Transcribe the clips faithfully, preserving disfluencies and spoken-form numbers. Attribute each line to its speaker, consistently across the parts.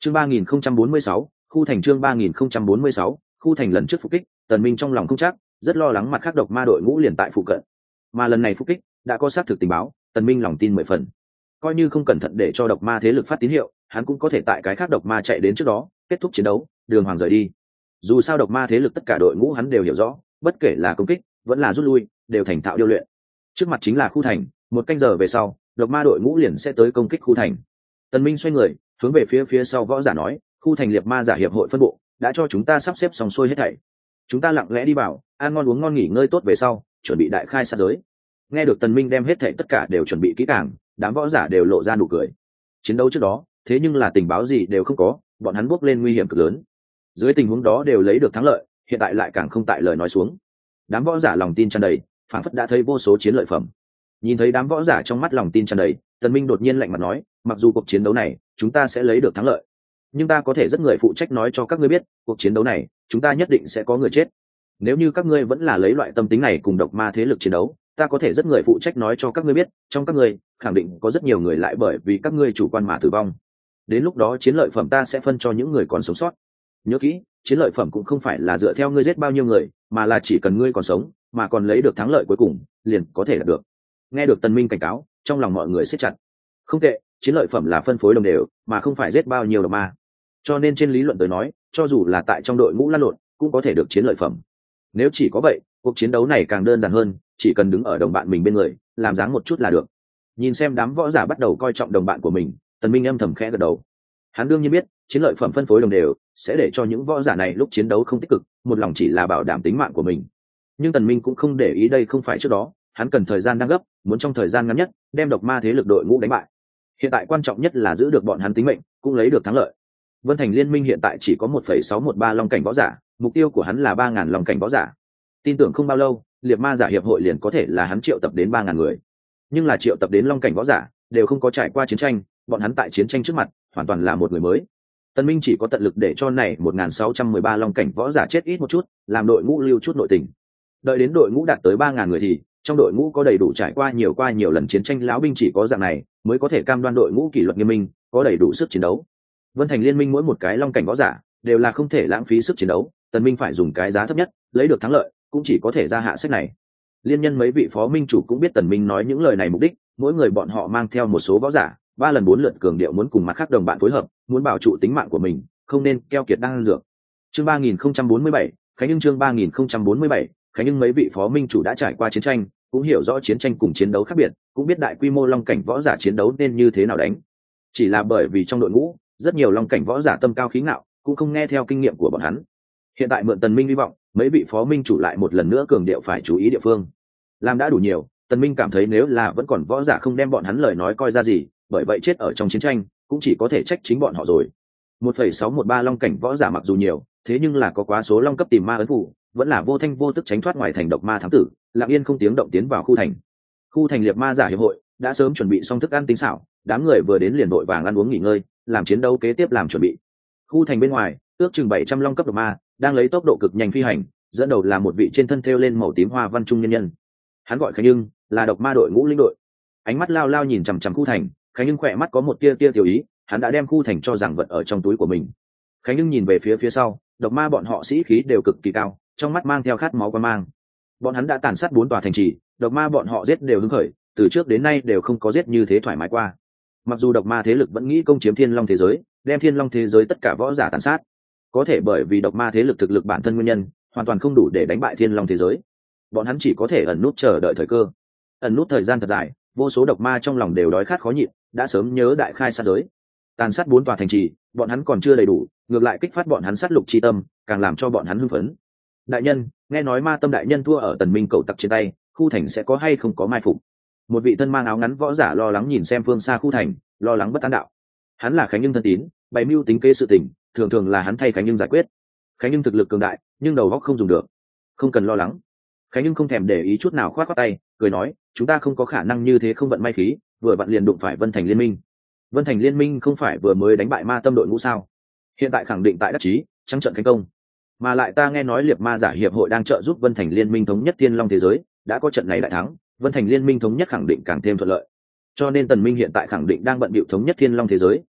Speaker 1: chương ba nghìn không trăm bốn mươi sáu, khu thành chương ba nghìn không trăm bốn mươi sáu, khu thành lần trước phục kích, Tần Minh trong lòng không chắc, rất lo lắng mặt khác độc ma đội ngũ liền tại phụ cận. Mà lần này phục kích đã có xác thực tình báo, Tần Minh lòng tin mười phần. Coi như không cẩn thận để cho độc ma thế lực phát tín hiệu, hắn cũng có thể tại cái khác độc ma chạy đến trước đó, kết thúc chiến đấu, đường hoàng rời đi. Dù sao độc ma thế lực tất cả đội ngũ hắn đều hiểu rõ, bất kể là công kích, vẫn là rút lui, đều thành thạo điêu luyện. Trước mặt chính là khu thành, một canh giờ về sau, độc ma đội ngũ liền sẽ tới công kích khu thành. Tần Minh xoay người, hướng về phía phía sau võ giả nói, khu thành liệt ma giả hiệp hội phân bộ đã cho chúng ta sắp xếp xong xuôi hết thảy. Chúng ta lặng lẽ đi vào, ăn ngon uống ngon nghỉ ngơi tốt về sau, chuẩn bị đại khai sát giới. Nghe được Tần Minh đem hết thảy tất cả đều chuẩn bị kỹ càng, đám võ giả đều lộ ra nụ cười. Chiến đấu trước đó, thế nhưng là tình báo gì đều không có, bọn hắn bước lên nguy hiểm cực lớn. Dưới tình huống đó đều lấy được thắng lợi, hiện tại lại càng không tại lời nói xuống. Đám võ giả lòng tin tràn đầy, phảng phất đã thấy vô số chiến lợi phẩm. Nhìn thấy đám võ giả trong mắt lòng tin tràn đầy, Tần Minh đột nhiên lạnh mặt nói, mặc dù cuộc chiến đấu này chúng ta sẽ lấy được thắng lợi, nhưng ta có thể rất người phụ trách nói cho các ngươi biết, cuộc chiến đấu này chúng ta nhất định sẽ có người chết. Nếu như các ngươi vẫn là lấy loại tâm tính này cùng độc ma thế lực chiến đấu, ta có thể rất người phụ trách nói cho các ngươi biết, trong các ngươi khẳng định có rất nhiều người lại bởi vì các ngươi chủ quan mà tử vong. Đến lúc đó chiến lợi phẩm ta sẽ phân cho những người còn sống sót. Nhớ kỹ, chiến lợi phẩm cũng không phải là dựa theo ngươi giết bao nhiêu người, mà là chỉ cần ngươi còn sống mà còn lấy được thắng lợi cuối cùng, liền có thể đạt được. Nghe được Tần Minh cảnh cáo, trong lòng mọi người siết chặt. Không tệ, chiến lợi phẩm là phân phối đồng đều, mà không phải giết bao nhiêu độc ma. Cho nên trên lý luận tới nói, cho dù là tại trong đội ngũ lăn lộn, cũng có thể được chiến lợi phẩm. Nếu chỉ có vậy, cuộc chiến đấu này càng đơn giản hơn, chỉ cần đứng ở đồng bạn mình bên người, làm dáng một chút là được. Nhìn xem đám võ giả bắt đầu coi trọng đồng bạn của mình, Tần Minh âm thầm khẽ gật đầu. Hắn đương nhiên biết, chiến lợi phẩm phân phối đồng đều sẽ để cho những võ giả này lúc chiến đấu không tích cực, một lòng chỉ là bảo đảm tính mạng của mình. Nhưng Tần Minh cũng không để ý đây không phải trước đó, hắn cần thời gian đang gấp, muốn trong thời gian ngắn nhất đem độc ma thế lực đội ngũ đánh bại. Hiện tại quan trọng nhất là giữ được bọn hắn tính mệnh, cũng lấy được thắng lợi. Vân Thành Liên minh hiện tại chỉ có một phẩy sáu một ba long cảnh võ giả, mục tiêu của hắn là ba ngàn long cảnh võ giả. Tin tưởng không bao lâu, liệt ma giả hiệp hội liền có thể là hắn triệu tập đến ba ngàn người. Nhưng là triệu tập đến long cảnh võ giả, đều không có trải qua chiến tranh, bọn hắn tại chiến tranh trước mặt, hoàn toàn là một người mới. Tần Minh chỉ có tận lực để cho này một nghìn sáu trăm mười ba long cảnh võ giả chết ít một chút, làm đội ngũ lưu chút nội tình. Đợi đến đội ngũ đạt tới ba ngàn người thì, trong đội ngũ có đầy đủ trải qua nhiều qua nhiều lần chiến tranh lão binh, chỉ có dạng này mới có thể cam đoan đội ngũ kỷ luật nghiêm minh, có đầy đủ sức chiến đấu. Vân Thành Liên minh mỗi một cái long cảnh võ giả đều là không thể lãng phí sức chiến đấu, Tần Minh phải dùng cái giá thấp nhất lấy được thắng lợi, cũng chỉ có thể ra hạ sách này. Liên nhân mấy vị phó minh chủ cũng biết Tần Minh nói những lời này mục đích, mỗi người bọn họ mang theo một số võ giả, ba lần bốn lượt cường điệu muốn cùng mặt khác đồng bạn phối hợp, muốn bảo trụ tính mạng của mình, không nên keo kiệt đang dược. Chương ba nghìn không trăm bốn mươi bảy, Khánh Nhưng chương ba nghìn không trăm bốn mươi bảy, Khánh Nhưng mấy vị phó minh chủ đã trải qua chiến tranh, cũng hiểu rõ chiến tranh cùng chiến đấu khác biệt, cũng biết đại quy mô long cảnh võ giả chiến đấu nên như thế nào đánh. Chỉ là bởi vì trong đội ngũ rất nhiều long cảnh võ giả tâm cao khí ngạo, cũng không nghe theo kinh nghiệm của bọn hắn. Hiện tại mượn Tần Minh hy vọng, mấy vị phó minh chủ lại một lần nữa cường điệu phải chú ý địa phương. Làm đã đủ nhiều, Tần Minh cảm thấy nếu là vẫn còn võ giả không đem bọn hắn lời nói coi ra gì, bởi vậy chết ở trong chiến tranh, cũng chỉ có thể trách chính bọn họ rồi. một phẩy sáu một ba long cảnh võ giả mặc dù nhiều, thế nhưng là có quá số long cấp tìm ma ấn phù, vẫn là vô thanh vô tức tránh thoát ngoài thành độc ma thám tử, lặng yên không tiếng động tiến vào khu thành. Khu thành liệt ma giả hiệp hội đã sớm chuẩn bị xong thức ăn tinh xảo, đám người vừa đến liền vội vàng ăn uống nghỉ ngơi, làm chiến đấu kế tiếp làm chuẩn bị. Khu thành bên ngoài, ước chừng bảy trăm long cấp độc ma đang lấy tốc độ cực nhanh phi hành, dẫn đầu là một vị trên thân thêu lên màu tím hoa văn trung nhân nhân. Hắn gọi Khánh Nhưng, là độc ma đội ngũ lĩnh đội. Ánh mắt lao lao nhìn chằm chằm khu thành, Khánh Nhưng khỏe mắt có một tia tia tiểu ý, hắn đã đem khu thành cho rằng vật ở trong túi của mình. Khánh Nhưng nhìn về phía phía sau, độc ma bọn họ sĩ khí đều cực kỳ cao, trong mắt mang theo khát máu quan mang. Bọn hắn đã tàn sát bốn tòa thành trì, độc ma bọn họ giết đều hứng khởi, từ trước đến nay đều không có giết như thế thoải mái qua. Mặc dù độc ma thế lực vẫn nghĩ công chiếm thiên long thế giới, đem thiên long thế giới tất cả võ giả tàn sát, có thể bởi vì độc ma thế lực thực lực bản thân nguyên nhân, hoàn toàn không đủ để đánh bại thiên long thế giới. Bọn hắn chỉ có thể ẩn nút chờ đợi thời cơ. Ẩn nút thời gian thật dài, vô số độc ma trong lòng đều đói khát khó nhịn, đã sớm nhớ đại khai sát giới. Tàn sát bốn tòa thành trì, bọn hắn còn chưa đầy đủ, ngược lại kích phát bọn hắn sát lục chi tâm, càng làm cho bọn hắn hưng phấn. Đại nhân, nghe nói ma tâm đại nhân thua ở Tần Minh cầu tặc trên tay, khu thành sẽ có hay không có mai phục? Một vị thân mang áo ngắn võ giả lo lắng nhìn xem phương xa khu thành, lo lắng bất an đạo. Hắn là Khánh Nhưng thân tín, bày mưu tính kế sự tình, thường thường là hắn thay Khánh Nhưng giải quyết. Khánh Nhưng thực lực cường đại, nhưng đầu óc không dùng được, không cần lo lắng. Khánh Nhưng không thèm để ý chút nào, khoát khoát tay, cười nói, chúng ta không có khả năng như thế không vận may khí, vừa vặn liền đụng phải Vân Thành Liên minh. Vân Thành Liên minh không phải vừa mới đánh bại ma tâm đội ngũ sao? Hiện tại khẳng định tại đắc chí, trắng trận thành công. Mà lại ta nghe nói liệt ma giả hiệp hội đang trợ giúp Vân Thành Liên minh thống nhất thiên long thế giới, đã có trận này đại thắng, Vân Thành Liên minh thống nhất khẳng định càng thêm thuận lợi. Cho nên Tần Minh hiện tại khẳng định đang bận bịu thống nhất thiên long thế giới,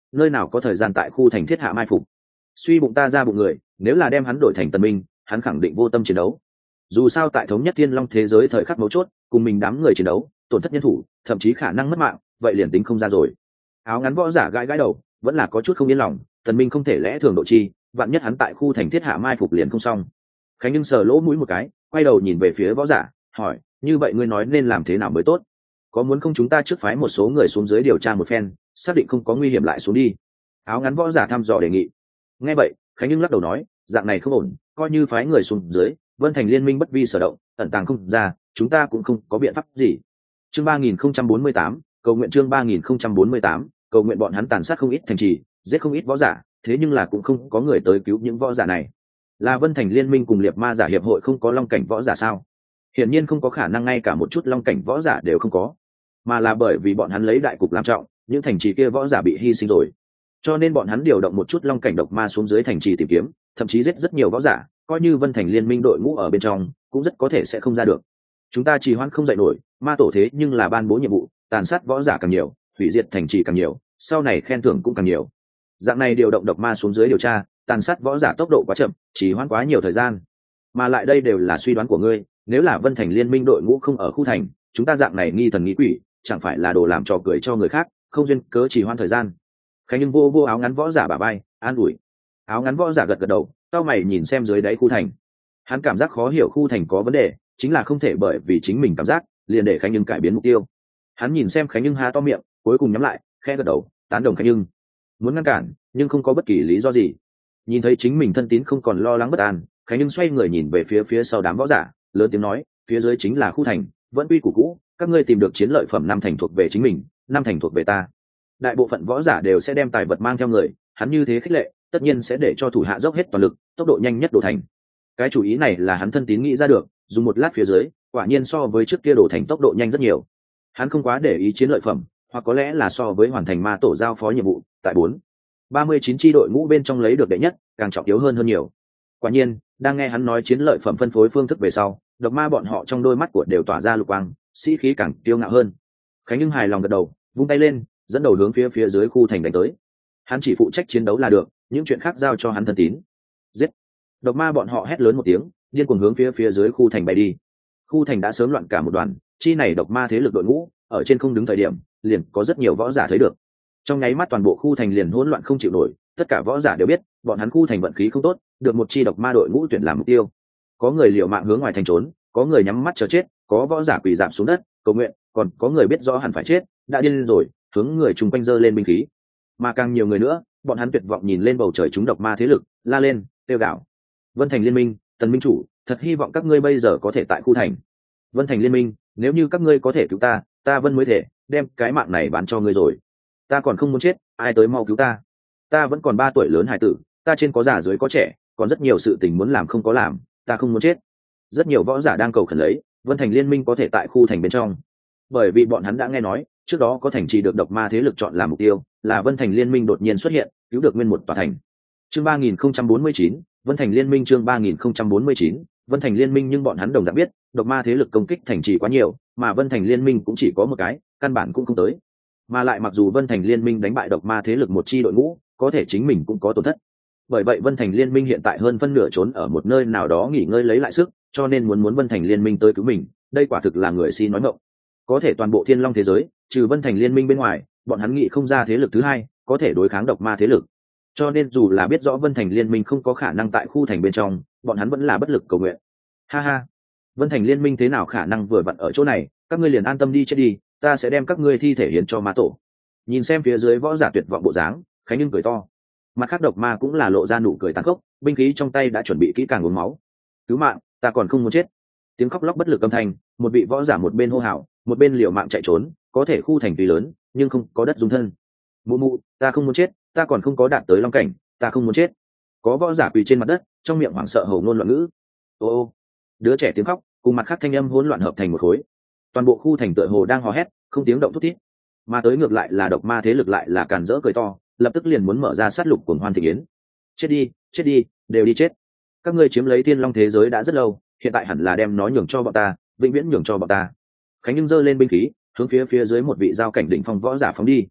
Speaker 1: nơi nào có thời gian tại khu thành thiết hạ mai phục. Suy bụng ta ra bụng người, nếu là đem hắn đổi thành Tần Minh, hắn khẳng định vô tâm chiến đấu. Dù sao tại thống nhất thiên long thế giới thời khắc mấu chốt, cùng mình đám người chiến đấu, tổn thất nhân thủ, thậm chí khả năng mất mạng, vậy liền tính không ra rồi. Áo ngắn võ giả gãi gãi đầu, vẫn là có chút không yên lòng. Tần Minh không thể lẽ thường độ chi, vạn nhất hắn tại khu thành thiết hạ mai phục liền không xong. Khánh Nhưng sờ lỗ mũi một cái, quay đầu nhìn về phía võ giả, hỏi: như vậy ngươi nói nên làm thế nào mới tốt? Có muốn không chúng ta trước phái một số người xuống dưới điều tra một phen, xác định không có nguy hiểm lại xuống đi? Áo ngắn võ giả thăm dò đề nghị. Nghe vậy, Khánh Nhưng lắc đầu nói: dạng này không ổn, coi như phái người xuống dưới, Vân Thành liên minh bất vi sở động, ẩn tàng không ra, chúng ta cũng không có biện pháp gì. Chương ba nghìn không trăm bốn mươi tám, cầu nguyện chương ba nghìn không trăm bốn mươi tám, cầu nguyện bọn hắn tàn sát không ít thành trì, giết không ít võ giả, thế nhưng là cũng không có người tới cứu những võ giả này. Là Vân Thành liên minh cùng Liệt Ma giả hiệp hội không có long cảnh võ giả sao? Hiển nhiên không có khả năng, ngay cả một chút long cảnh võ giả đều không có, mà là bởi vì bọn hắn lấy đại cục làm trọng, những thành trì kia võ giả bị hy sinh rồi, cho nên bọn hắn điều động một chút long cảnh độc ma xuống dưới thành trì tìm kiếm, thậm chí giết rất nhiều võ giả, coi như Vân Thành liên minh đội ngũ ở bên trong cũng rất có thể sẽ không ra được. Chúng ta trì hoãn không dậy nổi, ma tổ thế nhưng là ban bố nhiệm vụ, tàn sát võ giả càng nhiều, hủy diệt thành trì càng nhiều, sau này khen thưởng cũng càng nhiều. Dạng này điều động độc ma xuống dưới điều tra, tàn sát võ giả tốc độ quá chậm, trì hoãn quá nhiều thời gian. Mà lại đây đều là suy đoán của ngươi, nếu là Vân Thành liên minh đội ngũ không ở khu thành, chúng ta dạng này nghi thần nghi quỷ, chẳng phải là đồ làm trò cười cho người khác, không duyên cớ trì hoãn thời gian. Khánh Nhưng vô vô áo ngắn võ giả bả vai, an ủi. Áo ngắn võ giả gật gật đầu, cau mày nhìn xem dưới đáy khu thành. Hắn cảm giác khó hiểu khu thành có vấn đề, chính là không thể bởi vì chính mình cảm giác liền để Khánh Nhưng cải biến mục tiêu. Hắn nhìn xem Khánh Nhưng há to miệng, cuối cùng nhắm lại, khẽ gật đầu, tán đồng Khánh Nhưng. Muốn ngăn cản, nhưng không có bất kỳ lý do gì. Nhìn thấy chính mình thân tín không còn lo lắng bất an, Khánh Nhưng xoay người nhìn về phía phía sau đám võ giả, lớn tiếng nói: phía dưới chính là khu thành, vẫn quy củ cũ, các ngươi tìm được chiến lợi phẩm năm thành thuộc về chính mình, năm thành thuộc về ta. Đại bộ phận võ giả đều sẽ đem tài vật mang theo người, hắn như thế khích lệ, tất nhiên sẽ để cho thủ hạ dốc hết toàn lực, tốc độ nhanh nhất đổ thành. Cái chủ ý này là hắn thân tín nghĩ ra được, dùng một lát phía dưới, quả nhiên so với trước kia đổ thành tốc độ nhanh rất nhiều. Hắn không quá để ý chiến lợi phẩm, hoặc có lẽ là so với hoàn thành ma tổ giao phó nhiệm vụ, tại bốn ba mươi chín tri đội ngũ bên trong lấy được đệ nhất, càng trọng yếu hơn hơn nhiều. Quả nhiên, đang nghe hắn nói chiến lợi phẩm phân phối phương thức về sau, độc ma bọn họ trong đôi mắt của đều tỏa ra lục quang, sĩ khí càng tiêu ngạo hơn. Khánh Nhưng hài lòng gật đầu, vung tay lên, dẫn đầu hướng phía phía dưới khu thành đánh tới. Hắn chỉ phụ trách chiến đấu là được, những chuyện khác giao cho hắn thân tín. Giết! Độc ma bọn họ hét lớn một tiếng, điên cuồng hướng phía phía dưới khu thành bay đi. Khu thành đã sớm loạn cả một đoàn, chi này độc ma thế lực đội ngũ ở trên không đứng thời điểm, liền có rất nhiều võ giả thấy được. Trong nháy mắt toàn bộ khu thành liền hỗn loạn không chịu nổi, tất cả võ giả đều biết, bọn hắn khu thành vận khí không tốt, được một chi độc ma đội ngũ tuyển làm mục tiêu. Có người liều mạng hướng ngoài thành trốn, có người nhắm mắt chờ chết, có võ giả quỳ rạp xuống đất cầu nguyện, còn có người biết rõ hẳn phải chết, đã điên lên rồi, hướng người chung quanh giơ lên binh khí. Mà càng nhiều người nữa, bọn hắn tuyệt vọng nhìn lên bầu trời chúng độc ma thế lực, la lên, kêu gào: Vân Thành liên minh, Tần minh chủ, thật hy vọng các ngươi bây giờ có thể tại khu thành. Vân Thành liên minh, nếu như các ngươi có thể cứu ta, ta Vân mới thể đem cái mạng này bán cho ngươi rồi. Ta còn không muốn chết, ai tới mau cứu ta. Ta vẫn còn ba tuổi lớn hài tử, ta trên có già dưới có trẻ, còn rất nhiều sự tình muốn làm không có làm, ta không muốn chết. Rất nhiều võ giả đang cầu khẩn lấy Vân Thành liên minh có thể tại khu thành bên trong, bởi vì bọn hắn đã nghe nói trước đó có thành trì được độc ma thế lực chọn làm mục tiêu, là Vân Thành liên minh đột nhiên xuất hiện, cứu được nguyên một tòa thành. Chương ba nghìn không trăm bốn mươi chín, Vân Thành liên minh chương ba nghìn không trăm bốn mươi chín, Vân Thành liên minh, nhưng bọn hắn đồng dạng biết, độc ma thế lực công kích thành trì quá nhiều, mà Vân Thành liên minh cũng chỉ có một cái, căn bản cũng không tới. Mà lại mặc dù Vân Thành liên minh đánh bại độc ma thế lực một chi đội ngũ, có thể chính mình cũng có tổn thất. Bởi vậy Vân Thành liên minh hiện tại hơn phân nửa trốn ở một nơi nào đó nghỉ ngơi lấy lại sức, cho nên muốn muốn Vân Thành liên minh tới cứu mình, đây quả thực là người si nói ngọng. Có thể toàn bộ Thiên Long thế giới, trừ Vân Thành liên minh bên ngoài, bọn hắn nghĩ không ra thế lực thứ hai có thể đối kháng độc ma thế lực. Cho nên dù là biết rõ Vân Thành liên minh không có khả năng tại khu thành bên trong, bọn hắn vẫn là bất lực cầu nguyện. Ha ha, Vân Thành liên minh thế nào khả năng vừa vặn ở chỗ này, các ngươi liền an tâm đi chết đi, ta sẽ đem các ngươi thi thể hiến cho ma tổ. Nhìn xem phía dưới võ giả tuyệt vọng bộ dáng, Khánh Nhưng cười to. Mặt khác độc ma cũng là lộ ra nụ cười tàn khốc, binh khí trong tay đã chuẩn bị kỹ càng uống máu. Cứu mạng, ta còn không muốn chết. Tiếng khóc lóc bất lực âm thanh, một vị võ giả một bên hô hào, một bên liều mạng chạy trốn, có thể khu thành tuy lớn, nhưng không có đất dung thân. Mụ mụ, ta không muốn chết, ta còn không có đạt tới long cảnh, ta không muốn chết. Có võ giả quỳ trên mặt đất, trong miệng hoảng sợ hầu ngôn loạn ngữ. Ô ô, đứa trẻ tiếng khóc cùng mặt khác thanh âm hỗn loạn hợp thành một khối. Toàn bộ khu thành tựa hồ đang hò hét, không tiếng động thút thít. Mà tới ngược lại là độc ma thế lực lại là càn rỡ cười to, lập tức liền muốn mở ra sát lục cuồng hoan thị yến. Chết đi, chết đi, đều đi chết. Các ngươi chiếm lấy Thiên Long thế giới đã rất lâu, hiện tại hẳn là đem nó nhường cho bọn ta, vĩnh viễn nhường cho bọn ta. Khánh Nhưng giơ lên binh khí, hướng phía phía dưới một vị giao cảnh đỉnh phong võ giả phóng đi.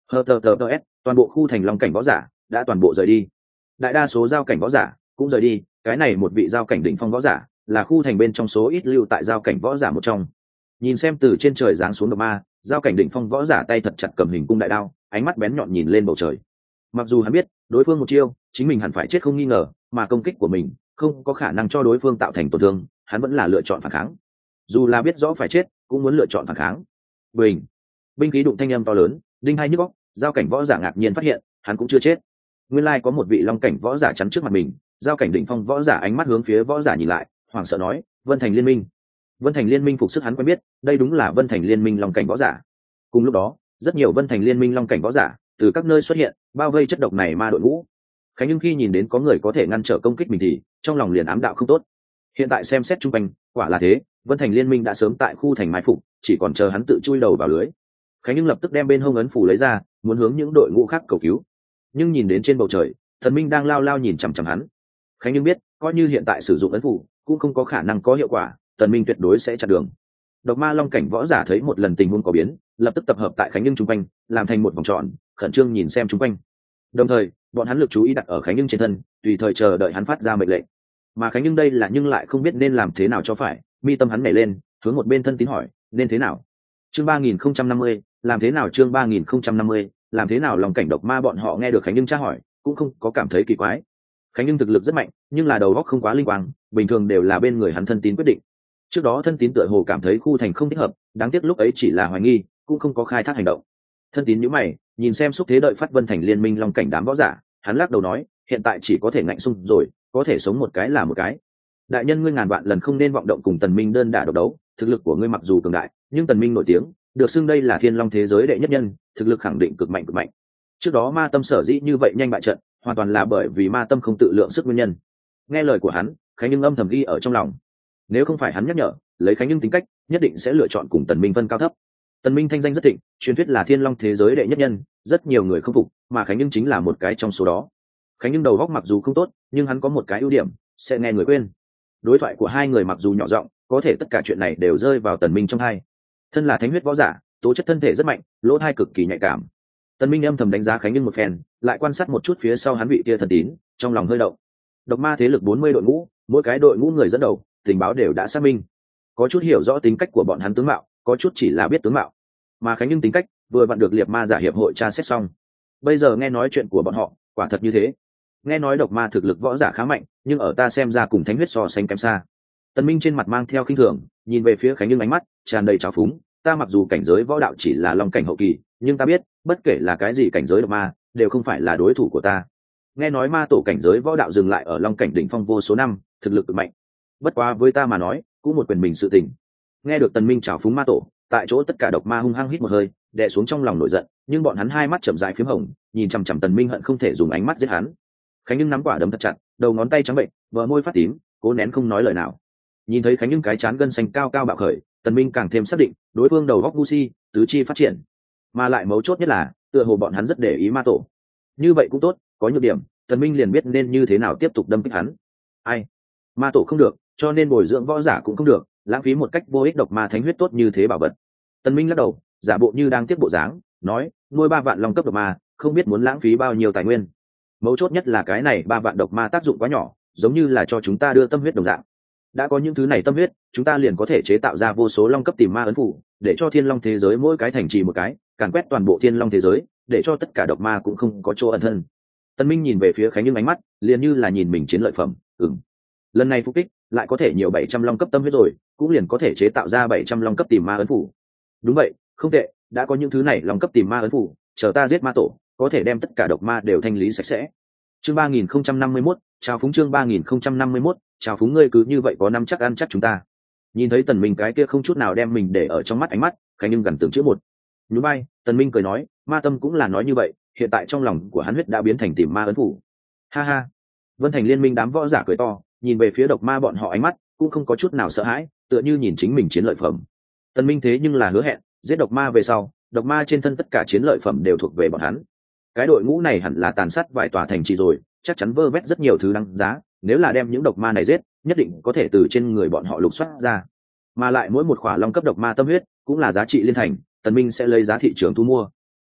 Speaker 1: hờ tờ tờ tờ s toàn bộ khu thành long cảnh võ giả đã toàn bộ rời đi, đại đa số giao cảnh võ giả cũng rời đi. Cái này một vị giao cảnh đỉnh phong võ giả là khu thành bên trong số ít lưu tại giao cảnh võ giả một trong. Nhìn xem từ trên trời giáng xuống độc ma, giao cảnh đỉnh phong võ giả tay thật chặt cầm hình cung đại đao, ánh mắt bén nhọn nhìn lên bầu trời. Mặc dù hắn biết đối phương một chiêu chính mình hẳn phải chết không nghi ngờ, mà công kích của mình không có khả năng cho đối phương tạo thành tổn thương, hắn vẫn là lựa chọn phản kháng. Dù là biết rõ phải chết cũng muốn lựa chọn phản kháng. Bình binh khí đụng thanh âm to lớn, đinh hai nhức óc. Giao cảnh võ giả ngạc nhiên phát hiện hắn cũng chưa chết. Nguyên lai có một vị long cảnh võ giả chắn trước mặt mình. Giao cảnh đỉnh phong võ giả ánh mắt hướng phía võ giả nhìn lại, hoảng sợ nói: Vân Thành Liên Minh. Vân Thành Liên Minh phục sức hắn quen biết, đây đúng là Vân Thành Liên Minh long cảnh võ giả. Cùng lúc đó, rất nhiều Vân Thành Liên Minh long cảnh võ giả từ các nơi xuất hiện, bao vây chất độc này ma đội ngũ. Khánh Nhưng khi nhìn đến có người có thể ngăn trở công kích mình thì trong lòng liền ám đạo không tốt. Hiện tại xem xét chung quanh, quả là thế, Vân Thành Liên Minh đã sớm tại khu thành mai phục, chỉ còn chờ hắn tự chui đầu vào lưới. Khánh Nhưng lập tức đem bên hông ấn phủ lấy ra, muốn hướng những đội ngũ khác cầu cứu. Nhưng nhìn đến trên bầu trời, Thần Minh đang lao lao nhìn chằm chằm hắn. Khánh Nhưng biết, coi như hiện tại sử dụng ấn phủ, cũng không có khả năng có hiệu quả, Thần Minh tuyệt đối sẽ chặn đường. Độc ma long cảnh võ giả thấy một lần tình huống có biến, lập tức tập hợp tại Khánh Nhưng chung quanh, làm thành một vòng tròn, khẩn trương nhìn xem chung quanh. Đồng thời, bọn hắn lực chú ý đặt ở Khánh Nhưng trên thân, tùy thời chờ đợi hắn phát ra mệnh lệnh. Mà Khánh Nhưng đây là nhưng lại không biết nên làm thế nào cho phải, mi tâm hắn nhảy lên, hướng một bên thân tín hỏi, nên thế nào? Chương ba nghìn không trăm năm mươi, làm thế nào? Chương ba nghìn không trăm năm mươi, làm thế nào? Lòng cảnh độc ma bọn họ nghe được Khánh Nhưng tra hỏi, cũng không có cảm thấy kỳ quái. Khánh Nhưng thực lực rất mạnh, nhưng là đầu óc không quá linh quang, bình thường đều là bên người hắn thân tín quyết định. Trước đó thân tín tựa hồ cảm thấy khu thành không thích hợp, đáng tiếc lúc ấy chỉ là hoài nghi, cũng không có khai thác hành động. Thân tín nhíu mày, nhìn xem xúc thế đợi phát Vân Thành Liên Minh long cảnh đám võ giả, hắn lắc đầu nói, hiện tại chỉ có thể ngạnh xung rồi, có thể sống một cái là một cái. Đại nhân ngươi ngàn vạn lần không nên vọng động cùng Tần Minh đơn đả độc đấu, thực lực của ngươi mặc dù cường đại, nhưng Tần Minh nổi tiếng, được xưng đây là Thiên Long thế giới đệ nhất nhân, thực lực khẳng định cực mạnh cực mạnh. Trước đó Ma Tâm sở dĩ như vậy nhanh bại trận, hoàn toàn là bởi vì Ma Tâm không tự lượng sức nguyên nhân. Nghe lời của hắn, Khánh Nhưng âm thầm ghi ở trong lòng. Nếu không phải hắn nhắc nhở, lấy Khánh Nhưng tính cách, nhất định sẽ lựa chọn cùng Tần Minh phân cao thấp. Tần Minh thanh danh rất thịnh, truyền thuyết là Thiên Long thế giới đệ nhất nhân, rất nhiều người không phục, mà Khánh Nhưng chính là một cái trong số đó. Khánh Nhưng đầu óc mặc dù không tốt, nhưng hắn có một cái ưu điểm, sẽ nghe người khuyên. Đối thoại của hai người mặc dù nhỏ giọng, có thể tất cả chuyện này đều rơi vào Tần Minh trong tai. Thân là thánh huyết võ giả, tố chất thân thể rất mạnh, lỗ tai cực kỳ nhạy cảm. Tần Minh âm thầm đánh giá Khánh Nhưng một phen, lại quan sát một chút phía sau hắn vị kia thần tín, trong lòng hơi động. Độc ma thế lực bốn mươi đội ngũ, mỗi cái đội ngũ người dẫn đầu, tình báo đều đã xác minh. Có chút hiểu rõ tính cách của bọn hắn tướng mạo, có chút chỉ là biết tướng mạo. Mà Khánh Nhưng tính cách, vừa vặn được Liệt Ma giả hiệp hội tra xét xong. Bây giờ nghe nói chuyện của bọn họ, quả thật như thế. Nghe nói độc ma thực lực võ giả khá mạnh, nhưng ở ta xem ra cùng thánh huyết so sánh kém xa. Tần Minh trên mặt mang theo khinh thường, nhìn về phía Khánh Nhưng ánh mắt tràn đầy trào phúng. Ta mặc dù cảnh giới võ đạo chỉ là long cảnh hậu kỳ, nhưng ta biết, bất kể là cái gì cảnh giới độc ma, đều không phải là đối thủ của ta. Nghe nói ma tổ cảnh giới võ đạo dừng lại ở long cảnh đỉnh phong vô số năm, thực lực cực mạnh. Bất quá với ta mà nói, cũng một quyền mình sự tình. Nghe được Tần Minh trào phúng ma tổ, tại chỗ tất cả độc ma hung hăng hít một hơi, đè xuống trong lòng nổi giận, nhưng bọn hắn hai mắt chậm rãi phím hồng, nhìn chằm chằm Tần Minh hận không thể dùng ánh mắt giết hắn. Khánh Nhưng nắm quả đấm thật chặt, đầu ngón tay trắng bệnh, bờ môi phát tím, cố nén không nói lời nào. Nhìn thấy Khánh Nhưng cái chán gân xanh cao cao bạo khởi, Tần Minh càng thêm xác định, đối phương đầu óc ngu si, tứ chi phát triển, mà lại mấu chốt nhất là, tựa hồ bọn hắn rất để ý ma tổ. Như vậy cũng tốt, có nhược điểm, Tần Minh liền biết nên như thế nào tiếp tục đâm kích hắn. Ai? Ma tổ không được, cho nên bồi dưỡng võ giả cũng không được, lãng phí một cách vô ích độc ma thánh huyết tốt như thế bảo vật. Tần Minh lắc đầu, giả bộ như đang tiếp bộ dáng, nói, nuôi ba vạn long cấp độc ma, không biết muốn lãng phí bao nhiêu tài nguyên. Mấu chốt nhất là cái này ba vạn độc ma tác dụng quá nhỏ, giống như là cho chúng ta đưa tâm huyết đồng dạng. Đã có những thứ này tâm huyết, chúng ta liền có thể chế tạo ra vô số long cấp tìm ma ấn phủ, để cho Thiên Long thế giới mỗi cái thành trì một cái, càn quét toàn bộ Thiên Long thế giới, để cho tất cả độc ma cũng không có chỗ ẩn thân. Tần Minh nhìn về phía Khánh Nhưng ánh mắt, liền như là nhìn mình chiến lợi phẩm, ừm. Lần này phục kích, lại có thể nhiều bảy trăm long cấp tâm huyết rồi, cũng liền có thể chế tạo ra bảy trăm long cấp tìm ma ấn phủ. Đúng vậy, không tệ, đã có những thứ này long cấp tìm ma ấn phủ, chờ ta giết ma tổ, có thể đem tất cả độc ma đều thanh lý sạch sẽ. Chương ba nghìn không trăm năm mươi mốt, chào phúng chương ba nghìn không trăm năm mươi mốt, chào phúng ngươi cứ như vậy có năm chắc ăn chắc chúng ta. Nhìn thấy Tần Minh cái kia không chút nào đem mình để ở trong mắt ánh mắt, Khánh Nhưng gần tưởng chữ một. Nhún vai, Tần Minh cười nói, ma tâm cũng là nói như vậy, hiện tại trong lòng của hắn huyết đã biến thành tìm ma ấn phủ. Ha ha. Vân Thành Liên Minh đám võ giả cười to, nhìn về phía độc ma bọn họ ánh mắt cũng không có chút nào sợ hãi, tựa như nhìn chính mình chiến lợi phẩm. Tần Minh thế nhưng là hứa hẹn, giết độc ma về sau, độc ma trên thân tất cả chiến lợi phẩm đều thuộc về bọn hắn. Cái đội ngũ này hẳn là tàn sát vài tòa thành trì rồi, chắc chắn vơ vét rất nhiều thứ đáng giá, nếu là đem những độc ma này giết, nhất định có thể từ trên người bọn họ lục soát ra. Mà lại mỗi một khỏa long cấp độc ma tâm huyết cũng là giá trị liên thành, Tần Minh sẽ lấy giá thị trường thu mua.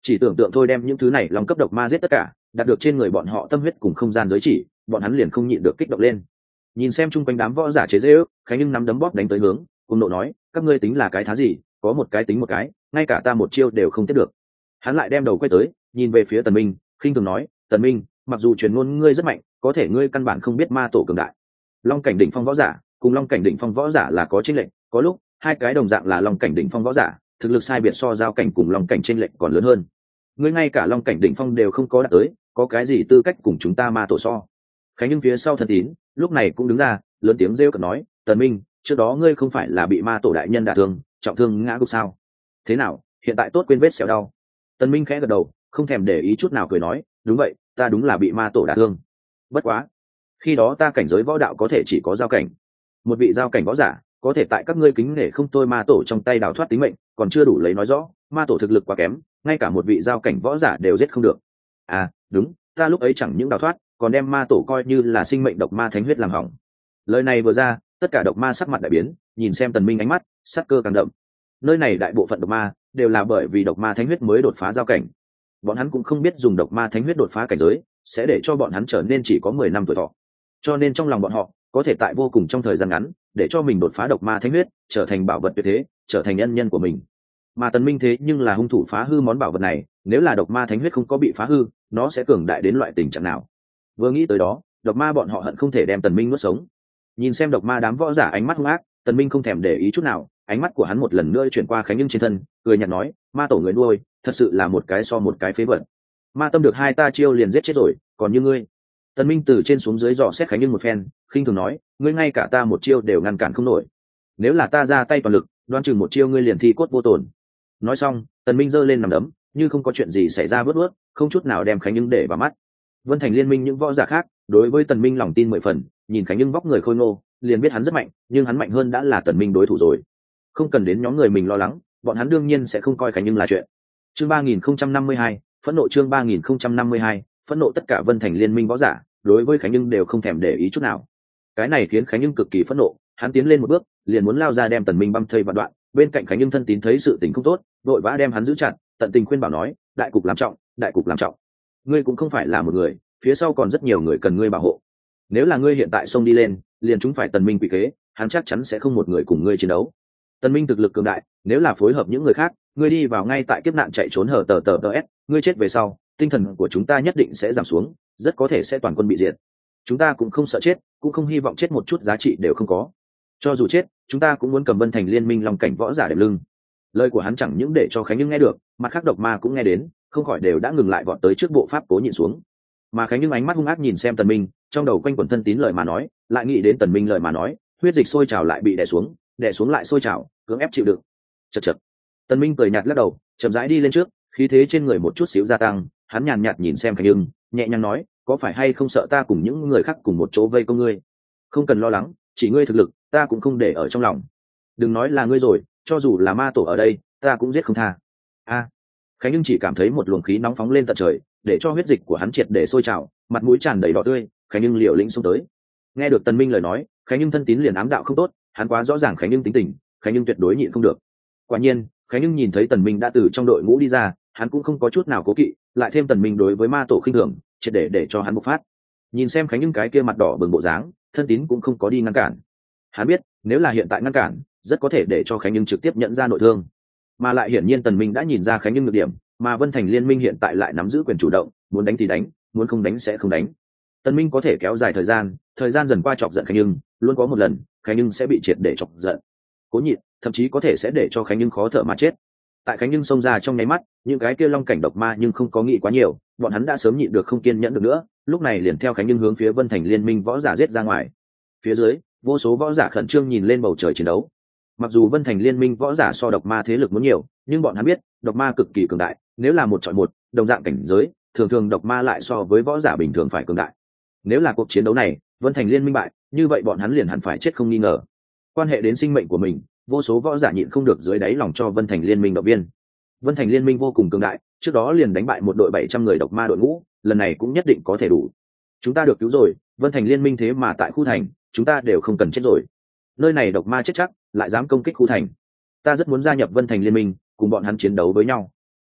Speaker 1: chỉ tưởng tượng thôi, đem những thứ này long cấp độc ma giết tất cả, đạt được trên người bọn họ tâm huyết cùng không gian giới chỉ, bọn hắn liền không nhịn được kích động lên. Nhìn xem chung quanh đám võ giả chế dễ ước, Khánh Nhưng nắm đấm bóp đánh tới hướng, cùng nộ nói, các ngươi tính là cái thá gì, có một cái tính một cái, ngay cả ta một chiêu đều không tiếp được. Hắn lại đem đầu quay tới, nhìn về phía Tần Minh, khinh thường nói, Tần Minh, mặc dù truyền ngôn ngươi rất mạnh, có thể ngươi căn bản không biết ma tổ cường đại. Long cảnh đỉnh phong võ giả cùng long cảnh đỉnh phong võ giả là có chênh lệch, có lúc hai cái đồng dạng là long cảnh đỉnh phong võ giả, thực lực sai biệt so giao cảnh cùng long cảnh chênh lệch còn lớn hơn. Ngươi ngay cả long cảnh đỉnh phong đều không có đạt tới, có cái gì tư cách cùng chúng ta ma tổ so? Khánh Nhưng phía sau thân tín lúc này cũng đứng ra, lớn tiếng rêu cợt nói, Tần Minh, trước đó ngươi không phải là bị ma tổ đại nhân đả thương, trọng thương ngã gục sao? Thế nào, hiện tại tốt quên vết sẹo đau? Tần Minh khẽ gật đầu, không thèm để ý chút nào, cười nói, đúng vậy, ta đúng là bị ma tổ đả thương. Bất quá, khi đó ta cảnh giới võ đạo có thể chỉ có giao cảnh, một vị giao cảnh võ giả có thể tại các ngươi kính nể không tôi ma tổ trong tay đào thoát tính mệnh, còn chưa đủ lấy nói rõ ma tổ thực lực quá kém, ngay cả một vị giao cảnh võ giả đều giết không được. À đúng, ta lúc ấy chẳng những đào thoát, còn đem ma tổ coi như là sinh mệnh độc ma thánh huyết làm hỏng. Lời này vừa ra, tất cả độc ma sắc mặt đại biến, nhìn xem Tần Minh ánh mắt sắc cơ càng đậm. Nơi này đại bộ phận độc ma đều là bởi vì độc ma thánh huyết mới đột phá giao cảnh, bọn hắn cũng không biết dùng độc ma thánh huyết đột phá cảnh giới sẽ để cho bọn hắn trở nên chỉ có mười năm tuổi thọ, cho nên trong lòng bọn họ có thể tại vô cùng trong thời gian ngắn để cho mình đột phá độc ma thánh huyết, trở thành bảo vật tuyệt thế, trở thành nhân nhân của mình. Mà Tần Minh thế nhưng là hung thủ phá hư món bảo vật này, nếu là độc ma thánh huyết không có bị phá hư, nó sẽ cường đại đến loại tình trạng nào? Vừa nghĩ tới đó, độc ma bọn họ hận không thể đem Tần Minh nuốt sống. Nhìn xem độc ma đám võ giả ánh mắt hung ác, Tần Minh không thèm để ý chút nào, ánh mắt của hắn một lần nữa chuyển qua Khánh Nhưng trên thân, cười nhạt nói, ma tổ người nuôi thật sự là một cái so một cái phế vật. Ma tâm được hai ta chiêu liền giết chết rồi, còn như ngươi. Tần Minh từ trên xuống dưới dò xét Khánh Nhưng một phen, khinh thường nói, ngươi ngay cả ta một chiêu đều ngăn cản không nổi, nếu là ta ra tay toàn lực, đoán chừng một chiêu ngươi liền thi cốt vô tổn. Nói xong, Tần Minh giơ lên nằm đấm, như không có chuyện gì xảy ra, vớt vớt, không chút nào đem Khánh Nhưng để vào mắt. Vân Thành Liên minh những võ giả khác đối với Tần Minh lòng tin mười phần, nhìn Khánh Nhưng vóc người khôi ngô, liền biết hắn rất mạnh, nhưng hắn mạnh hơn đã là Tần Minh đối thủ rồi. Không cần đến nhóm người mình lo lắng, bọn hắn đương nhiên sẽ không coi Khánh Nhưng là chuyện. Chương ba nghìn không trăm năm mươi hai, phẫn nộ. Chương ba nghìn không trăm năm mươi hai, phẫn nộ. Tất cả Vân Thành Liên minh võ giả đối với Khánh Nhưng đều không thèm để ý chút nào. Cái này khiến Khánh Nhưng cực kỳ phẫn nộ, hắn tiến lên một bước, liền muốn lao ra đem Tần Minh băm thây vạn đoạn. Bên cạnh Khánh Nhưng thân tín thấy sự tình không tốt, vội vã đem hắn giữ chặt, tận tình khuyên bảo nói, đại cục làm trọng, đại cục làm trọng. Ngươi cũng không phải là một người, phía sau còn rất nhiều người cần ngươi bảo hộ. Nếu là ngươi hiện tại xông đi lên, liền chúng phải Tần Minh quỷ kế, hắn chắc chắn sẽ không một người cùng ngươi chiến đấu. Tần Minh thực lực cường đại, nếu là phối hợp những người khác, ngươi đi vào ngay tại kiếp nạn chạy trốn hở tờ tờ tờ s, ngươi chết về sau, tinh thần của chúng ta nhất định sẽ giảm xuống, rất có thể sẽ toàn quân bị diệt. Chúng ta cũng không sợ chết, cũng không hy vọng chết một chút giá trị đều không có. Cho dù chết, chúng ta cũng muốn cầm Vân Thành Liên minh long cảnh võ giả đệm lưng. Lời của hắn chẳng những để cho Khánh Nhưng nghe được, mặt khác độc ma cũng nghe đến, không khỏi đều đã ngừng lại vọt tới trước bộ pháp cố nhịn xuống. Mà Khánh Nhưng ánh mắt hung ác nhìn xem Tần Minh, trong đầu quanh quẩn thân tín lời mà nói, lại nghĩ đến Tần Minh lời mà nói, huyết dịch sôi trào lại bị đè xuống, đè xuống lại sôi trào, cưỡng ép chịu đựng. Chậc chậc. Tần Minh cười nhạt lắc đầu, chậm rãi đi lên trước, khí thế trên người một chút xíu gia tăng, hắn nhàn nhạt nhìn xem Khánh Nhưng, nhẹ nhàng nói, có phải hay không sợ ta cùng những người khác cùng một chỗ vây công ngươi? Không cần lo lắng, chỉ ngươi thực lực, ta cũng không để ở trong lòng. Đừng nói là ngươi rồi, cho dù là ma tổ ở đây, ta cũng giết không tha. A. Khánh Nhưng chỉ cảm thấy một luồng khí nóng phóng lên tận trời, để cho huyết dịch của hắn triệt để sôi trào, mặt mũi tràn đầy đỏ tươi. Khánh Nhưng liều lĩnh xông tới. Nghe được Tần Minh lời nói, Khánh Nhưng thân tín liền ám đạo không tốt, hắn quá rõ ràng Khánh Nhưng tính tình, Khánh Nhưng tuyệt đối nhịn không được. Quả nhiên, Khánh Nhưng nhìn thấy Tần Minh đã từ trong đội ngũ đi ra, hắn cũng không có chút nào cố kỵ, lại thêm Tần Minh đối với ma tổ khinh thường, triệt để để cho hắn bộc phát. Nhìn xem Khánh Nhưng cái kia mặt đỏ bừng bộ dáng, thân tín cũng không có đi ngăn cản. Hắn biết, nếu là hiện tại ngăn cản, rất có thể để cho Khánh Nhưng trực tiếp nhận ra nội thương. Mà lại hiển nhiên Tần Minh đã nhìn ra Khánh Nhưng nhược điểm, mà Vân Thành Liên minh hiện tại lại nắm giữ quyền chủ động, muốn đánh thì đánh, muốn không đánh sẽ không đánh. Tần Minh có thể kéo dài thời gian, thời gian dần qua chọc giận Khánh Nhưng, luôn có một lần, Khánh Nhưng sẽ bị triệt để chọc giận. Cố nhịn, thậm chí có thể sẽ để cho Khánh Nhưng khó thở mà chết. Tại Khánh Nhưng xông ra trong nháy mắt, những cái kia long cảnh độc ma nhưng không có nghĩ quá nhiều, bọn hắn đã sớm nhịn được không kiên nhẫn được nữa, lúc này liền theo Khánh Nhưng hướng phía Vân Thành Liên minh võ giả giết ra ngoài. Phía dưới, vô số võ giả khẩn trương nhìn lên bầu trời chiến đấu. Mặc dù Vân Thành Liên minh võ giả so độc ma thế lực muốn nhiều, nhưng bọn hắn biết, độc ma cực kỳ cường đại, nếu là một chọi một, đồng dạng cảnh giới, thường thường độc ma lại so với võ giả bình thường phải cường đại. Nếu là cuộc chiến đấu này, Vân Thành Liên minh bại, như vậy bọn hắn liền hẳn phải chết không nghi ngờ. Quan hệ đến sinh mệnh của mình, vô số võ giả nhịn không được dưới đáy lòng cho Vân Thành Liên minh động viên. Vân Thành Liên minh vô cùng cường đại, trước đó liền đánh bại một đội bảy trăm người độc ma đội ngũ, lần này cũng nhất định có thể đủ. Chúng ta được cứu rồi, Vân Thành Liên minh thế mà tại khu thành, chúng ta đều không cần chết rồi. Nơi này độc ma chết chắc, lại dám công kích khu thành. Ta rất muốn gia nhập Vân Thành Liên minh, cùng bọn hắn chiến đấu với nhau.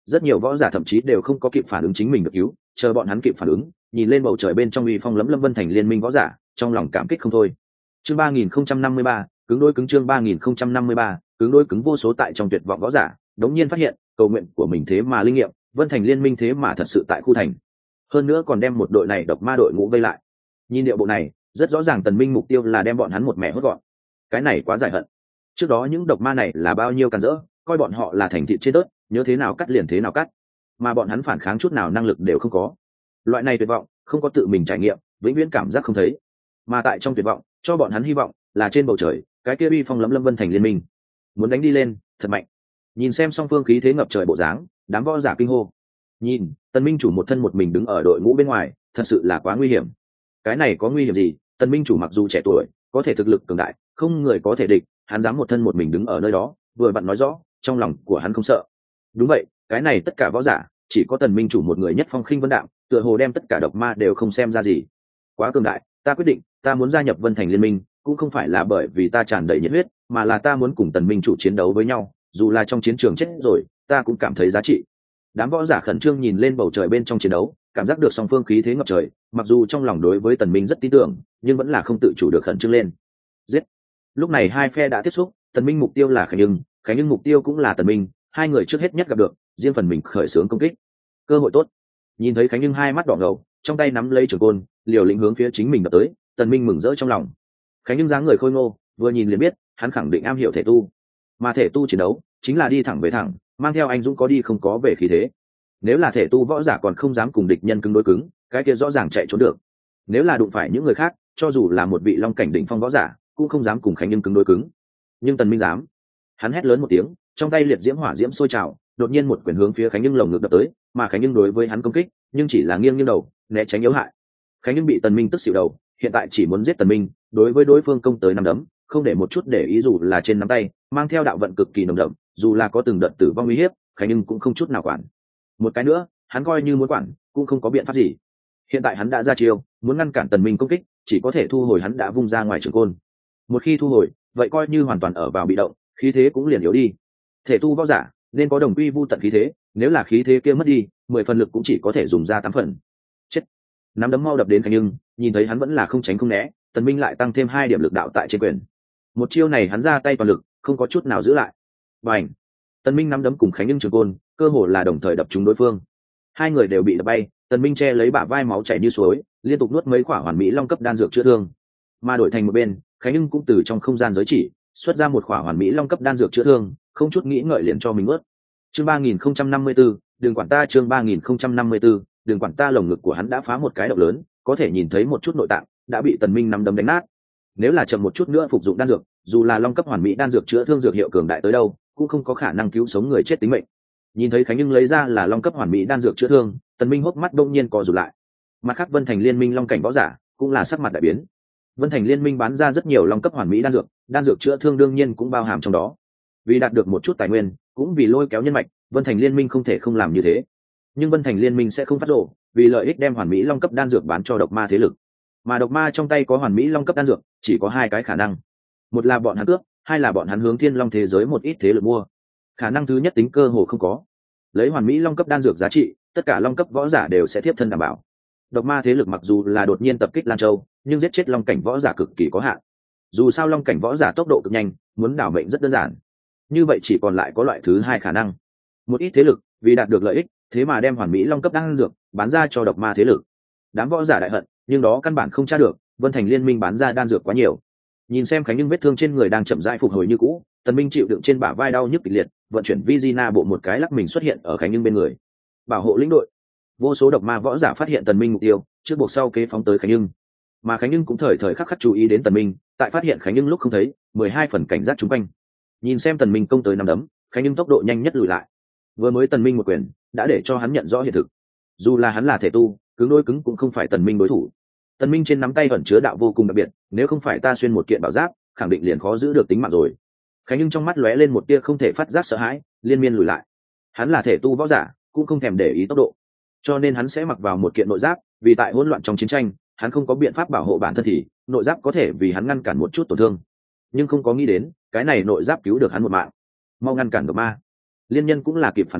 Speaker 1: rất nhiều võ giả thậm chí đều không có kịp phản ứng chính mình được cứu, chờ bọn hắn kịp phản ứng, nhìn lên bầu trời bên trong uy phong lấm lâm Vân Thành liên minh võ giả, trong lòng cảm kích không thôi. Chương ba nghìn không trăm năm mươi ba, cứng đôi cứng chương ba nghìn không trăm năm mươi ba, cứng đôi cứng vô số tại trong tuyệt vọng võ giả, đống nhiên phát hiện, cầu nguyện của mình thế mà linh nghiệm, Vân Thành liên minh thế mà thật sự tại khu thành. Hơn nữa còn đem một đội này độc ma đội ngũ vây lại. Nhìn điệu bộ này, rất rõ ràng Tần Minh mục tiêu là đem bọn hắn một mẻ hốt gọn. Cái này quá giải hận. Trước đó những độc ma này là bao nhiêu càn rỡ, coi bọn họ là thành thịt trên đất, nhớ thế nào cắt liền thế nào cắt, mà bọn hắn phản kháng chút nào năng lực đều không có. Loại này tuyệt vọng, không có tự mình trải nghiệm, vĩnh viễn cảm giác không thấy. Mà tại trong tuyệt vọng, cho bọn hắn hy vọng là trên bầu trời, cái kia uy phong lấm lâm Vân Thành liên minh, muốn đánh đi lên, thật mạnh. Nhìn xem song phương khí thế ngập trời bộ dáng, đám võ giả kinh hô. Nhìn, Tần Minh chủ một thân một mình đứng ở đội ngũ bên ngoài, thật sự là quá nguy hiểm. Cái này có nguy hiểm gì? Tần Minh chủ mặc dù trẻ tuổi, có thể thực lực cường đại, không người có thể địch, hắn dám một thân một mình đứng ở nơi đó, vừa vặn nói rõ, trong lòng của hắn không sợ. Đúng vậy, cái này tất cả võ giả, chỉ có Tần Minh chủ một người nhất phong khinh vân đạm, tựa hồ đem tất cả độc ma đều không xem ra gì. Quá cường đại, ta quyết định, ta muốn gia nhập Vân Thành liên minh, cũng không phải là bởi vì ta tràn đầy nhiệt huyết, mà là ta muốn cùng Tần Minh chủ chiến đấu với nhau, dù là trong chiến trường chết rồi, ta cũng cảm thấy giá trị. Đám võ giả khẩn trương nhìn lên bầu trời bên trong chiến đấu, cảm giác được song phương khí thế ngập trời, mặc dù trong lòng đối với Tần Minh rất tin tưởng, nhưng vẫn là không tự chủ được khẩn trương lên. Giết! Lúc này hai phe đã tiếp xúc, Tần Minh mục tiêu là Khánh Nhưng, Khánh Nhưng mục tiêu cũng là Tần Minh, hai người trước hết nhất gặp được, riêng phần mình khởi xướng công kích. Cơ hội tốt. Nhìn thấy Khánh Nhưng hai mắt đỏ ngầu, trong tay nắm lấy trường côn, liều lĩnh hướng phía chính mình đập tới, Tần Minh mừng rỡ trong lòng. Khánh Nhưng dáng người khôi ngô, vừa nhìn liền biết, hắn khẳng định am hiểu thể tu. Mà thể tu chiến đấu, chính là đi thẳng về thẳng, mang theo anh dũng có đi không có về khí thế. Nếu là thể tu võ giả còn không dám cùng địch nhân cứng đối cứng, cái kia rõ ràng chạy trốn được. Nếu là đụng phải những người khác, cho dù là một vị long cảnh đỉnh phong võ giả, cũng không dám cùng Khánh Nhưng cứng đối cứng. Nhưng Tần Minh dám. Hắn hét lớn một tiếng, trong tay liệt diễm hỏa diễm sôi trào, đột nhiên một quyền hướng phía Khánh Nhưng lồng ngực đập tới, mà Khánh Nhưng đối với hắn công kích, nhưng chỉ là nghiêng nghiêng đầu, né tránh yếu hại. Khánh Nhưng bị Tần Minh tức xỉu đầu, hiện tại chỉ muốn giết Tần Minh, đối với đối phương công tới năm đấm, không để một chút để ý, dù là trên nắm tay mang theo đạo vận cực kỳ nồng đậm, dù là có từng đợt tử vong uy hiếp, Khánh Nhưng cũng không chút nào quản. Một cái nữa, hắn coi như muốn quản, cũng không có biện pháp gì. Hiện tại hắn đã ra chiêu, muốn ngăn cản Tần Minh công kích, chỉ có thể thu hồi hắn đã vung ra ngoài trường côn. Một khi thu hồi, vậy coi như hoàn toàn ở vào bị động, khí thế cũng liền yếu đi. Thể tu võ giả nên có đồng quy vu tận khí thế, nếu là khí thế kia mất đi, mười phần lực cũng chỉ có thể dùng ra tám phần. Chết! Nắm đấm mau đập đến Khánh Nhưng, nhìn thấy hắn vẫn là không tránh không né, Tần Minh lại tăng thêm hai điểm lực đạo tại trên quyền. Một chiêu này hắn ra tay toàn lực, không có chút nào giữ lại. Bành! Tần Minh nắm đấm cùng Khánh Nhưng trường côn, cơ hồ là đồng thời đập trúng đối phương. Hai người đều bị đập bay, Tần Minh che lấy bả vai máu chảy như suối, liên tục nuốt mấy quả hoàn mỹ long cấp đan dược chữa thương. Mà đổi thành một bên, Khánh Nhưng cũng từ trong không gian giới chỉ xuất ra một quả hoàn mỹ long cấp đan dược chữa thương, không chút nghĩ ngợi liền cho mình nuốt. Chương ba nghìn không trăm năm mươi tư, đừng quản ta chương ba nghìn không trăm năm mươi tư, đừng quản ta lồng ngực của hắn đã phá một cái động lớn, có thể nhìn thấy một chút nội tạng đã bị Tần Minh nắm đấm đánh nát. Nếu là chậm một chút nữa phục dụng đan dược, dù là long cấp hoàn mỹ đan dược chữa thương dược hiệu cường đại tới đâu, cũng không có khả năng cứu sống người chết tính mệnh. Nhìn thấy Khánh Nhưng lấy ra là long cấp hoàn mỹ đan dược chữa thương, Tần Minh hốc mắt đông nhiên co rụt lại. Mặt khác Vân Thành liên minh long cảnh võ giả cũng là sắc mặt đại biến. Vân Thành liên minh bán ra rất nhiều long cấp hoàn mỹ đan dược, đan dược chữa thương đương nhiên cũng bao hàm trong đó. Vì đạt được một chút tài nguyên, cũng vì lôi kéo nhân mạch, Vân Thành liên minh không thể không làm như thế. Nhưng Vân Thành liên minh sẽ không phát rồ, vì lợi ích đem hoàn mỹ long cấp đan dược bán cho độc ma thế lực. Mà độc ma trong tay có hoàn mỹ long cấp đan dược, chỉ có hai cái khả năng. Một là bọn hắn cướp, hai là bọn hắn hướng Thiên Long thế giới một ít thế lực mua. Khả năng thứ nhất tính cơ hồ không có. Lấy hoàn mỹ long cấp đan dược giá trị, tất cả long cấp võ giả đều sẽ tiếp thân đảm bảo. Độc ma thế lực mặc dù là đột nhiên tập kích Lan Châu, nhưng giết chết long cảnh võ giả cực kỳ có hạn. Dù sao long cảnh võ giả tốc độ cực nhanh, muốn đảo mệnh rất đơn giản. Như vậy chỉ còn lại có loại thứ hai khả năng. Một ít thế lực vì đạt được lợi ích, thế mà đem hoàn mỹ long cấp đan dược bán ra cho độc ma thế lực. Đám võ giả đại hận, nhưng đó căn bản không tra được, Vân Thành liên minh bán ra đan dược quá nhiều. Nhìn xem Khánh Nhưng vết thương trên người đang chậm rãi phục hồi như cũ, Tần Minh chịu đựng trên bả vai đau nhức kịch liệt, vận chuyển Vizina bộ một cái lắc mình xuất hiện ở Khánh Nhưng bên người. Bảo hộ lĩnh đội. Vô số độc ma võ giả phát hiện Tần Minh mục tiêu, trước buộc sau kế phóng tới Khánh Nhưng. Mà Khánh Nhưng cũng thời thời khắc khắc chú ý đến Tần Minh, tại phát hiện Khánh Nhưng lúc không thấy, mười hai phần cảnh giác chúng quanh. Nhìn xem Tần Minh công tới năm đấm, Khánh Nhưng tốc độ nhanh nhất lùi lại. Vừa mới Tần Minh một quyền, đã để cho hắn nhận rõ hiện thực. Dù là hắn là thể tu, cứng đối cứng cũng không phải Tần Minh đối thủ. Tần Minh trên nắm tay ẩn chứa đạo vô cùng đặc biệt, nếu không phải ta xuyên một kiện bảo giáp, khẳng định liền khó giữ được tính mạng rồi. Khánh Nhưng trong mắt lóe lên một tia không thể phát giác sợ hãi, liên miên lùi lại. Hắn là thể tu võ giả, cũng không thèm để ý tốc độ, cho nên hắn sẽ mặc vào một kiện nội giáp, vì tại hỗn loạn trong chiến tranh, hắn không có biện pháp bảo hộ bản thân thì nội giáp có thể vì hắn ngăn cản một chút tổn thương, nhưng không có nghĩ đến cái này nội giáp cứu được hắn một mạng. Mau ngăn cản độc ma. Liên Nhân cũng là kịp phản ứng,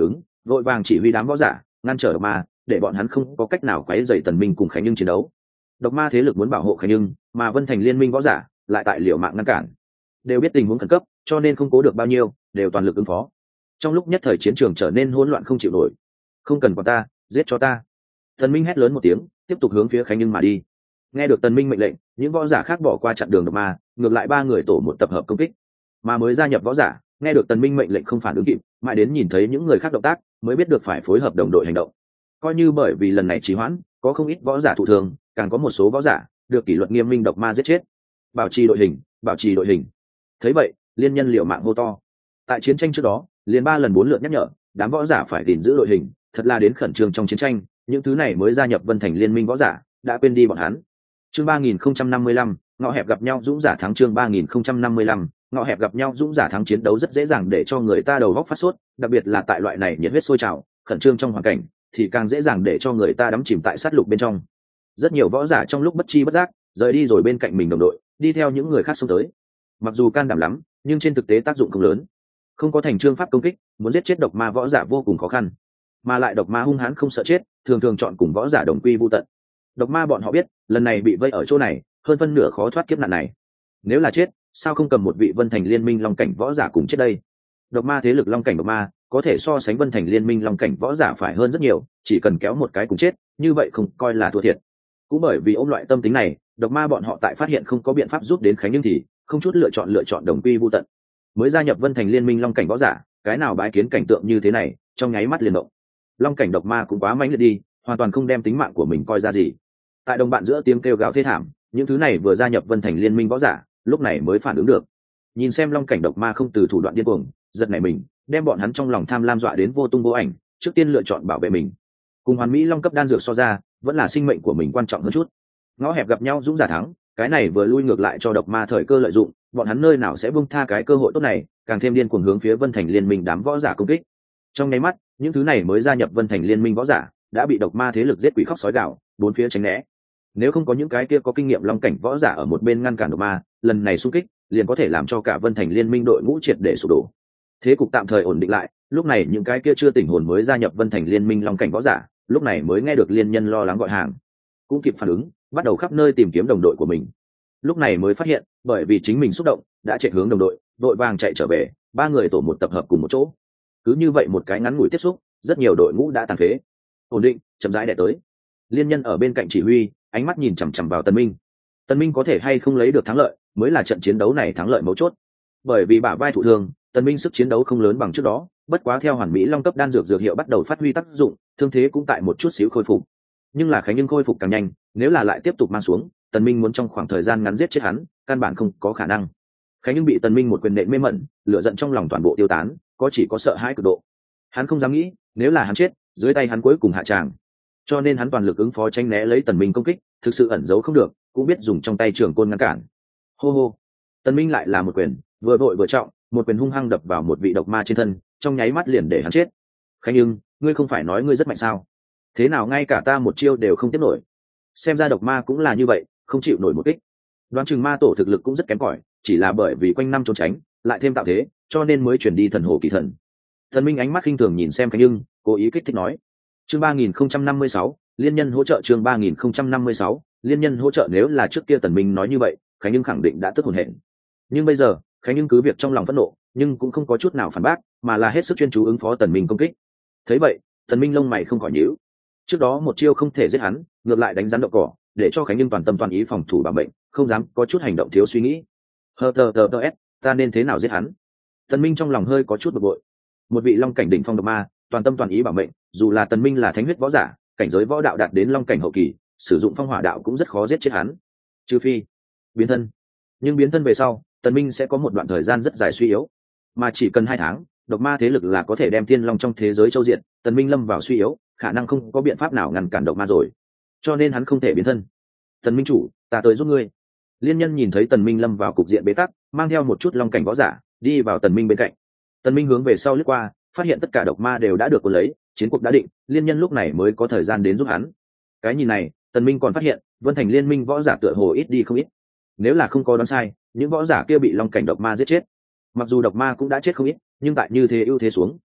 Speaker 1: vội vàng chỉ huy đám võ giả ngăn trở độc ma, để bọn hắn không có cách nào quấy rầy tần minh cùng khánh nhưng chiến đấu. Độc ma thế lực muốn bảo hộ khánh nhưng, mà vân thành liên minh võ giả lại tại liều mạng ngăn cản, đều biết tình huống khẩn cấp cho nên không cố được bao nhiêu, đều toàn lực ứng phó. Trong lúc nhất thời chiến trường trở nên hỗn loạn không chịu nổi. Không cần quản ta, giết cho ta. Tần minh hét lớn một tiếng, tiếp tục hướng phía khánh nhưng mà đi. Nghe được tần minh mệnh lệnh, những võ giả khác bỏ qua chặn đường độc ma, ngược lại ba người tổ một tập hợp công kích. Mà mới gia nhập võ giả nghe được tần minh mệnh lệnh không phản ứng kịp, mãi đến nhìn thấy những người khác động tác mới biết được phải phối hợp đồng đội hành động. Coi như bởi vì lần này trì hoãn, có không ít võ giả thụ thương, càng có một số võ giả được kỷ luật nghiêm minh độc ma giết chết. Bảo trì đội hình, bảo trì đội hình. Thấy vậy, liên nhân liều mạng hô to. Tại chiến tranh trước đó, liền ba lần bốn lượt nhắc nhở đám võ giả phải gìn giữ đội hình, thật là đến khẩn trương trong chiến tranh, những thứ này mới gia nhập vân thành liên minh võ giả đã quên đi bọn hắn. Chương ba nghìn không trăm năm mươi lăm, ngõ hẹp gặp nhau dũng giả thắng. Chương ba nghìn không trăm năm mươi lăm, ngõ hẹp gặp nhau dũng giả thắng. Chiến đấu rất dễ dàng để cho người ta đầu óc phát sốt, đặc biệt là tại loại này nhiệt huyết sôi trào, khẩn trương trong hoàn cảnh, thì càng dễ dàng để cho người ta đắm chìm tại sát lục bên trong. Rất nhiều võ giả trong lúc bất chi bất giác rời đi rồi bên cạnh mình đồng đội, đi theo những người khác xông tới. Mặc dù can đảm lắm, nhưng trên thực tế tác dụng không lớn. Không có thành chương pháp công kích, muốn giết chết độc ma võ giả vô cùng khó khăn. Mà lại độc ma hung hãn không sợ chết, thường thường chọn cùng võ giả đồng quy vu tận. Độc ma bọn họ biết, lần này bị vây ở chỗ này, hơn phân nửa khó thoát kiếp nạn này. Nếu là chết, sao không cầm một vị vân thành liên minh long cảnh võ giả cùng chết đây? Độc ma thế lực long cảnh độc ma có thể so sánh vân thành liên minh long cảnh võ giả phải hơn rất nhiều, chỉ cần kéo một cái cùng chết, như vậy không coi là thua thiệt. Cũng bởi vì ôm loại tâm tính này, độc ma bọn họ tại phát hiện không có biện pháp giúp đến khánh nhưng thì không chút lựa chọn lựa chọn đồng quy vu tận. Mới gia nhập vân thành liên minh long cảnh võ giả, cái nào bái kiến cảnh tượng như thế này, trong nháy mắt liền động. Long cảnh độc ma cũng quá mãnh liệt đi, hoàn toàn không đem tính mạng của mình coi ra gì. Tại đồng bạn giữa tiếng kêu gào thê thảm, những thứ này vừa gia nhập vân thành liên minh võ giả lúc này mới phản ứng được. Nhìn xem long cảnh độc ma không từ thủ đoạn điên cuồng, giật nảy mình, đem bọn hắn trong lòng tham lam dọa đến vô tung vô ảnh, trước tiên lựa chọn bảo vệ mình. Cùng hoàn mỹ long cấp đan dược so ra, vẫn là sinh mệnh của mình quan trọng hơn chút. Ngõ hẹp gặp nhau dũng giả thắng, cái này vừa lui ngược lại cho độc ma thời cơ lợi dụng, bọn hắn nơi nào sẽ buông tha cái cơ hội tốt này, càng thêm điên cuồng hướng phía vân thành liên minh đám võ giả công kích. Trong nháy mắt, những thứ này mới gia nhập vân thành liên minh võ giả đã bị độc ma thế lực giết quỷ khóc sói gào, bốn phía tránh né. Nếu không có những cái kia có kinh nghiệm long cảnh võ giả ở một bên ngăn cản độc ma, lần này xung kích liền có thể làm cho cả vân thành liên minh đội ngũ triệt để sụp đổ. Thế cục tạm thời ổn định lại, lúc này những cái kia chưa tỉnh hồn mới gia nhập vân thành liên minh long cảnh võ giả lúc này mới nghe được liên nhân lo lắng gọi hàng, cũng kịp phản ứng, bắt đầu khắp nơi tìm kiếm đồng đội của mình. Lúc này mới phát hiện, bởi vì chính mình xúc động đã chạy hướng đồng đội, đội vàng chạy trở về, ba người tổ một tập hợp cùng một chỗ. Cứ như vậy một cái ngắn ngủi tiếp xúc, rất nhiều đội ngũ đã tàn phế. Ổn định, chậm rãi đẻ tới. Liên nhân ở bên cạnh chỉ huy, ánh mắt nhìn chằm chằm vào Tần Minh. Tần Minh có thể hay không lấy được thắng lợi, mới là trận chiến đấu này thắng lợi mấu chốt. Bởi vì bả vai thụ thương, Tần Minh sức chiến đấu không lớn bằng trước đó, bất quá theo hoàn mỹ long cấp đan dược dược hiệu bắt đầu phát huy tác dụng, thương thế cũng tại một chút xíu khôi phục. Nhưng là khánh nhưng khôi phục càng nhanh, nếu là lại tiếp tục mang xuống, Tần Minh muốn trong khoảng thời gian ngắn giết chết hắn, căn bản không có khả năng. Khánh nhưng bị Tần Minh một quyền nện mê mẩn, lửa giận trong lòng toàn bộ tiêu tán, có chỉ có sợ hãi cực độ. Hắn không dám nghĩ, nếu là hắn chết, dưới tay hắn cuối cùng hạ tràng. Cho nên hắn toàn lực ứng phó tránh né lấy Tần Minh công kích, thực sự ẩn giấu không được, cũng biết dùng trong tay trường côn ngăn cản. Hô hô, Tần Minh lại là một quyền, vừa vội vừa trọng, một quyền hung hăng đập vào một vị độc ma trên thân, trong nháy mắt liền để hắn chết. Khánh nhưng, ngươi không phải nói ngươi rất mạnh sao? Thế nào ngay cả ta một chiêu đều không tiếp nổi? Xem ra độc ma cũng là như vậy, không chịu nổi một kích. Đoán chừng ma tổ thực lực cũng rất kém cỏi, chỉ là bởi vì quanh năm trốn tránh, lại thêm tạo thế, cho nên mới chuyển đi thần hồ kỳ thần. Tần Minh ánh mắt khinh thường nhìn xem Khánh nhưng, cố ý kích thích nói. Chương ba nghìn không trăm năm mươi sáu, liên nhân hỗ trợ. Chương ba nghìn không trăm năm mươi sáu, liên nhân hỗ trợ. Nếu là trước kia Tần Minh nói như vậy, Khánh nhưng khẳng định đã tức hồn hển. Nhưng bây giờ, Khánh nhưng cứ việc trong lòng phẫn nộ, nhưng cũng không có chút nào phản bác, mà là hết sức chuyên chú ứng phó Tần Minh công kích. Thấy vậy, Tần Minh lông mày không khỏi nhíu. Trước đó một chiêu không thể giết hắn, ngược lại đánh rắn đậu cỏ, để cho Khánh nhưng toàn tâm toàn ý phòng thủ bảo mệnh, không dám có chút hành động thiếu suy nghĩ. Hờ tờ tờ tờ s, ta nên thế nào giết hắn? Tần Minh trong lòng hơi có chút bực bội. Một vị long cảnh đỉnh phong độc ma, toàn tâm toàn ý bảo mệnh, dù là Tần Minh là thánh huyết võ giả, cảnh giới võ đạo đạt đến long cảnh hậu kỳ, sử dụng phong hỏa đạo cũng rất khó giết chết hắn. Trừ phi biến thân. Nhưng biến thân về sau, Tần Minh sẽ có một đoạn thời gian rất dài suy yếu, mà chỉ cần hai tháng, độc ma thế lực là có thể đem thiên long trong thế giới châu diện. Tần Minh lâm vào suy yếu, khả năng không có biện pháp nào ngăn cản độc ma rồi, cho nên hắn không thể biến thân. Tần Minh chủ, ta tới giúp ngươi. Liên nhân nhìn thấy Tần Minh lâm vào cục diện bế tắc, mang theo một chút long cảnh võ giả đi vào Tần Minh bên cạnh. Tần Minh hướng về sau lướt qua, phát hiện tất cả độc ma đều đã được cuốn lấy, chiến cuộc đã định, liên nhân lúc này mới có thời gian đến giúp hắn. Cái nhìn này, Tần Minh còn phát hiện, Vân Thành liên minh võ giả tựa hồ ít đi không ít. Nếu là không có đoán sai, những võ giả kia bị long cảnh độc ma giết chết. Mặc dù độc ma cũng đã chết không ít, nhưng tại như thế ưu thế xuống,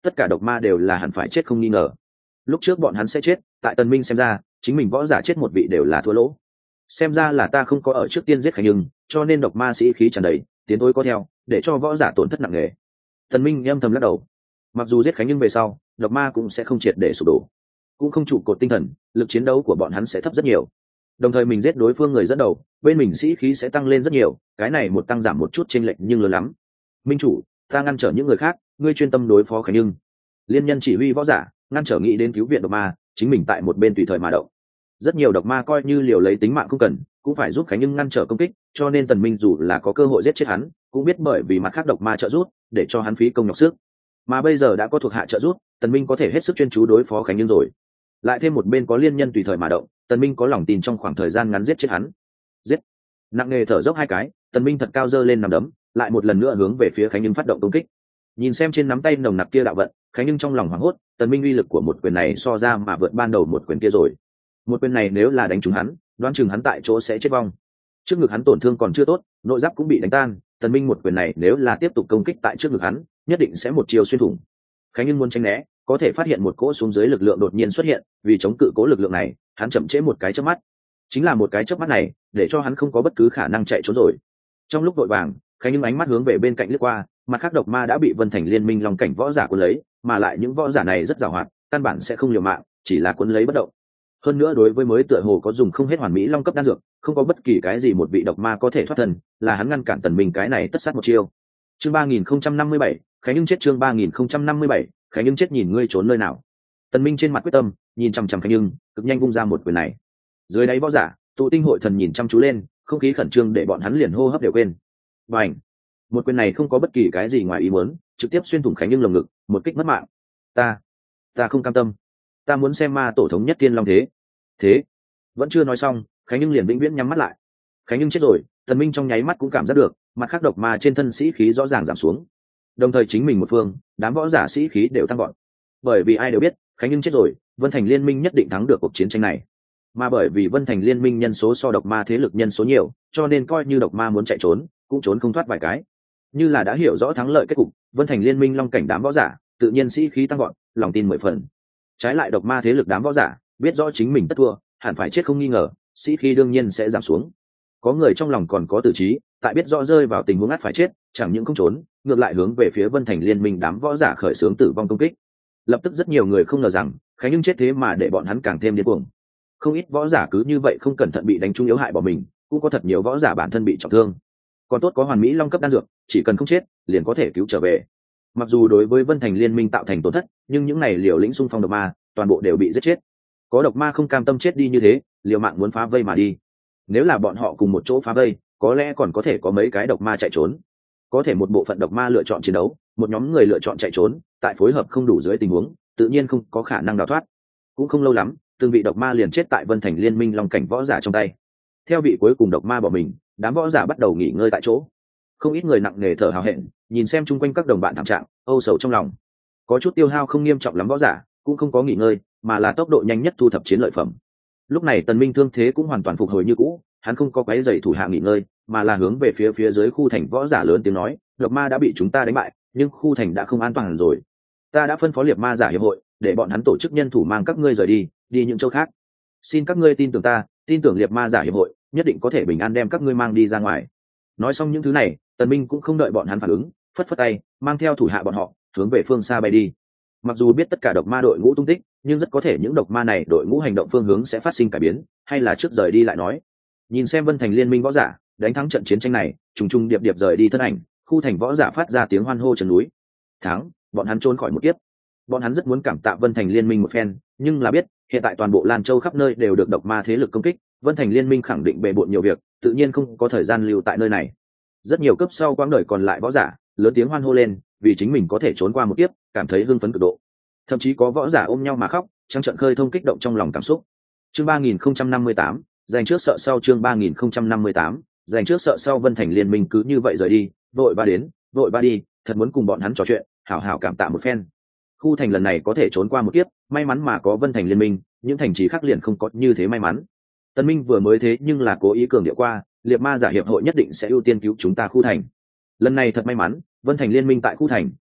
Speaker 1: tất cả độc ma đều là hẳn phải chết không nghi ngờ. Lúc trước bọn hắn sẽ chết, tại Tần Minh xem ra chính mình võ giả chết một vị đều là thua lỗ. Xem ra là ta không có ở trước tiên giết Khánh Nhưng, cho nên độc ma sĩ khí tràn đầy, tiến thối có theo, để cho võ giả tổn thất nặng nề. Tần Minh âm thầm lắc đầu. Mặc dù giết Khánh Nhưng về sau, độc ma cũng sẽ không triệt để sụp đổ, cũng không trụ cột tinh thần, lực chiến đấu của bọn hắn sẽ thấp rất nhiều. Đồng thời mình giết đối phương người dẫn đầu, bên mình sĩ khí sẽ tăng lên rất nhiều, cái này một tăng giảm một chút chênh lệch nhưng lớn lắm. Minh chủ, ta ngăn trở những người khác, ngươi chuyên tâm đối phó Khánh Nhưng. Liên nhân chỉ huy võ giả, ngăn trở nghĩ đến cứu viện độc ma, chính mình tại một bên tùy thời mà động. Rất nhiều độc ma coi như liều lấy tính mạng không cần, cũng phải giúp Khánh Nhưng ngăn trở công kích, cho nên Tần Minh dù là có cơ hội giết chết hắn, cũng biết bởi vì mặt khác độc ma trợ giúp, để cho hắn phí công nhọc sức. Mà bây giờ đã có thuộc hạ trợ giúp, Tần Minh có thể hết sức chuyên chú đối phó Khánh Nhưng rồi. Lại thêm một bên có liên nhân tùy thời mà động, Tần Minh có lòng tin trong khoảng thời gian ngắn giết chết hắn. Giết! Nặng nề thở dốc hai cái, Tần Minh thật cao giơ lên nắm đấm, lại một lần nữa hướng về phía Khánh Nhưng phát động công kích. Nhìn xem trên nắm tay nồng nặc kia đạo vận, Khánh Nhưng trong lòng hoảng hốt, Tần Minh uy lực của một quyền này so ra mà vượt ban đầu một quyền kia rồi. Một quyền này nếu là đánh trúng hắn, đoán chừng hắn tại chỗ sẽ chết vong. Trước ngực hắn tổn thương còn chưa tốt, nội giáp cũng bị đánh tan, Tần Minh một quyền này nếu là tiếp tục công kích tại trước ngực hắn, nhất định sẽ một chiều xuyên thủng. Khánh Nhưng muốn tránh né, có thể phát hiện một cỗ xuống dưới lực lượng đột nhiên xuất hiện, vì chống cự cỗ lực lượng này, hắn chậm trễ một cái chớp mắt. Chính là một cái chớp mắt này, để cho hắn không có bất cứ khả năng chạy trốn rồi. Trong lúc vội vàng, Khánh Nhưng ánh mắt hướng về bên cạnh lướt qua, mặt khác độc ma đã bị Vân Thành Liên Minh Long cảnh võ giả cuốn lấy, mà lại những võ giả này rất giàu hoạt, căn bản sẽ không liều mạng, chỉ là cuốn lấy bất động. Hơn nữa đối với mới tựa hồ có dùng không hết hoàn mỹ long cấp đan dược, không có bất kỳ cái gì một vị độc ma có thể thoát thân, là hắn ngăn cản Tần Minh cái này tất sát một chiêu. Chương ba nghìn không trăm năm mươi bảy, Khánh Nhưng chết. Chương ba nghìn không trăm năm mươi bảy, Khánh Nhưng chết. Nhìn ngươi trốn nơi nào? Tần Minh trên mặt quyết tâm, nhìn chằm chằm Khánh Nhưng, cực nhanh vung ra một quyền này. Dưới đáy võ giả, tụ tinh hội thần nhìn chăm chú lên, không khí khẩn trương để bọn hắn liền hô hấp đều quên. Bành! Một quyền này không có bất kỳ cái gì ngoài ý muốn, trực tiếp xuyên thủng Khánh Nhưng lồng ngực, một kích mất mạng. Ta, ta không cam tâm, ta muốn xem ma tổ thống nhất tiên long thế. Thế, vẫn chưa nói xong, Khánh Nhưng liền vĩnh viễn nhắm mắt lại. Khánh Nhưng chết rồi, Tần Minh trong nháy mắt cũng cảm giác được, mặt khác độc ma trên thân sĩ khí rõ ràng giảm xuống. Đồng thời chính mình một phương, đám võ giả sĩ khí đều tăng vọt. Bởi vì ai đều biết, Khánh Nhưng chết rồi, Vân Thành Liên Minh nhất định thắng được cuộc chiến tranh này. Mà bởi vì Vân Thành Liên Minh nhân số so độc ma thế lực nhân số nhiều, cho nên coi như độc ma muốn chạy trốn, cũng trốn không thoát vài cái. Như là đã hiểu rõ thắng lợi kết cục, Vân Thành Liên Minh long cảnh đám võ giả, tự nhiên sĩ khí tăng vọt, lòng tin mười phần. Trái lại độc ma thế lực đám võ giả, biết rõ chính mình tất thua, hẳn phải chết không nghi ngờ, sĩ khí đương nhiên sẽ giảm xuống. Có người trong lòng còn có tử trí, tại biết rõ rơi vào tình huống ắt phải chết, chẳng những không trốn, ngược lại hướng về phía Vân Thành Liên Minh đám võ giả khởi xướng tử vong công kích. Lập tức rất nhiều người không ngờ rằng, Khánh Nhưng chết thế mà để bọn hắn càng thêm điên cuồng. Không ít võ giả cứ như vậy không cẩn thận bị đánh trúng yếu hại bỏ mình, cũng có thật nhiều võ giả bản thân bị trọng thương. Còn tốt có hoàn mỹ long cấp đan dược, chỉ cần không chết, liền có thể cứu trở về. Mặc dù đối với Vân Thành Liên Minh tạo thành tổn thất, nhưng những này liều lĩnh xung phong độc ma, toàn bộ đều bị giết chết. Có độc ma không cam tâm chết đi như thế, liều mạng muốn phá vây mà đi. Nếu là bọn họ cùng một chỗ phá vây, có lẽ còn có thể có mấy cái độc ma chạy trốn. Có thể một bộ phận độc ma lựa chọn chiến đấu, một nhóm người lựa chọn chạy trốn, tại phối hợp không đủ dưới tình huống, tự nhiên không có khả năng đào thoát. Cũng không lâu lắm, từng vị độc ma liền chết tại Vân Thành Liên Minh long cảnh võ giả trong tay. Theo vị cuối cùng độc ma bỏ mình, đám võ giả bắt đầu nghỉ ngơi tại chỗ. Không ít người nặng nề thở hào hẹn, nhìn xem chung quanh các đồng bạn thảm trạng, âu sầu trong lòng. Có chút tiêu hao không nghiêm trọng lắm võ giả, cũng không có nghỉ ngơi, mà là tốc độ nhanh nhất thu thập chiến lợi phẩm. Lúc này Tần Minh thương thế cũng hoàn toàn phục hồi như cũ, hắn không có quấy rầy thủ hạ nghỉ ngơi, mà là hướng về phía phía dưới khu thành võ giả lớn tiếng nói, độc ma đã bị chúng ta đánh bại, nhưng khu thành đã không an toàn rồi. Ta đã phân phó liệt ma giả hiệp hội, để bọn hắn tổ chức nhân thủ mang các ngươi rời đi, đi những châu khác. Xin các ngươi tin tưởng ta, tin tưởng liệt ma giả hiệp hội, nhất định có thể bình an đem các ngươi mang đi ra ngoài. Nói xong những thứ này, Tần Minh cũng không đợi bọn hắn phản ứng, phất phất tay, mang theo thủ hạ bọn họ, hướng về phương xa bay đi. Mặc dù biết tất cả độc ma đội ngũ tung tích, nhưng rất có thể những độc ma này đội ngũ hành động phương hướng sẽ phát sinh cải biến, hay là trước rời đi lại nói. Nhìn xem Vân Thành Liên Minh võ giả đánh thắng trận chiến tranh này, trùng trùng điệp điệp rời đi thân ảnh, khu thành võ giả phát ra tiếng hoan hô trấn núi. Thắng, bọn hắn trốn khỏi một kiếp. Bọn hắn rất muốn cảm tạ Vân Thành Liên Minh một phen, nhưng là biết, hiện tại toàn bộ Lan Châu khắp nơi đều được độc ma thế lực công kích, Vân Thành Liên Minh khẳng định bề bộn nhiều việc, tự nhiên không có thời gian lưu tại nơi này. Rất nhiều cấp sau quãng đời còn lại võ giả, lớn tiếng hoan hô lên, vì chính mình có thể trốn qua một kiếp, cảm thấy hưng phấn cực độ. Thậm chí có võ giả ôm nhau mà khóc, trắng trợn khơi thông kích động trong lòng cảm xúc. Chương ba nghìn không trăm năm mươi tám, dành trước sợ sau. Chương ba nghìn không trăm năm mươi tám, dành trước sợ sau. Vân Thành Liên Minh cứ như vậy rời đi, vội ba đến, vội ba đi, thật muốn cùng bọn hắn trò chuyện, hảo hảo cảm tạ một phen. Khu thành lần này có thể trốn qua một kiếp, may mắn mà có Vân Thành Liên Minh, những thành trì khác liền không có như thế may mắn. Tân Minh vừa mới thế nhưng là cố ý cường điệu qua, liệt ma giả hiệp hội nhất định sẽ ưu tiên cứu chúng ta khu thành. Lần này thật may mắn, Vân Thành Liên Minh tại khu thành,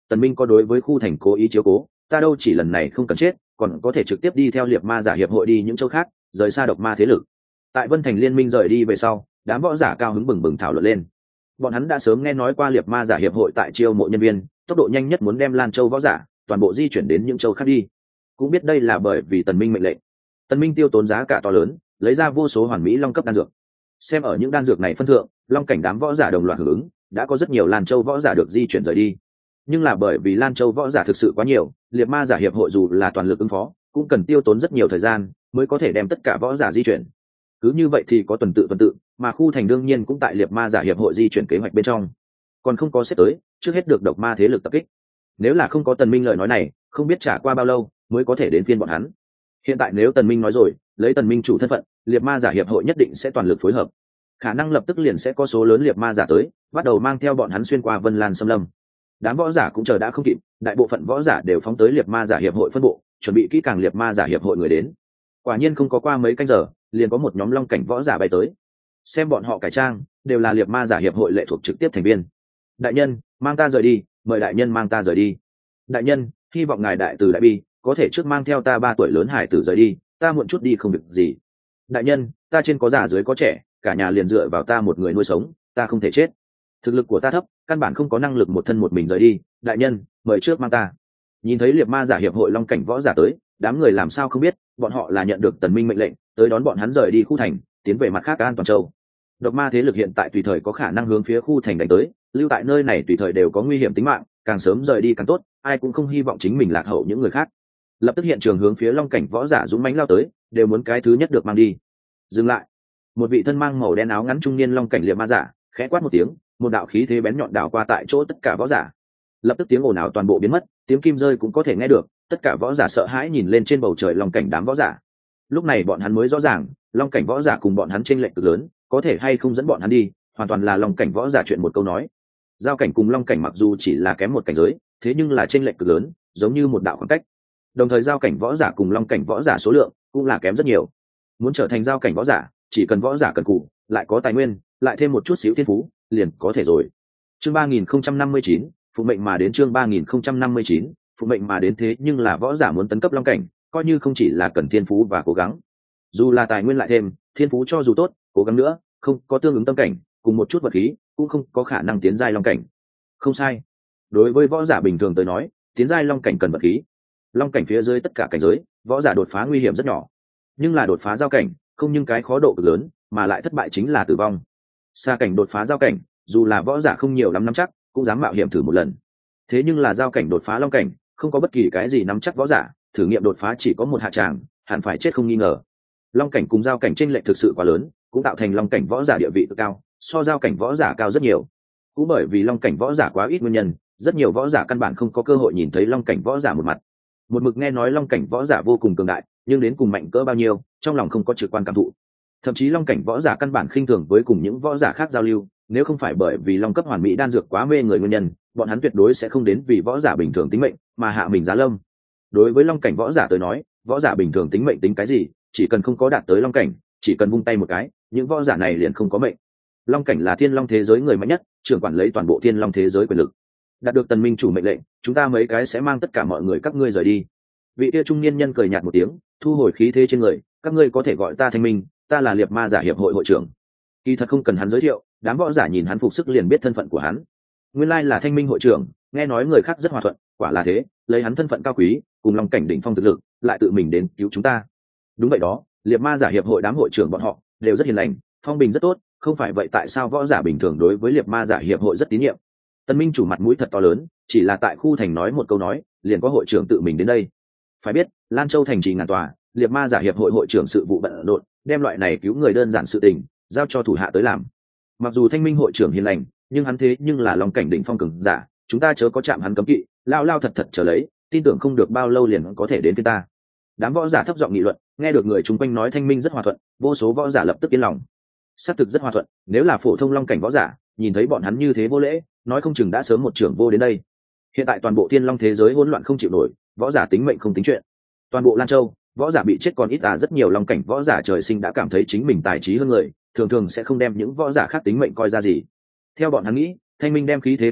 Speaker 1: Tần Minh có đối với khu thành cố ý chiếu cố, ta đâu chỉ lần này không cần chết, còn có thể trực tiếp đi theo liệt ma giả hiệp hội đi những châu khác, rời xa độc ma thế lực. Tại Vân Thành liên minh rời đi về sau, đám võ giả cao hứng bừng bừng thảo luận lên. Bọn hắn đã sớm nghe nói qua liệt ma giả hiệp hội tại chiêu mộ nhân viên, tốc độ nhanh nhất muốn đem Lan Châu võ giả toàn bộ di chuyển đến những châu khác đi. Cũng biết đây là bởi vì Tần Minh mệnh lệnh. Tần Minh tiêu tốn giá cả to lớn, lấy ra vô số hoàn mỹ long cấp đan dược. Xem ở những đan dược này phân thượng, long cảnh đám võ giả đồng loạt hưởng ứng, đã có rất nhiều Lan Châu võ giả được di chuyển rời đi. Nhưng là bởi vì Lan Châu võ giả thực sự quá nhiều, liệt ma giả hiệp hội dù là toàn lực ứng phó, cũng cần tiêu tốn rất nhiều thời gian mới có thể đem tất cả võ giả di chuyển. Cứ như vậy thì có tuần tự tuần tự, mà khu thành đương nhiên cũng tại liệt ma giả hiệp hội di chuyển kế hoạch bên trong. Còn không có xếp tới, trước hết được độc ma thế lực tập kích. Nếu là không có Tần Minh lời nói này, không biết trả qua bao lâu mới có thể đến phiên bọn hắn. Hiện tại nếu Tần Minh nói rồi, lấy Tần Minh chủ thân phận, liệt ma giả hiệp hội nhất định sẽ toàn lực phối hợp. Khả năng lập tức liền sẽ có số lớn liệt ma giả tới, bắt đầu mang theo bọn hắn xuyên qua Vân Lan Xâm Lâm. Đám võ giả cũng chờ đã không kịp, đại bộ phận võ giả đều phóng tới liệt ma giả hiệp hội phân bộ, chuẩn bị kỹ càng liệt ma giả hiệp hội người đến. Quả nhiên không có qua mấy canh giờ, liền có một nhóm long cảnh võ giả bay tới. Xem bọn họ cải trang, đều là liệt ma giả hiệp hội lệ thuộc trực tiếp thành viên. Đại nhân, mang ta rời đi, mời đại nhân mang ta rời đi. Đại nhân, hy vọng ngài đại từ đại bi có thể trước mang theo ta ba tuổi lớn hải tử rời đi, ta muộn chút đi không việc gì. Đại nhân, ta trên có già dưới có trẻ, cả nhà liền dựa vào ta một người nuôi sống, ta không thể chết. Thực lực của ta thấp, căn bản không có năng lực một thân một mình rời đi, đại nhân mời trước mang ta. Nhìn thấy liệt ma giả hiệp hội long cảnh võ giả tới, đám người làm sao không biết bọn họ là nhận được Tần Minh mệnh lệnh tới đón bọn hắn rời đi khu thành, tiến về mặt khác an toàn châu. Độc ma thế lực hiện tại tùy thời có khả năng hướng phía khu thành đánh tới, lưu tại nơi này tùy thời đều có nguy hiểm tính mạng, càng sớm rời đi càng tốt, ai cũng không hy vọng chính mình lạc hậu những người khác. Lập tức hiện trường hướng phía long cảnh võ giả dũng mãnh lao tới, đều muốn cái thứ nhất được mang đi. Dừng lại. Một vị thân mang màu đen áo ngắn trung niên long cảnh liệt ma giả khẽ quát một tiếng, một đạo khí thế bén nhọn đảo qua tại chỗ tất cả võ giả. Lập tức tiếng ồn ào toàn bộ biến mất, tiếng kim rơi cũng có thể nghe được, tất cả võ giả sợ hãi nhìn lên trên bầu trời long cảnh đám võ giả. Lúc này bọn hắn mới rõ ràng, long cảnh võ giả cùng bọn hắn chênh lệch cực lớn, có thể hay không dẫn bọn hắn đi, hoàn toàn là long cảnh võ giả chuyện một câu nói. Giao cảnh cùng long cảnh mặc dù chỉ là kém một cảnh giới, thế nhưng là chênh lệch cực lớn, giống như một đạo khoảng cách. Đồng thời giao cảnh võ giả cùng long cảnh võ giả số lượng cũng là kém rất nhiều. Muốn trở thành giao cảnh võ giả, chỉ cần võ giả cần cù, lại có tài nguyên, lại thêm một chút xíu thiên phú, liền có thể rồi. Chương ba nghìn không trăm năm mươi chín, phụ mệnh mà đến chương ba nghìn không trăm năm mươi chín, phụ mệnh mà đến thế nhưng là võ giả muốn tấn cấp long cảnh, coi như không chỉ là cần thiên phú và cố gắng. Dù là tài nguyên lại thêm, thiên phú cho dù tốt, cố gắng nữa, không có tương ứng tâm cảnh, cùng một chút vật khí, cũng không có khả năng tiến giai long cảnh. Không sai. Đối với võ giả bình thường tới nói, tiến giai long cảnh cần vật khí. Long cảnh phía dưới tất cả cảnh giới, võ giả đột phá nguy hiểm rất nhỏ. Nhưng là đột phá giao cảnh, không nhưng cái khó độ cực lớn, mà lại thất bại chính là tử vong. Xa cảnh đột phá giao cảnh, dù là võ giả không nhiều lắm nắm chắc, cũng dám mạo hiểm thử một lần. Thế nhưng là giao cảnh đột phá long cảnh, không có bất kỳ cái gì nắm chắc võ giả, thử nghiệm đột phá chỉ có một hạ tràng, hẳn phải chết không nghi ngờ. Long cảnh cùng giao cảnh chênh lệch thực sự quá lớn, cũng tạo thành long cảnh võ giả địa vị cực cao, so giao cảnh võ giả cao rất nhiều. Cũng bởi vì long cảnh võ giả quá ít nguyên nhân, rất nhiều võ giả căn bản không có cơ hội nhìn thấy long cảnh võ giả một mặt. Một mực nghe nói long cảnh võ giả vô cùng cường đại, nhưng đến cùng mạnh cỡ bao nhiêu, trong lòng không có trực quan cảm thụ. Thậm chí long cảnh võ giả căn bản khinh thường với cùng những võ giả khác giao lưu, nếu không phải bởi vì long cấp hoàn mỹ đan dược quá mê người nguyên nhân, bọn hắn tuyệt đối sẽ không đến vì võ giả bình thường tính mệnh mà hạ mình giá lâm. Đối với long cảnh võ giả tới nói, võ giả bình thường tính mệnh tính cái gì, chỉ cần không có đạt tới long cảnh, chỉ cần vung tay một cái, những võ giả này liền không có mệnh. Long cảnh là thiên long thế giới người mạnh nhất, trưởng quản lấy toàn bộ thiên long thế giới quyền lực. Đạt được Tần Minh chủ mệnh lệnh, chúng ta mấy cái sẽ mang tất cả mọi người các ngươi rời đi. Vị kia trung niên nhân cười nhạt một tiếng, thu hồi khí thế trên người, các ngươi có thể gọi ta Thanh Minh, ta là liệt ma giả hiệp hội hội trưởng. Kỳ thật không cần hắn giới thiệu, đám võ giả nhìn hắn phục sức liền biết thân phận của hắn. Nguyên lai là Thanh Minh hội trưởng, nghe nói người khác rất hòa thuận, quả là thế, lấy hắn thân phận cao quý, cùng long cảnh đỉnh phong thực lực, lại tự mình đến cứu chúng ta. Đúng vậy đó, liệt ma giả hiệp hội đám hội trưởng bọn họ đều rất hiền lành, phong bình rất tốt, không phải vậy tại sao võ giả bình thường đối với liệt ma giả hiệp hội rất tín nhiệm. Tân Minh chủ mặt mũi thật to lớn, chỉ là tại khu thành nói một câu nói, liền có hội trưởng tự mình đến đây. Phải biết, Lan Châu thành trì ngàn tòa, liệt ma giả hiệp hội hội trưởng sự vụ bận rộn, đem loại này cứu người đơn giản sự tình giao cho thủ hạ tới làm. Mặc dù Thanh Minh hội trưởng hiền lành, nhưng hắn thế nhưng là long cảnh đỉnh phong cường giả, chúng ta chớ có chạm hắn cấm kỵ, lao lao thật thật trở lấy, tin tưởng không được bao lâu liền có thể đến phía ta. Đám võ giả thấp giọng nghị luận, nghe được người chung quanh nói Thanh Minh rất hòa thuận, vô số võ giả lập tức yên lòng. Xác thực rất hòa thuận, nếu là phổ thông long cảnh võ giả, nhìn thấy bọn hắn như thế vô lễ, nói không chừng đã sớm một trưởng vô đến đây. Hiện tại toàn bộ thiên long thế giới hỗn loạn không chịu nổi, võ giả tính mệnh không tính chuyện. Toàn bộ Lan Châu, võ giả bị chết còn ít à, rất nhiều long cảnh võ giả trời sinh đã cảm thấy chính mình tài trí hơn người, thường thường sẽ không đem những võ giả khác tính mệnh coi ra gì. Theo bọn hắn nghĩ, Thanh Minh đem khí thế phóng xuất,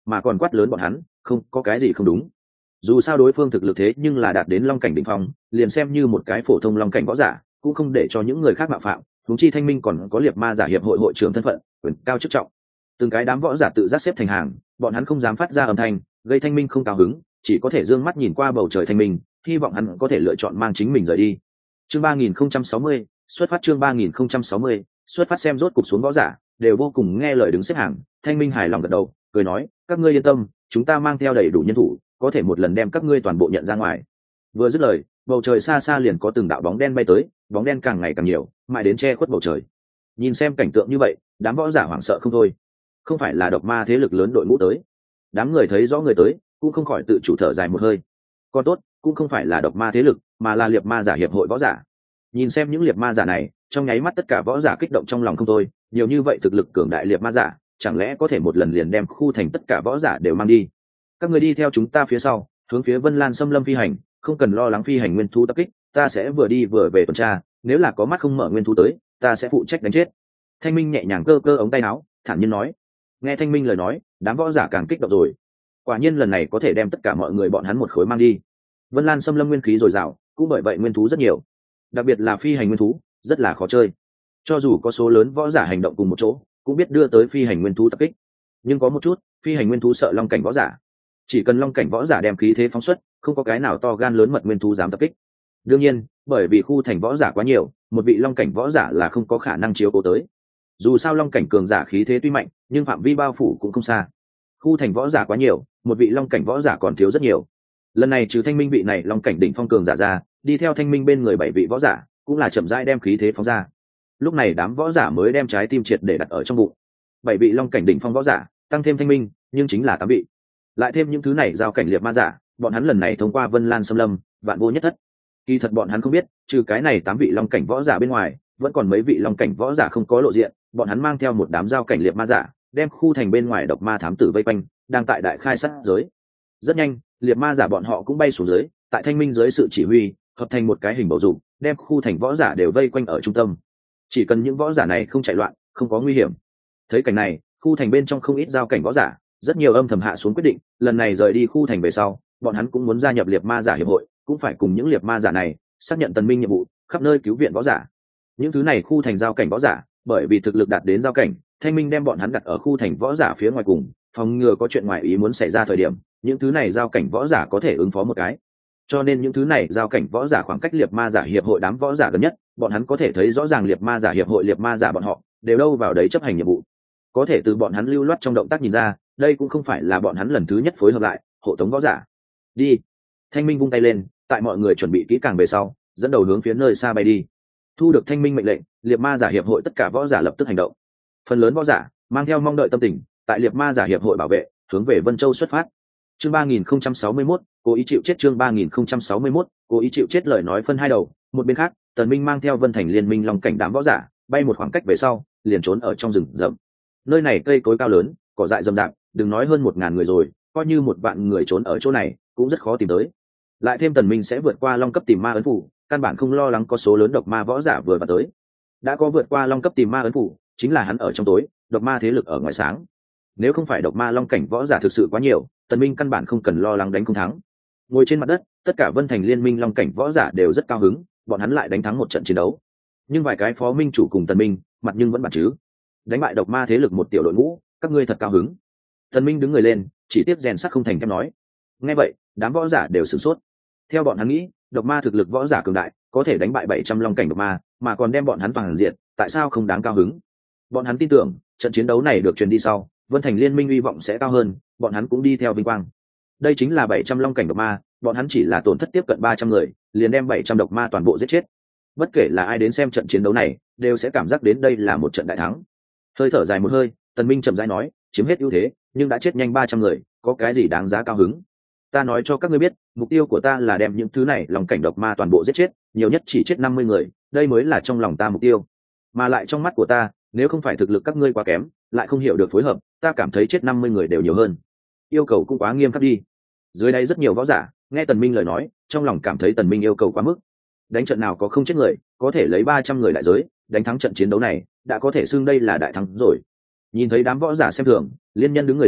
Speaker 1: mà còn quát lớn bọn hắn không có cái gì không đúng. Dù sao đối phương thực lực thế nhưng là đạt đến long cảnh đỉnh phong, liền xem như một cái phổ thông long cảnh võ giả cũng không để cho những người khác mạo phạm. Huống chi Thanh Minh còn có Liệt Ma giả hiệp hội hội trưởng thân phận, quyền cao chức trọng. Từng cái đám võ giả tự giác xếp thành hàng, bọn hắn không dám phát ra âm thanh, gây Thanh Minh không cao hứng, chỉ có thể dương mắt nhìn qua bầu trời Thanh Minh, hy vọng hắn có thể lựa chọn mang chính mình rời đi. Chương ba nghìn không trăm sáu mươi, xuất phát. Chương ba nghìn không trăm sáu mươi, xuất phát. Xem rốt cục xuống võ giả đều vô cùng nghe lời đứng xếp hàng. Thanh Minh hài lòng gật đầu, cười nói, các ngươi yên tâm, chúng ta mang theo đầy đủ nhân thủ, có thể một lần đem các ngươi toàn bộ nhận ra ngoài. Vừa dứt lời, bầu trời xa xa liền có từng đạo bóng đen bay tới, bóng đen càng ngày càng nhiều, mãi đến che khuất bầu trời. Nhìn xem cảnh tượng như vậy, đám võ giả hoảng sợ không thôi. Không phải là độc ma thế lực lớn đội ngũ tới. Đám người thấy rõ người tới, cũng không khỏi tự chủ thở dài một hơi. Còn tốt, cũng không phải là độc ma thế lực, mà là Liệt Ma giả hiệp hội võ giả. Nhìn xem những Liệt Ma giả này, trong nháy mắt tất cả võ giả kích động trong lòng không thôi. Nhiều như vậy thực lực cường đại Liệt Ma giả, chẳng lẽ có thể một lần liền đem khu thành tất cả võ giả đều mang đi? Các người đi theo chúng ta phía sau, hướng phía Vân Lan Xâm Lâm phi hành, không cần lo lắng phi hành nguyên thú tập kích, ta sẽ vừa đi vừa về tuần tra, nếu là có mắt không mở nguyên thú tới, ta sẽ phụ trách đánh chết. Thanh Minh nhẹ nhàng cơ cơ ống tay áo, thản nhiên nói. Nghe Thanh Minh lời nói, đám võ giả càng kích động rồi. Quả nhiên lần này có thể đem tất cả mọi người bọn hắn một khối mang đi. Vân Lan Xâm Lâm nguyên khí dồi dào, cũng bởi vậy nguyên thú rất nhiều, đặc biệt là phi hành nguyên thú, rất là khó chơi. Cho dù có số lớn võ giả hành động cùng một chỗ, cũng biết đưa tới phi hành nguyên thú tập kích. Nhưng có một chút, phi hành nguyên thú sợ long cảnh võ giả. Chỉ cần long cảnh võ giả đem khí thế phóng xuất, không có cái nào to gan lớn mật nguyên thú dám tập kích. Đương nhiên, bởi vì khu thành võ giả quá nhiều, một vị long cảnh võ giả là không có khả năng chiếu cố tới. Dù sao long cảnh cường giả khí thế tuy mạnh, nhưng phạm vi bao phủ cũng không xa. Khu thành võ giả quá nhiều, một vị long cảnh võ giả còn thiếu rất nhiều. Lần này trừ Thanh Minh vị này long cảnh đỉnh phong cường giả ra, đi theo Thanh Minh bên người bảy vị võ giả, cũng là chậm rãi đem khí thế phóng ra. Lúc này đám võ giả mới đem trái tim triệt để đặt ở trong bụng. Bảy vị long cảnh đỉnh phong võ giả, tăng thêm Thanh Minh, nhưng chính là tám vị. Lại thêm những thứ này giao cảnh Liệt Ma giả, bọn hắn lần này thông qua Vân Lan Xâm Lâm, vạn vô nhất thất. Kỳ thật bọn hắn không biết, trừ cái này tám vị long cảnh võ giả bên ngoài, vẫn còn mấy vị long cảnh võ giả không có lộ diện, bọn hắn mang theo một đám giao cảnh Liệt Ma giả, đem khu thành bên ngoài độc ma thám tử vây quanh, đang tại đại khai sát giới. Rất nhanh, Liệt Ma giả bọn họ cũng bay xuống dưới, tại Thanh Minh dưới sự chỉ huy, hợp thành một cái hình bầu dục, đem khu thành võ giả đều vây quanh ở trung tâm. Chỉ cần những võ giả này không chạy loạn, không có nguy hiểm. Thấy cảnh này, khu thành bên trong không ít giao cảnh võ giả, rất nhiều âm thầm hạ xuống quyết định, lần này rời đi khu thành về sau, bọn hắn cũng muốn gia nhập Liệt Ma giả hiệp hội, cũng phải cùng những Liệt Ma giả này xác nhận Tần Minh nhiệm vụ, khắp nơi cứu viện võ giả. Những thứ này khu thành giao cảnh võ giả, bởi vì thực lực đạt đến giao cảnh, Thanh Minh đem bọn hắn đặt ở khu thành võ giả phía ngoài cùng, phòng ngừa có chuyện ngoài ý muốn xảy ra thời điểm, những thứ này giao cảnh võ giả có thể ứng phó một cái. Cho nên những thứ này giao cảnh võ giả khoảng cách Liệt Ma giả hiệp hội đám võ giả gần nhất, bọn hắn có thể thấy rõ ràng Liệt Ma giả hiệp hội Liệt Ma giả bọn họ đều đâu vào đấy chấp hành nhiệm vụ. Có thể từ bọn hắn lưu loát trong động tác nhìn ra, đây cũng không phải là bọn hắn lần thứ nhất phối hợp lại hộ tống võ giả. Đi. Thanh Minh vung tay lên, tại mọi người chuẩn bị kỹ càng về sau, dẫn đầu hướng phía nơi xa bay đi. Thu được Thanh Minh mệnh lệnh, Liệt Ma giả hiệp hội tất cả võ giả lập tức hành động. Phần lớn võ giả mang theo mong đợi tâm tình, tại Liệt Ma giả hiệp hội bảo vệ, hướng về Vân Châu xuất phát. Chương ba nghìn không trăm sáu mươi mốt, cố ý chịu chết. Chương ba nghìn không trăm sáu mươi mốt, cố ý chịu chết. Lời nói phân hai đầu, một bên khác, Tần Minh mang theo Vân Thành liên minh long cảnh đám võ giả, bay một khoảng cách về sau, liền trốn ở trong rừng rậm. Nơi này cây cối cao lớn, cỏ dại rậm rạp, đừng nói hơn một ngàn người rồi, coi như một vạn người trốn ở chỗ này, cũng rất khó tìm tới. Lại thêm Tần Minh sẽ vượt qua long cấp tìm ma ấn phủ, căn bản không lo lắng có số lớn độc ma võ giả vừa vào tới. Đã có vượt qua long cấp tìm ma ấn phủ, chính là hắn ở trong tối, độc ma thế lực ở ngoài sáng. Nếu không phải độc ma long cảnh võ giả thực sự quá nhiều, Tần Minh căn bản không cần lo lắng đánh không thắng. Ngồi trên mặt đất, tất cả Vân Thành liên minh long cảnh võ giả đều rất cao hứng, bọn hắn lại đánh thắng một trận chiến đấu. Nhưng vài cái phó minh chủ cùng Tần Minh, mặt nhưng vẫn bản chứ. Đánh bại độc ma thế lực một tiểu đội ngũ, các ngươi thật cao hứng. Tần Minh đứng người lên, chỉ tiếp rèn sắt không thành thép nói. Nghe vậy, đám võ giả đều sửng sốt. Theo bọn hắn nghĩ, độc ma thực lực võ giả cường đại, có thể đánh bại bảy trăm long cảnh độc ma, mà còn đem bọn hắn toàn diệt, tại sao không đáng cao hứng? Bọn hắn tin tưởng, trận chiến đấu này được truyền đi sau, Vân Thành liên minh hy vọng sẽ cao hơn, bọn hắn cũng đi theo vinh quang. Đây chính là bảy trăm long cảnh độc ma, bọn hắn chỉ là tổn thất tiếp cận ba trăm người, liền đem bảy trăm độc ma toàn bộ giết chết. Bất kể là ai đến xem trận chiến đấu này, đều sẽ cảm giác đến đây là một trận đại thắng. Hơi thở dài một hơi, Tần Minh chậm rãi nói, chiếm hết ưu thế, nhưng đã chết nhanh ba trăm người, có cái gì đáng giá cao hứng? Ta nói cho các ngươi biết, mục tiêu của ta là đem những thứ này lòng cảnh độc ma toàn bộ giết chết, nhiều nhất chỉ chết năm mươi người, đây mới là trong lòng ta mục tiêu. Mà lại trong mắt của ta, nếu không phải thực lực các ngươi quá kém, lại không hiểu được phối hợp, ta cảm thấy chết năm mươi người đều nhiều hơn. Yêu cầu cũng quá nghiêm khắc đi. Dưới đây rất nhiều võ giả nghe Tần Minh lời nói, trong lòng cảm thấy Tần Minh yêu cầu quá mức. Đánh trận nào có không chết người, có thể lấy ba trăm người đại giới, đánh thắng trận chiến đấu này, đã có thể xưng đây là đại thắng rồi. Nhìn thấy đám võ giả xem thường, liên nhân đứng người lên,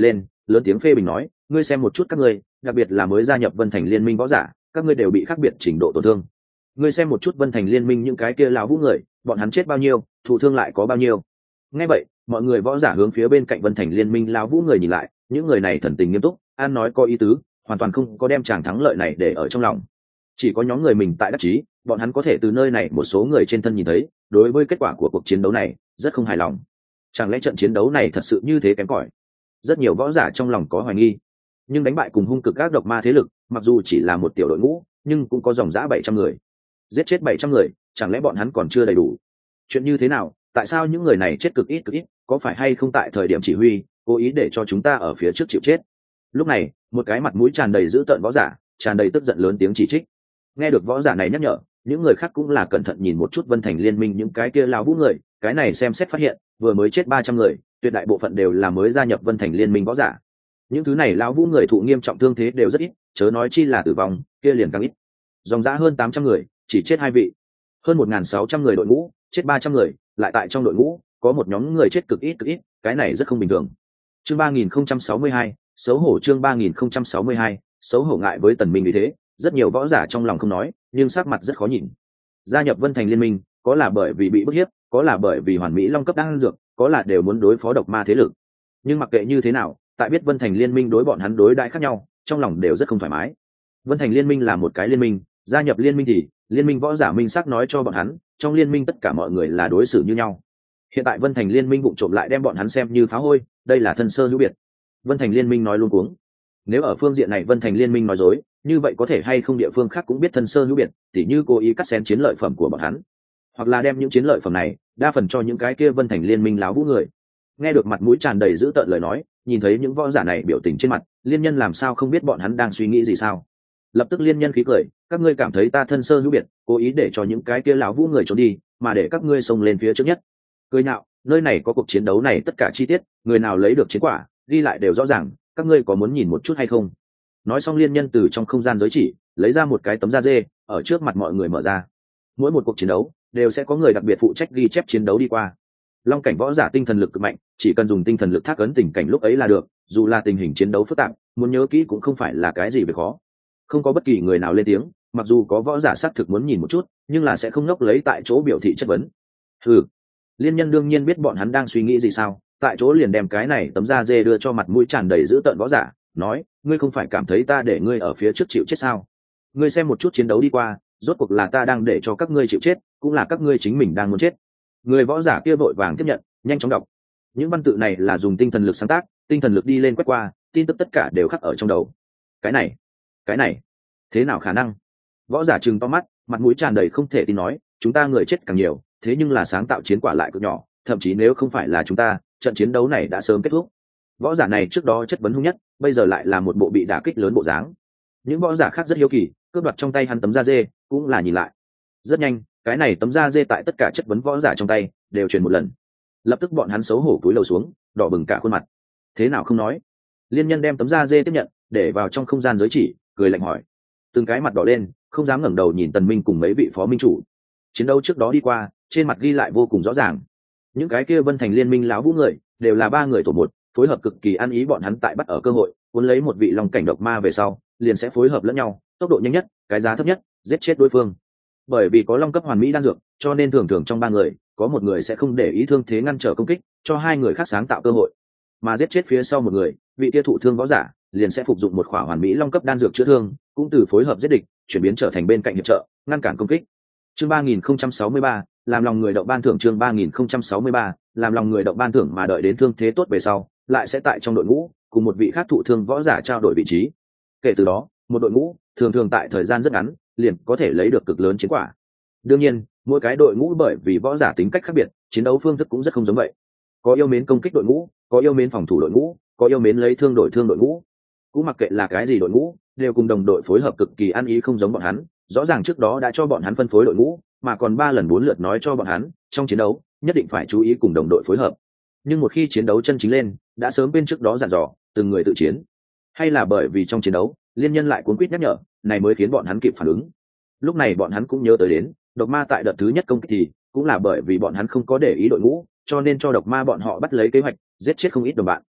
Speaker 1: lớn tiếng phê bình nói, ngươi xem một chút các ngươi, đặc biệt là mới gia nhập Vân Thành Liên minh võ giả, các ngươi đều bị khác biệt trình độ tổn thương. Ngươi xem một chút Vân Thành Liên minh những cái kia lão vũ người, bọn hắn chết bao nhiêu, thụ thương lại có bao nhiêu. Nghe vậy, mọi người võ giả hướng phía bên cạnh Vân Thành Liên minh lão vũ người nhìn lại, những người này thần tình nghiêm túc, an nói có ý tứ, hoàn toàn không có đem chàng thắng lợi này để ở trong lòng. Chỉ có nhóm người mình tại đắc chí, bọn hắn có thể từ nơi này một số người trên thân nhìn thấy, đối với kết quả của cuộc chiến đấu này rất không hài lòng. Chẳng lẽ trận chiến đấu này thật sự như thế kém cỏi? Rất nhiều võ giả trong lòng có hoài nghi. Nhưng đánh bại cùng hung cực các độc ma thế lực, mặc dù chỉ là một tiểu đội ngũ, nhưng cũng có dòng dã bảy trăm người. Giết chết bảy trăm người, chẳng lẽ bọn hắn còn chưa đầy đủ? Chuyện như thế nào? Tại sao những người này chết cực ít cực ít? Có phải hay không tại thời điểm chỉ huy, cố ý để cho chúng ta ở phía trước chịu chết? Lúc này, một cái mặt mũi tràn đầy dữ tợn võ giả, tràn đầy tức giận lớn tiếng chỉ trích. Nghe được võ giả này nhắc nhở, những người khác cũng là cẩn thận nhìn một chút Vân Thành Liên minh những cái kia lão vũ người, cái này xem xét phát hiện, vừa mới chết ba trăm người, tuyệt đại bộ phận đều là mới gia nhập Vân Thành Liên minh võ giả. Những thứ này lão vũ người thụ nghiêm trọng thương thế đều rất ít, chớ nói chi là tử vong, kia liền càng ít. Dòng dã hơn tám trăm người, chỉ chết hai vị. Hơn một nghìn sáu trăm người đội ngũ, chết ba trăm người, lại tại trong đội ngũ có một nhóm người chết cực ít cực ít, cái này rất không bình thường. Chương ba nghìn không trăm sáu mươi hai, xấu hổ chương ba nghìn không trăm sáu mươi hai, xấu hổ ngại với Tần Minh vì thế, rất nhiều võ giả trong lòng không nói, nhưng sắc mặt rất khó nhìn. Gia nhập Vân Thành Liên minh, có là bởi vì bị bức hiếp, có là bởi vì hoàn mỹ long cấp đang dược, có là đều muốn đối phó độc ma thế lực. Nhưng mặc kệ như thế nào, tại biết Vân Thành Liên minh đối bọn hắn đối đãi khác nhau, trong lòng đều rất không thoải mái. Vân Thành Liên minh là một cái liên minh, gia nhập liên minh thì liên minh võ giả minh xác nói cho bọn hắn, trong liên minh tất cả mọi người là đối xử như nhau. Hiện tại Vân Thành Liên minh vụng trộm lại đem bọn hắn xem như phá hôi, đây là thân sơ hữu biệt. Vân Thành Liên minh nói luôn cuống. Nếu ở phương diện này Vân Thành Liên minh nói dối, như vậy có thể hay không địa phương khác cũng biết thân sơ hữu biệt, tỉ như cố ý cắt xén chiến lợi phẩm của bọn hắn, hoặc là đem những chiến lợi phẩm này đa phần cho những cái kia Vân Thành Liên minh láo vũ người. Nghe được mặt mũi tràn đầy dữ tợn lời nói, nhìn thấy những võ giả này biểu tình trên mặt, liên nhân làm sao không biết bọn hắn đang suy nghĩ gì sao? Lập tức liên nhân khí cười, các ngươi cảm thấy ta thân sơ hữu biệt, cố ý để cho những cái kia láo vũ người trốn đi, mà để các ngươi xông lên phía trước nhất. Cười nhạo, nơi này có cuộc chiến đấu này tất cả chi tiết, người nào lấy được chiến quả, ghi lại đều rõ ràng, các ngươi có muốn nhìn một chút hay không? Nói xong liên nhân từ trong không gian giới chỉ lấy ra một cái tấm da dê, ở trước mặt mọi người mở ra. Mỗi một cuộc chiến đấu đều sẽ có người đặc biệt phụ trách ghi chép chiến đấu đi qua. Long cảnh võ giả tinh thần lực cực mạnh, chỉ cần dùng tinh thần lực thác ấn tình cảnh lúc ấy là được, dù là tình hình chiến đấu phức tạp, muốn nhớ kỹ cũng không phải là cái gì việc khó. Không có bất kỳ người nào lên tiếng, mặc dù có võ giả xác thực muốn nhìn một chút, nhưng là sẽ không ngốc lấy tại chỗ biểu thị chất vấn. Hừ. Liên nhân đương nhiên biết bọn hắn đang suy nghĩ gì sao, tại chỗ liền đem cái này tấm da dê đưa cho mặt mũi tràn đầy dữ tợn võ giả, nói, ngươi không phải cảm thấy ta để ngươi ở phía trước chịu chết sao? Ngươi xem một chút chiến đấu đi qua, rốt cuộc là ta đang để cho các ngươi chịu chết, cũng là các ngươi chính mình đang muốn chết. Người võ giả kia vội vàng tiếp nhận, nhanh chóng đọc. Những văn tự này là dùng tinh thần lực sáng tác, tinh thần lực đi lên quét qua, tin tức tất cả đều khắc ở trong đầu. Cái này, cái này, thế nào khả năng? Võ giả trừng to mắt, mặt mũi tràn đầy không thể tin nói, chúng ta người chết càng nhiều, thế nhưng là sáng tạo chiến quả lại cực nhỏ, thậm chí nếu không phải là chúng ta, trận chiến đấu này đã sớm kết thúc. Võ giả này trước đó chất vấn hung nhất, bây giờ lại là một bộ bị đả kích lớn bộ dáng. Những võ giả khác rất hiếu kỳ, cướp đoạt trong tay hắn tấm da dê, cũng là nhìn lại. Rất nhanh, cái này tấm da dê tại tất cả chất vấn võ giả trong tay đều truyền một lần. Lập tức bọn hắn xấu hổ cúi đầu xuống, đỏ bừng cả khuôn mặt. Thế nào không nói? Liên nhân đem tấm da dê tiếp nhận, để vào trong không gian giới chỉ, cười lạnh hỏi. Từng cái mặt đỏ lên, không dám ngẩng đầu nhìn Tần Minh cùng mấy vị phó minh chủ. Chiến đấu trước đó đi qua, trên mặt ghi lại vô cùng rõ ràng. Những cái kia Vân Thành Liên minh láo vũ người, đều là ba người tổ một, phối hợp cực kỳ ăn ý, bọn hắn tại bắt ở cơ hội, muốn lấy một vị long cảnh độc ma về sau, liền sẽ phối hợp lẫn nhau, tốc độ nhanh nhất, cái giá thấp nhất, giết chết đối phương. Bởi vì có long cấp hoàn mỹ đan dược, cho nên thường thường trong ba người, có một người sẽ không để ý thương thế ngăn trở công kích, cho hai người khác sáng tạo cơ hội. Mà giết chết phía sau một người, vị kia thụ thương võ giả, liền sẽ phục dụng một khỏa hoàn mỹ long cấp đan dược chữa thương, cũng từ phối hợp giết địch, chuyển biến trở thành bên cạnh hiệp trợ, ngăn cản công kích. Chương ba nghìn không trăm sáu mươi ba, làm lòng người động ban thưởng chương ba nghìn không trăm sáu mươi ba, làm lòng người động ban thưởng mà đợi đến thương thế tốt về sau, lại sẽ tại trong đội ngũ cùng một vị khác thụ thương võ giả trao đổi vị trí. Kể từ đó, một đội ngũ thường thường tại thời gian rất ngắn, liền có thể lấy được cực lớn chiến quả. Đương nhiên, mỗi cái đội ngũ bởi vì võ giả tính cách khác biệt, chiến đấu phương thức cũng rất không giống vậy. Có yêu mến công kích đội ngũ, có yêu mến phòng thủ đội ngũ, có yêu mến lấy thương đổi thương đội ngũ. Cũng mặc kệ là cái gì đội ngũ, đều cùng đồng đội phối hợp cực kỳ ăn ý không giống bọn hắn. Rõ ràng trước đó đã cho bọn hắn phân phối đội ngũ, mà còn ba lần bốn lượt nói cho bọn hắn, trong chiến đấu nhất định phải chú ý cùng đồng đội phối hợp. Nhưng một khi chiến đấu chân chính lên, đã sớm bên trước đó dặn dò, từng người tự chiến. Hay là bởi vì trong chiến đấu, liên nhân lại cuốn quýt nhắc nhở, này mới khiến bọn hắn kịp phản ứng. Lúc này bọn hắn cũng nhớ tới đến, độc ma tại đợt thứ nhất công kích thì cũng là bởi vì bọn hắn không có để ý đội ngũ, cho nên cho độc ma bọn họ bắt lấy kế hoạch, giết chết không ít đồng bạn.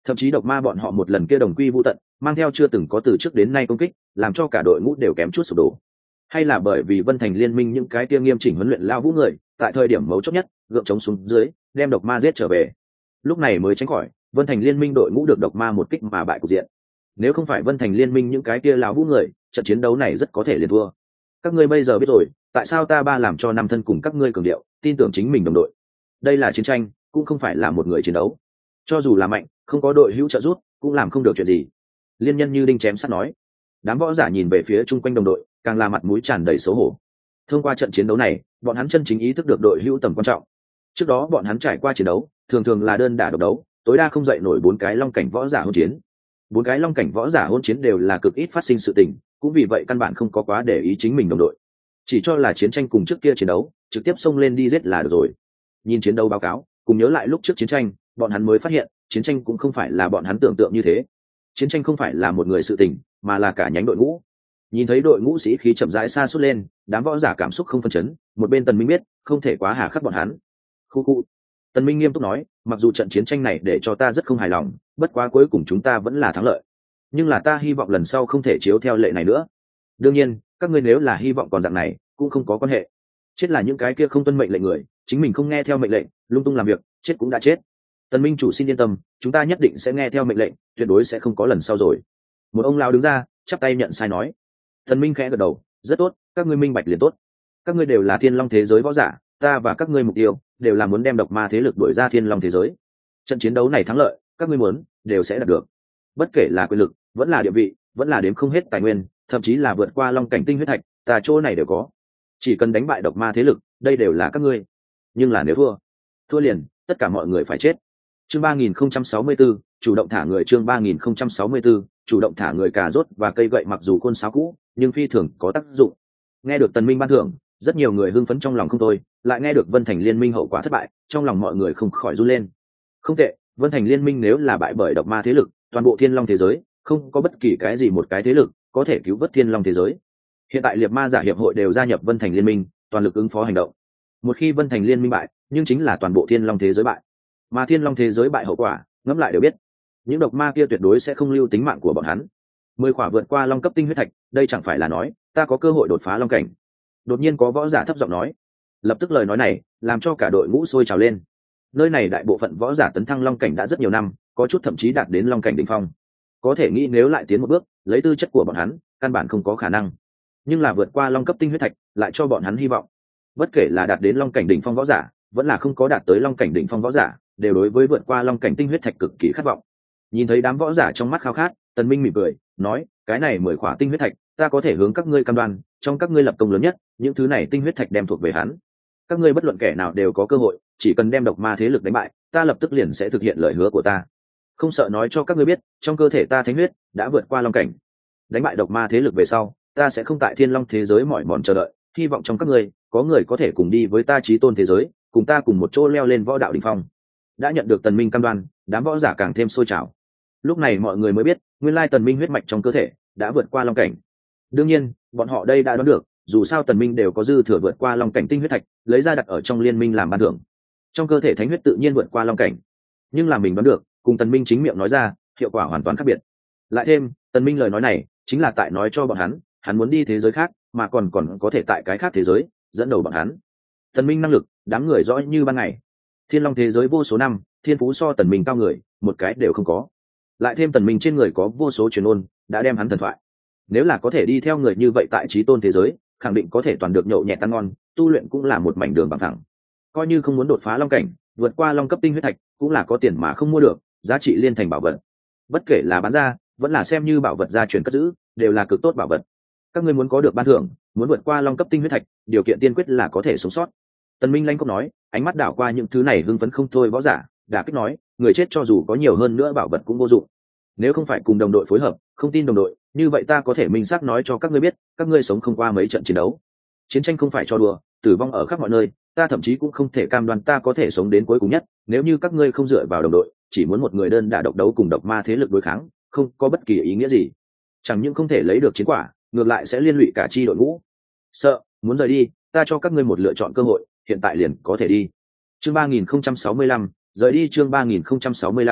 Speaker 1: Thậm chí độc ma bọn họ một lần kia đồng quy vô tận, mang theo chưa từng có từ trước đến nay công kích, làm cho cả đội ngũ đều kém chút sụp đổ. Hay là bởi vì Vân Thành Liên minh những cái kia nghiêm chỉnh huấn luyện lao vũ người, tại thời điểm mấu chốt nhất, gượng chống xuống dưới, đem độc ma giết trở về. Lúc này mới tránh khỏi Vân Thành Liên minh đội ngũ được độc ma một kích mà bại cục diện. Nếu không phải Vân Thành Liên minh những cái kia lao vũ người, trận chiến đấu này rất có thể liền thua. Các ngươi bây giờ biết rồi, tại sao ta ba làm cho năm thân cùng các ngươi cường điệu, tin tưởng chính mình đồng đội. Đây là chiến tranh, cũng không phải là một người chiến đấu. Cho dù là mạnh, không có đội hữu trợ giúp, cũng làm không được chuyện gì. Liên Nhân như đinh chém sắt nói. Đám võ giả nhìn về phía chung quanh đồng đội, càng là mặt mũi tràn đầy xấu hổ. Thông qua trận chiến đấu này, bọn hắn chân chính ý thức được đội hữu tầm quan trọng. Trước đó bọn hắn trải qua chiến đấu, thường thường là đơn đả độc đấu, tối đa không dậy nổi bốn cái long cảnh võ giả hôn chiến. Bốn cái long cảnh võ giả hôn chiến đều là cực ít phát sinh sự tình, cũng vì vậy căn bản không có quá để ý chính mình đồng đội. Chỉ cho là chiến tranh cùng trước kia chiến đấu, trực tiếp xông lên đi giết là được rồi. Nhìn chiến đấu báo cáo, cùng nhớ lại lúc trước chiến tranh, bọn hắn mới phát hiện, chiến tranh cũng không phải là bọn hắn tưởng tượng như thế. Chiến tranh không phải là một người sự tình, mà là cả nhánh đội ngũ. Nhìn thấy đội ngũ sĩ khí chậm rãi xa suốt lên, đám võ giả cảm xúc không phân chấn, một bên Tần Minh biết, không thể quá hà khắc bọn hắn. Khu khu. Tần Minh nghiêm túc nói, mặc dù trận chiến tranh này để cho ta rất không hài lòng, bất quá cuối cùng chúng ta vẫn là thắng lợi. Nhưng là ta hy vọng lần sau không thể chiếu theo lệ này nữa. Đương nhiên, các ngươi nếu là hy vọng còn dạng này, cũng không có quan hệ. Chết là những cái kia không tuân mệnh lệnh người, chính mình không nghe theo mệnh lệnh, lung tung làm việc, chết cũng đã chết. Tần Minh chủ xin yên tâm, chúng ta nhất định sẽ nghe theo mệnh lệnh, tuyệt đối sẽ không có lần sau rồi. Một ông lão đứng ra, chắp tay nhận sai nói. Tần Minh khẽ gật đầu, rất tốt, các ngươi minh bạch liền tốt. Các ngươi đều là Thiên Long thế giới võ giả, ta và các ngươi mục tiêu đều là muốn đem độc ma thế lực đuổi ra Thiên Long thế giới. Trận chiến đấu này thắng lợi, các ngươi muốn đều sẽ đạt được. Bất kể là quyền lực, vẫn là địa vị, vẫn là đếm không hết tài nguyên, thậm chí là vượt qua long cảnh tinh huyết thạch, ta chỗ này đều có. Chỉ cần đánh bại độc ma thế lực, đây đều là các ngươi. Nhưng là nếu thua, thua liền, tất cả mọi người phải chết. Chương ba nghìn không trăm sáu mươi tư, chủ động thả người. Chương ba nghìn không trăm sáu mươi tư, chủ động thả người. Cà rốt và cây gậy mặc dù côn sáo cũ, nhưng phi thường có tác dụng. Nghe được Tần Minh ban thưởng, rất nhiều người hưng phấn trong lòng không thôi, lại nghe được Vân Thành Liên minh hậu quả thất bại, trong lòng mọi người không khỏi run lên. Không tệ, Vân Thành Liên minh nếu là bại bởi độc ma thế lực, toàn bộ Thiên Long thế giới không có bất kỳ cái gì một cái thế lực có thể cứu vớt Thiên Long thế giới. Hiện tại liệt ma giả hiệp hội đều gia nhập Vân Thành Liên minh, toàn lực ứng phó hành động. Một khi Vân Thành Liên minh bại, nhưng chính là toàn bộ Thiên Long thế giới bại. Mà Thiên Long thế giới bại hậu quả, ngẫm lại đều biết. Những độc ma kia tuyệt đối sẽ không lưu tính mạng của bọn hắn. Mười khỏa vượt qua long cấp tinh huyết thạch, đây chẳng phải là nói, ta có cơ hội đột phá long cảnh. Đột nhiên có võ giả thấp giọng nói. Lập tức lời nói này, làm cho cả đội ngũ sôi trào lên. Nơi này đại bộ phận võ giả tấn thăng long cảnh đã rất nhiều năm, có chút thậm chí đạt đến long cảnh đỉnh phong. Có thể nghĩ nếu lại tiến một bước, lấy tư chất của bọn hắn, căn bản không có khả năng. Nhưng là vượt qua long cấp tinh huyết thạch, lại cho bọn hắn hy vọng. Bất kể là đạt đến long cảnh đỉnh phong võ giả, vẫn là không có đạt tới long cảnh đỉnh phong võ giả, đều đối với vượt qua long cảnh tinh huyết thạch cực kỳ khát vọng. Nhìn thấy đám võ giả trong mắt khao khát, Tần Minh mỉm cười, nói, cái này mười khỏa tinh huyết thạch, ta có thể hướng các ngươi cam đoan, trong các ngươi lập công lớn nhất, những thứ này tinh huyết thạch đem thuộc về hắn. Các ngươi bất luận kẻ nào đều có cơ hội, chỉ cần đem độc ma thế lực đánh bại, ta lập tức liền sẽ thực hiện lời hứa của ta. Không sợ nói cho các ngươi biết, trong cơ thể ta thánh huyết đã vượt qua long cảnh. Đánh bại độc ma thế lực về sau, ta sẽ không tại Thiên Long thế giới mỏi mòn chờ đợi, hy vọng trong các ngươi có người có thể cùng đi với ta chí tôn thế giới, cùng ta cùng một chỗ leo lên võ đạo đỉnh phong. Đã nhận được Tần Minh cam đoan, đám võ giả càng thêm sôi trào. Lúc này mọi người mới biết, nguyên lai Tần Minh huyết mạch trong cơ thể đã vượt qua long cảnh. Đương nhiên, bọn họ đây đã đoán được, dù sao Tần Minh đều có dư thừa vượt qua long cảnh tinh huyết thạch, lấy ra đặt ở trong liên minh làm ban thưởng. Trong cơ thể thánh huyết tự nhiên vượt qua long cảnh, nhưng là mình đoán được, cùng Tần Minh chính miệng nói ra, hiệu quả hoàn toàn khác biệt. Lại thêm, Tần Minh lời nói này, chính là tại nói cho bọn hắn, hắn muốn đi thế giới khác, mà còn còn có thể tại cái khác thế giới dẫn đầu bọn hắn. Tần Minh năng lực, đám người rõ như ban ngày. Thiên Long thế giới vô số năm, thiên phú so Tần Minh cao người, một cái đều không có. Lại thêm Tần Minh trên người có vô số truyền ôn, đã đem hắn thần thoại. Nếu là có thể đi theo người như vậy tại chí tôn thế giới, khẳng định có thể toàn được nhậu nhẹt ăn ngon, tu luyện cũng là một mảnh đường bằng thẳng. Coi như không muốn đột phá long cảnh, vượt qua long cấp tinh huyết thạch, cũng là có tiền mà không mua được, giá trị liên thành bảo vật. Bất kể là bán ra, vẫn là xem như bảo vật gia truyền cất giữ, đều là cực tốt bảo vật. Các ngươi muốn có được ban thưởng, muốn vượt qua long cấp tinh huyết thạch, điều kiện tiên quyết là có thể sống sót. Tần Minh lanh cốc nói, ánh mắt đảo qua những thứ này hưng phấn không thôi võ giả, đã kích nói, người chết cho dù có nhiều hơn nữa bảo vật cũng vô dụng. Nếu không phải cùng đồng đội phối hợp, không tin đồng đội, như vậy ta có thể minh xác nói cho các ngươi biết, các ngươi sống không qua mấy trận chiến đấu. Chiến tranh không phải cho đùa, tử vong ở khắp mọi nơi, ta thậm chí cũng không thể cam đoan ta có thể sống đến cuối cùng nhất, nếu như các ngươi không dựa vào đồng đội, chỉ muốn một người đơn đả độc đấu cùng độc ma thế lực đối kháng, không có bất kỳ ý nghĩa gì. Chẳng những không thể lấy được chiến quả, ngược lại sẽ liên lụy cả chi đội ngũ. Sợ, muốn rời đi, ta cho các ngươi một lựa chọn cơ hội, hiện tại liền có thể đi. Chương ba nghìn không trăm sáu mươi lăm, rời đi. Chương ba nghìn không trăm sáu mươi lăm,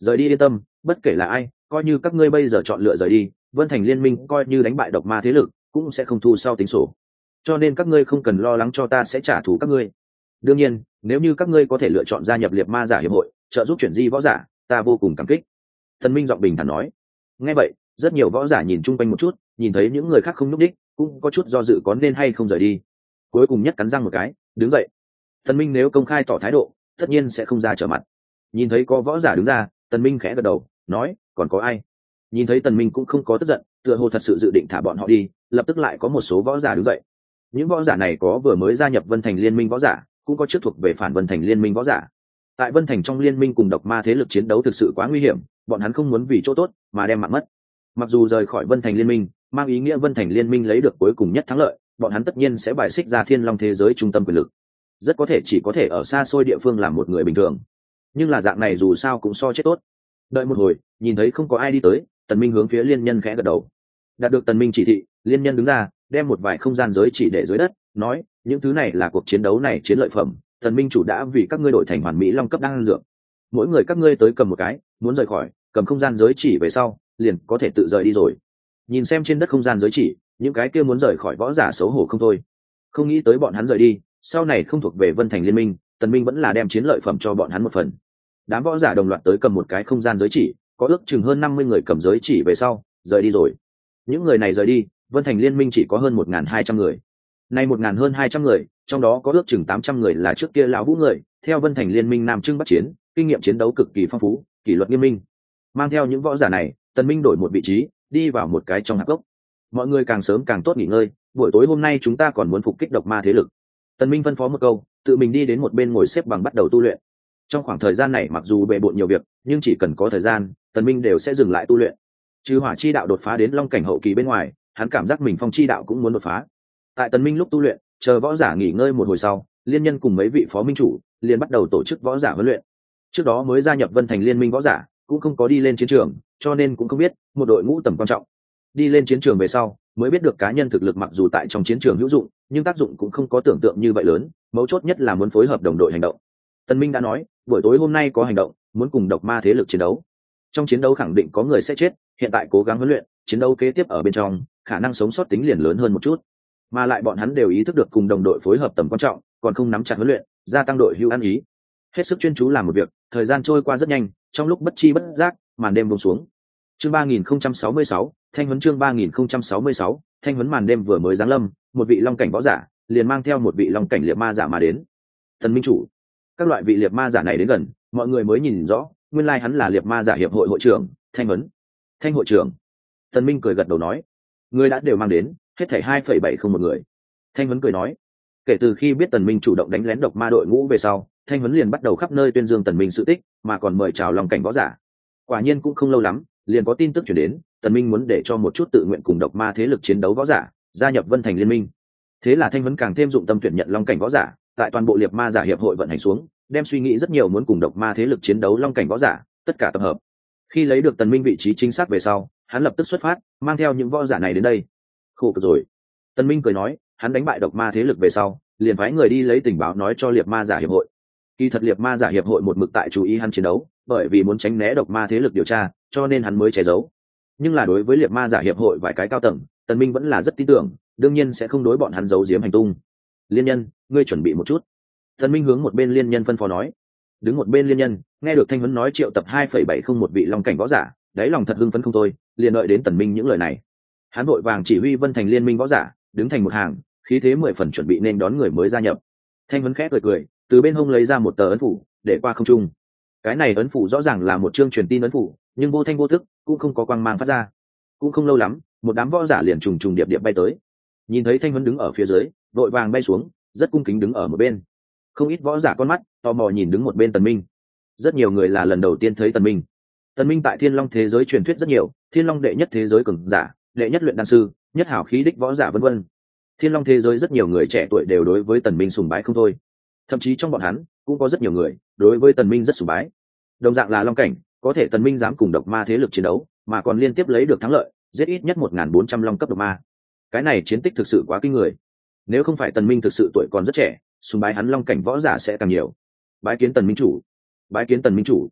Speaker 1: rời đi yên tâm, bất kể là ai, coi như các ngươi bây giờ chọn lựa rời đi, vân thành liên minh coi như đánh bại độc ma thế lực cũng sẽ không thu sau tính sổ, cho nên các ngươi không cần lo lắng cho ta sẽ trả thù các ngươi. Đương nhiên nếu như các ngươi có thể lựa chọn gia nhập liệt ma giả hiệp hội trợ giúp chuyển di võ giả, ta vô cùng cảm kích. Tần Minh giọng bình thản nói. Nghe vậy rất nhiều võ giả nhìn chung quanh một chút, nhìn thấy những người khác không núp đích cũng có chút do dự có nên hay không rời đi, cuối cùng nhất cắn răng một cái đứng dậy. Tần Minh nếu công khai tỏ thái độ tất nhiên sẽ không ra trở mặt. Nhìn thấy có võ giả đứng ra, Tần Minh khẽ gật đầu nói còn có ai. Nhìn thấy Tần Minh cũng không có tức giận, tựa hồ thật sự dự định thả bọn họ đi, lập tức lại có một số võ giả đứng dậy. Những võ giả này có vừa mới gia nhập Vân Thành Liên minh võ giả, cũng có trước thuộc về phản Vân Thành Liên minh võ giả. Tại Vân Thành trong liên minh cùng độc ma thế lực chiến đấu thực sự quá nguy hiểm, bọn hắn không muốn vì chỗ tốt mà đem mạng mất. Mặc dù rời khỏi Vân Thành Liên minh mang ý nghĩa Vân Thành Liên minh lấy được cuối cùng nhất thắng lợi, bọn hắn tất nhiên sẽ bài xích ra Thiên Long thế giới trung tâm quyền lực, rất có thể chỉ có thể ở xa xôi địa phương làm một người bình thường. Nhưng là dạng này dù sao cũng so chết tốt. Đợi một hồi, nhìn thấy không có ai đi tới, Tần Minh hướng phía Liên Nhân khẽ gật đầu. Đạt được Tần Minh chỉ thị, Liên Nhân đứng ra, đem một vài không gian giới chỉ để dưới đất, nói, những thứ này là cuộc chiến đấu này chiến lợi phẩm, Tần Minh chủ đã vì các ngươi đổi thành hoàn mỹ long cấp đan dược. Mỗi người các ngươi tới cầm một cái, muốn rời khỏi, cầm không gian giới chỉ về sau, liền có thể tự rời đi rồi. Nhìn xem trên đất không gian giới chỉ, những cái kia muốn rời khỏi võ giả xấu hổ không thôi. Không nghĩ tới bọn hắn rời đi, sau này không thuộc về Vân Thành Liên minh, Tần Minh vẫn là đem chiến lợi phẩm cho bọn hắn một phần. Đám võ giả đồng loạt tới cầm một cái không gian giới chỉ, có ước chừng hơn năm mươi người cầm giới chỉ về sau, rời đi rồi. Những người này rời đi, Vân Thành Liên minh chỉ có hơn một nghìn hai trăm người. Nay một nghìn hơn hai trăm người, trong đó có ước chừng tám trăm người là trước kia lão vũ người, theo Vân Thành Liên minh Nam Trưng Bắc Chiến, kinh nghiệm chiến đấu cực kỳ phong phú, kỷ luật nghiêm minh. Mang theo những võ giả này, Tần Minh đổi một vị trí, đi vào một cái trong hạp gốc. Mọi người càng sớm càng tốt nghỉ ngơi, buổi tối hôm nay chúng ta còn muốn phục kích độc ma thế lực. Tần Minh phân phó một câu, tự mình đi đến một bên ngồi xếp bằng bắt đầu tu luyện. Trong khoảng thời gian này mặc dù bề bộn nhiều việc, nhưng chỉ cần có thời gian, Tần Minh đều sẽ dừng lại tu luyện. Trừ hỏa chi đạo đột phá đến long cảnh hậu kỳ bên ngoài, hắn cảm giác mình phong chi đạo cũng muốn đột phá. Tại Tần Minh lúc tu luyện, chờ võ giả nghỉ ngơi một hồi sau, Liên Nhân cùng mấy vị phó minh chủ liền bắt đầu tổ chức võ giả huấn luyện. Trước đó mới gia nhập Vân Thành Liên minh võ giả, cũng không có đi lên chiến trường, cho nên cũng không biết một đội ngũ tầm quan trọng. Đi lên chiến trường về sau, mới biết được cá nhân thực lực mặc dù tại trong chiến trường hữu dụng, nhưng tác dụng cũng không có tưởng tượng như vậy lớn, mấu chốt nhất là muốn phối hợp đồng đội hành động. Tần Minh đã nói, buổi tối hôm nay có hành động, muốn cùng độc ma thế lực chiến đấu. Trong chiến đấu khẳng định có người sẽ chết, hiện tại cố gắng huấn luyện, chiến đấu kế tiếp ở bên trong, khả năng sống sót tính liền lớn hơn một chút. Mà lại bọn hắn đều ý thức được cùng đồng đội phối hợp tầm quan trọng, còn không nắm chặt huấn luyện, gia tăng đội hữu ăn ý. Hết sức chuyên chú làm một việc, thời gian trôi qua rất nhanh, trong lúc bất chi bất giác, màn đêm buông xuống. Chương ba nghìn không trăm sáu mươi sáu, Thanh huấn chương ba nghìn không trăm sáu mươi sáu, Thanh huấn màn đêm vừa mới giáng lâm, một vị long cảnh võ giả, liền mang theo một vị long cảnh liệt ma giả mà đến. Tần Minh chủ, các loại vị liệt ma giả này đến gần, mọi người mới nhìn rõ, nguyên lai hắn là liệt ma giả hiệp hội hội trưởng, Thanh huấn. Thanh hội trưởng. Tần Minh cười gật đầu nói, người đã đều mang đến, hết thảy hai phẩy bảy không một người. Thanh huấn cười nói, kể từ khi biết Tần Minh chủ động đánh lén độc ma đội ngũ về sau, Thanh huấn liền bắt đầu khắp nơi tuyên dương Tần Minh sự tích, mà còn mời chào long cảnh võ giả. Quả nhiên cũng không lâu lắm, liền có tin tức truyền đến, Tần Minh muốn để cho một chút tự nguyện cùng độc ma thế lực chiến đấu võ giả gia nhập Vân Thành Liên minh. Thế là Thanh huấn càng thêm dụng tâm tuyển nhận long cảnh võ giả, tại toàn bộ liệt ma giả hiệp hội vận hành xuống, đem suy nghĩ rất nhiều muốn cùng độc ma thế lực chiến đấu long cảnh võ giả, tất cả tập hợp. Khi lấy được Tần Minh vị trí chính xác về sau, hắn lập tức xuất phát, mang theo những võ giả này đến đây. Khổ cực rồi. Tần Minh cười nói, hắn đánh bại độc ma thế lực về sau, liền phái người đi lấy tình báo nói cho liệt ma giả hiệp hội. Kỳ thật liệt ma giả hiệp hội một mực tại chú ý hắn chiến đấu, bởi vì muốn tránh né độc ma thế lực điều tra, cho nên hắn mới che giấu. Nhưng là đối với liệt ma giả hiệp hội vài cái cao tầng, Tần Minh vẫn là rất tin tưởng, đương nhiên sẽ không đối bọn hắn giấu giếm hành tung. Liên Nhân, ngươi chuẩn bị một chút. Tần Minh hướng một bên Liên Nhân phân phó nói. Đứng một bên Liên Nhân, nghe được Thanh huấn nói triệu tập hai phẩy bảy không một vị long cảnh võ giả, đáy lòng thật hưng phấn không thôi, liền đợi đến Tần Minh những lời này. Hắn vội vàng chỉ huy Vân Thành Liên minh võ giả, đứng thành một hàng, khí thế mười phần chuẩn bị nên đón người mới gia nhập. Thanh huấn khẽ cười cười, từ bên hông lấy ra một tờ ấn phủ, để qua không trung. Cái này ấn phủ rõ ràng là một chương truyền tin ấn phủ, nhưng vô thanh vô tức, cũng không có quang mang phát ra. Cũng không lâu lắm, một đám võ giả liền trùng trùng điệp điệp bay tới. Nhìn thấy Thanh huấn đứng ở phía dưới, vội vàng bay xuống, rất cung kính đứng ở một bên. Không ít võ giả con mắt tò mò nhìn đứng một bên Tần Minh. Rất nhiều người là lần đầu tiên thấy Tần Minh. Tần Minh tại Thiên Long thế giới truyền thuyết rất nhiều, Thiên Long đệ nhất thế giới cường giả, đệ nhất luyện đan sư, nhất hảo khí đích võ giả vân vân. Thiên Long thế giới rất nhiều người trẻ tuổi đều đối với Tần Minh sùng bái không thôi. Thậm chí trong bọn hắn cũng có rất nhiều người đối với Tần Minh rất sùng bái. Đồng dạng là long cảnh, có thể Tần Minh dám cùng độc ma thế lực chiến đấu, mà còn liên tiếp lấy được thắng lợi, giết ít nhất một nghìn bốn trăm long cấp độc ma. Cái này chiến tích thực sự quá kinh người. Nếu không phải Tần Minh thực sự tuổi còn rất trẻ, sùng bái hắn long cảnh võ giả sẽ càng nhiều. Bái kiến Tần Minh chủ. Bái kiến Tần Minh chủ.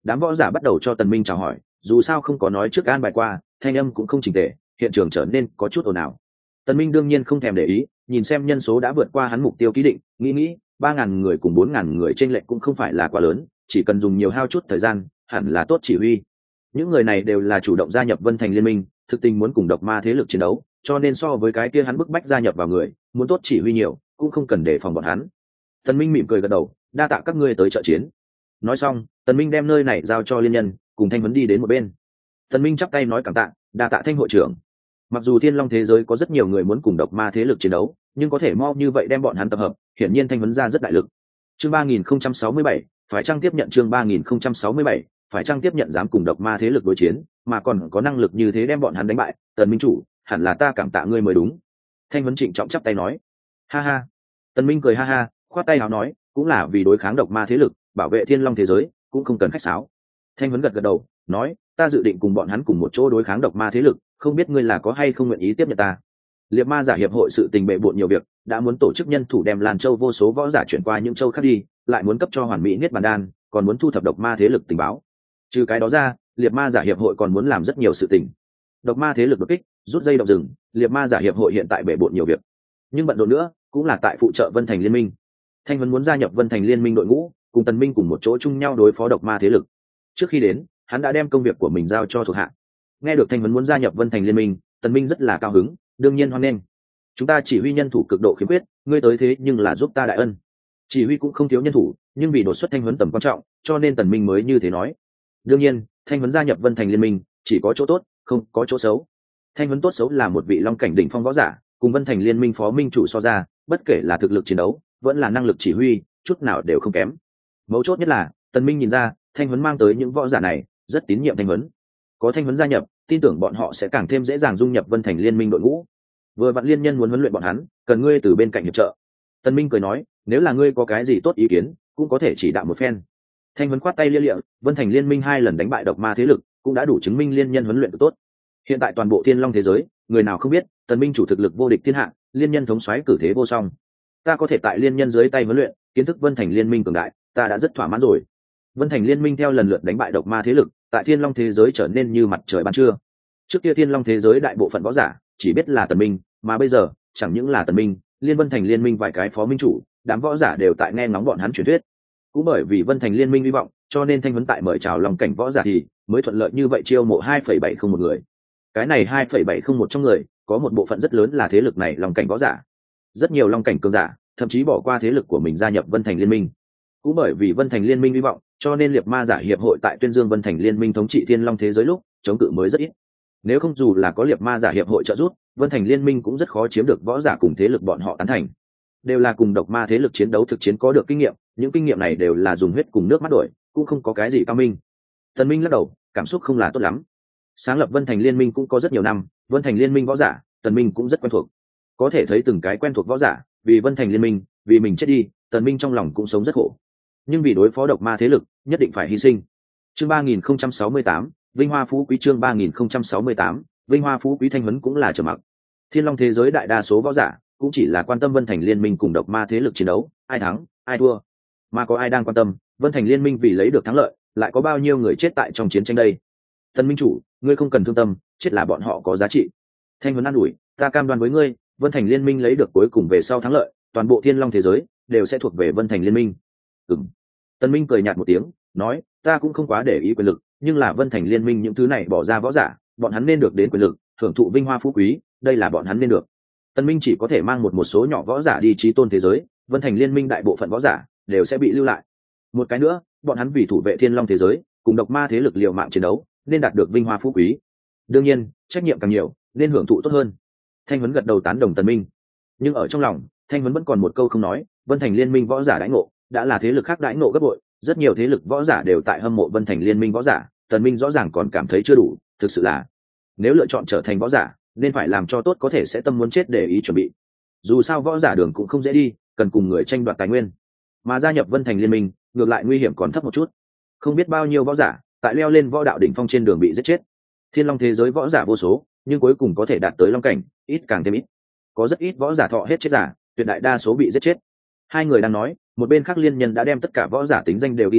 Speaker 1: đám võ giả bắt đầu cho tần minh chào hỏi, dù sao không có nói trước an bài qua, thanh âm cũng không chỉnh tề, hiện trường trở nên có chút ồn ào. Tần minh đương nhiên không thèm để ý, nhìn xem nhân số đã vượt qua hắn mục tiêu ký định, nghĩ nghĩ ba ngàn người cùng bốn ngàn người trên lệnh cũng không phải là quá lớn, chỉ cần dùng nhiều hao chút thời gian hẳn là tốt chỉ huy. Những người này đều là chủ động gia nhập Vân Thành Liên minh, thực tình muốn cùng độc ma thế lực chiến đấu, cho nên so với cái kia hắn bức bách gia nhập vào người, muốn tốt chỉ huy nhiều, cũng không cần đề phòng bọn hắn. Tần Minh mỉm cười gật đầu, đa tạ các ngươi tới trợ chiến. Nói xong, Tần Minh đem nơi này giao cho liên nhân, cùng Thanh Vấn đi đến một bên. Tần Minh chắp tay nói cảm tạ, đa tạ Thanh hội trưởng. Mặc dù Thiên Long thế giới có rất nhiều người muốn cùng độc ma thế lực chiến đấu, nhưng có thể mau như vậy đem bọn hắn tập hợp, hiển nhiên Thanh Vấn ra rất đại lực. Chương ba nghìn không trăm sáu mươi bảy, phải chăng tiếp nhận chương ba nghìn không trăm sáu mươi bảy, phải chăng tiếp nhận dám cùng độc ma thế lực đối chiến, mà còn có năng lực như thế đem bọn hắn đánh bại, Tần Minh chủ, hẳn là ta cảm tạ ngươi mới đúng. Thanh Vấn trịnh trọng chắp tay nói. Ha ha. Tần Minh cười ha ha, khoát tay áo nói, cũng là vì đối kháng độc ma thế lực, bảo vệ Thiên Long thế giới, cũng không cần khách sáo. Thanh Vấn gật gật đầu, nói, ta dự định cùng bọn hắn cùng một chỗ đối kháng độc ma thế lực, không biết ngươi là có hay không nguyện ý tiếp nhận ta. Liệt Ma giả hiệp hội sự tình bệ bội nhiều việc, đã muốn tổ chức nhân thủ đem Lan Châu vô số võ giả chuyển qua những châu khác đi, lại muốn cấp cho hoàn mỹ niết bàn đan, còn muốn thu thập độc ma thế lực tình báo. Trừ cái đó ra, Liệt Ma giả hiệp hội còn muốn làm rất nhiều sự tình. Độc ma thế lực đột kích, rút dây động rừng, Liệt Ma giả hiệp hội hiện tại bệ bội nhiều việc, nhưng bận rộn nữa cũng là tại phụ trợ Vân Thành Liên minh. Thanh Vấn muốn gia nhập Vân Thành Liên minh đội ngũ, cùng Tần Minh cùng một chỗ chung nhau đối phó độc ma thế lực. Trước khi đến, hắn đã đem công việc của mình giao cho thuộc hạ. Nghe được Thanh Vấn muốn gia nhập Vân Thành Liên minh, Tần Minh rất là cao hứng, đương nhiên hoan nghênh. Chúng ta chỉ huy nhân thủ cực độ khiếm khuyết, ngươi tới thế nhưng là giúp ta đại ân. Chỉ huy cũng không thiếu nhân thủ, nhưng vì đột xuất Thanh Vấn tầm quan trọng, cho nên Tần Minh mới như thế nói. Đương nhiên, Thanh Vấn gia nhập Vân Thành Liên minh chỉ có chỗ tốt, không có chỗ xấu. Thanh Vấn tốt xấu là một vị long cảnh đỉnh phong võ giả, cùng Vân Thành Liên minh phó minh chủ so ra, bất kể là thực lực chiến đấu, vẫn là năng lực chỉ huy, chút nào đều không kém. Mấu chốt nhất là, Tần Minh nhìn ra, Thanh Vấn mang tới những võ giả này, rất tín nhiệm Thanh Vấn. Có Thanh Vấn gia nhập, tin tưởng bọn họ sẽ càng thêm dễ dàng dung nhập Vân Thành Liên minh đội ngũ. Vừa vặn liên nhân muốn huấn luyện bọn hắn, cần ngươi từ bên cạnh hiệp trợ. Tần Minh cười nói, nếu là ngươi có cái gì tốt ý kiến, cũng có thể chỉ đạo một phen. Thanh Vấn khoát tay lia lịa, Vân Thành Liên minh hai lần đánh bại độc ma thế lực, cũng đã đủ chứng minh liên nhân huấn luyện tốt. Hiện tại toàn bộ Thiên Long thế giới, người nào không biết, Tần Minh chủ thực lực vô địch thiên hạ, liên nhân thống soái cử thế vô song. Ta có thể tại liên nhân dưới tay huấn luyện, kiến thức Vân Thành Liên minh cường đại, ta đã rất thỏa mãn rồi. Vân Thành Liên minh theo lần lượt đánh bại độc ma thế lực, tại Thiên Long thế giới trở nên như mặt trời ban trưa. Trước kia Thiên Long thế giới đại bộ phận võ giả chỉ biết là Tần Minh, mà bây giờ chẳng những là Tần Minh, liên Vân Thành Liên minh vài cái phó minh chủ, đám võ giả đều tại nghe ngóng bọn hắn truyền thuyết. Cũng bởi vì Vân Thành Liên minh hy vọng, cho nên Thanh Vấn tại mời chào lòng cảnh võ giả thì mới thuận lợi như vậy chiêu mộ hai phẩy bảy không một người. Cái này hai phẩy bảy không một trong người, có một bộ phận rất lớn là thế lực này lòng cảnh võ giả. Rất nhiều long cảnh cường giả, thậm chí bỏ qua thế lực của mình gia nhập Vân Thành Liên minh. Cũng bởi vì Vân Thành Liên minh hy vọng, cho nên Liệt Ma giả hiệp hội tại tuyên dương Vân Thành Liên minh thống trị Thiên Long thế giới lúc, chống cự mới rất ít. Nếu không dù là có Liệt Ma giả hiệp hội trợ giúp, Vân Thành Liên minh cũng rất khó chiếm được võ giả cùng thế lực bọn họ tán thành. Đều là cùng độc ma thế lực chiến đấu thực chiến có được kinh nghiệm, những kinh nghiệm này đều là dùng huyết cùng nước mắt đổi, cũng không có cái gì cao minh. Tần Minh lắc đầu, cảm xúc không là tốt lắm. Sáng lập Vân Thành Liên minh cũng có rất nhiều năm, Vân Thành Liên minh võ giả, Tần Minh cũng rất quen thuộc. Có thể thấy từng cái quen thuộc võ giả, vì Vân Thành Liên minh, vì mình chết đi, Tần Minh trong lòng cũng sống rất khổ. Nhưng vì đối phó độc ma thế lực, nhất định phải hy sinh. Chương ba nghìn không trăm sáu mươi tám, Vinh Hoa Phú Quý chương ba nghìn không trăm sáu mươi tám, Vinh Hoa Phú Quý Thanh Vấn cũng là trầm mặc. Thiên Long thế giới đại đa số võ giả cũng chỉ là quan tâm Vân Thành Liên minh cùng độc ma thế lực chiến đấu, ai thắng, ai thua. Mà có ai đang quan tâm, Vân Thành Liên minh vì lấy được thắng lợi, lại có bao nhiêu người chết tại trong chiến tranh đây? Tần Minh chủ, ngươi không cần thương tâm, chết là bọn họ có giá trị. Thanh Vấn an ủi, ta cam đoan với ngươi, Vân Thành Liên minh lấy được cuối cùng về sau thắng lợi, toàn bộ Thiên Long thế giới đều sẽ thuộc về Vân Thành Liên minh. Ừm. Tần Minh cười nhạt một tiếng, nói, ta cũng không quá để ý quyền lực, nhưng là Vân Thành Liên minh những thứ này bỏ ra võ giả, bọn hắn nên được đến quyền lực, hưởng thụ vinh hoa phú quý, đây là bọn hắn nên được. Tần Minh chỉ có thể mang một một số nhỏ võ giả đi chí tôn thế giới, Vân Thành Liên minh đại bộ phận võ giả đều sẽ bị lưu lại. Một cái nữa, bọn hắn vì thủ vệ Thiên Long thế giới, cùng độc ma thế lực liều mạng chiến đấu, nên đạt được vinh hoa phú quý. Đương nhiên, trách nhiệm càng nhiều, nên hưởng thụ tốt hơn. Thanh Vấn gật đầu tán đồng Tần Minh, nhưng ở trong lòng, Thanh Vấn vẫn còn một câu không nói, Vân Thành Liên minh võ giả đãi ngộ, đã là thế lực khác đãi ngộ gấp bội, rất nhiều thế lực võ giả đều tại hâm mộ Vân Thành Liên minh võ giả, Tần Minh rõ ràng còn cảm thấy chưa đủ, thực sự là, nếu lựa chọn trở thành võ giả, nên phải làm cho tốt có thể sẽ tâm muốn chết để ý chuẩn bị. Dù sao võ giả đường cũng không dễ đi, cần cùng người tranh đoạt tài nguyên, mà gia nhập Vân Thành Liên minh, ngược lại nguy hiểm còn thấp một chút. Không biết bao nhiêu võ giả tại leo lên võ đạo đỉnh phong trên đường bị giết chết. Thiên Long thế giới võ giả vô số, nhưng cuối cùng có thể đạt tới long cảnh, ít càng thêm ít. Có rất ít võ giả thọ hết chết giả, tuyệt đại đa số bị giết chết. Hai người đang nói, một bên khác liên nhân đã đem tất cả võ giả tính danh đều ghi danh,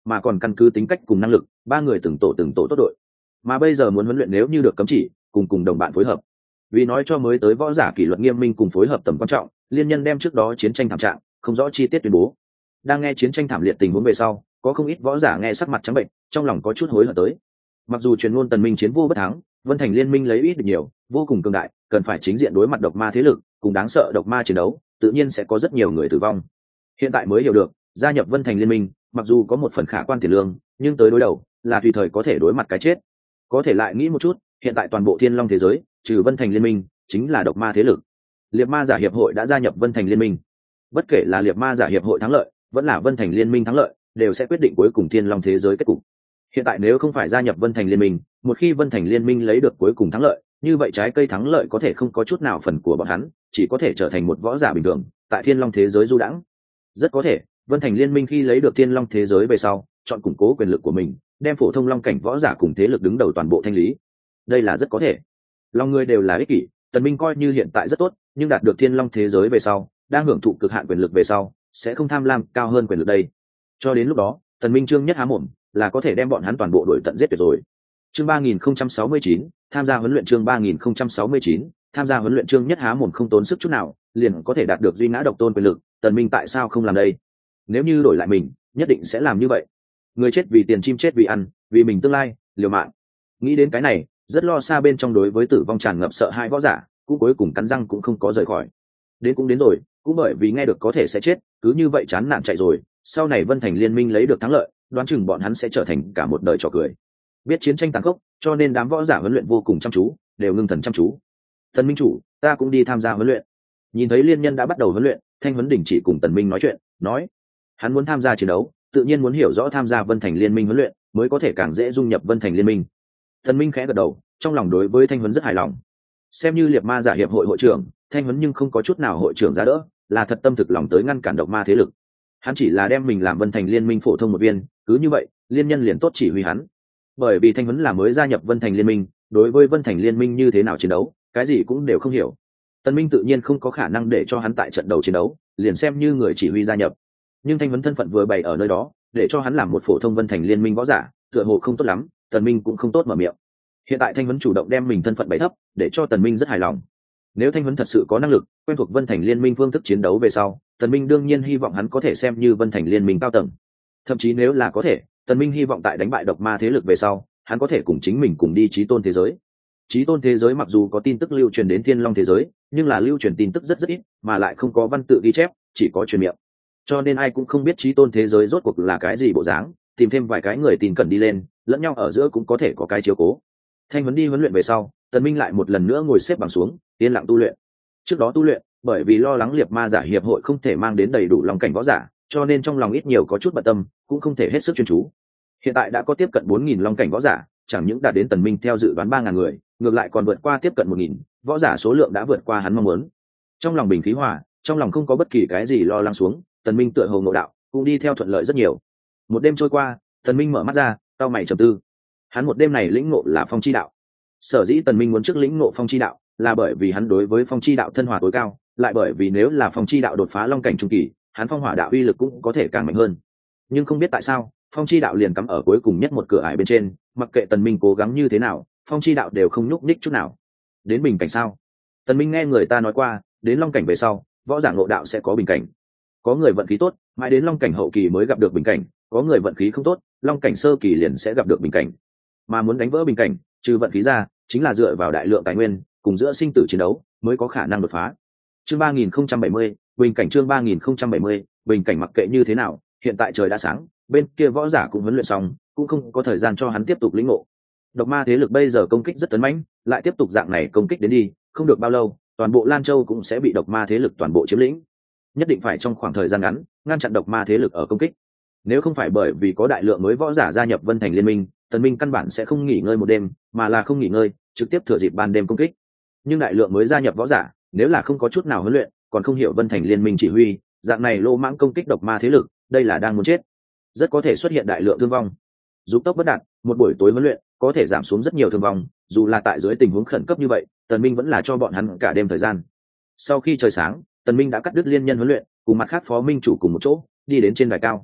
Speaker 1: mà còn căn cứ tính cách cùng năng lực ba người từng tổ từng tổ tốt đội. Mà bây giờ muốn huấn luyện nếu như được cấm chỉ cùng cùng đồng bạn phối hợp. Vì nói cho mới tới võ giả kỷ luật nghiêm minh cùng phối hợp tầm quan trọng, liên nhân đem trước đó chiến tranh thảm trạng không rõ chi tiết tuyên bố. Đang nghe chiến tranh thảm liệt tình huống về sau, có không ít võ giả nghe sắc mặt trắng bệnh, trong lòng có chút hối hận tới. Mặc dù truyền ngôn Tần Minh chiến vô bất thắng, Vân Thành liên minh lấy ít được nhiều, vô cùng cường đại, cần phải chính diện đối mặt độc ma thế lực, cùng đáng sợ độc ma chiến đấu, tự nhiên sẽ có rất nhiều người tử vong. Hiện tại mới hiểu được, gia nhập Vân Thành liên minh, mặc dù có một phần khả quan tiền lương, nhưng tới đối đầu là tùy thời có thể đối mặt cái chết. Có thể lại nghĩ một chút, hiện tại toàn bộ Thiên Long thế giới, trừ Vân Thành liên minh, chính là độc ma thế lực. Liệt Ma giả hiệp hội đã gia nhập Vân Thành liên minh. Bất kể là Liệt Ma giả hiệp hội thắng lợi, vẫn là Vân Thành liên minh thắng lợi, đều sẽ quyết định cuối cùng Thiên Long thế giới kết cục. Hiện tại nếu không phải gia nhập Vân Thành liên minh, một khi Vân Thành liên minh lấy được cuối cùng thắng lợi, như vậy trái cây thắng lợi có thể không có chút nào phần của bọn hắn, chỉ có thể trở thành một võ giả bình thường, tại Thiên Long thế giới du đãng. Rất có thể, Vân Thành liên minh khi lấy được Thiên Long thế giới về sau, chọn củng cố quyền lực của mình, đem phổ thông long cảnh võ giả cùng thế lực đứng đầu toàn bộ thanh lý. Đây là rất có thể. Long người đều là ích kỷ, Tần Minh coi như hiện tại rất tốt, nhưng đạt được Thiên Long thế giới về sau, đang hưởng thụ cực hạn quyền lực về sau, sẽ không tham lam cao hơn quyền lực đây. Cho đến lúc đó, Tần Minh trương nhất há mồm, là có thể đem bọn hắn toàn bộ đuổi tận giết tuyệt rồi. Chương ba nghìn không trăm sáu mươi chín, tham gia huấn luyện chương ba nghìn không trăm sáu mươi chín, tham gia huấn luyện chương nhất há mồm không tốn sức chút nào, liền có thể đạt được duy ngã độc tôn quyền lực, Tần Minh tại sao không làm đây? Nếu như đổi lại mình, nhất định sẽ làm như vậy. Người chết vì tiền, chim chết vì ăn, vì mình tương lai, liều mạng. Nghĩ đến cái này, rất lo xa bên trong đối với tử vong tràn ngập sợ hãi võ giả, cũng cuối cùng cắn răng cũng không có rời khỏi. Đến cũng đến rồi, cũng bởi vì nghe được có thể sẽ chết, cứ như vậy chán nản chạy rồi, sau này Vân Thành liên minh lấy được thắng lợi, đoán chừng bọn hắn sẽ trở thành cả một đời trò cười. Biết chiến tranh tàn khốc, cho nên đám võ giả huấn luyện vô cùng chăm chú, đều ngưng thần chăm chú. Tần Minh chủ, ta cũng đi tham gia huấn luyện. Nhìn thấy liên nhân đã bắt đầu huấn luyện, Thanh Huấn Đình chỉ cùng Tần Minh nói chuyện, nói, hắn muốn tham gia chiến đấu, tự nhiên muốn hiểu rõ tham gia Vân Thành liên minh huấn luyện, mới có thể càng dễ dung nhập Vân Thành liên minh. Tần Minh khẽ gật đầu, trong lòng đối với Thanh Huấn rất hài lòng. Xem như Liệt Ma giả hiệp hội hội trưởng, Thanh Huấn nhưng không có chút nào hội trưởng giá đỡ, là thật tâm thực lòng tới ngăn cản độc ma thế lực. Hắn chỉ là đem mình làm Vân Thành liên minh phổ thông một viên, cứ như vậy, liên nhân liền tốt chỉ huy hắn. Bởi vì Thanh Huấn là mới gia nhập Vân Thành liên minh, đối với Vân Thành liên minh như thế nào chiến đấu, cái gì cũng đều không hiểu. Tần Minh tự nhiên không có khả năng để cho hắn tại trận đầu chiến đấu, liền xem như người chỉ huy gia nhập. Nhưng Thanh Huấn thân phận vừa bày ở nơi đó, để cho hắn làm một phổ thông Vân Thành liên minh võ giả, tựa hồ không tốt lắm, Tần Minh cũng không tốt mở miệng. Hiện tại Thanh Huấn chủ động đem mình thân phận bày thấp, để cho Tần Minh rất hài lòng. Nếu Thanh Huấn thật sự có năng lực, quen thuộc Vân Thành liên minh phương thức chiến đấu về sau, Tần Minh đương nhiên hy vọng hắn có thể xem như Vân Thành liên minh cao tầng. Thậm chí nếu là có thể, Tần Minh hy vọng tại đánh bại độc ma thế lực về sau, hắn có thể cùng chính mình cùng đi Chí Tôn thế giới. Chí Tôn thế giới mặc dù có tin tức lưu truyền đến Thiên Long thế giới, nhưng là lưu truyền tin tức rất rất ít, mà lại không có văn tự ghi chép, chỉ có truyền miệng. Cho nên ai cũng không biết Chí Tôn thế giới rốt cuộc là cái gì bộ dáng, tìm thêm vài cái người tin cẩn đi lên, lẫn nhau ở giữa cũng có thể có cái chiếu cố. Thanh Huấn đi huấn luyện về sau, Tần Minh lại một lần nữa ngồi xếp bằng xuống, yên lặng tu luyện. Trước đó tu luyện, bởi vì lo lắng Liệt Ma giả hiệp hội không thể mang đến đầy đủ long cảnh võ giả, cho nên trong lòng ít nhiều có chút bận tâm, cũng không thể hết sức chuyên chú. Hiện tại đã có tiếp cận bốn nghìn long cảnh võ giả, chẳng những đạt đến Tần Minh theo dự đoán ba ngàn người, ngược lại còn vượt qua tiếp cận một nghìn, võ giả số lượng đã vượt qua hắn mong muốn. Trong lòng bình khí hòa, trong lòng không có bất kỳ cái gì lo lắng xuống, Tần Minh tựa hồ ngộ đạo, cũng đi theo thuận lợi rất nhiều. Một đêm trôi qua, Tần Minh mở mắt ra, cau mày trầm tư. Hắn một đêm này lĩnh ngộ là phong chi đạo. Sở dĩ Tần Minh muốn trước lĩnh ngộ phong chi đạo, là bởi vì hắn đối với phong chi đạo thân hòa tối cao, lại bởi vì nếu là phong chi đạo đột phá long cảnh trung kỳ, hắn phong hỏa đạo uy lực cũng có thể càng mạnh hơn. Nhưng không biết tại sao, phong chi đạo liền cắm ở cuối cùng nhất một cửa ải bên trên, mặc kệ Tần Minh cố gắng như thế nào, phong chi đạo đều không nhúc nhích chút nào. Đến bình cảnh sao? Tần Minh nghe người ta nói qua, đến long cảnh về sau, võ giả ngộ đạo sẽ có bình cảnh. Có người vận khí tốt, mãi đến long cảnh hậu kỳ mới gặp được bình cảnh, có người vận khí không tốt, long cảnh sơ kỳ liền sẽ gặp được bình cảnh. Mà muốn đánh vỡ bình cảnh, trừ vận khí ra, chính là dựa vào đại lượng tài nguyên, cùng giữa sinh tử chiến đấu, mới có khả năng đột phá. Chương ba nghìn không trăm bảy mươi, bình cảnh chương ba nghìn không trăm bảy mươi, bình cảnh mặc kệ như thế nào, hiện tại trời đã sáng, bên kia võ giả cũng huấn luyện xong, cũng không có thời gian cho hắn tiếp tục lĩnh ngộ. Độc ma thế lực bây giờ công kích rất tấn mãnh, lại tiếp tục dạng này công kích đến đi, không được bao lâu, toàn bộ Lan Châu cũng sẽ bị độc ma thế lực toàn bộ chiếm lĩnh. Nhất định phải trong khoảng thời gian ngắn, ngăn chặn độc ma thế lực ở công kích. Nếu không phải bởi vì có đại lượng mới võ giả gia nhập Vân Thành liên minh, Tần Minh căn bản sẽ không nghỉ ngơi một đêm, mà là không nghỉ ngơi, trực tiếp thừa dịp ban đêm công kích. Nhưng đại lượng mới gia nhập võ giả, nếu là không có chút nào huấn luyện, còn không hiểu Vân Thành liên minh chỉ huy, dạng này lô mãng công kích độc ma thế lực, đây là đang muốn chết. Rất có thể xuất hiện đại lượng thương vong. Giúp tốc bất đạt, một buổi tối huấn luyện có thể giảm xuống rất nhiều thương vong, dù là tại dưới tình huống khẩn cấp như vậy, Tần Minh vẫn là cho bọn hắn cả đêm thời gian. Sau khi trời sáng, Tần Minh đã cắt đứt liên nhân huấn luyện, cùng mặt khác phó minh chủ cùng một chỗ, đi đến trên đài cao.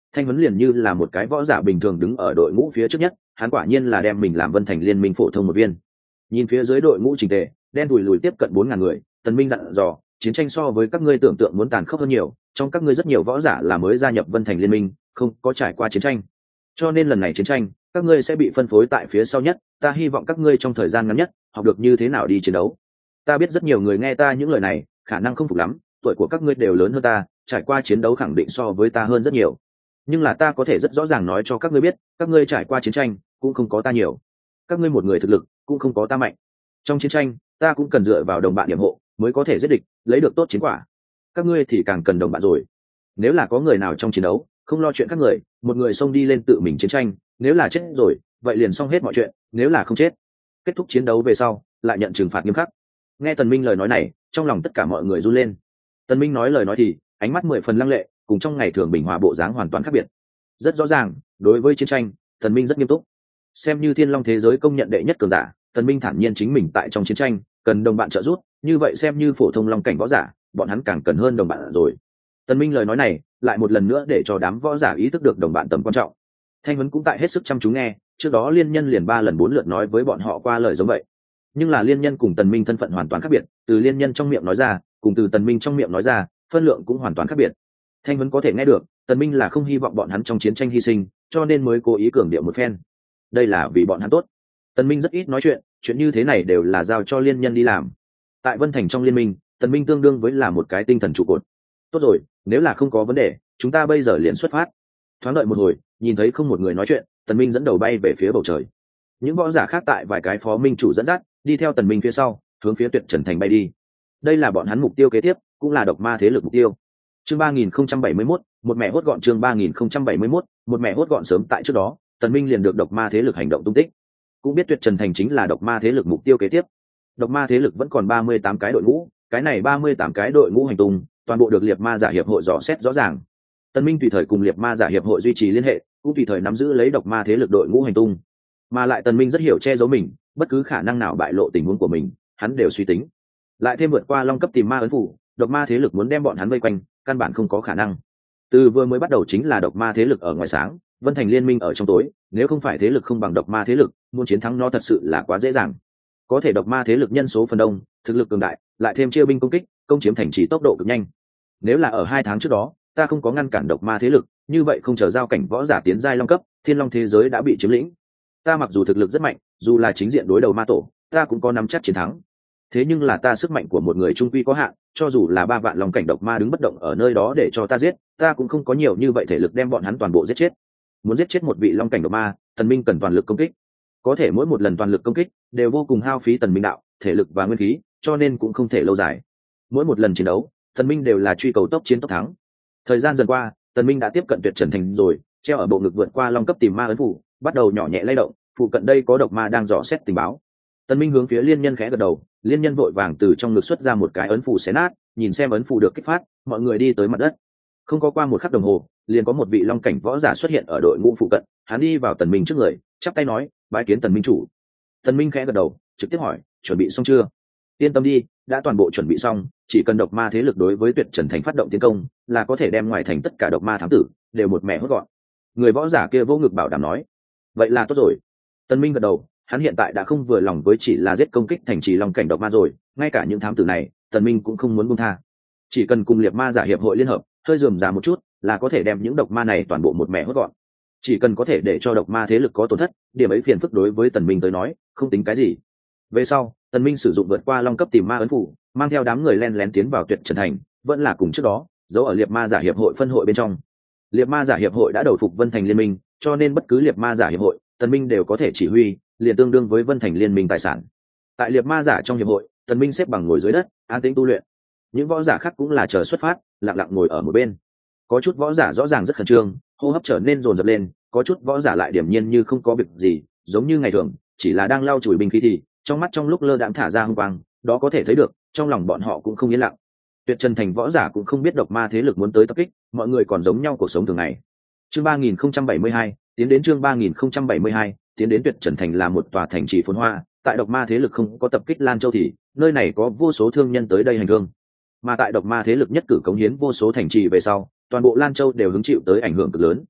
Speaker 1: Thanh Huấn liền như là một cái võ giả bình thường đứng ở đội ngũ phía trước nhất, hắn quả nhiên là đem mình làm Vân Thành Liên minh phổ thông một viên. Nhìn phía dưới đội ngũ chỉnh tề, đen đùi lùi tiếp cận bốn ngàn người, Tần Minh dặn dò, chiến tranh so với các ngươi tưởng tượng muốn tàn khốc hơn nhiều, trong các ngươi rất nhiều võ giả là mới gia nhập Vân Thành Liên minh, không có trải qua chiến tranh. Cho nên lần này chiến tranh, các ngươi sẽ bị phân phối tại phía sau nhất, ta hy vọng các ngươi trong thời gian ngắn nhất học được như thế nào đi chiến đấu. Ta biết rất nhiều người nghe ta những lời này, khả năng không phục lắm, tuổi của các ngươi đều lớn hơn ta, trải qua chiến đấu khẳng định so với ta hơn rất nhiều. Nhưng là ta có thể rất rõ ràng nói cho các ngươi biết, các ngươi trải qua chiến tranh cũng không có ta nhiều, các ngươi một người thực lực cũng không có ta mạnh. Trong chiến tranh, ta cũng cần dựa vào đồng bạn điểm hộ mới có thể giết địch, lấy được tốt chiến quả. Các ngươi thì càng cần đồng bạn rồi. Nếu là có người nào trong chiến đấu không lo chuyện các người, một người xông đi lên tự mình chiến tranh, nếu là chết rồi, vậy liền xong hết mọi chuyện, nếu là không chết, kết thúc chiến đấu về sau, lại nhận trừng phạt nghiêm khắc. Nghe Tần Minh lời nói này, trong lòng tất cả mọi người run lên. Tần Minh nói lời nói thì, ánh mắt mười phần lăng lệ, cùng trong ngày thường bình hòa bộ dáng hoàn toàn khác biệt. Rất rõ ràng, đối với chiến tranh, Tần Minh rất nghiêm túc. Xem như Thiên Long thế giới công nhận đệ nhất cường giả, Tần Minh thản nhiên chính mình tại trong chiến tranh, cần đồng bạn trợ giúp, như vậy xem như phổ thông long cảnh võ giả, bọn hắn càng cần hơn đồng bạn rồi. Tần Minh lời nói này, lại một lần nữa để cho đám võ giả ý thức được đồng bạn tầm quan trọng. Thanh Huấn cũng tại hết sức chăm chú nghe, trước đó Liên Nhân liền ba lần bốn lượt nói với bọn họ qua lời giống vậy. Nhưng là Liên Nhân cùng Tần Minh thân phận hoàn toàn khác biệt, từ Liên Nhân trong miệng nói ra, cùng từ Tần Minh trong miệng nói ra, phân lượng cũng hoàn toàn khác biệt. Thanh Huấn có thể nghe được, Tần Minh là không hy vọng bọn hắn trong chiến tranh hy sinh, cho nên mới cố ý cường điệu một phen. Đây là vì bọn hắn tốt. Tần Minh rất ít nói chuyện, chuyện như thế này đều là giao cho Liên Nhân đi làm. Tại Vân Thành trong liên minh, Tần Minh tương đương với là một cái tinh thần trụ cột. Tốt rồi, nếu là không có vấn đề, chúng ta bây giờ liền xuất phát. Thoáng đợi một hồi, nhìn thấy không một người nói chuyện, Tần Minh dẫn đầu bay về phía bầu trời. Những võ giả khác tại vài cái phó minh chủ dẫn dắt, đi theo Tần Minh phía sau, hướng phía Tuyệt Trần Thành bay đi. Đây là bọn hắn mục tiêu kế tiếp, cũng là độc ma thế lực mục tiêu. Chương ba nghìn không trăm bảy mươi mốt, một mẹ hốt gọn chương ba nghìn không trăm bảy mươi mốt, một mẹ hốt gọn sớm tại trước đó, Tần Minh liền được độc ma thế lực hành động tung tích. Cũng biết Tuyệt Trần Thành chính là độc ma thế lực mục tiêu kế tiếp. Độc ma thế lực vẫn còn ba mươi tám cái đội ngũ, cái này ba mươi tám cái đội ngũ hành tung, toàn bộ được Liệt Ma Giả hiệp hội dò xét rõ ràng. Tần Minh tùy thời cùng Liệt Ma Giả hiệp hội duy trì liên hệ, cũng tùy thời nắm giữ lấy độc ma thế lực đội ngũ hành tung. Mà lại Tần Minh rất hiểu che giấu mình, bất cứ khả năng nào bại lộ tình huống của mình, hắn đều suy tính. Lại thêm vượt qua long cấp tìm ma ấn phủ, độc ma thế lực muốn đem bọn hắn vây quanh, căn bản không có khả năng. Từ vừa mới bắt đầu chính là độc ma thế lực ở ngoài sáng, Vân Thành liên minh ở trong tối, nếu không phải thế lực không bằng độc ma thế lực, muốn chiến thắng nó thật sự là quá dễ dàng. Có thể độc ma thế lực nhân số phần đông, thực lực cường đại, lại thêm chia binh công kích, công chiếm thành trì tốc độ cực nhanh. Nếu là ở hai tháng trước đó, ta không có ngăn cản độc ma thế lực, như vậy không chờ giao cảnh võ giả tiến giai long cấp, Thiên Long thế giới đã bị chiếm lĩnh. Ta mặc dù thực lực rất mạnh, dù là chính diện đối đầu ma tổ, ta cũng có nắm chắc chiến thắng. Thế nhưng là ta sức mạnh của một người trung quy có hạn, cho dù là ba vạn long cảnh độc ma đứng bất động ở nơi đó để cho ta giết, ta cũng không có nhiều như vậy thể lực đem bọn hắn toàn bộ giết chết. Muốn giết chết một vị long cảnh độc ma, Tần Minh cần toàn lực công kích. Có thể mỗi một lần toàn lực công kích đều vô cùng hao phí Tần Minh đạo, thể lực và nguyên khí, cho nên cũng không thể lâu dài. Mỗi một lần chiến đấu, Tần Minh đều là truy cầu tốc chiến tốc thắng. Thời gian dần qua, Tần Minh đã tiếp cận Tuyệt Trần Thành rồi, treo ở bộ ngực vượt qua long cấp tìm ma ấn phủ, bắt đầu nhỏ nhẹ lay động, phụ cận đây có độc ma đang dò xét tình báo. Tần Minh hướng phía Liên Nhân khẽ gật đầu, Liên Nhân vội vàng từ trong ngực xuất ra một cái ấn phù xé nát, nhìn xem ấn phù được kích phát, mọi người đi tới mặt đất. Không có qua một khắc đồng hồ, liền có một vị long cảnh võ giả xuất hiện ở đội ngũ phụ cận, hắn đi vào Tần Minh trước người, chắp tay nói, bái kiến Tần Minh chủ. Tần Minh khẽ gật đầu, trực tiếp hỏi, chuẩn bị xong chưa? Yên tâm đi, đã toàn bộ chuẩn bị xong, chỉ cần độc ma thế lực đối với Tuyệt Trần Thành phát động tiến công, là có thể đem ngoài thành tất cả độc ma thám tử đều một mẹ hốt gọn. Người võ giả kia vô ngực bảo đảm nói, vậy là tốt rồi. Tần Minh gật đầu, hắn hiện tại đã không vừa lòng với chỉ là giết công kích thành trì long cảnh độc ma rồi, ngay cả những thám tử này, Tần Minh cũng không muốn buông tha. Chỉ cần cùng Liệt Ma Giả hiệp hội liên hợp, hơi rườm rà một chút, là có thể đem những độc ma này toàn bộ một mẹ hốt gọn. Chỉ cần có thể để cho độc ma thế lực có tổn thất, điểm ấy phiền phức đối với Tần Minh tới nói, không tính cái gì. Về sau, Tần Minh sử dụng vượt qua long cấp tìm ma ấn phủ, mang theo đám người len lén tiến vào Tuyệt Trần Thành, vẫn là cùng trước đó, giấu ở Liệt Ma Giả hiệp hội phân hội bên trong. Liệt Ma Giả hiệp hội đã đầu phục Vân Thành liên minh, cho nên bất cứ Liệt Ma Giả hiệp hội, Tần Minh đều có thể chỉ huy, liền tương đương với Vân Thành liên minh tài sản. Tại Liệt Ma Giả trong hiệp hội, Tần Minh xếp bằng ngồi dưới đất, an tĩnh tu luyện. Những võ giả khác cũng là chờ xuất phát, lặng lặng ngồi ở một bên. Có chút võ giả rõ ràng rất khẩn trương, hô hấp trở nên dồn dập lên, có chút võ giả lại điềm nhiên như không có việc gì, giống như ngày thường, chỉ là đang lau chùi binh khí thì, trong mắt trong lúc lơ đãng thả ra hung quang, đó có thể thấy được, trong lòng bọn họ cũng không yên lặng. Tuyệt Trần Thành võ giả cũng không biết độc ma thế lực muốn tới tập kích, mọi người còn giống nhau cuộc sống thường ngày. Chương ba nghìn không trăm bảy mươi hai, tiến đến chương ba nghìn không trăm bảy mươi hai, tiến đến Tuyệt Trần Thành là một tòa thành trì phồn hoa, tại độc ma thế lực không có tập kích Lan Châu thì, nơi này có vô số thương nhân tới đây hành thương. Mà tại độc ma thế lực nhất cử cống hiến vô số thành trì về sau, toàn bộ Lan Châu đều hứng chịu tới ảnh hưởng cực lớn,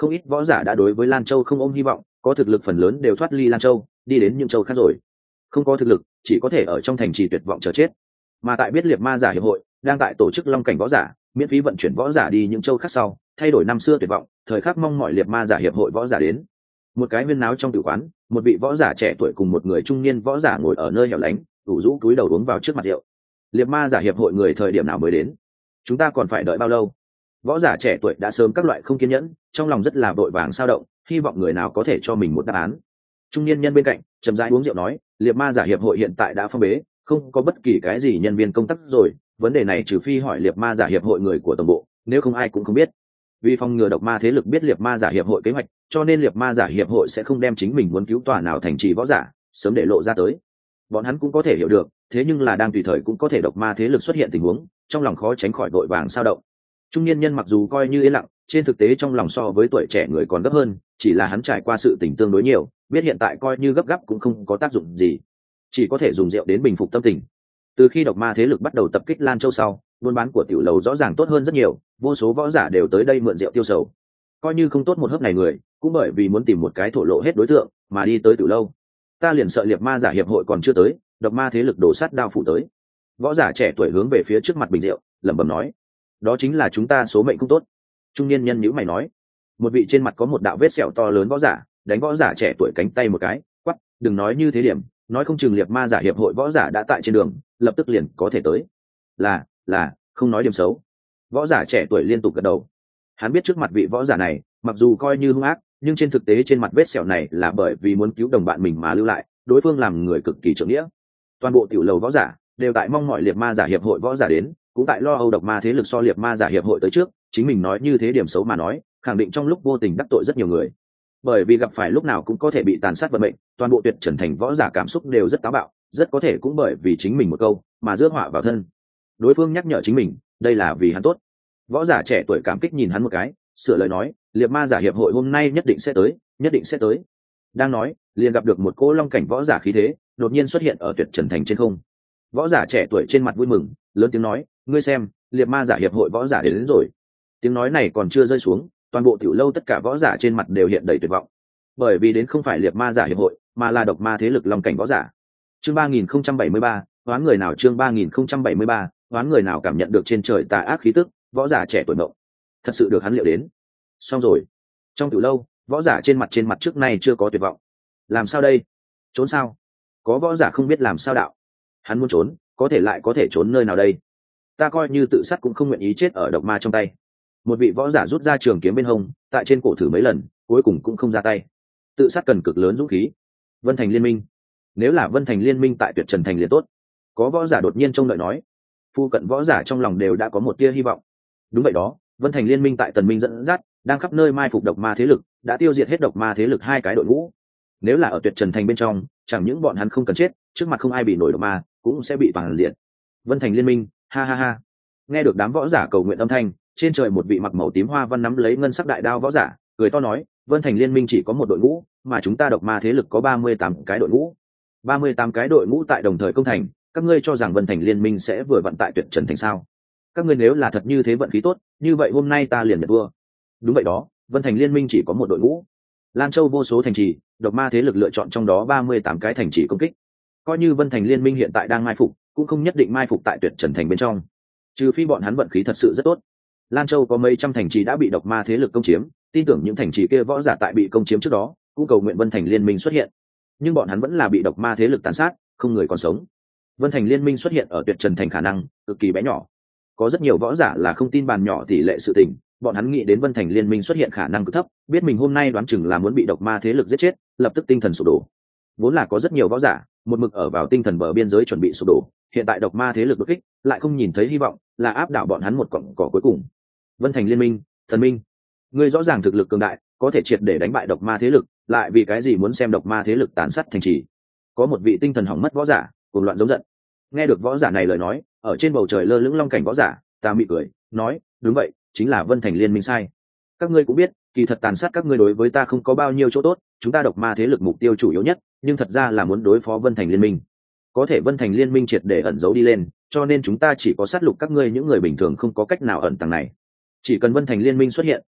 Speaker 1: không ít võ giả đã đối với Lan Châu không ôm hy vọng, có thực lực phần lớn đều thoát ly Lan Châu đi đến những châu khác rồi, không có thực lực chỉ có thể ở trong thành trì tuyệt vọng chờ chết. Mà tại biết liệt ma giả hiệp hội đang tại tổ chức long cảnh võ giả miễn phí vận chuyển võ giả đi những châu khác sau, thay đổi năm xưa tuyệt vọng thời khắc mong mọi liệt ma giả hiệp hội võ giả đến. Một cái huyên náo trong tử quán, một vị võ giả trẻ tuổi cùng một người trung niên võ giả ngồi ở nơi hẻo lánh, ủ rũ túi đầu uống vào trước mặt rượu. Liệt ma giả hiệp hội người thời điểm nào mới đến? Chúng ta còn phải đợi bao lâu? Võ giả trẻ tuổi đã sớm các loại không kiên nhẫn, trong lòng rất là vội vàng sao động, hy vọng người nào có thể cho mình một đáp án. Trung niên nhân bên cạnh chậm rãi uống rượu nói, liệt ma giả hiệp hội hiện tại đã phong bế, không có bất kỳ cái gì nhân viên công tác rồi, vấn đề này trừ phi hỏi liệt ma giả hiệp hội người của tổng bộ, nếu không ai cũng không biết. Vì phòng ngừa độc ma thế lực biết liệt ma giả hiệp hội kế hoạch, cho nên liệt ma giả hiệp hội sẽ không đem chính mình muốn cứu tòa nào thành trì võ giả sớm để lộ ra tới. Bọn hắn cũng có thể hiểu được, thế nhưng là đang tùy thời cũng có thể độc ma thế lực xuất hiện tình huống, trong lòng khó tránh khỏi vội vàng sao động. Trung niên nhân mặc dù coi như yên lặng, trên thực tế trong lòng so với tuổi trẻ người còn gấp hơn, chỉ là hắn trải qua sự tình tương đối nhiều, biết hiện tại coi như gấp gáp cũng không có tác dụng gì, chỉ có thể dùng rượu đến bình phục tâm tình. Từ khi độc ma thế lực bắt đầu tập kích Lan Châu sau, buôn bán của tiểu lầu rõ ràng tốt hơn rất nhiều, vô số võ giả đều tới đây mượn rượu tiêu sầu. Coi như không tốt một hớp này người, cũng bởi vì muốn tìm một cái thổ lộ hết đối tượng mà đi tới tiểu lâu. Ta liền sợ liệt ma giả hiệp hội còn chưa tới, độc ma thế lực đổ sát đao phủ tới. Võ giả trẻ tuổi hướng về phía trước mặt bình rượu, lẩm bẩm nói, đó chính là chúng ta số mệnh không tốt. Trung niên nhân nhíu mày nói. Một vị trên mặt có một đạo vết sẹo to lớn võ giả đánh võ giả trẻ tuổi cánh tay một cái, quắc, đừng nói như thế điểm, nói không chừng liệt ma giả hiệp hội võ giả đã tại trên đường, lập tức liền có thể tới. Là, là, không nói điểm xấu. Võ giả trẻ tuổi liên tục gật đầu. Hắn biết trước mặt vị võ giả này, mặc dù coi như hung ác, nhưng trên thực tế trên mặt vết sẹo này là bởi vì muốn cứu đồng bạn mình mà lưu lại, đối phương làm người cực kỳ trượng nghĩa. Toàn bộ tiểu lầu võ giả đều tại mong mọi liệt ma giả hiệp hội võ giả đến, cũng tại lo âu độc ma thế lực so liệt ma giả hiệp hội tới trước, chính mình nói như thế điểm xấu mà nói, khẳng định trong lúc vô tình đắc tội rất nhiều người. Bởi vì gặp phải lúc nào cũng có thể bị tàn sát vận mệnh, toàn bộ tuyệt trần thành võ giả cảm xúc đều rất táo bạo, rất có thể cũng bởi vì chính mình một câu mà rước họa vào thân. Đối phương nhắc nhở chính mình, đây là vì hắn tốt. Võ giả trẻ tuổi cảm kích nhìn hắn một cái, sửa lời nói, liệt ma giả hiệp hội hôm nay nhất định sẽ tới, nhất định sẽ tới. Đang nói, liền gặp được một cô long cảnh võ giả khí thế đột nhiên xuất hiện ở tuyệt trần thành trên không. Võ giả trẻ tuổi trên mặt vui mừng, lớn tiếng nói, ngươi xem, liệt ma giả hiệp hội võ giả đến, đến rồi. Tiếng nói này còn chưa rơi xuống, toàn bộ tiểu lâu tất cả võ giả trên mặt đều hiện đầy tuyệt vọng, bởi vì đến không phải liệt ma giả hiệp hội, mà là độc ma thế lực long cảnh võ giả. Chương ba nghìn không trăm bảy mươi ba, đoán người nào chương ba nghìn không trăm bảy mươi ba, đoán người nào cảm nhận được trên trời tà ác khí tức, võ giả trẻ tuổi mộng. Thật sự được hắn liệu đến. Xong rồi. Trong tiểu lâu, võ giả trên mặt trên mặt trước nay chưa có tuyệt vọng. Làm sao đây? Trốn sao? Có võ giả không biết làm sao đạo. Hắn muốn trốn, có thể lại có thể trốn nơi nào đây? Ta coi như tự sát cũng không nguyện ý chết ở độc ma trong tay. Một vị võ giả rút ra trường kiếm bên hông, tại trên cổ thử mấy lần, cuối cùng cũng không ra tay. Tự sát cần cực lớn dũng khí. Vân Thành Liên Minh. Nếu là Vân Thành Liên Minh tại Tuyệt Trần Thành liền tốt. Có võ giả đột nhiên trông đợi nói. Phu cận võ giả trong lòng đều đã có một tia hy vọng. Đúng vậy đó, Vân Thành Liên Minh tại Tần Minh dẫn dắt, đang khắp nơi mai phục độc ma thế lực, đã tiêu diệt hết độc ma thế lực hai cái đội ngũ. Nếu là ở Tuyệt Trần Thành bên trong, chẳng những bọn hắn không cần chết, trước mặt không ai bị nổi độc ma, cũng sẽ bị toàn diệt. Vân Thành Liên Minh, ha ha ha. Nghe được đám võ giả cầu nguyện âm thanh, trên trời một vị mặc màu tím hoa văn nắm lấy ngân sắc đại đao võ giả cười to nói, Vân Thành Liên Minh chỉ có một đội ngũ, mà chúng ta độc ma thế lực có ba mươi tám cái đội ngũ. ba mươi tám cái đội ngũ tại đồng thời công thành, các ngươi cho rằng Vân Thành Liên Minh sẽ vừa vận tại Tuyệt Trần Thành sao? Các ngươi nếu là thật như thế vận khí tốt, như vậy hôm nay ta liền nhận vua. Đúng vậy đó, Vân Thành Liên Minh chỉ có một đội ngũ. Lan Châu vô số thành trì, độc ma thế lực lựa chọn trong đó ba mươi tám cái thành trì công kích. Coi như Vân Thành Liên Minh hiện tại đang mai phục, cũng không nhất định mai phục tại Tuyệt Trần Thành bên trong. Trừ phi bọn hắn vận khí thật sự rất tốt. Lan Châu có mấy trăm thành trì đã bị độc ma thế lực công chiếm, tin tưởng những thành trì kia võ giả tại bị công chiếm trước đó, cũng cầu nguyện Vân Thành Liên Minh xuất hiện. Nhưng bọn hắn vẫn là bị độc ma thế lực tàn sát, không người còn sống. Vân Thành Liên Minh xuất hiện ở Tuyệt Trần Thành khả năng cực kỳ bé nhỏ. Có rất nhiều võ giả là không tin bàn nhỏ tỷ lệ sự tình, bọn hắn nghĩ đến Vân Thành Liên Minh xuất hiện khả năng cực thấp, biết mình hôm nay đoán chừng là muốn bị độc ma thế lực giết chết, lập tức tinh thần sụp đổ. Vốn là có rất nhiều võ giả, một mực ở vào tinh thần bờ biên giới chuẩn bị sụp đổ, hiện tại độc ma thế lực đột kích, lại không nhìn thấy hy vọng, là áp đảo bọn hắn một cọng cỏ cuối cùng. Vân Thành Liên Minh, Thần Minh, ngươi rõ ràng thực lực cường đại, có thể triệt để đánh bại độc ma thế lực, lại vì cái gì muốn xem độc ma thế lực tàn sát thành trì? Có một vị tinh thần hỏng mất võ giả, cuồng loạn giống giận. Nghe được võ giả này lời nói, ở trên bầu trời lơ lửng long cảnh võ giả, ta mị cười, nói, đúng vậy, chính là Vân Thành Liên Minh sai. Các ngươi cũng biết, kỳ thật tàn sát các ngươi đối với ta không có bao nhiêu chỗ tốt, chúng ta độc ma thế lực mục tiêu chủ yếu nhất, nhưng thật ra là muốn đối phó Vân Thành Liên Minh. Có thể Vân Thành Liên Minh triệt để ẩn giấu đi lên, cho nên chúng ta chỉ có sát lục các ngươi những người bình thường không có cách nào ẩn tàng này. Chỉ cần Vân Thành Liên Minh xuất hiện,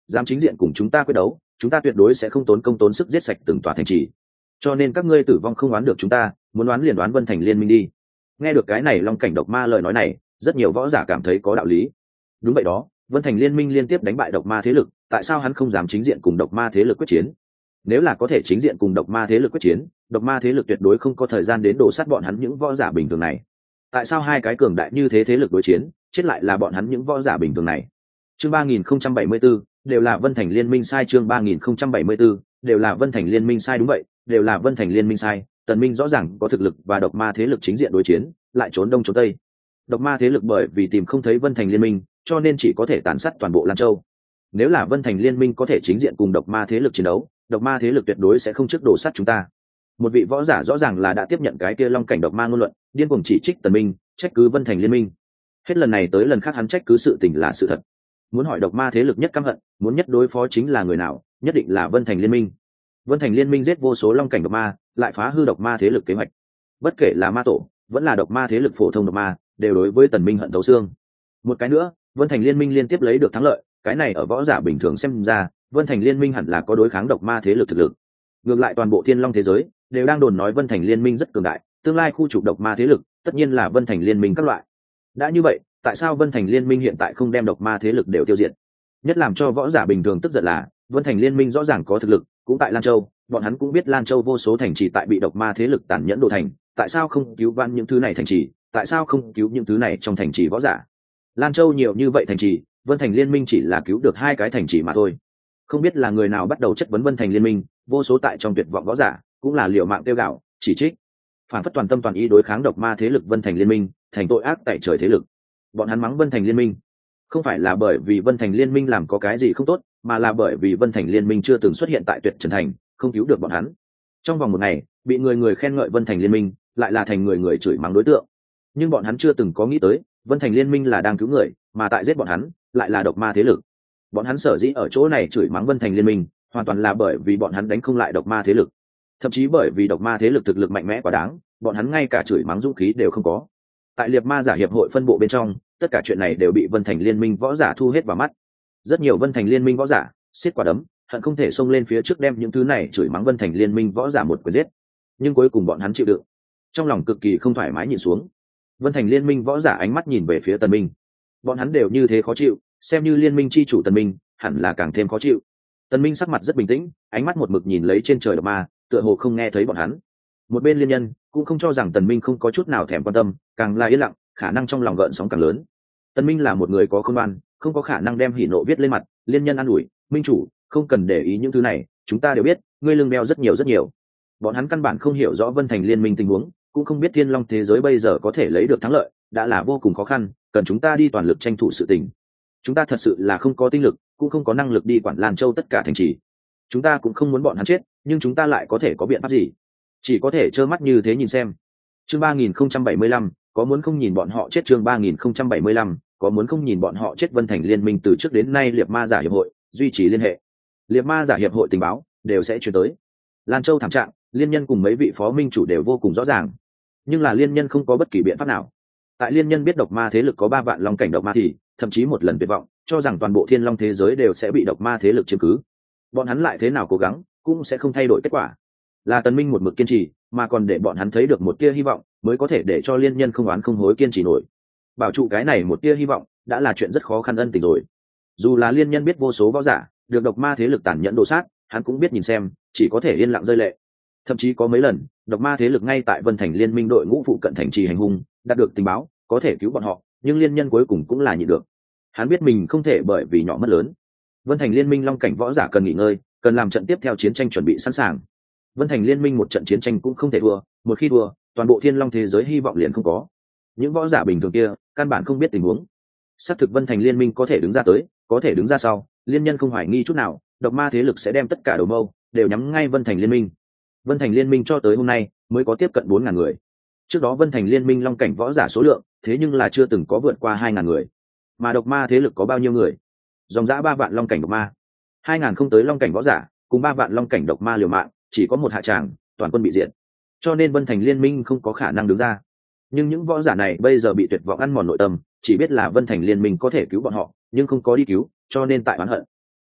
Speaker 1: dám chính diện cùng chúng ta quyết đấu, chúng ta tuyệt đối sẽ không tốn công tốn sức giết sạch từng tòa thành trì. Cho nên các ngươi tử vong không oán được chúng ta, muốn oán liền đoán Vân Thành Liên Minh đi. Nghe được cái này Long Cảnh Độc Ma lời nói này, rất nhiều võ giả cảm thấy có đạo lý. Đúng vậy đó, Vân Thành Liên Minh liên tiếp đánh bại độc ma thế lực, tại sao hắn không dám chính diện cùng độc ma thế lực quyết chiến? Nếu là có thể chính diện cùng độc ma thế lực quyết chiến, độc ma thế lực tuyệt đối không có thời gian đến đổ sát bọn hắn những võ giả bình thường này. Tại sao hai cái cường đại như thế thế lực đối chiến, chết lại là bọn hắn những võ giả bình thường này? Chương ba nghìn không trăm bảy mươi 74, đều là Vân Thành Liên Minh sai. Chương ba nghìn không trăm bảy mươi 74, đều là Vân Thành Liên Minh sai. Đúng vậy, đều là Vân Thành Liên Minh sai. Tần Minh rõ ràng có thực lực và độc ma thế lực chính diện đối chiến, lại trốn đông trốn tây. Độc ma thế lực bởi vì tìm không thấy Vân Thành Liên Minh, cho nên chỉ có thể tàn sát toàn bộ Lan Châu. Nếu là Vân Thành Liên Minh có thể chính diện cùng độc ma thế lực chiến đấu, độc ma thế lực tuyệt đối sẽ không trước đổ sát chúng ta. Một vị võ giả rõ ràng là đã tiếp nhận cái kia Long Cảnh Độc Ma ngôn luận, điên cuồng chỉ trích Tần Minh, trách cứ Vân Thành Liên Minh. Hết lần này tới lần khác hắn trách cứ sự tình là sự thật. Muốn hỏi độc ma thế lực nhất căm hận, muốn nhất đối phó chính là người nào, nhất định là Vân Thành Liên Minh. Vân Thành Liên Minh giết vô số Long Cảnh Độc Ma, lại phá hư độc ma thế lực kế hoạch. Bất kể là ma tổ, vẫn là độc ma thế lực phổ thông độc ma, đều đối với Tần Minh hận thấu xương. Một cái nữa, Vân Thành Liên Minh liên tiếp lấy được thắng lợi, cái này ở võ giả bình thường xem ra, Vân Thành Liên Minh hẳn là có đối kháng độc ma thế lực thực lực. Ngược lại toàn bộ Thiên Long thế giới đều đang đồn nói Vân Thành Liên Minh rất cường đại, tương lai khu trục độc ma thế lực, tất nhiên là Vân Thành Liên Minh các loại. Đã như vậy, tại sao Vân Thành Liên Minh hiện tại không đem độc ma thế lực đều tiêu diệt? Nhất làm cho võ giả bình thường tức giận là, Vân Thành Liên Minh rõ ràng có thực lực, cũng tại Lan Châu, bọn hắn cũng biết Lan Châu vô số thành trì tại bị độc ma thế lực tàn nhẫn đổ thành, tại sao không cứu vãn những thứ này thành trì, tại sao không cứu những thứ này trong thành trì võ giả? Lan Châu nhiều như vậy thành trì, Vân Thành Liên Minh chỉ là cứu được hai cái thành trì mà thôi. Không biết là người nào bắt đầu chất vấn Vân Thành Liên Minh, vô số tại trong tuyệt vọng võ giả cũng là liều mạng tiêu gạo, chỉ trích, phản phất toàn tâm toàn ý đối kháng độc ma thế lực Vân Thành Liên Minh, thành tội ác tại trời thế lực. Bọn hắn mắng Vân Thành Liên Minh, không phải là bởi vì Vân Thành Liên Minh làm có cái gì không tốt, mà là bởi vì Vân Thành Liên Minh chưa từng xuất hiện tại Tuyệt Trần Thành, không cứu được bọn hắn. Trong vòng một ngày, bị người người khen ngợi Vân Thành Liên Minh, lại là thành người người chửi mắng đối tượng. Nhưng bọn hắn chưa từng có nghĩ tới, Vân Thành Liên Minh là đang cứu người, mà tại giết bọn hắn, lại là độc ma thế lực. Bọn hắn sở dĩ ở chỗ này chửi mắng Vân Thành Liên Minh, hoàn toàn là bởi vì bọn hắn đánh không lại độc ma thế lực. Thậm chí bởi vì độc ma thế lực thực lực mạnh mẽ quá đáng, bọn hắn ngay cả chửi mắng dũng khí đều không có. Tại Liệt Ma Giả hiệp hội phân bộ bên trong, tất cả chuyện này đều bị Vân Thành Liên Minh võ giả thu hết vào mắt. Rất nhiều Vân Thành Liên Minh võ giả siết quả đấm, hận không thể xông lên phía trước đem những thứ này chửi mắng Vân Thành Liên Minh võ giả một quyền giết. Nhưng cuối cùng bọn hắn chịu đựng, trong lòng cực kỳ không thoải mái nhìn xuống. Vân Thành Liên Minh võ giả ánh mắt nhìn về phía Tần Minh, bọn hắn đều như thế khó chịu, xem như liên minh chi chủ Tần Minh hẳn là càng thêm khó chịu. Tần Minh sắc mặt rất bình tĩnh, ánh mắt một mực nhìn lấy trên trời độc ma, tựa hồ không nghe thấy bọn hắn. Một bên liên nhân cũng không cho rằng Tần Minh không có chút nào thèm quan tâm, càng là yên lặng, khả năng trong lòng gợn sóng càng lớn. Tần Minh là một người có khôn ngoan, không có khả năng đem hỉ nộ viết lên mặt. Liên nhân an ủi, minh chủ không cần để ý những thứ này, chúng ta đều biết ngươi lưng đeo rất nhiều rất nhiều. Bọn hắn căn bản không hiểu rõ Vân Thành Liên Minh tình huống, cũng không biết Thiên Long thế giới bây giờ có thể lấy được thắng lợi đã là vô cùng khó khăn, cần chúng ta đi toàn lực tranh thủ sự tình. Chúng ta thật sự là không có tinh lực, cũng không có năng lực đi quản Lan Châu tất cả thành trì. Chúng ta cũng không muốn bọn hắn chết, nhưng chúng ta lại có thể có biện pháp gì? Chỉ có thể trơ mắt như thế nhìn xem. Chương ba nghìn không trăm bảy mươi lăm, có muốn không nhìn bọn họ chết. Chương ba nghìn không trăm bảy mươi lăm, có muốn không nhìn bọn họ chết. Vân Thành Liên Minh từ trước đến nay Liệt Ma Giả hiệp hội duy trì liên hệ, Liệt Ma Giả hiệp hội tình báo đều sẽ chuyển tới. Lan Châu thảm trạng, liên nhân cùng mấy vị phó minh chủ đều vô cùng rõ ràng, nhưng là liên nhân không có bất kỳ biện pháp nào. Tại liên nhân biết độc ma thế lực có ba vạn long cảnh độc ma thì thậm chí một lần tuyệt vọng, cho rằng toàn bộ Thiên Long thế giới đều sẽ bị độc ma thế lực chiếm cứ. Bọn hắn lại thế nào cố gắng cũng sẽ không thay đổi kết quả. Là Tần Minh một mực kiên trì, mà còn để bọn hắn thấy được một tia hy vọng, mới có thể để cho liên nhân không oán không hối kiên trì nổi. Bảo trụ cái này một tia hy vọng đã là chuyện rất khó khăn ân tình rồi. Dù là liên nhân biết vô số võ giả được độc ma thế lực tàn nhẫn đổ sát, hắn cũng biết nhìn xem, chỉ có thể yên lặng rơi lệ. Thậm chí có mấy lần độc ma thế lực ngay tại Vân Thành Liên Minh đội ngũ phụ cận thành trì hành hung, đạt được tình báo có thể cứu bọn họ, nhưng liên nhân cuối cùng cũng là nhịn được. Hắn biết mình không thể bởi vì nhỏ mất lớn. Vân Thành Liên Minh long cảnh võ giả cần nghỉ ngơi, cần làm trận tiếp theo chiến tranh chuẩn bị sẵn sàng. Vân Thành Liên Minh một trận chiến tranh cũng không thể thua, một khi thua, toàn bộ Thiên Long thế giới hy vọng liền không có. Những võ giả bình thường kia căn bản không biết tình huống. Xác thực Vân Thành Liên Minh có thể đứng ra tới, có thể đứng ra sau, liên nhân không hoài nghi chút nào, độc ma thế lực sẽ đem tất cả đầu mâu đều nhắm ngay Vân Thành Liên Minh. Vân Thành Liên Minh cho tới hôm nay mới có tiếp cận bốn ngàn người. Trước đó Vân Thành Liên Minh long cảnh võ giả số lượng, thế nhưng là chưa từng có vượt qua hai ngàn người. Mà độc ma thế lực có bao nhiêu người? Dòng dã ba vạn long cảnh độc ma, hai ngàn không tới long cảnh võ giả, cùng ba vạn long cảnh độc ma liều mạng, chỉ có một hạ tràng, toàn quân bị diệt. Cho nên Vân Thành Liên Minh không có khả năng đứng ra. Nhưng những võ giả này bây giờ bị tuyệt vọng ăn mòn nội tâm, chỉ biết là Vân Thành Liên Minh có thể cứu bọn họ, nhưng không có đi cứu, cho nên tại oán hận.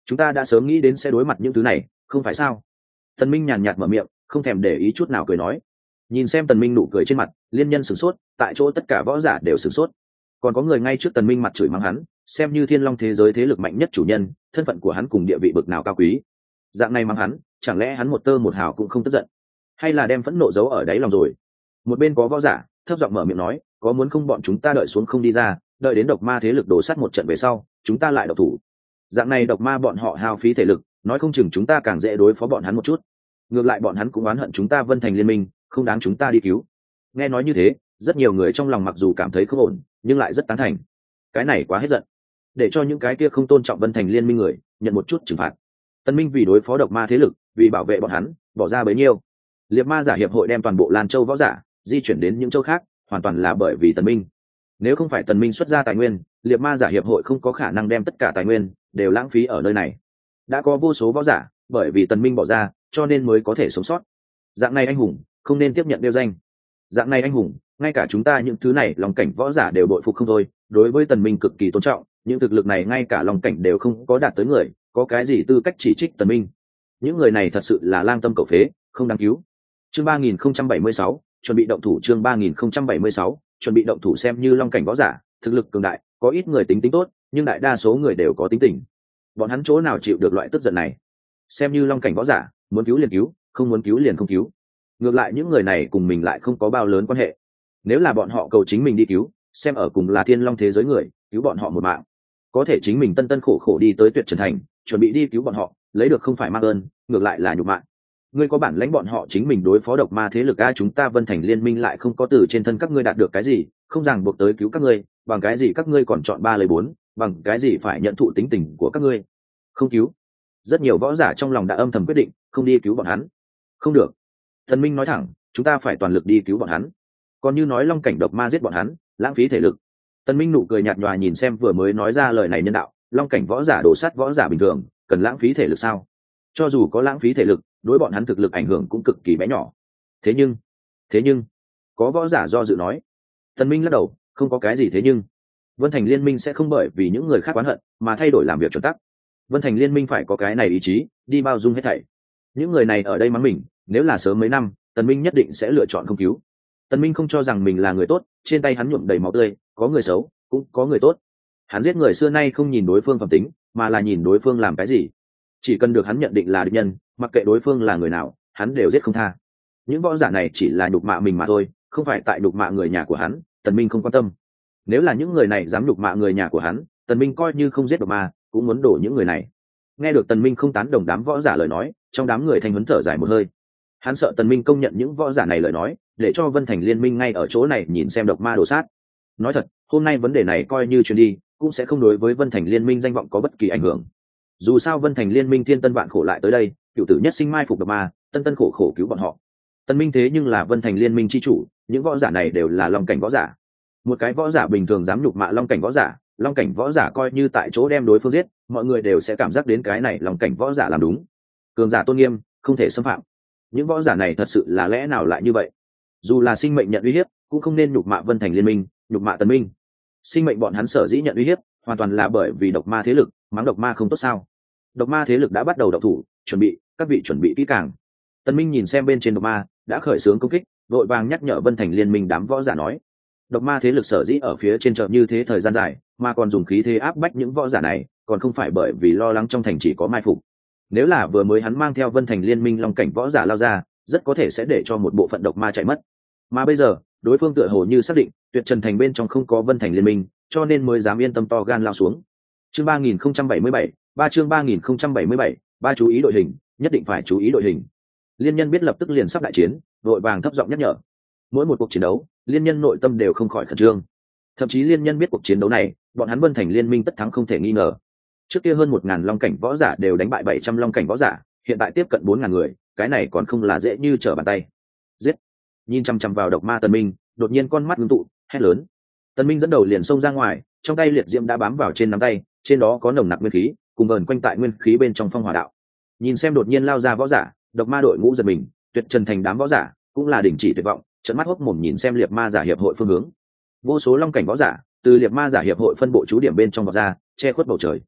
Speaker 1: chúng ta đã sớm nghĩ đến sẽ đối mặt những thứ này, không phải sao? Tần Minh nhàn nhạt mở miệng, không thèm để ý chút nào cười nói. Nhìn xem Tần Minh nụ cười trên mặt, liên nhân sửng sốt, tại chỗ tất cả võ giả đều sửng sốt. Còn có người ngay trước Tần Minh mặt chửi mắng hắn, xem như Thiên Long thế giới thế lực mạnh nhất chủ nhân, thân phận của hắn cùng địa vị bực nào cao quý. Dạng này mắng hắn, chẳng lẽ hắn một tơ một hào cũng không tức giận, hay là đem phẫn nộ giấu ở đáy lòng rồi? Một bên có võ giả thấp giọng mở miệng nói, có muốn không bọn chúng ta đợi xuống không đi ra, đợi đến độc ma thế lực đổ sát một trận về sau, chúng ta lại độc thủ. Dạng này độc ma bọn họ hao phí thể lực, nói không chừng chúng ta càng dễ đối phó bọn hắn một chút. Ngược lại bọn hắn cũng oán hận chúng ta Vân Thành liên minh, không đáng chúng ta đi cứu. Nghe nói như thế, rất nhiều người trong lòng mặc dù cảm thấy không ổn, nhưng lại rất tán thành. Cái này quá hết giận, để cho những cái kia không tôn trọng Vân Thành liên minh người nhận một chút trừng phạt. Tân Minh vì đối phó độc ma thế lực, vì bảo vệ bọn hắn, bỏ ra bấy nhiêu. Liệt Ma giả hiệp hội đem toàn bộ Lan Châu võ giả di chuyển đến những châu khác, hoàn toàn là bởi vì Tần Minh. Nếu không phải Tần Minh xuất ra tài nguyên, Liệt Ma giả hiệp hội không có khả năng đem tất cả tài nguyên đều lãng phí ở nơi này. Đã có vô số võ giả bởi vì Tần Minh bỏ ra, cho nên mới có thể sống sót. Dạng này anh hùng không nên tiếp nhận đeo danh. Dạng này anh hùng, ngay cả chúng ta những thứ này lòng cảnh võ giả đều bội phục không thôi. Đối với Tần Minh cực kỳ tôn trọng, những thực lực này ngay cả lòng cảnh đều không có đạt tới người, có cái gì tư cách chỉ trích Tần Minh? Những người này thật sự là lang tâm cầu phế, không đáng cứu. Chương ba nghìn không trăm bảy mươi sáu, chuẩn bị động thủ. Chương ba nghìn không trăm bảy mươi sáu, chuẩn bị động thủ. Xem như long cảnh võ giả, thực lực cường đại, có ít người tính tính tốt, nhưng đại đa số người đều có tính tình. Bọn hắn chỗ nào chịu được loại tức giận này? Xem như long cảnh võ giả, muốn cứu liền cứu, không muốn cứu liền không cứu. Ngược lại những người này cùng mình lại không có bao lớn quan hệ. Nếu là bọn họ cầu chính mình đi cứu, xem ở cùng là Thiên Long thế giới người, cứu bọn họ một mạng. Có thể chính mình tân tân khổ khổ đi tới Tuyệt Trần Thành, chuẩn bị đi cứu bọn họ, lấy được không phải mang ơn, ngược lại là nhục mạ. Ngươi có bản lãnh bọn họ chính mình đối phó độc ma thế lực a, chúng ta Vân Thành liên minh lại không có từ trên thân các ngươi đạt được cái gì, không ràng buộc tới cứu các ngươi, bằng cái gì các ngươi còn chọn ba lấy bốn, bằng cái gì phải nhận thụ tính tình của các ngươi? Không cứu. Rất nhiều võ giả trong lòng đã âm thầm quyết định, không đi cứu bọn hắn. Không được. Thần Minh nói thẳng, chúng ta phải toàn lực đi cứu bọn hắn. Còn như nói long cảnh độc ma giết bọn hắn, lãng phí thể lực. Tân Minh nụ cười nhạt nhòa nhìn xem vừa mới nói ra lời này nhân đạo, long cảnh võ giả đổ sát võ giả bình thường, cần lãng phí thể lực sao? Cho dù có lãng phí thể lực, đối bọn hắn thực lực ảnh hưởng cũng cực kỳ bé nhỏ. Thế nhưng, thế nhưng, có võ giả do dự nói. Tân Minh lắc đầu, không có cái gì thế nhưng. Vân Thành liên minh sẽ không bởi vì những người khác oán hận mà thay đổi làm việc chuẩn tắc. Vân Thành liên minh phải có cái này ý chí, đi bao dung hết thảy. Những người này ở đây mắng mình, nếu là sớm mấy năm, Tần Minh nhất định sẽ lựa chọn không cứu. Tần Minh không cho rằng mình là người tốt, trên tay hắn nhuộm đầy máu tươi, có người xấu, cũng có người tốt. Hắn giết người xưa nay không nhìn đối phương phẩm tính, mà là nhìn đối phương làm cái gì. Chỉ cần được hắn nhận định là địch nhân, mặc kệ đối phương là người nào, hắn đều giết không tha. Những võ giả này chỉ là nhục mạ mình mà thôi, không phải tại nhục mạ người nhà của hắn, Tần Minh không quan tâm. Nếu là những người này dám nhục mạ người nhà của hắn, Tần Minh coi như không giết được mà, cũng muốn đổ những người này. Nghe được Tần Minh không tán đồng đám võ giả lời nói, trong đám người thanh huấn thở dài một hơi. Hắn sợ Tần Minh công nhận những võ giả này lời nói, để cho Vân Thành liên minh ngay ở chỗ này nhìn xem độc ma đồ sát. Nói thật, hôm nay vấn đề này coi như truyền đi, cũng sẽ không đối với Vân Thành liên minh danh vọng có bất kỳ ảnh hưởng. Dù sao Vân Thành liên minh thiên tân vạn khổ lại tới đây, cựu tử nhất sinh mai phục độc ma, tân tân khổ khổ cứu bọn họ. Tần Minh thế nhưng là Vân Thành liên minh chi chủ, những võ giả này đều là long cảnh võ giả. Một cái võ giả bình thường dám nhục mạ long cảnh võ giả, long cảnh võ giả coi như tại chỗ đem đối phương giết, mọi người đều sẽ cảm giác đến cái này long cảnh võ giả làm đúng. Cường giả tôn nghiêm, không thể xâm phạm. Những võ giả này thật sự là lẽ nào lại như vậy? Dù là sinh mệnh nhận uy hiếp, cũng không nên nhục mạ Vân Thành liên minh, nhục mạ Tần Minh. Sinh mệnh bọn hắn sở dĩ nhận uy hiếp, hoàn toàn là bởi vì độc ma thế lực, mắng độc ma không tốt sao? Độc ma thế lực đã bắt đầu động thủ, chuẩn bị, các vị chuẩn bị kỹ càng. Tần Minh nhìn xem bên trên độc ma, đã khởi xướng công kích, vội vàng nhắc nhở Vân Thành liên minh đám võ giả nói: độc ma thế lực sở dĩ ở phía trên chợ như thế thời gian dài, mà còn dùng khí thế áp bách những võ giả này, còn không phải bởi vì lo lắng trong thành chỉ có mai phục. Nếu là vừa mới hắn mang theo Vân Thành liên minh long cảnh võ giả lao ra, rất có thể sẽ để cho một bộ phận độc ma chạy mất. Mà bây giờ, đối phương tựa hồ như xác định Tuyệt Trần Thành bên trong không có Vân Thành liên minh, cho nên mới dám yên tâm to gan lao xuống. Chương ba nghìn không trăm bảy mươi bảy, ba chương ba nghìn không trăm bảy mươi bảy, ba chú ý đội hình, nhất định phải chú ý đội hình. Liên nhân biết lập tức liền sắp đại chiến, vội vàng thấp giọng nhắc nhở. Mỗi một cuộc chiến đấu, liên nhân nội tâm đều không khỏi khẩn trương. Thậm chí liên nhân biết cuộc chiến đấu này, bọn hắn Vân Thành liên minh tất thắng không thể nghi ngờ. Trước kia hơn một ngàn long cảnh võ giả đều đánh bại bảy trăm long cảnh võ giả, hiện tại tiếp cận bốn ngàn người, cái này còn không là dễ như trở bàn tay. Giết! Nhìn chăm chăm vào độc ma Tần Minh, đột nhiên con mắt ngưng tụ, hét lớn. Tần Minh dẫn đầu liền xông ra ngoài, trong tay liệt diễm đã bám vào trên nắm tay, trên đó có nồng nặc nguyên khí, cùng vờn quanh tại nguyên khí bên trong phong hỏa đạo. Nhìn xem đột nhiên lao ra võ giả, độc ma đội ngũ giật mình, Tuyệt Trần Thành đám võ giả cũng là đình chỉ tuyệt vọng, trợn mắt hốc mồm nhìn xem liệt ma giả hiệp hội phương hướng. Vô số long cảnh võ giả từ liệt ma giả hiệp hội phân bộ trú điểm bên trong vọt ra, che khuất bầu trời.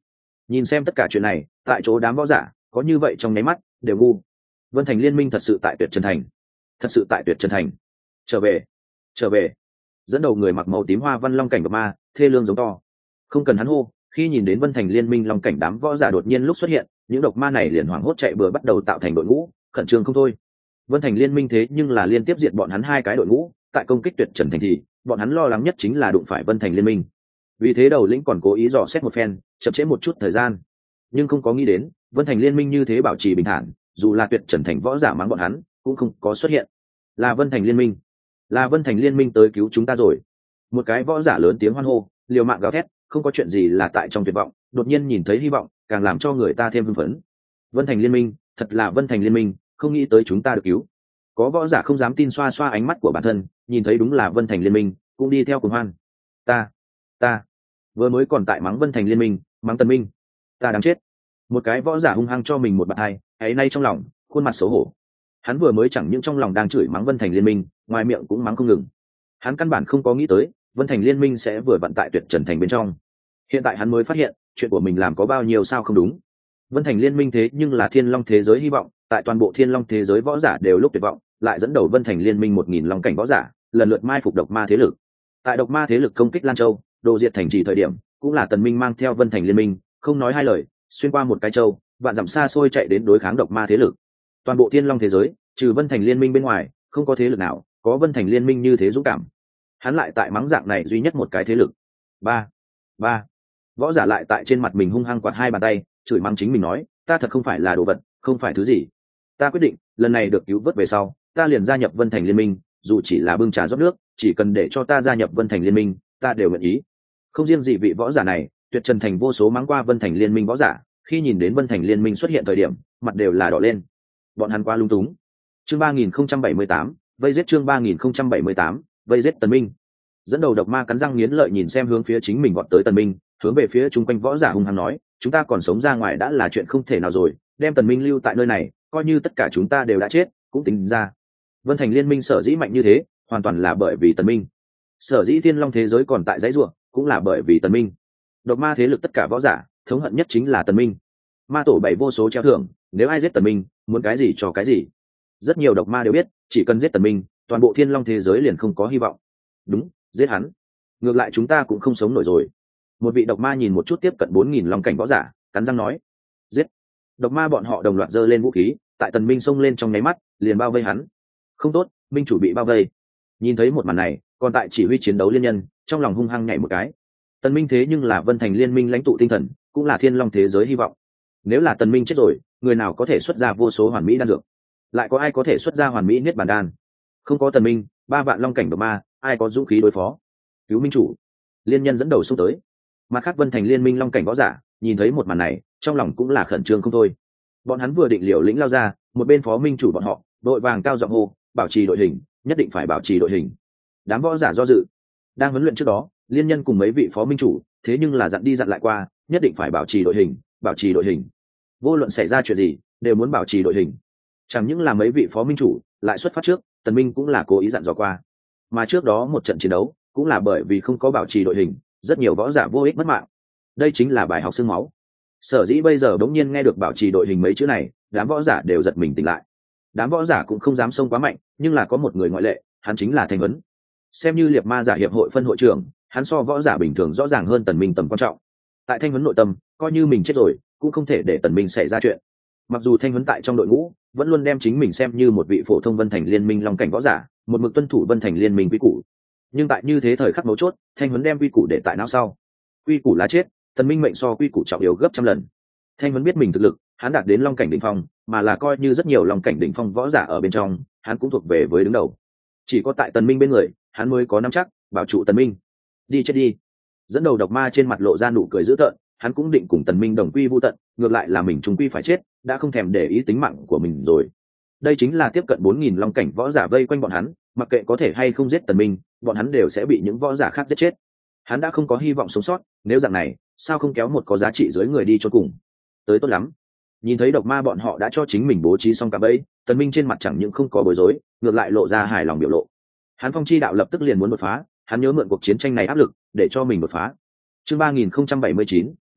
Speaker 1: Nhìn xem tất cả chuyện này, tại chỗ đám võ giả có như vậy trong nháy mắt đều ngu. Vân Thành Liên minh thật sự tại tuyệt trần thành, thật sự tại tuyệt trần thành. Trở về, trở về. Dẫn đầu người mặc màu tím hoa văn long cảnh độc ma, thê lương giống to. Không cần hắn hô, khi nhìn đến Vân Thành Liên minh long cảnh đám võ giả đột nhiên lúc xuất hiện, những độc ma này liền hoảng hốt chạy bừa bắt đầu tạo thành đội ngũ, khẩn trương không thôi. Vân Thành Liên minh thế nhưng là liên tiếp diệt bọn hắn hai cái đội ngũ, tại công kích tuyệt trần thành thì bọn hắn lo lắng nhất chính là đụng phải Vân Thành Liên minh. Vì thế đầu lĩnh còn cố ý dò xét một phen, chậm trễ một chút thời gian, nhưng không có nghĩ đến Vân Thành Liên minh như thế bảo trì bình thản, dù là tuyệt trần thành võ giả mắng bọn hắn cũng không có xuất hiện. Là Vân Thành Liên minh, là Vân Thành Liên minh tới cứu chúng ta rồi. Một cái võ giả lớn tiếng hoan hô, liều mạng gào thét, không có chuyện gì là tại trong tuyệt vọng, đột nhiên nhìn thấy hy vọng càng làm cho người ta thêm hưng phấn. Vân Thành Liên minh, thật là Vân Thành Liên minh, không nghĩ tới chúng ta được cứu. Có võ giả không dám tin xoa xoa ánh mắt của bản thân, nhìn thấy đúng là Vân Thành Liên minh cũng đi theo cùng hoan. Ta ta vừa mới còn tại mắng Vân Thành Liên minh, mắng Tần Minh, ta đáng chết. Một cái võ giả hung hăng cho mình một bạt hai, ấy nay trong lòng khuôn mặt xấu hổ. Hắn vừa mới chẳng những trong lòng đang chửi mắng Vân Thành Liên minh, ngoài miệng cũng mắng không ngừng. Hắn căn bản không có nghĩ tới Vân Thành Liên minh sẽ vừa vận tại tuyệt trần thành bên trong. Hiện tại hắn mới phát hiện chuyện của mình làm có bao nhiêu sao không đúng. Vân Thành Liên minh thế nhưng là Thiên Long thế giới hy vọng, tại toàn bộ Thiên Long thế giới võ giả đều lúc tuyệt vọng, lại dẫn đầu Vân Thành Liên minh một nghìn long cảnh võ giả, lần lượt mai phục độc ma thế lực. Tại độc ma thế lực công kích Lan Châu, đồ diệt thành trì thời điểm, cũng là Tần Minh mang theo Vân Thành Liên minh, không nói hai lời, xuyên qua một cái châu, vạn dặm xa xôi chạy đến đối kháng độc ma thế lực. Toàn bộ Thiên Long thế giới, trừ Vân Thành Liên minh bên ngoài, không có thế lực nào có Vân Thành Liên minh như thế dũng cảm. Hắn lại tại mắng dạng này duy nhất một cái thế lực. Ba, ba. Võ giả lại tại trên mặt mình hung hăng quạt hai bàn tay, chửi mắng chính mình nói, ta thật không phải là đồ vật, không phải thứ gì. Ta quyết định, lần này được cứu vớt về sau, ta liền gia nhập Vân Thành Liên minh, dù chỉ là bưng trà rót nước, chỉ cần để cho ta gia nhập Vân Thành Liên minh, ta đều nguyện ý. Không riêng gì vị võ giả này, tuyệt trần thành vô số mắng qua Vân Thành Liên minh võ giả, khi nhìn đến Vân Thành Liên minh xuất hiện thời điểm, mặt đều là đỏ lên. Bọn hắn quá lung túng. Chương ba nghìn không trăm bảy mươi tám, vây giết chương ba nghìn không trăm bảy mươi tám, vây giết Tần Minh. Dẫn đầu độc ma cắn răng nghiến lợi nhìn xem hướng phía chính mình vọt tới Tần Minh, hướng về phía chung quanh võ giả hung hăng nói, chúng ta còn sống ra ngoài đã là chuyện không thể nào rồi, đem Tần Minh lưu tại nơi này, coi như tất cả chúng ta đều đã chết, cũng tính ra. Vân Thành Liên minh sở dĩ mạnh như thế, hoàn toàn là bởi vì Tần Minh. Sở dĩ Thiên Long thế giới còn tại dãy rủa, cũng là bởi vì Tần Minh. Độc ma thế lực tất cả võ giả, thống hận nhất chính là Tần Minh. Ma tổ bảy vô số treo thưởng, nếu ai giết Tần Minh, muốn cái gì cho cái gì. Rất nhiều độc ma đều biết, chỉ cần giết Tần Minh, toàn bộ Thiên Long thế giới liền không có hy vọng. Đúng, giết hắn. Ngược lại chúng ta cũng không sống nổi rồi. Một vị độc ma nhìn một chút tiếp cận bốn nghìn long cảnh võ giả, cắn răng nói, giết. Độc ma bọn họ đồng loạt giơ lên vũ khí, tại Tần Minh xông lên trong nháy mắt, liền bao vây hắn. Không tốt, Minh chủ bị bao vây. Nhìn thấy một màn này, còn tại chỉ huy chiến đấu liên nhân, trong lòng hung hăng nhảy một cái. Tần Minh thế nhưng là Vân Thành Liên minh lãnh tụ tinh thần, cũng là Thiên Long thế giới hy vọng. Nếu là Tần Minh chết rồi, người nào có thể xuất ra vô số hoàn mỹ đan dược? Lại có ai có thể xuất ra hoàn mỹ niết bàn đan? Không có Tần Minh, ba vạn long cảnh độc ma, ai có dũng khí đối phó? Cứu Minh chủ. Liên nhân dẫn đầu xông tới. Mặt khác Vân Thành Liên minh long cảnh võ giả, nhìn thấy một màn này, trong lòng cũng là khẩn trương không thôi. Bọn hắn vừa định liều lĩnh lao ra, một bên phó minh chủ bọn họ, đội vàng cao giọng hô, bảo trì đội hình, nhất định phải bảo trì đội hình. Đám võ giả do dự. Đang huấn luyện trước đó, liên nhân cùng mấy vị phó minh chủ, thế nhưng là dặn đi dặn lại qua, nhất định phải bảo trì đội hình, bảo trì đội hình. Vô luận xảy ra chuyện gì, đều muốn bảo trì đội hình. Chẳng những là mấy vị phó minh chủ, lại xuất phát trước, Tần Minh cũng là cố ý dặn dò qua. Mà trước đó một trận chiến đấu, cũng là bởi vì không có bảo trì đội hình, rất nhiều võ giả vô ích mất mạng. Đây chính là bài học xương máu. Sở dĩ bây giờ đống nhiên nghe được bảo trì đội hình mấy chữ này, đám võ giả đều giật mình tỉnh lại. Đám võ giả cũng không dám xông quá mạnh, nhưng là có một người ngoại lệ, hắn chính là Thanh Vấn. Xem như liệt ma giả hiệp hội phân hội trưởng, hắn so võ giả bình thường rõ ràng hơn Tần Minh tầm quan trọng. Tại Thanh Vấn nội tâm, coi như mình chết rồi, cũng không thể để Tần Minh xảy ra chuyện. Mặc dù Thanh Vấn tại trong đội ngũ, vẫn luôn đem chính mình xem như một vị phổ thông Vân Thành Liên minh long cảnh võ giả, một mực tuân thủ Vân Thành Liên minh quy củ. Nhưng tại như thế thời khắc mấu chốt, Thanh Vấn đem quy củ để tại não sau. Quy củ là chết, Tần Minh mệnh so quy củ trọng yếu gấp trăm lần. Thanh Vấn biết mình thực lực, hắn đạt đến long cảnh đỉnh phong, mà là coi như rất nhiều long cảnh đỉnh phong võ giả ở bên trong, hắn cũng thuộc về với đứng đầu. Chỉ có tại Tần Minh bên người, hắn mới có nắm chắc bảo trụ Tần Minh. Đi chết đi. Dẫn đầu độc ma trên mặt lộ ra nụ cười dữ tợn, hắn cũng định cùng Tần Minh đồng quy vu tận, ngược lại là mình trùng quy phải chết, đã không thèm để ý tính mạng của mình rồi. Đây chính là tiếp cận bốn nghìn long cảnh võ giả vây quanh bọn hắn, mặc kệ có thể hay không giết Tần Minh, bọn hắn đều sẽ bị những võ giả khác giết chết. Hắn đã không có hy vọng sống sót, nếu dạng này, sao không kéo một có giá trị dưới người đi cho cùng? Tới tốt lắm. Nhìn thấy độc ma bọn họ đã cho chính mình bố trí xong cả bẫy, Tần Minh trên mặt chẳng những không có bối rối, ngược lại lộ ra hài lòng biểu lộ. Hắn phong chi đạo lập tức liền muốn đột phá, hắn nhớ mượn cuộc chiến tranh này áp lực, để cho mình đột phá. Chương ba nghìn không trăm bảy mươi chín,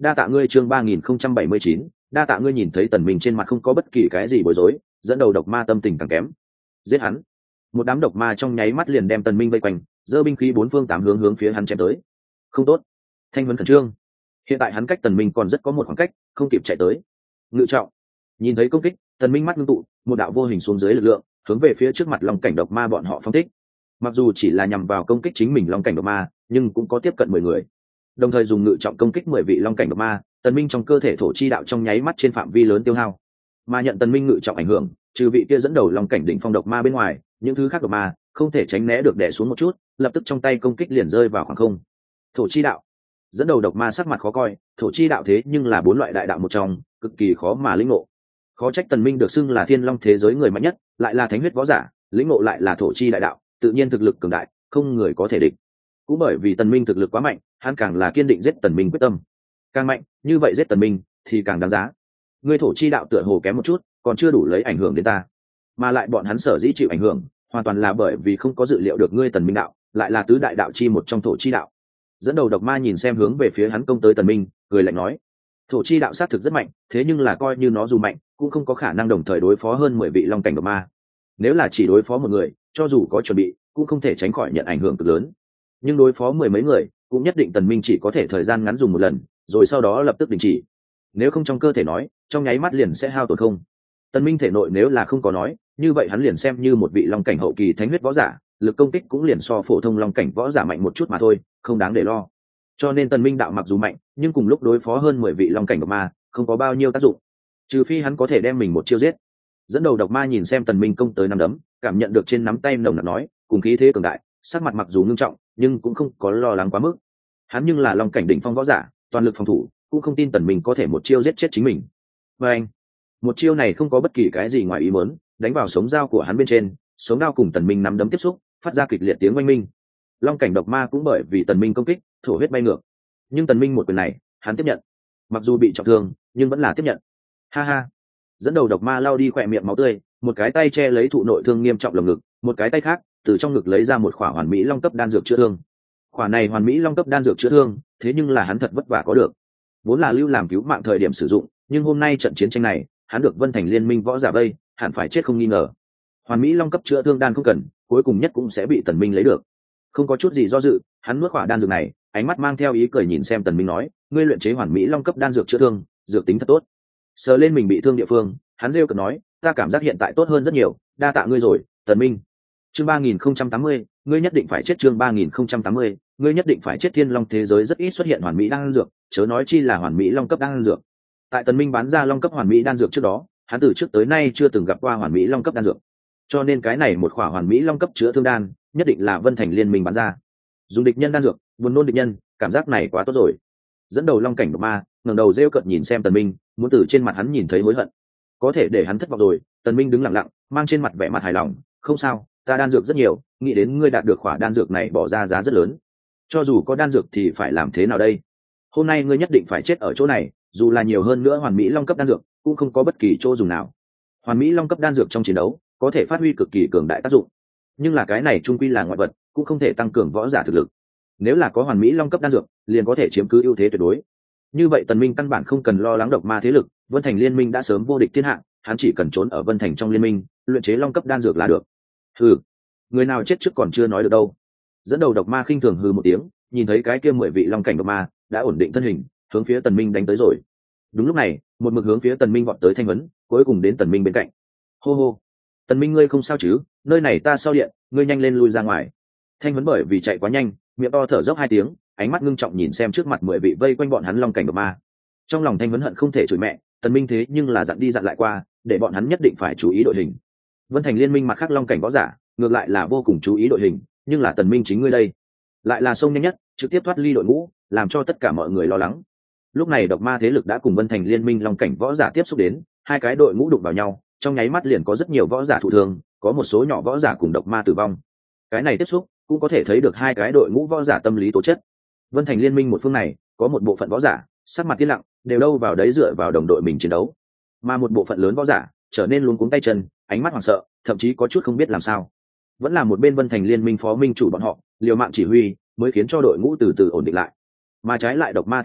Speaker 1: đa tạ ngươi. Chương ba nghìn không trăm bảy mươi chín, đa tạ ngươi. Nhìn thấy tần minh trên mặt không có bất kỳ cái gì bối rối, dẫn đầu độc ma tâm tình càng kém. Giết hắn. Một đám độc ma trong nháy mắt liền đem tần minh vây quanh, giơ binh khí bốn phương tám hướng hướng phía hắn chém tới. Không tốt. Thanh Huấn khẩn trương. Hiện tại hắn cách tần minh còn rất có một khoảng cách, không kịp chạy tới. Ngự trọng. Nhìn thấy công kích, tần minh mắt ngưng tụ, một đạo vô hình xuống dưới lực lượng hướng về phía trước mặt long cảnh độc ma bọn họ phóng thích. Mặc dù chỉ là nhằm vào công kích chính mình long cảnh độc ma, nhưng cũng có tiếp cận mười người, đồng thời dùng ngự trọng công kích mười vị long cảnh độc ma. Tần minh trong cơ thể thổ chi đạo trong nháy mắt trên phạm vi lớn tiêu hao, mà nhận tần minh ngự trọng ảnh hưởng, trừ vị kia dẫn đầu long cảnh đỉnh phong độc ma bên ngoài, những thứ khác độc ma không thể tránh né được đè xuống một chút, lập tức trong tay công kích liền rơi vào khoảng không. Thổ chi đạo. Dẫn đầu độc ma sắc mặt khó coi, thổ chi đạo thế nhưng là bốn loại đại đạo một trong, cực kỳ khó mà lĩnh ngộ. Khó trách tần minh được xưng là thiên long thế giới người mạnh nhất, lại là thánh huyết võ giả, lĩnh ngộ lại là thổ chi đại đạo, tự nhiên thực lực cường đại, không người có thể địch. Cũng bởi vì tần minh thực lực quá mạnh, hắn càng là kiên định giết tần minh quyết tâm. Càng mạnh, như vậy giết tần minh thì càng đáng giá. Ngươi thổ chi đạo tựa hồ kém một chút, còn chưa đủ lấy ảnh hưởng đến ta. Mà lại bọn hắn sở dĩ chịu ảnh hưởng, hoàn toàn là bởi vì không có dự liệu được ngươi tần minh đạo, lại là tứ đại đạo chi một trong thổ chi đạo. Dẫn đầu độc ma nhìn xem hướng về phía hắn công tới tần minh, cười lạnh nói: thổ chi đạo sát thực rất mạnh, thế nhưng là coi như nó dù mạnh, cũng không có khả năng đồng thời đối phó hơn mười vị long cảnh độc ma. Nếu là chỉ đối phó một người, cho dù có chuẩn bị, cũng không thể tránh khỏi nhận ảnh hưởng cực lớn. Nhưng đối phó mười mấy người, cũng nhất định tần minh chỉ có thể thời gian ngắn dùng một lần, rồi sau đó lập tức đình chỉ. Nếu không trong cơ thể nói, trong nháy mắt liền sẽ hao tổn không. Tần minh thể nội nếu là không có nói, như vậy hắn liền xem như một vị long cảnh hậu kỳ thánh huyết võ giả, lực công kích cũng liền so phổ thông long cảnh võ giả mạnh một chút mà thôi, không đáng để lo. Cho nên tần minh đạo mặc dù mạnh, nhưng cùng lúc đối phó hơn mười vị long cảnh độc ma, không có bao nhiêu tác dụng. Trừ phi hắn có thể đem mình một chiêu giết. Dẫn đầu độc ma nhìn xem tần minh công tới năm đấm, cảm nhận được trên nắm tay nồng nặc nói, cùng khí thế cường đại, sắc mặt mặc dù ngưng trọng, nhưng cũng không có lo lắng quá mức. Hắn nhưng là long cảnh đỉnh phong võ giả, toàn lực phòng thủ, cũng không tin tần minh có thể một chiêu giết chết chính mình. Và anh, một chiêu này không có bất kỳ cái gì ngoài ý muốn, đánh vào sống dao của hắn bên trên, sống dao cùng tần minh nắm đấm tiếp xúc, phát ra kịch liệt tiếng oanh minh. Long cảnh độc ma cũng bởi vì tần minh công kích, thổ huyết bay ngược. Nhưng tần minh một quyền này, hắn tiếp nhận. Mặc dù bị trọng thương, nhưng vẫn là tiếp nhận. Ha ha. Dẫn đầu độc ma lau đi khỏe miệng máu tươi, một cái tay che lấy thụ nội thương nghiêm trọng lồng ngực, một cái tay khác từ trong ngực lấy ra một khỏa hoàn mỹ long cấp đan dược chữa thương. Khỏa này hoàn mỹ long cấp đan dược chữa thương, thế nhưng là hắn thật vất vả có được, vốn là lưu làm cứu mạng thời điểm sử dụng, nhưng hôm nay trận chiến tranh này, hắn được Vân Thành Liên Minh võ giả vây, hẳn phải chết không nghi ngờ. Hoàn mỹ long cấp chữa thương đan không cần, cuối cùng nhất cũng sẽ bị tần minh lấy được. Không có chút gì do dự, hắn nuốt khỏa đan dược này, ánh mắt mang theo ý cười nhìn xem tần minh nói: ngươi luyện chế hoàn mỹ long cấp đan dược chữa thương, dược tính thật tốt. Sờ lên mình bị thương địa phương, hắn rêu cợt nói: ta cảm giác hiện tại tốt hơn rất nhiều, đa tạ ngươi rồi, tần minh. Chương ba nghìn không trăm tám mươi, ngươi nhất định phải chết. Chương ba nghìn không trăm tám mươi, ngươi nhất định phải chết. Thiên long thế giới rất ít xuất hiện hoàn mỹ đan dược, chớ nói chi là hoàn mỹ long cấp đan dược. Tại tần minh bán ra long cấp hoàn mỹ đan dược trước đó, hắn từ trước tới nay chưa từng gặp qua hoàn mỹ long cấp đan dược, cho nên cái này một khỏa hoàn mỹ long cấp chữa thương đan nhất định là Vân Thành Liên Minh bán ra. Dùng địch nhân đan dược, buồn nôn địch nhân, cảm giác này quá tốt rồi. Dẫn đầu long cảnh độc ma ngẩng đầu rêu cợt nhìn xem tần minh, muốn từ trên mặt hắn nhìn thấy hối hận. Có thể để hắn thất vọng rồi. Tần minh đứng lặng lặng, mang trên mặt vẻ mặt hài lòng: không sao, ta đan dược rất nhiều, nghĩ đến ngươi đạt được khỏa đan dược này bỏ ra giá rất lớn. Cho dù có đan dược thì phải làm thế nào đây? Hôm nay ngươi nhất định phải chết ở chỗ này, dù là nhiều hơn nữa hoàn mỹ long cấp đan dược cũng không có bất kỳ chỗ dùng nào. Hoàn mỹ long cấp đan dược trong chiến đấu có thể phát huy cực kỳ cường đại tác dụng, nhưng là cái này trung quy là ngoại vật, cũng không thể tăng cường võ giả thực lực. Nếu là có hoàn mỹ long cấp đan dược, liền có thể chiếm cứ ưu thế tuyệt đối. Như vậy tần minh căn bản không cần lo lắng độc ma thế lực, Vân Thành Liên Minh đã sớm vô địch thiên hạ, hắn chỉ cần trốn ở Vân Thành trong liên minh, luyện chế long cấp đan dược là được. Hừ, người nào chết trước còn chưa nói được đâu. Dẫn đầu độc ma khinh thường hừ một tiếng, nhìn thấy cái kia mười vị long cảnh độc ma đã ổn định thân hình, hướng phía tần minh đánh tới rồi. Đúng lúc này, một mực hướng phía tần minh vọt tới Thanh Vấn, cuối cùng đến tần minh bên cạnh. Hô hô, tần minh ngươi không sao chứ? Nơi này ta sau điện, ngươi nhanh lên lui ra ngoài. Thanh Vấn bởi vì chạy quá nhanh, miệng to thở dốc hai tiếng, ánh mắt ngưng trọng nhìn xem trước mặt mười vị vây quanh bọn hắn long cảnh độc ma. Trong lòng Thanh Vấn hận không thể chửi mẹ, tần minh thế nhưng là dặn đi dặn lại qua, để bọn hắn nhất định phải chú ý đội hình. Vân Thành Liên Minh mặt khác long cảnh võ giả ngược lại là vô cùng chú ý đội hình, nhưng là tần minh chính ngươi đây lại là sông nhanh nhất, trực tiếp thoát ly đội ngũ, làm cho tất cả mọi người lo lắng. Lúc này độc ma thế lực đã cùng Vân Thành Liên Minh long cảnh võ giả tiếp xúc đến, hai cái đội ngũ đụng vào nhau, trong nháy mắt liền có rất nhiều võ giả thụ thương, có một số nhỏ võ giả cùng độc ma tử vong. Cái này tiếp xúc cũng có thể thấy được hai cái đội ngũ võ giả tâm lý tố chất. Vân Thành Liên Minh một phương này có một bộ phận võ giả sắc mặt yên lặng, đều đâu vào đấy dựa vào đồng đội mình chiến đấu, mà một bộ phận lớn võ giả trở nên luống cuống tay chân, ánh mắt hoảng sợ, thậm chí có chút không biết làm sao. Vẫn là một bên Vân Thành Liên Minh phó minh chủ bọn họ liều mạng chỉ huy, mới khiến cho đội ngũ từ từ ổn định lại. Mà trái lại độc ma thế lực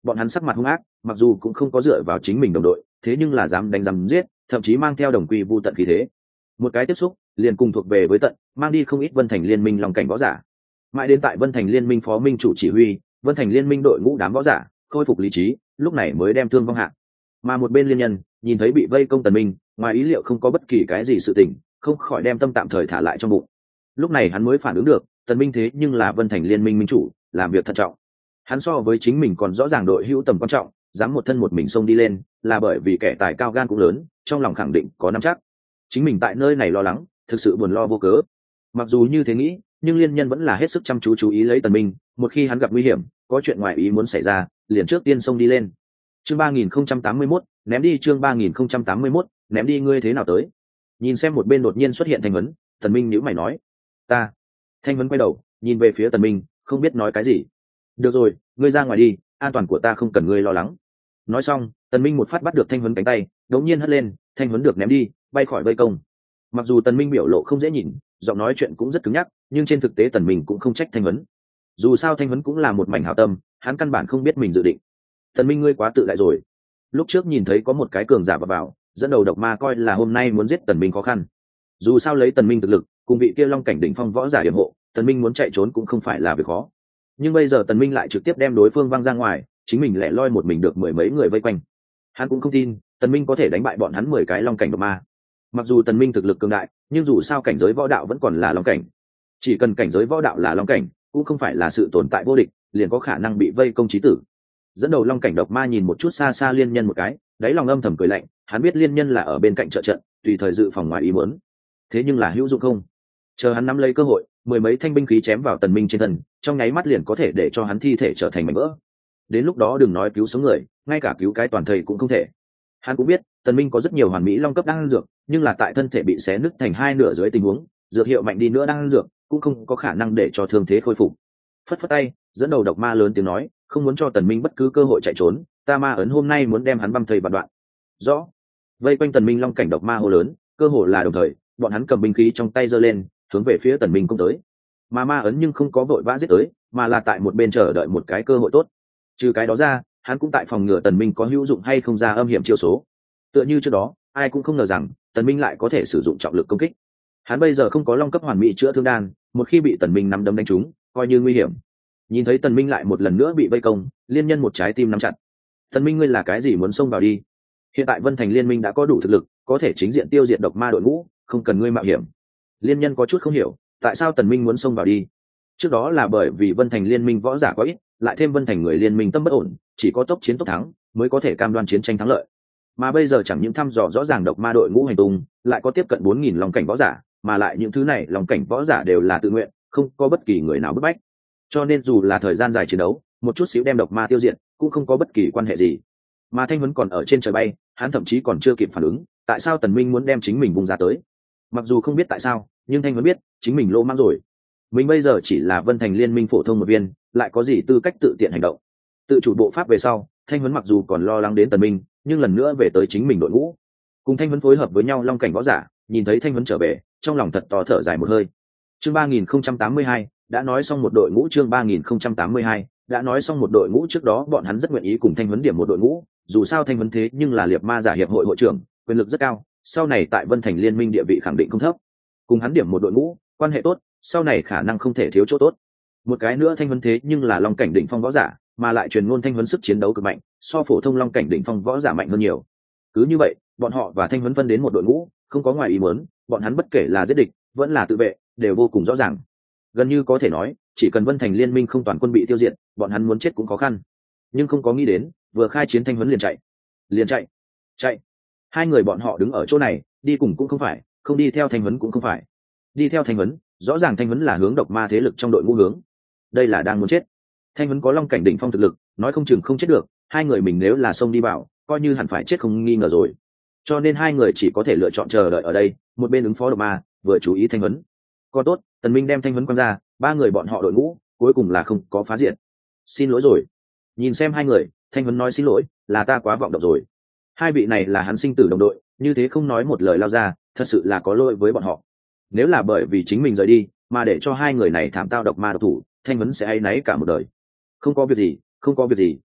Speaker 1: bọn hắn sắc mặt hung ác, mặc dù cũng không có dựa vào chính mình đồng đội, thế nhưng là dám đánh dám giết, thậm chí mang theo đồng quy vu tận khí thế. Một cái tiếp xúc liền cùng thuộc về với tận, mang đi không ít Vân Thành liên minh lòng cảnh võ giả. Mãi đến tại Vân Thành liên minh phó minh chủ chỉ huy, Vân Thành liên minh đội ngũ đám võ giả khôi phục lý trí, lúc này mới đem thương vong hạ. Mà một bên liên nhân nhìn thấy bị vây công Tần Minh, ngoài ý liệu không có bất kỳ cái gì sự tình, không khỏi đem tâm tạm thời thả lại trong bụng. Lúc này hắn mới phản ứng được, Tần Minh thế nhưng là Vân Thành liên minh minh chủ, làm việc thận trọng. Hắn so với chính mình còn rõ ràng đội hữu tầm quan trọng, dám một thân một mình xông đi lên, là bởi vì kẻ tài cao gan cũng lớn, trong lòng khẳng định có nắm chắc. Chính mình tại nơi này lo lắng, thực sự buồn lo vô cớ. Mặc dù như thế nghĩ, nhưng liên nhân vẫn là hết sức chăm chú chú ý lấy Tần Minh, một khi hắn gặp nguy hiểm, có chuyện ngoài ý muốn xảy ra, liền trước tiên xông đi lên. Chương ba nghìn không trăm tám mươi mốt, ném đi chương ba nghìn không trăm tám mươi mốt, ném đi ngươi thế nào tới? Nhìn xem một bên đột nhiên xuất hiện Thanh Vấn, Tần Minh nhíu mày nói: "Ta." Thanh Vấn quay đầu, nhìn về phía Tần Minh, không biết nói cái gì. "Được rồi, ngươi ra ngoài đi, an toàn của ta không cần ngươi lo lắng." Nói xong, Tần Minh một phát bắt được Thanh Vấn cánh tay, đột nhiên hất lên, Thanh Vấn được ném đi, bay khỏi vây công. Mặc dù Tần Minh biểu lộ không dễ nhìn, giọng nói chuyện cũng rất cứng nhắc, nhưng trên thực tế Tần Minh cũng không trách Thanh Vấn. Dù sao Thanh Vấn cũng là một mảnh hảo tâm, hắn căn bản không biết mình dự định. "Tần Minh ngươi quá tự đại rồi." Lúc trước nhìn thấy có một cái cường giả vào, vào dẫn đầu độc ma coi là hôm nay muốn giết Tần Minh khó khăn. Dù sao lấy Tần Minh thực lực, cùng vị kia long cảnh đỉnh phong võ giả yểm hộ, Tần Minh muốn chạy trốn cũng không phải là việc khó. Nhưng bây giờ Tần Minh lại trực tiếp đem đối phương văng ra ngoài, chính mình lẻ loi một mình được mười mấy người vây quanh. Hắn cũng không tin Tần Minh có thể đánh bại bọn hắn mười cái long cảnh độc ma. Mặc dù Tần Minh thực lực cường đại, nhưng dù sao cảnh giới võ đạo vẫn còn là long cảnh. Chỉ cần cảnh giới võ đạo là long cảnh, cũng không phải là sự tồn tại vô địch, liền có khả năng bị vây công chí tử. Dẫn đầu long cảnh độc ma nhìn một chút xa xa liên nhân một cái, đáy lòng âm thầm cười lạnh, hắn biết liên nhân là ở bên cạnh trợ trận, tùy thời dự phòng ngoài ý muốn. Thế nhưng là hữu dụng không? Chờ hắn nắm lấy cơ hội, mười mấy thanh binh khí chém vào Tần Minh trên thân, trong nháy mắt liền có thể để cho hắn thi thể trở thành mảnh vỡ. Đến lúc đó đừng nói cứu sống người, ngay cả cứu cái toàn thây cũng không thể. Hắn cũng biết, Tần Minh có rất nhiều hoàn mỹ long cấp đan dược, nhưng là tại thân thể bị xé nứt thành hai nửa dưới tình huống, dược hiệu mạnh đi nữa đan dược cũng không có khả năng để cho thương thế khôi phục. Phất phất tay, dẫn đầu độc ma lớn tiếng nói, không muốn cho Tần Minh bất cứ cơ hội chạy trốn, ta ma ấn hôm nay muốn đem hắn băm thây vạn đoạn. Rõ. Vây quanh Tần Minh long cảnh độc ma hô lớn, cơ hồ là đồng thời, bọn hắn cầm binh khí trong tay giơ lên, hướng về phía Tần Minh công tới. Mà ma ấn nhưng không có vội vã giết tới, mà là tại một bên chờ đợi một cái cơ hội tốt. Trừ cái đó ra, hắn cũng tại phòng ngừa Tần Minh có hữu dụng hay không ra âm hiểm chiêu số. Tựa như trước đó, ai cũng không ngờ rằng Tần Minh lại có thể sử dụng trọng lực công kích. Hắn bây giờ không có long cấp hoàn mỹ chữa thương đan, một khi bị Tần Minh nắm đấm đánh trúng, coi như nguy hiểm. Nhìn thấy Tần Minh lại một lần nữa bị vây công, liên nhân một trái tim nắm chặt. Tần Minh ngươi là cái gì muốn xông vào đi? Hiện tại Vân Thành liên minh đã có đủ thực lực, có thể chính diện tiêu diệt độc ma đội ngũ, không cần ngươi mạo hiểm. Liên nhân có chút không hiểu, tại sao Tần Minh muốn xông vào đi? Trước đó là bởi vì Vân Thành liên minh võ giả quá ít, lại thêm Vân Thành người liên minh tâm bất ổn, chỉ có tốc chiến tốc thắng mới có thể cam đoan chiến tranh thắng lợi. Mà bây giờ chẳng những thăm dò rõ ràng độc ma đội ngũ hành tung, lại có tiếp cận bốn nghìn long cảnh võ giả, mà lại những thứ này long cảnh võ giả đều là tự nguyện, không có bất kỳ người nào bức bách. Cho nên dù là thời gian dài chiến đấu, một chút xíu đem độc ma tiêu diệt, cũng không có bất kỳ quan hệ gì. Mà Thanh Huấn còn ở trên trời bay, hắn thậm chí còn chưa kịp phản ứng, tại sao Tần Minh muốn đem chính mình vùng ra tới. Mặc dù không biết tại sao, nhưng Thanh Huấn biết, chính mình lô mang rồi. Mình bây giờ chỉ là Vân Thành liên minh phổ thông một viên, lại có gì tư cách tự tiện hành động. Tự chủ bộ pháp về sau, Thanh Huấn mặc dù còn lo lắng đến Tần Minh, nhưng lần nữa về tới chính mình đội ngũ. Cùng Thanh Huấn phối hợp với nhau long cảnh võ giả, nhìn thấy Thanh Huấn trở về, trong lòng thật to thở dài một hơi. Chương ba nghìn không trăm tám mươi hai, đã nói xong một đội ngũ chương ba nghìn không trăm tám mươi hai, đã nói xong một đội ngũ trước đó bọn hắn rất nguyện ý cùng Thanh Huấn điểm một đội ngũ, dù sao Thanh Huấn thế nhưng là liệt ma giả hiệp hội hội trưởng, quyền lực rất cao, sau này tại Vân Thành liên minh địa vị khẳng định không thấp. Cùng hắn điểm một đội ngũ, quan hệ tốt, sau này khả năng không thể thiếu chỗ tốt. Một cái nữa Thanh Huấn thế nhưng là long cảnh đỉnh phong võ giả, mà lại truyền ngôn Thanh Huấn sức chiến đấu cực mạnh, so phổ thông long cảnh đỉnh phong võ giả mạnh hơn nhiều. Cứ như vậy, bọn họ và Thanh Huấn phân đến một đội ngũ, không có ngoài ý muốn, bọn hắn bất kể là giết địch, vẫn là tự vệ, đều vô cùng rõ ràng. Gần như có thể nói, chỉ cần Vân Thành liên minh không toàn quân bị tiêu diệt, bọn hắn muốn chết cũng khó khăn. Nhưng không có nghĩ đến, vừa khai chiến Thanh Huấn liền chạy, liền chạy, chạy. Hai người bọn họ đứng ở chỗ này, đi cùng cũng không phải, không đi theo Thanh Huấn cũng không phải. Đi theo Thanh Huấn, rõ ràng Thanh Huấn là hướng độc ma thế lực trong đội ngũ hướng. Đây là đang muốn chết. Thanh Huấn có long cảnh đỉnh phong thực lực, nói không chừng không chết được, hai người mình nếu là xông đi vào, coi như hẳn phải chết không nghi ngờ rồi. Cho nên hai người chỉ có thể lựa chọn chờ đợi ở đây, một bên ứng phó độc ma, vừa chú ý Thanh Huấn. Còn tốt, Tần Minh đem Thanh Huấn quăng ra, ba người bọn họ đội ngũ, cuối cùng là không có phá diện. Xin lỗi rồi. Nhìn xem hai người, Thanh Huấn nói xin lỗi, là ta quá vọng động rồi. Hai vị này là hắn sinh tử đồng đội, như thế không nói một lời lao ra, thật sự là có lỗi với bọn họ. Nếu là bởi vì chính mình rời đi, mà để cho hai người này thảm tao độc ma độc thủ, Thanh Huấn sẽ áy náy cả một đời. Không có việc gì, không có việc gì,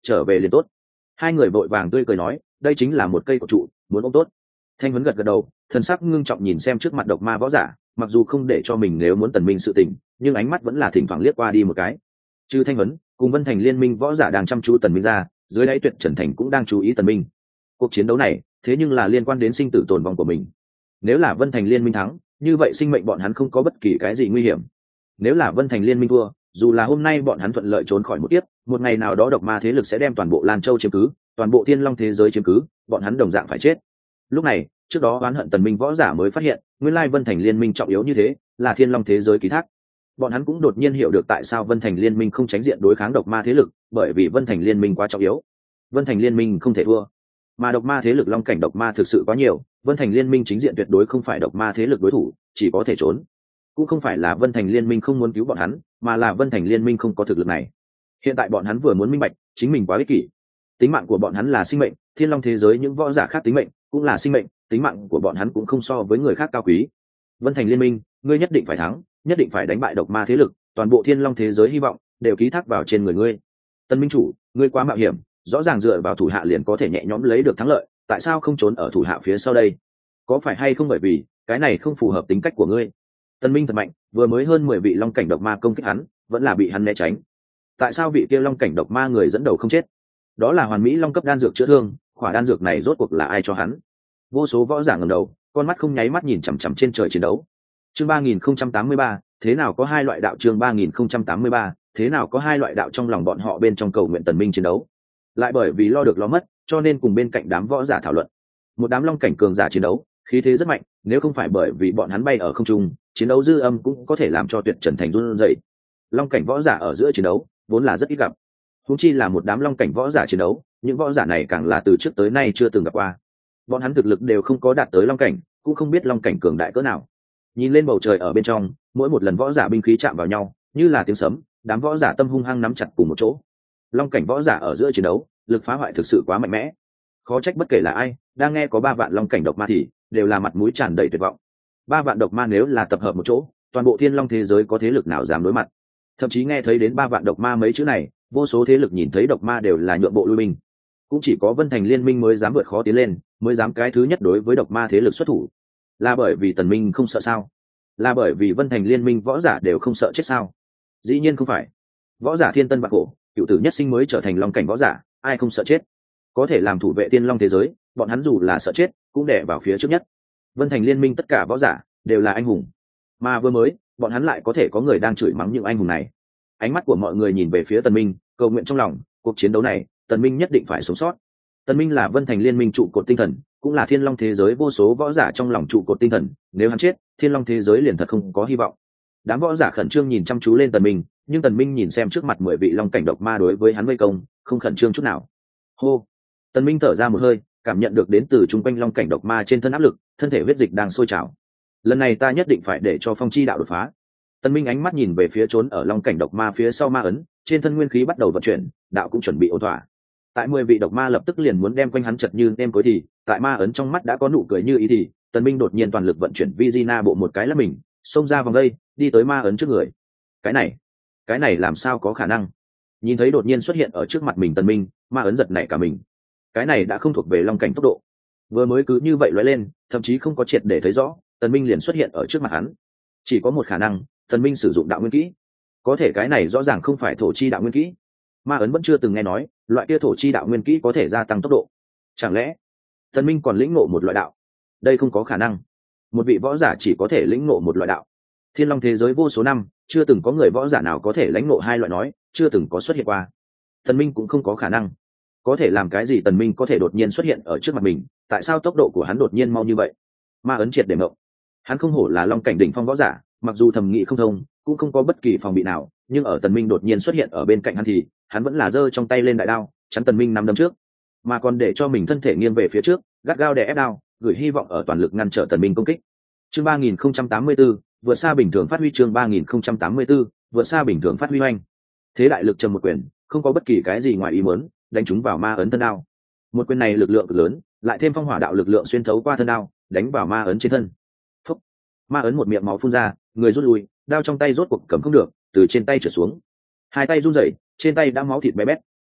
Speaker 1: trở về liền tốt. Hai người vội vàng tươi cười nói, đây chính là một cây cổ trụ, muốn ôm tốt. Thanh Huấn gật gật đầu, thần sắc ngưng trọng nhìn xem trước mặt độc ma võ giả, mặc dù không để cho mình nếu muốn Tần Minh sự tình, nhưng ánh mắt vẫn là thỉnh thoảng liếc qua đi một cái. Trừ Thanh Huấn, cùng Vân Thành liên minh võ giả đang chăm chú Tần Minh ra, dưới đáy Tuyệt Trần Thành cũng đang chú ý Tần Minh. Cuộc chiến đấu này, thế nhưng là liên quan đến sinh tử tồn vong của mình. Nếu là Vân Thành liên minh thắng, như vậy sinh mệnh bọn hắn không có bất kỳ cái gì nguy hiểm. Nếu là Vân Thành liên minh thua, dù là hôm nay bọn hắn thuận lợi trốn khỏi một kiếp, một ngày nào đó độc ma thế lực sẽ đem toàn bộ Lan Châu chiếm cứ, toàn bộ Thiên Long thế giới chiếm cứ, bọn hắn đồng dạng phải chết. Lúc này, trước đó oán hận Tần Minh võ giả mới phát hiện, nguyên lai Vân Thành liên minh trọng yếu như thế, là Thiên Long thế giới ký thác. Bọn hắn cũng đột nhiên hiểu được tại sao Vân Thành liên minh không tránh diện đối kháng độc ma thế lực, bởi vì Vân Thành liên minh quá trọng yếu. Vân Thành liên minh không thể thua, mà độc ma thế lực long cảnh độc ma thực sự quá nhiều, Vân Thành liên minh chính diện tuyệt đối không phải độc ma thế lực đối thủ, chỉ có thể trốn. Cũng không phải là Vân Thành liên minh không muốn cứu bọn hắn, mà là Vân Thành liên minh không có thực lực này. Hiện tại bọn hắn vừa muốn minh bạch, chính mình quá ích kỷ. Tính mạng của bọn hắn là sinh mệnh, Thiên Long thế giới những võ giả khác tính mệnh cũng là sinh mệnh, tính mạng của bọn hắn cũng không so với người khác cao quý. Vân Thành liên minh, ngươi nhất định phải thắng, nhất định phải đánh bại độc ma thế lực, toàn bộ Thiên Long thế giới hy vọng đều ký thác vào trên người ngươi. Tân minh chủ, ngươi quá mạo hiểm, rõ ràng dựa vào thủ hạ liền có thể nhẹ nhõm lấy được thắng lợi, tại sao không trốn ở thủ hạ phía sau đây? Có phải hay không bởi vì cái này không phù hợp tính cách của ngươi? Tân minh thật mạnh, vừa mới hơn mười vị long cảnh độc ma công kích hắn, vẫn là bị hắn né tránh. Tại sao vị kia long cảnh độc ma người dẫn đầu không chết? Đó là hoàn mỹ long cấp đan dược chữa thương, khỏa đan dược này rốt cuộc là ai cho hắn? Vô số võ giả ngẩng đầu, con mắt không nháy mắt nhìn chằm chằm trên trời chiến đấu. Chương ba nghìn không trăm tám mươi ba, thế nào có hai loại đạo chương ba nghìn không trăm tám mươi ba, thế nào có hai loại đạo trong lòng bọn họ bên trong cầu nguyện Tần Minh chiến đấu. Lại bởi vì lo được lo mất, cho nên cùng bên cạnh đám võ giả thảo luận. Một đám long cảnh cường giả chiến đấu, khí thế rất mạnh, nếu không phải bởi vì bọn hắn bay ở không trung, chiến đấu dư âm cũng có thể làm cho Tuyệt Trần Thành run rẩy. Long cảnh võ giả ở giữa chiến đấu, vốn là rất ít gặp. Huống chi là một đám long cảnh võ giả chiến đấu, những võ giả này càng là từ trước tới nay chưa từng gặp qua. Bọn hắn thực lực đều không có đạt tới long cảnh, cũng không biết long cảnh cường đại cỡ nào. Nhìn lên bầu trời ở bên trong, mỗi một lần võ giả binh khí chạm vào nhau, như là tiếng sấm, đám võ giả tâm hung hăng nắm chặt cùng một chỗ. Long cảnh võ giả ở giữa chiến đấu, lực phá hoại thực sự quá mạnh mẽ. Khó trách bất kể là ai, đang nghe có ba vạn long cảnh độc ma thì đều là mặt mũi tràn đầy tuyệt vọng. Ba vạn độc ma nếu là tập hợp một chỗ, toàn bộ Thiên Long thế giới có thế lực nào dám đối mặt? Thậm chí nghe thấy đến ba vạn độc ma mấy chữ này, vô số thế lực nhìn thấy độc ma đều là nhượng bộ lui binh. Cũng chỉ có Vân Thành liên minh mới dám vượt khó tiến lên, mới dám cái thứ nhất đối với độc ma thế lực xuất thủ. Là bởi vì Tần Minh không sợ sao? Là bởi vì Vân Thành liên minh võ giả đều không sợ chết sao? Dĩ nhiên không phải. Võ giả thiên tân bạc khổ, cựu tử nhất sinh mới trở thành long cảnh võ giả, ai không sợ chết? Có thể làm thủ vệ Tiên Long thế giới, bọn hắn dù là sợ chết, cũng đè vào phía trước nhất. Vân Thành liên minh tất cả võ giả đều là anh hùng, mà vừa mới, bọn hắn lại có thể có người đang chửi mắng những anh hùng này. Ánh mắt của mọi người nhìn về phía Tần Minh, cầu nguyện trong lòng, cuộc chiến đấu này, Tần Minh nhất định phải sống sót. Tần Minh là Vân Thành liên minh trụ cột tinh thần, cũng là Thiên Long thế giới vô số võ giả trong lòng trụ cột tinh thần, nếu hắn chết, Thiên Long thế giới liền thật không có hy vọng. Đám võ giả khẩn trương nhìn chăm chú lên Tần Minh, nhưng Tần Minh nhìn xem trước mặt mười vị long cảnh độc ma đối với hắn vây công, không khẩn trương chút nào. Hô. Tần Minh thở ra một hơi, cảm nhận được đến từ trung quanh long cảnh độc ma trên thân áp lực, thân thể huyết dịch đang sôi trào. Lần này ta nhất định phải để cho phong chi đạo đột phá. Tần Minh ánh mắt nhìn về phía trốn ở long cảnh độc ma phía sau ma ấn, trên thân nguyên khí bắt đầu vận chuyển, đạo cũng chuẩn bị ổn thỏa. Tại mười vị độc ma lập tức liền muốn đem quanh hắn chật như nêm cối thì, tại ma ấn trong mắt đã có nụ cười như ý thì, Tần Minh đột nhiên toàn lực vận chuyển Vizina bộ một cái là mình, xông ra vòng đây, đi tới ma ấn trước người. Cái này, cái này làm sao có khả năng? Nhìn thấy đột nhiên xuất hiện ở trước mặt mình Tần Minh, ma ấn giật nảy cả mình. Cái này đã không thuộc về long cảnh tốc độ. Vừa mới cứ như vậy lóe lên, thậm chí không có triệt để thấy rõ, Tần Minh liền xuất hiện ở trước mặt hắn. Chỉ có một khả năng, Tần Minh sử dụng đạo nguyên kỹ. Có thể cái này rõ ràng không phải thổ chi đạo nguyên kỹ. Ma ấn vẫn chưa từng nghe nói, loại kia thổ chi đạo nguyên kỹ có thể gia tăng tốc độ. Chẳng lẽ, Tần Minh còn lĩnh ngộ một loại đạo? Đây không có khả năng. Một vị võ giả chỉ có thể lĩnh ngộ một loại đạo. Thiên Long thế giới vô số năm, chưa từng có người võ giả nào có thể lĩnh ngộ hai loại nói, chưa từng có xuất hiện qua. Tần Minh cũng không có khả năng. Có thể làm cái gì Tần Minh có thể đột nhiên xuất hiện ở trước mặt mình, tại sao tốc độ của hắn đột nhiên mau như vậy? Ma ấn triệt để mộng. Hắn không hổ là long cảnh đỉnh phong võ giả, mặc dù thẩm nghị không thông, cũng không có bất kỳ phòng bị nào, nhưng ở Tần Minh đột nhiên xuất hiện ở bên cạnh hắn thì, hắn vẫn là giơ trong tay lên đại đao, chắn Tần Minh nắm đấm trước, mà còn để cho mình thân thể nghiêng về phía trước, gắt gao đè ép đao, gửi hy vọng ở toàn lực ngăn trở Tần Minh công kích. Chương ba nghìn không trăm tám mươi tư, vượt xa bình thường phát huy chương ba nghìn không trăm tám mươi tư, vượt xa bình thường phát huy oanh. Thế đại lực trầm một quyền, không có bất kỳ cái gì ngoài ý muốn, đánh trúng vào ma ấn thân đao. Một quyền này lực lượng cực lớn, lại thêm phong hỏa đạo lực lượng xuyên thấu qua thân đao, đánh vào ma ấn trên thân. Phốc. Ma ấn một miệng máu phun ra, người rút lui, đao trong tay rốt cuộc cầm không được, từ trên tay trở xuống. Hai tay run rẩy, trên tay đã máu thịt bé bét.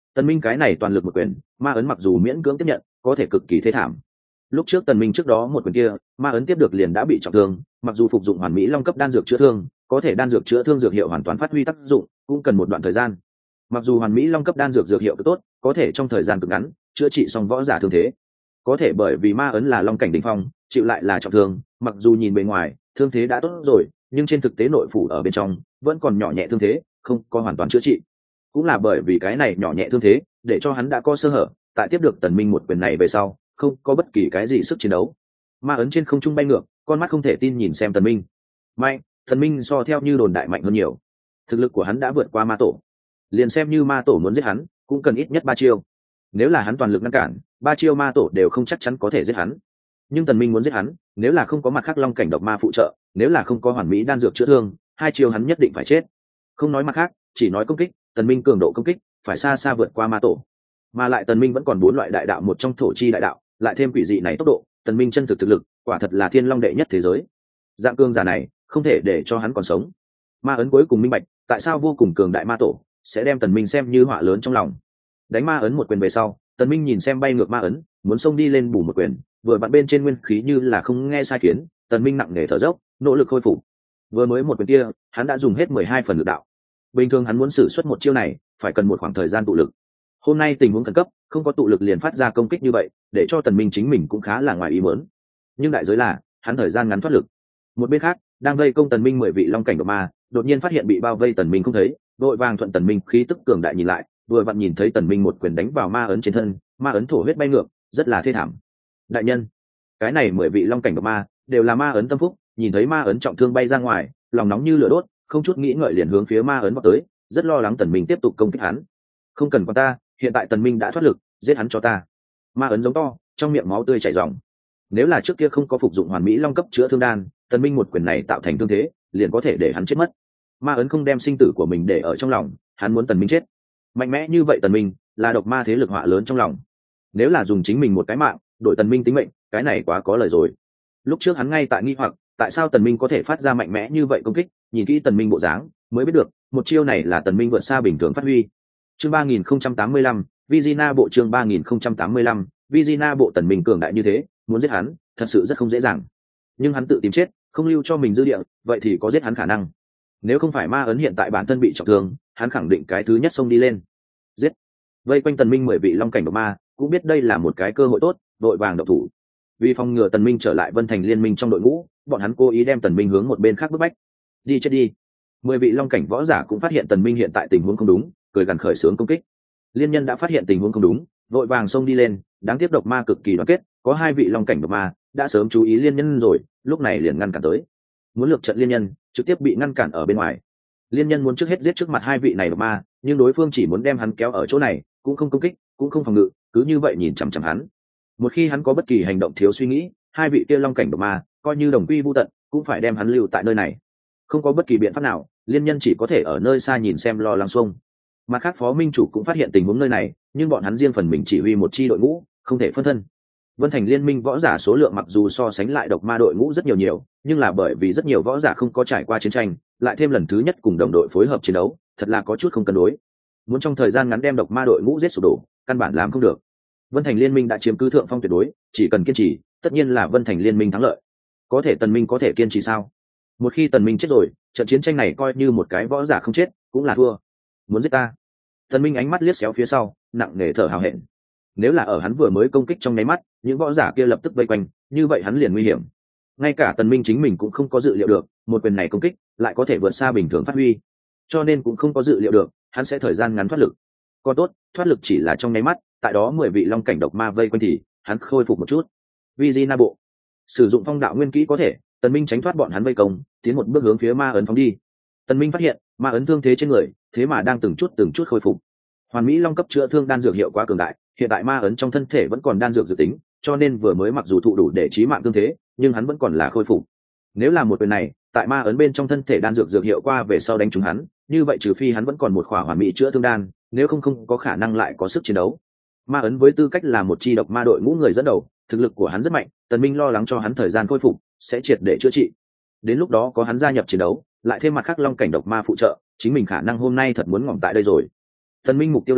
Speaker 1: Tần Minh cái này toàn lực một quyền, ma ấn mặc dù miễn cưỡng tiếp nhận, có thể cực kỳ thê thảm. Lúc trước Tần Minh trước đó một quyền kia, ma ấn tiếp được liền đã bị trọng thương, mặc dù phục dụng hoàn mỹ long cấp đan dược chữa thương, có thể đan dược chữa thương dược hiệu hoàn toàn phát huy tác dụng, cũng cần một đoạn thời gian. Mặc dù hoàn mỹ long cấp đan dược dược hiệu cực tốt, có thể trong thời gian cực ngắn chữa trị xong võ giả thương thế. Có thể bởi vì ma ấn là long cảnh đỉnh phong, chịu lại là trọng thương, mặc dù nhìn bề ngoài thương thế đã tốt rồi, nhưng trên thực tế nội phủ ở bên trong vẫn còn nhỏ nhẹ thương thế, không có hoàn toàn chữa trị. Cũng là bởi vì cái này nhỏ nhẹ thương thế, để cho hắn đã có sơ hở, tại tiếp được Tần Minh một quyền này về sau, không có bất kỳ cái gì sức chiến đấu. Ma ấn trên không trung bay ngược, con mắt không thể tin nhìn xem Tần Minh. Mạnh, Tần Minh so theo như đồn đại mạnh hơn nhiều. Thực lực của hắn đã vượt qua ma tổ. Liền xem như ma tổ muốn giết hắn, cũng cần ít nhất ba chiêu. Nếu là hắn toàn lực ngăn cản, ba chiêu ma tổ đều không chắc chắn có thể giết hắn. Nhưng Tần Minh muốn giết hắn, nếu là không có mặt khác long cảnh độc ma phụ trợ, nếu là không có hoàn mỹ đan dược chữa thương, hai chiêu hắn nhất định phải chết. Không nói mặt khác, chỉ nói công kích, Tần Minh cường độ công kích phải xa xa vượt qua ma tổ. Mà lại Tần Minh vẫn còn bốn loại đại đạo một trong thổ chi đại đạo, lại thêm quỷ dị này tốc độ, Tần Minh chân thực thực lực, quả thật là thiên long đệ nhất thế giới. Dạng cường giả này, không thể để cho hắn còn sống. Ma ấn cuối cùng minh bạch, tại sao vô cùng cường đại ma tổ sẽ đem Tần Minh xem như họa lớn trong lòng. Đánh ma ấn một quyền về sau, Tần Minh nhìn xem bay ngược ma ấn, muốn xông đi lên bù một quyền, vừa vặn bên trên nguyên khí như là không nghe sai khiến, Tần Minh nặng nề thở dốc, nỗ lực khôi phục. Vừa mới một quyền kia, hắn đã dùng hết mười hai phần lực đạo. Bình thường hắn muốn sử xuất một chiêu này, phải cần một khoảng thời gian tụ lực. Hôm nay tình huống khẩn cấp, không có tụ lực liền phát ra công kích như vậy, để cho Tần Minh chính mình cũng khá là ngoài ý muốn. Nhưng đại giới là, hắn thời gian ngắn thoát lực. Một bên khác, đang vây công Tần Minh mười vị long cảnh độc ma, đột nhiên phát hiện bị bao vây, Tần Minh không thấy, đội vàng thuận Tần Minh khí tức cường đại nhìn lại, vừa vặn nhìn thấy Tần Minh một quyền đánh vào ma ấn trên thân, ma ấn thổ huyết bay ngược, rất là thê thảm. Đại nhân, cái này mười vị long cảnh độc ma đều là ma ấn tâm phúc, nhìn thấy ma ấn trọng thương bay ra ngoài, lòng nóng như lửa đốt, không chút nghĩ ngợi liền hướng phía ma ấn vọt tới, rất lo lắng Tần Minh tiếp tục công kích hắn. Không cần quan ta, hiện tại Tần Minh đã thoát lực, giết hắn cho ta. Ma ấn giống to, trong miệng máu tươi chảy ròng. Nếu là trước kia không có phục dụng hoàn mỹ long cấp chữa thương đan, Tần Minh một quyền này tạo thành thương thế, liền có thể để hắn chết mất. Ma ấn không đem sinh tử của mình để ở trong lòng, hắn muốn Tần Minh chết. Mạnh mẽ như vậy Tần Minh, là độc ma thế lực họa lớn trong lòng. Nếu là dùng chính mình một cái mạng, đổi Tần Minh tính mệnh, cái này quá có lời rồi. Lúc trước hắn ngay tại nghi hoặc, tại sao Tần Minh có thể phát ra mạnh mẽ như vậy công kích, nhìn kỹ Tần Minh bộ dáng, mới biết được, một chiêu này là Tần Minh vượt xa bình thường phát huy. Chương ba nghìn không trăm tám mươi lăm, Vizina bộ chương ba nghìn không trăm tám mươi lăm, Vizina bộ Tần Minh cường đại như thế, muốn giết hắn, thật sự rất không dễ dàng. Nhưng hắn tự tìm chết, không lưu cho mình dư địa, vậy thì có giết hắn khả năng. Nếu không phải ma ấn hiện tại bản thân bị trọng thương, hắn khẳng định cái thứ nhất xông đi lên. Giết. Vây quanh Tần Minh mười vị long cảnh độc ma, cũng biết đây là một cái cơ hội tốt, đội vàng động thủ. Vì phòng ngừa Tần Minh trở lại Vân Thành liên minh trong đội ngũ, bọn hắn cố ý đem Tần Minh hướng một bên khác bức bách. Đi chết đi. Mười vị long cảnh võ giả cũng phát hiện Tần Minh hiện tại tình huống không đúng, cười gằn khởi xướng công kích. Liên nhân đã phát hiện tình huống không đúng, vội vàng xông đi lên, đáng tiếc độc ma cực kỳ đoàn kết, có hai vị long cảnh độc ma đã sớm chú ý liên nhân rồi, lúc này liền ngăn cản tới. Muốn lược trận liên nhân, trực tiếp bị ngăn cản ở bên ngoài. Liên nhân muốn trước hết giết trước mặt hai vị này độc ma, nhưng đối phương chỉ muốn đem hắn kéo ở chỗ này, cũng không công kích, cũng không phòng ngự, cứ như vậy nhìn chằm chằm hắn. Một khi hắn có bất kỳ hành động thiếu suy nghĩ, hai vị kia long cảnh độc ma coi như đồng quy vu tận, cũng phải đem hắn lưu tại nơi này. Không có bất kỳ biện pháp nào, liên nhân chỉ có thể ở nơi xa nhìn xem lo lắng xuông. Mặt khác phó minh chủ cũng phát hiện tình huống nơi này, nhưng bọn hắn riêng phần mình chỉ huy một chi đội ngũ, không thể phân thân. Vân Thành liên minh võ giả số lượng mặc dù so sánh lại độc ma đội ngũ rất nhiều nhiều, nhưng là bởi vì rất nhiều võ giả không có trải qua chiến tranh, lại thêm lần thứ nhất cùng đồng đội phối hợp chiến đấu, thật là có chút không cân đối. Muốn trong thời gian ngắn đem độc ma đội ngũ giết sụp đổ, căn bản làm không được. Vân Thành liên minh đã chiếm cứ thượng phong tuyệt đối, chỉ cần kiên trì, tất nhiên là Vân Thành liên minh thắng lợi. Có thể Tần Minh có thể kiên trì sao? Một khi Tần Minh chết rồi, trận chiến tranh này coi như một cái võ giả không chết, cũng là thua. Muốn giết ta? Tần Minh ánh mắt liếc xéo phía sau, nặng nề thở hào hẹn. Nếu là ở hắn vừa mới công kích trong nháy mắt, những võ giả kia lập tức vây quanh, như vậy hắn liền nguy hiểm. Ngay cả Tần Minh chính mình cũng không có dự liệu được, một quyền này công kích lại có thể vượt xa bình thường phát huy, cho nên cũng không có dự liệu được hắn sẽ thời gian ngắn thoát lực. Còn tốt, thoát lực chỉ là trong nháy mắt, tại đó mười vị long cảnh độc ma vây quanh thì hắn khôi phục một chút. Vizina bộ sử dụng phong đạo nguyên kỹ có thể, Tần Minh tránh thoát bọn hắn vây công, tiến một bước hướng phía ma ấn phóng đi. Tần Minh phát hiện ma ấn thương thế trên người, thế mà đang từng chút từng chút khôi phục. Hoàn mỹ long cấp chữa thương đan dược hiệu quả cường đại, hiện tại ma ấn trong thân thể vẫn còn đan dược dự tính, cho nên vừa mới mặc dù thụ đủ để chí mạng thương thế, nhưng hắn vẫn còn là khôi phục. Nếu là một quyền này, tại ma ấn bên trong thân thể đan dược dược hiệu qua về sau đánh trúng hắn, như vậy trừ phi hắn vẫn còn một khỏa hoàn mỹ chữa thương đan, nếu không không có khả năng lại có sức chiến đấu. Ma ấn với tư cách là một chi độc ma đội ngũ người dẫn đầu, thực lực của hắn rất mạnh, Tần Minh lo lắng cho hắn thời gian khôi phục sẽ triệt để chữa trị. Đến lúc đó có hắn gia nhập chiến đấu, lại thêm mặt khác long cảnh độc ma phụ trợ, chính mình khả năng hôm nay thật muốn ngỏm tại đây rồi. Tần Minh mục tiêu là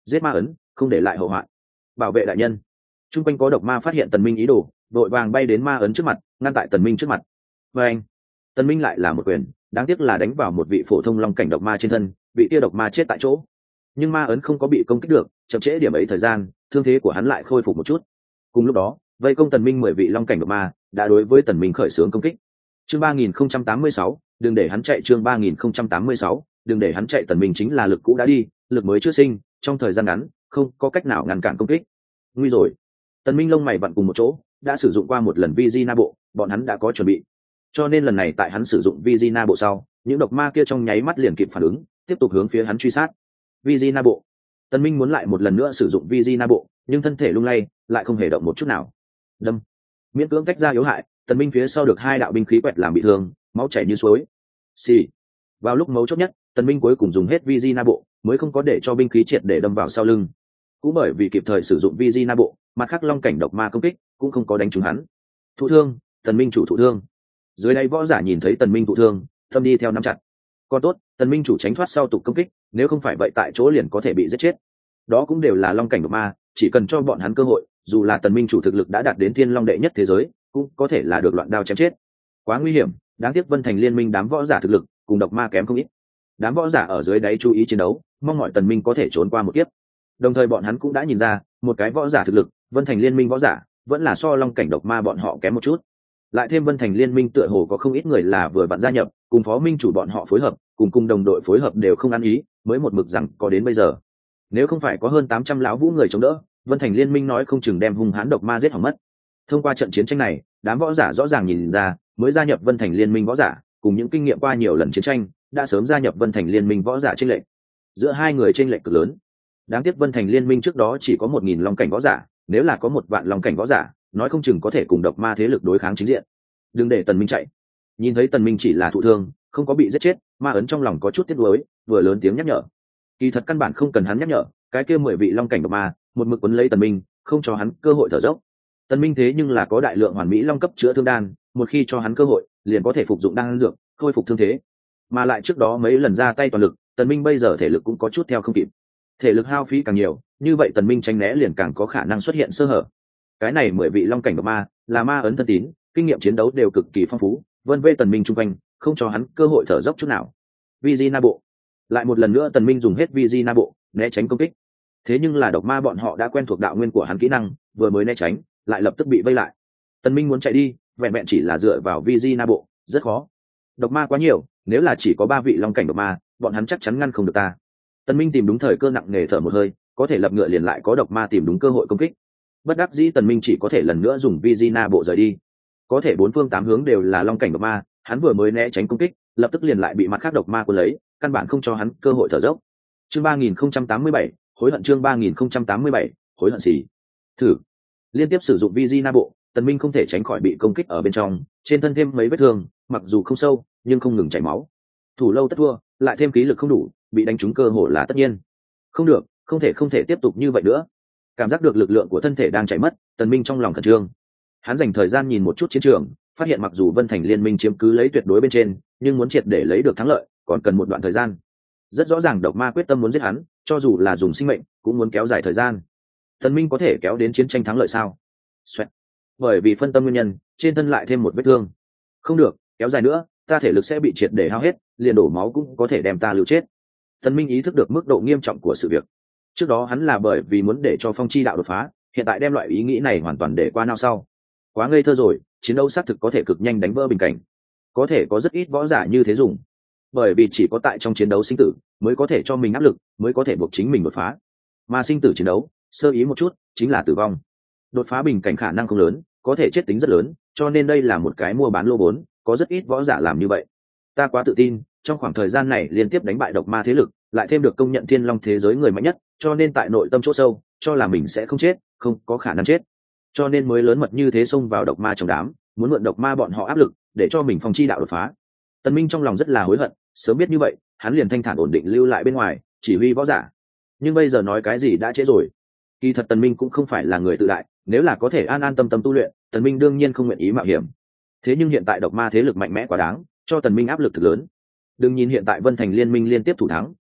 Speaker 1: giết ma ấn, không để lại hậu hoạn. Bảo vệ đại nhân. Trung quanh có độc ma phát hiện tần minh ý đồ, đội vàng bay đến ma ấn trước mặt, ngăn tại tần minh trước mặt. Và anh, tần minh lại là một quyền, đáng tiếc là đánh vào một vị phổ thông long cảnh độc ma trên thân, vị kia độc ma chết tại chỗ. Nhưng ma ấn không có bị công kích được, chậm trễ điểm ấy thời gian, thương thế của hắn lại khôi phục một chút. Cùng lúc đó, vây công tần minh mười vị long cảnh độc ma đã đối với tần minh khởi xướng công kích. Chương ba nghìn không trăm tám mươi sáu, đừng để hắn chạy. Chương ba nghìn không trăm tám mươi sáu, đừng để hắn chạy. Tần minh chính là lực cũ đã đi, lực mới chưa sinh, trong thời gian ngắn không có cách nào ngăn cản công kích. Nguy rồi. Tần minh lông mày vặn cùng một chỗ, đã sử dụng qua một lần Vizina bộ, bọn hắn đã có chuẩn bị, cho nên lần này tại hắn sử dụng Vizina bộ sau, những độc ma kia trong nháy mắt liền kịp phản ứng, tiếp tục hướng phía hắn truy sát. Vizina bộ. Tần minh muốn lại một lần nữa sử dụng Vizina bộ, nhưng thân thể lung lay, lại không hề động một chút nào. Đâm. Miễn cưỡng tách ra yếu hại, tần minh phía sau được hai đạo binh khí quẹt làm bị thương, máu chảy như suối. Xì. Vào lúc mấu chốt nhất, tần minh cuối cùng dùng hết Vizina bộ, mới không có để cho binh khí triệt để đâm vào sau lưng. Cũng bởi vì kịp thời sử dụng Vizina bộ, mặt khác long cảnh độc ma công kích cũng không có đánh trúng hắn. Thụ thương, tần minh chủ thụ thương. Dưới đây võ giả nhìn thấy tần minh thụ thương, tâm đi theo nắm chặt. Còn tốt, tần minh chủ tránh thoát sau tục công kích, nếu không phải vậy tại chỗ liền có thể bị giết chết. Đó cũng đều là long cảnh độc ma, chỉ cần cho bọn hắn cơ hội, dù là tần minh chủ thực lực đã đạt đến thiên long đệ nhất thế giới, cũng có thể là được loạn đao chém chết. Quá nguy hiểm, đáng tiếc Vân Thành Liên minh đám võ giả thực lực cùng độc ma kém không ít. Đám võ giả ở dưới đáy chú ý chiến đấu, mong mỏi tần minh có thể trốn qua một kiếp. Đồng thời bọn hắn cũng đã nhìn ra, một cái võ giả thực lực, Vân Thành Liên minh võ giả vẫn là so long cảnh độc ma bọn họ kém một chút. Lại thêm Vân Thành Liên minh tựa hồ có không ít người là vừa bạn gia nhập, cùng phó minh chủ bọn họ phối hợp, cùng cùng đồng đội phối hợp đều không ăn ý, mới một mực rằng có đến bây giờ. Nếu không phải có hơn tám trăm lão vũ người chống đỡ, Vân Thành Liên minh nói không chừng đem hung hãn độc ma giết hỏng mất. Thông qua trận chiến tranh này, đám võ giả rõ ràng nhìn ra, mới gia nhập Vân Thành Liên minh võ giả, cùng những kinh nghiệm qua nhiều lần chiến tranh, đã sớm gia nhập Vân Thành Liên minh võ giả chênh lệch. Giữa hai người chênh lệch cực lớn. Đáng tiếc Vân Thành Liên minh trước đó chỉ có một nghìn long cảnh võ giả, nếu là có một vạn long cảnh võ giả, nói không chừng có thể cùng độc ma thế lực đối kháng chính diện. Đừng để tần minh chạy. Nhìn thấy tần minh chỉ là thụ thương, không có bị giết chết, ma ấn trong lòng có chút tiếc nuối, vừa lớn tiếng nhắc nhở. Kỳ thật căn bản không cần hắn nhắc nhở, cái kia mười vị long cảnh độc ma một mực quấn lấy tần minh, không cho hắn cơ hội thở dốc. Tần minh thế nhưng là có đại lượng hoàn mỹ long cấp chữa thương đan, một khi cho hắn cơ hội, liền có thể phục dụng đan dược, khôi phục thương thế. Mà lại trước đó mấy lần ra tay toàn lực, tần minh bây giờ thể lực cũng có chút theo không kịp. Thể lực hao phí càng nhiều, như vậy tần minh tránh né liền càng có khả năng xuất hiện sơ hở. Cái này mười vị long cảnh độc ma là ma ấn thân tín, kinh nghiệm chiến đấu đều cực kỳ phong phú, vân vê tần minh trung quanh, không cho hắn cơ hội thở dốc chút nào. Vizina bộ. Lại một lần nữa tần minh dùng hết Vizina bộ, né tránh công kích. Thế nhưng là độc ma bọn họ đã quen thuộc đạo nguyên của hắn kỹ năng, vừa mới né tránh, lại lập tức bị vây lại. Tần minh muốn chạy đi, vẹn vẹn chỉ là dựa vào Vizina bộ, rất khó. Độc ma quá nhiều, nếu là chỉ có ba vị long cảnh độc ma, bọn hắn chắc chắn ngăn không được ta. Tần minh tìm đúng thời cơ nặng nề thở một hơi, có thể lập ngựa liền lại có độc ma tìm đúng cơ hội công kích. Bất đắc dĩ tần minh chỉ có thể lần nữa dùng Vizina bộ rời đi. Có thể bốn phương tám hướng đều là long cảnh độc ma, hắn vừa mới né tránh công kích, lập tức liền lại bị mặt khác độc ma cuốn lấy, căn bản không cho hắn cơ hội thở dốc. Chương ba nghìn không trăm tám mươi bảy, hối hận. Chương ba nghìn không trăm tám mươi bảy, hối hận gì? Thử. Liên tiếp sử dụng Vizina bộ, tần minh không thể tránh khỏi bị công kích ở bên trong, trên thân thêm mấy vết thương, mặc dù không sâu, nhưng không ngừng chảy máu. Thủ lâu tất thua, lại thêm khí lực không đủ, bị đánh trúng cơ hội là tất nhiên. Không được, không thể không thể tiếp tục như vậy nữa. Cảm giác được lực lượng của thân thể đang chảy mất, tần minh trong lòng khẩn trương. Hắn dành thời gian nhìn một chút chiến trường, phát hiện mặc dù Vân Thành Liên minh chiếm cứ lấy tuyệt đối bên trên, nhưng muốn triệt để lấy được thắng lợi, còn cần một đoạn thời gian. Rất rõ ràng độc ma quyết tâm muốn giết hắn, cho dù là dùng sinh mệnh, cũng muốn kéo dài thời gian. Tần minh có thể kéo đến chiến tranh thắng lợi sao? Xoẹt. Bởi vì phân tâm nguyên nhân, trên thân lại thêm một vết thương. Không được, kéo dài nữa, ta thể lực sẽ bị triệt để hao hết, liền đổ máu cũng có thể đem ta lưu chết. Tần minh ý thức được mức độ nghiêm trọng của sự việc. Trước đó hắn là bởi vì muốn để cho phong chi đạo đột phá, hiện tại đem loại ý nghĩ này hoàn toàn để qua não sau. Quá ngây thơ rồi, chiến đấu xác thực có thể cực nhanh đánh vỡ bình cảnh. Có thể có rất ít võ giả như thế dùng, bởi vì chỉ có tại trong chiến đấu sinh tử mới có thể cho mình áp lực, mới có thể buộc chính mình đột phá. Mà sinh tử chiến đấu, sơ ý một chút chính là tử vong. Đột phá bình cảnh khả năng không lớn, có thể chết tính rất lớn, cho nên đây là một cái mua bán lô vốn, có rất ít võ giả làm như vậy. Ta quá tự tin, trong khoảng thời gian này liên tiếp đánh bại độc ma thế lực, lại thêm được công nhận thiên long thế giới người mạnh nhất, cho nên tại nội tâm chỗ sâu cho là mình sẽ không chết, không có khả năng chết, cho nên mới lớn mật như thế xông vào độc ma trong đám, muốn mượn độc ma bọn họ áp lực để cho mình phong chi đạo đột phá. Tần minh trong lòng rất là hối hận, sớm biết như vậy hắn liền thanh thản ổn định lưu lại bên ngoài chỉ huy võ giả, nhưng bây giờ nói cái gì đã trễ rồi. Kỳ thật Tần minh cũng không phải là người tự đại, nếu là có thể an an tâm tâm tu luyện, Tần minh đương nhiên không nguyện ý mạo hiểm. Thế nhưng hiện tại độc ma thế lực mạnh mẽ quá đáng, cho Tần minh áp lực thực lớn. Đừng nhìn hiện tại Vân Thành Liên minh liên tiếp thủ thắng,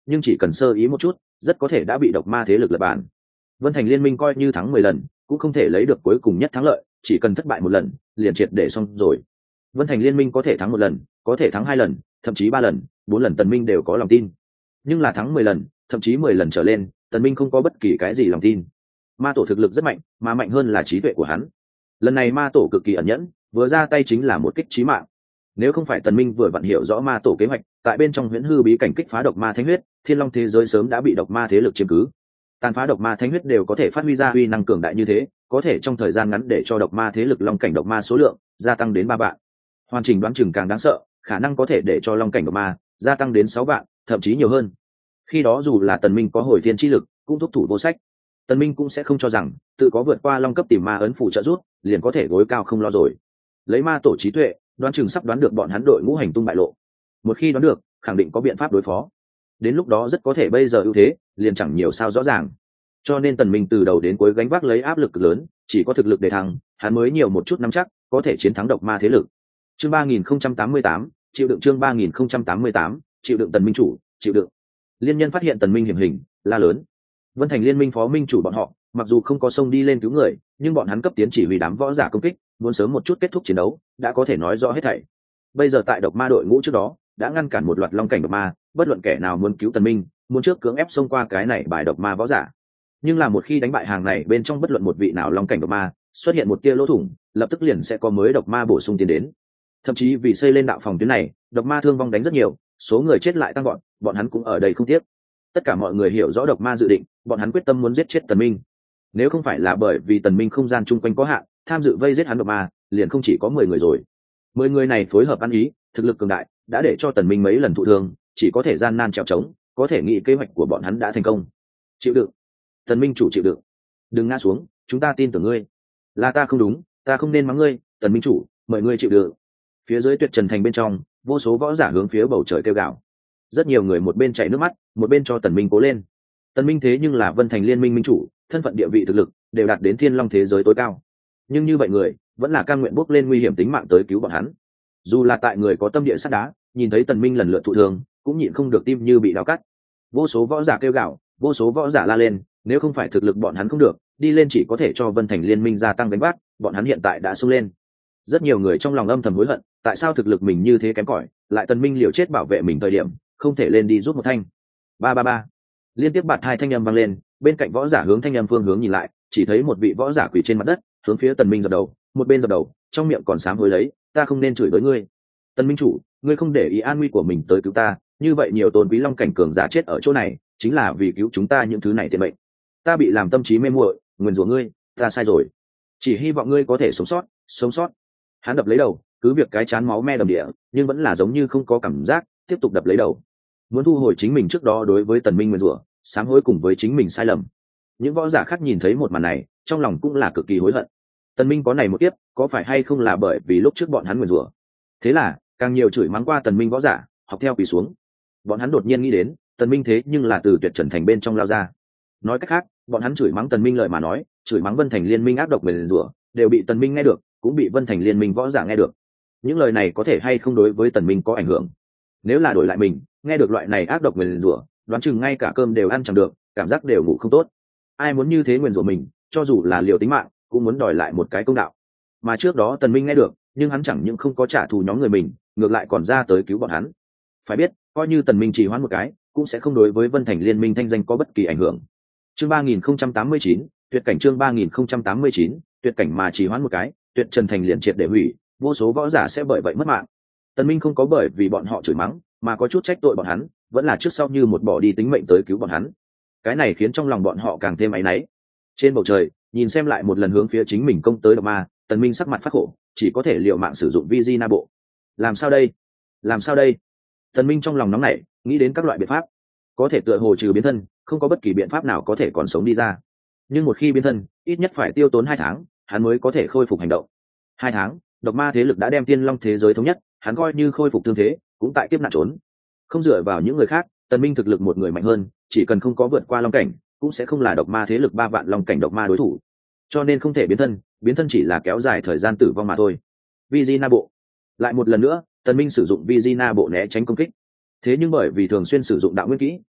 Speaker 1: nhưng chỉ cần sơ ý một chút rất có thể đã bị độc ma thế lực lật bàn. Vân Thành Liên minh coi như thắng mười lần cũng không thể lấy được cuối cùng nhất thắng lợi, chỉ cần thất bại một lần liền triệt để xong rồi. Vân Thành Liên minh có thể thắng một lần, có thể thắng hai lần, thậm chí ba lần, bốn lần Tần Minh đều có lòng tin. Nhưng là thắng mười lần, thậm chí mười lần trở lên, Tần Minh không có bất kỳ cái gì lòng tin. Ma tổ thực lực rất mạnh, mà mạnh hơn là trí tuệ của hắn. Lần này ma tổ cực kỳ ẩn nhẫn, vừa ra tay chính là một kích chí mạng. Nếu không phải Tần Minh vừa vặn hiểu rõ ma tổ kế hoạch, tại bên trong huyễn hư bí cảnh kích phá độc ma thánh huyết, Thiên Long thế giới sớm đã bị độc ma thế lực chiếm cứ. Tàn phá độc ma thánh huyết đều có thể phát huy ra uy năng cường đại như thế, có thể trong thời gian ngắn để cho độc ma thế lực long cảnh độc ma số lượng gia tăng đến ba vạn. Hoàn chỉnh đoán chừng càng đáng sợ, khả năng có thể để cho long cảnh độc ma gia tăng đến sáu vạn, thậm chí nhiều hơn. Khi đó dù là Tần Minh có hồi thiên chi lực, cũng thúc thủ vô sách. Tần Minh cũng sẽ không cho rằng tự có vượt qua long cấp tìm ma ấn phụ trợ rút, liền có thể gối cao không lo rồi. Lấy ma tổ trí tuệ, đoán chừng sắp đoán được bọn hắn đội ngũ hành tung bại lộ. Một khi đoán được, khẳng định có biện pháp đối phó. Đến lúc đó rất có thể bây giờ ưu thế liền chẳng nhiều sao rõ ràng. Cho nên Tần Minh từ đầu đến cuối gánh vác lấy áp lực cực lớn, chỉ có thực lực để thắng, hắn mới nhiều một chút nắm chắc có thể chiến thắng độc ma thế lực. Chương ba nghìn không trăm tám mươi tám, chịu đựng chương ba nghìn không trăm tám mươi tám, chịu đựng Tần Minh chủ, chịu đựng. Liên nhân phát hiện Tần Minh hiểm hình, la lớn. Vân Thành Liên minh phó minh chủ bọn họ, mặc dù không có xông đi lên cứu người, nhưng bọn hắn cấp tiến chỉ huy đám võ giả công kích, muốn sớm một chút kết thúc chiến đấu, đã có thể nói rõ hết thảy. Bây giờ tại độc ma đội ngũ trước đó, đã ngăn cản một loạt long cảnh độc ma, bất luận kẻ nào muốn cứu Tần Minh, muốn trước cưỡng ép xông qua cái này bài độc ma võ giả. Nhưng là một khi đánh bại hàng này bên trong bất luận một vị nào long cảnh độc ma, xuất hiện một tia lỗ thủng, lập tức liền sẽ có mới độc ma bổ sung tiến đến. Thậm chí vì xây lên đạo phòng tuyến này, độc ma thương vong đánh rất nhiều, số người chết lại tăng gọn, bọn hắn cũng ở đây không tiếc. Tất cả mọi người hiểu rõ độc ma dự định, bọn hắn quyết tâm muốn giết chết Tần Minh. Nếu không phải là bởi vì Tần Minh không gian chung quanh có hạn, tham dự vây giết hắn độc ma, liền không chỉ có mười người rồi. Mười người này phối hợp ăn ý, thực lực cường đại, đã để cho Tần Minh mấy lần thụ thương, chỉ có thể gian nan trèo trống, có thể nghĩ kế hoạch của bọn hắn đã thành công. Chịu đựng. Tần Minh chủ chịu đựng. Đừng ngã xuống, chúng ta tin tưởng ngươi. Là ta không đúng, ta không nên mắng ngươi, Tần Minh chủ, mời ngươi chịu đựng. Phía dưới Tuyệt Trần thành bên trong, vô số võ giả hướng phía bầu trời kêu gào. Rất nhiều người một bên chảy nước mắt, một bên cho Tần Minh cố lên. Tần Minh thế nhưng là Vân Thành Liên minh minh chủ, thân phận địa vị thực lực đều đạt đến Thiên Long thế giới tối cao. Nhưng như vậy người, vẫn là cam nguyện bước lên nguy hiểm tính mạng tới cứu bọn hắn. Dù là tại người có tâm địa sắt đá, nhìn thấy Tần Minh lần lượt thụ thương, cũng nhịn không được tim như bị đau cắt. Vô số võ giả kêu gào, vô số võ giả la lên, nếu không phải thực lực bọn hắn không được, đi lên chỉ có thể cho Vân Thành Liên minh gia tăng đánh vác, bọn hắn hiện tại đã xông lên. Rất nhiều người trong lòng âm thầm hối hận, tại sao thực lực mình như thế kém cỏi, lại Tần Minh liều chết bảo vệ mình thời điểm, không thể lên đi giúp một thanh. Ba ba ba. Liên tiếp bạt hai thanh âm vang lên, bên cạnh võ giả hướng thanh âm phương hướng nhìn lại, chỉ thấy một vị võ giả quỳ trên mặt đất, hướng phía Tần Minh dập đầu, một bên dập đầu, trong miệng còn sám hối lấy, ta không nên chửi với ngươi. Tần Minh chủ, ngươi không để ý an nguy của mình tới cứu ta, như vậy nhiều tôn quý long cảnh cường giả chết ở chỗ này, chính là vì cứu chúng ta những thứ này tiện mệnh. Ta bị làm tâm trí mê muội, nguyền rủa ngươi, ta sai rồi. Chỉ hy vọng ngươi có thể sống sót, sống sót. Hắn đập lấy đầu, cứ việc cái chán máu me đầm địa, nhưng vẫn là giống như không có cảm giác, tiếp tục đập lấy đầu. Muốn thu hồi chính mình trước đó đối với Tần Minh nguyền rủa, sám hối cùng với chính mình sai lầm. Những võ giả khác nhìn thấy một màn này, trong lòng cũng là cực kỳ hối hận. Tần Minh có này một kiếp, có phải hay không là bởi vì lúc trước bọn hắn nguyền rủa? Thế là, càng nhiều chửi mắng qua Tần Minh võ giả, học theo quỳ xuống. Bọn hắn đột nhiên nghĩ đến, Tần Minh thế nhưng là từ Tuyệt Trần thành bên trong lao ra. Nói cách khác, bọn hắn chửi mắng Tần Minh lời mà nói, chửi mắng Vân Thành Liên minh ác độc nguyền rủa, đều bị Tần Minh nghe được, cũng bị Vân Thành Liên minh võ giả nghe được. Những lời này có thể hay không đối với Tần Minh có ảnh hưởng? Nếu là đổi lại mình, nghe được loại này ác độc nguyền rủa, đoán chừng ngay cả cơm đều ăn chẳng được, cảm giác đều ngủ không tốt. Ai muốn như thế nguyền rủa mình, cho dù là liều tính mạng, cũng muốn đòi lại một cái công đạo. Mà trước đó Tần Minh nghe được, nhưng hắn chẳng những không có trả thù nhóm người mình, ngược lại còn ra tới cứu bọn hắn. Phải biết, coi như Tần Minh chỉ hoãn một cái, cũng sẽ không đối với Vân Thành Liên minh thanh danh có bất kỳ ảnh hưởng. Chương ba nghìn không trăm tám mươi chín, tuyệt cảnh chương ba nghìn không trăm tám mươi chín, tuyệt cảnh mà chỉ hoãn một cái, Tuyệt Trần thành liền triệt để hủy, vô số võ giả sẽ bởi vậy mất mạng. Tần Minh không có bởi vì bọn họ chửi mắng, mà có chút trách tội bọn hắn, vẫn là trước sau như một bỏ đi tính mệnh tới cứu bọn hắn. Cái này khiến trong lòng bọn họ càng thêm áy náy. Trên bầu trời, nhìn xem lại một lần hướng phía chính mình công tới độc ma, Tần Minh sắc mặt phát khổ, chỉ có thể liều mạng sử dụng vi di na bộ. Làm sao đây? Làm sao đây? Tần Minh trong lòng nóng nảy, nghĩ đến các loại biện pháp. Có thể tựa hồ trừ biến thân, không có bất kỳ biện pháp nào có thể còn sống đi ra. Nhưng một khi biến thân, ít nhất phải tiêu tốn hai tháng, hắn mới có thể khôi phục hành động. Hai tháng, độc ma thế lực đã đem Tiên Long thế giới thống nhất, hắn coi như khôi phục thương thế, cũng tại kiếp nạn trốn. Không dựa vào những người khác, Tần Minh thực lực một người mạnh hơn, chỉ cần không có vượt qua long cảnh, cũng sẽ không là độc ma thế lực ba vạn long cảnh độc ma đối thủ. Cho nên không thể biến thân, biến thân chỉ là kéo dài thời gian tử vong mà thôi. Vizina bộ. Lại một lần nữa, Tần Minh sử dụng Vizina bộ né tránh công kích. Thế nhưng bởi vì thường xuyên sử dụng đạo nguyên kỹ,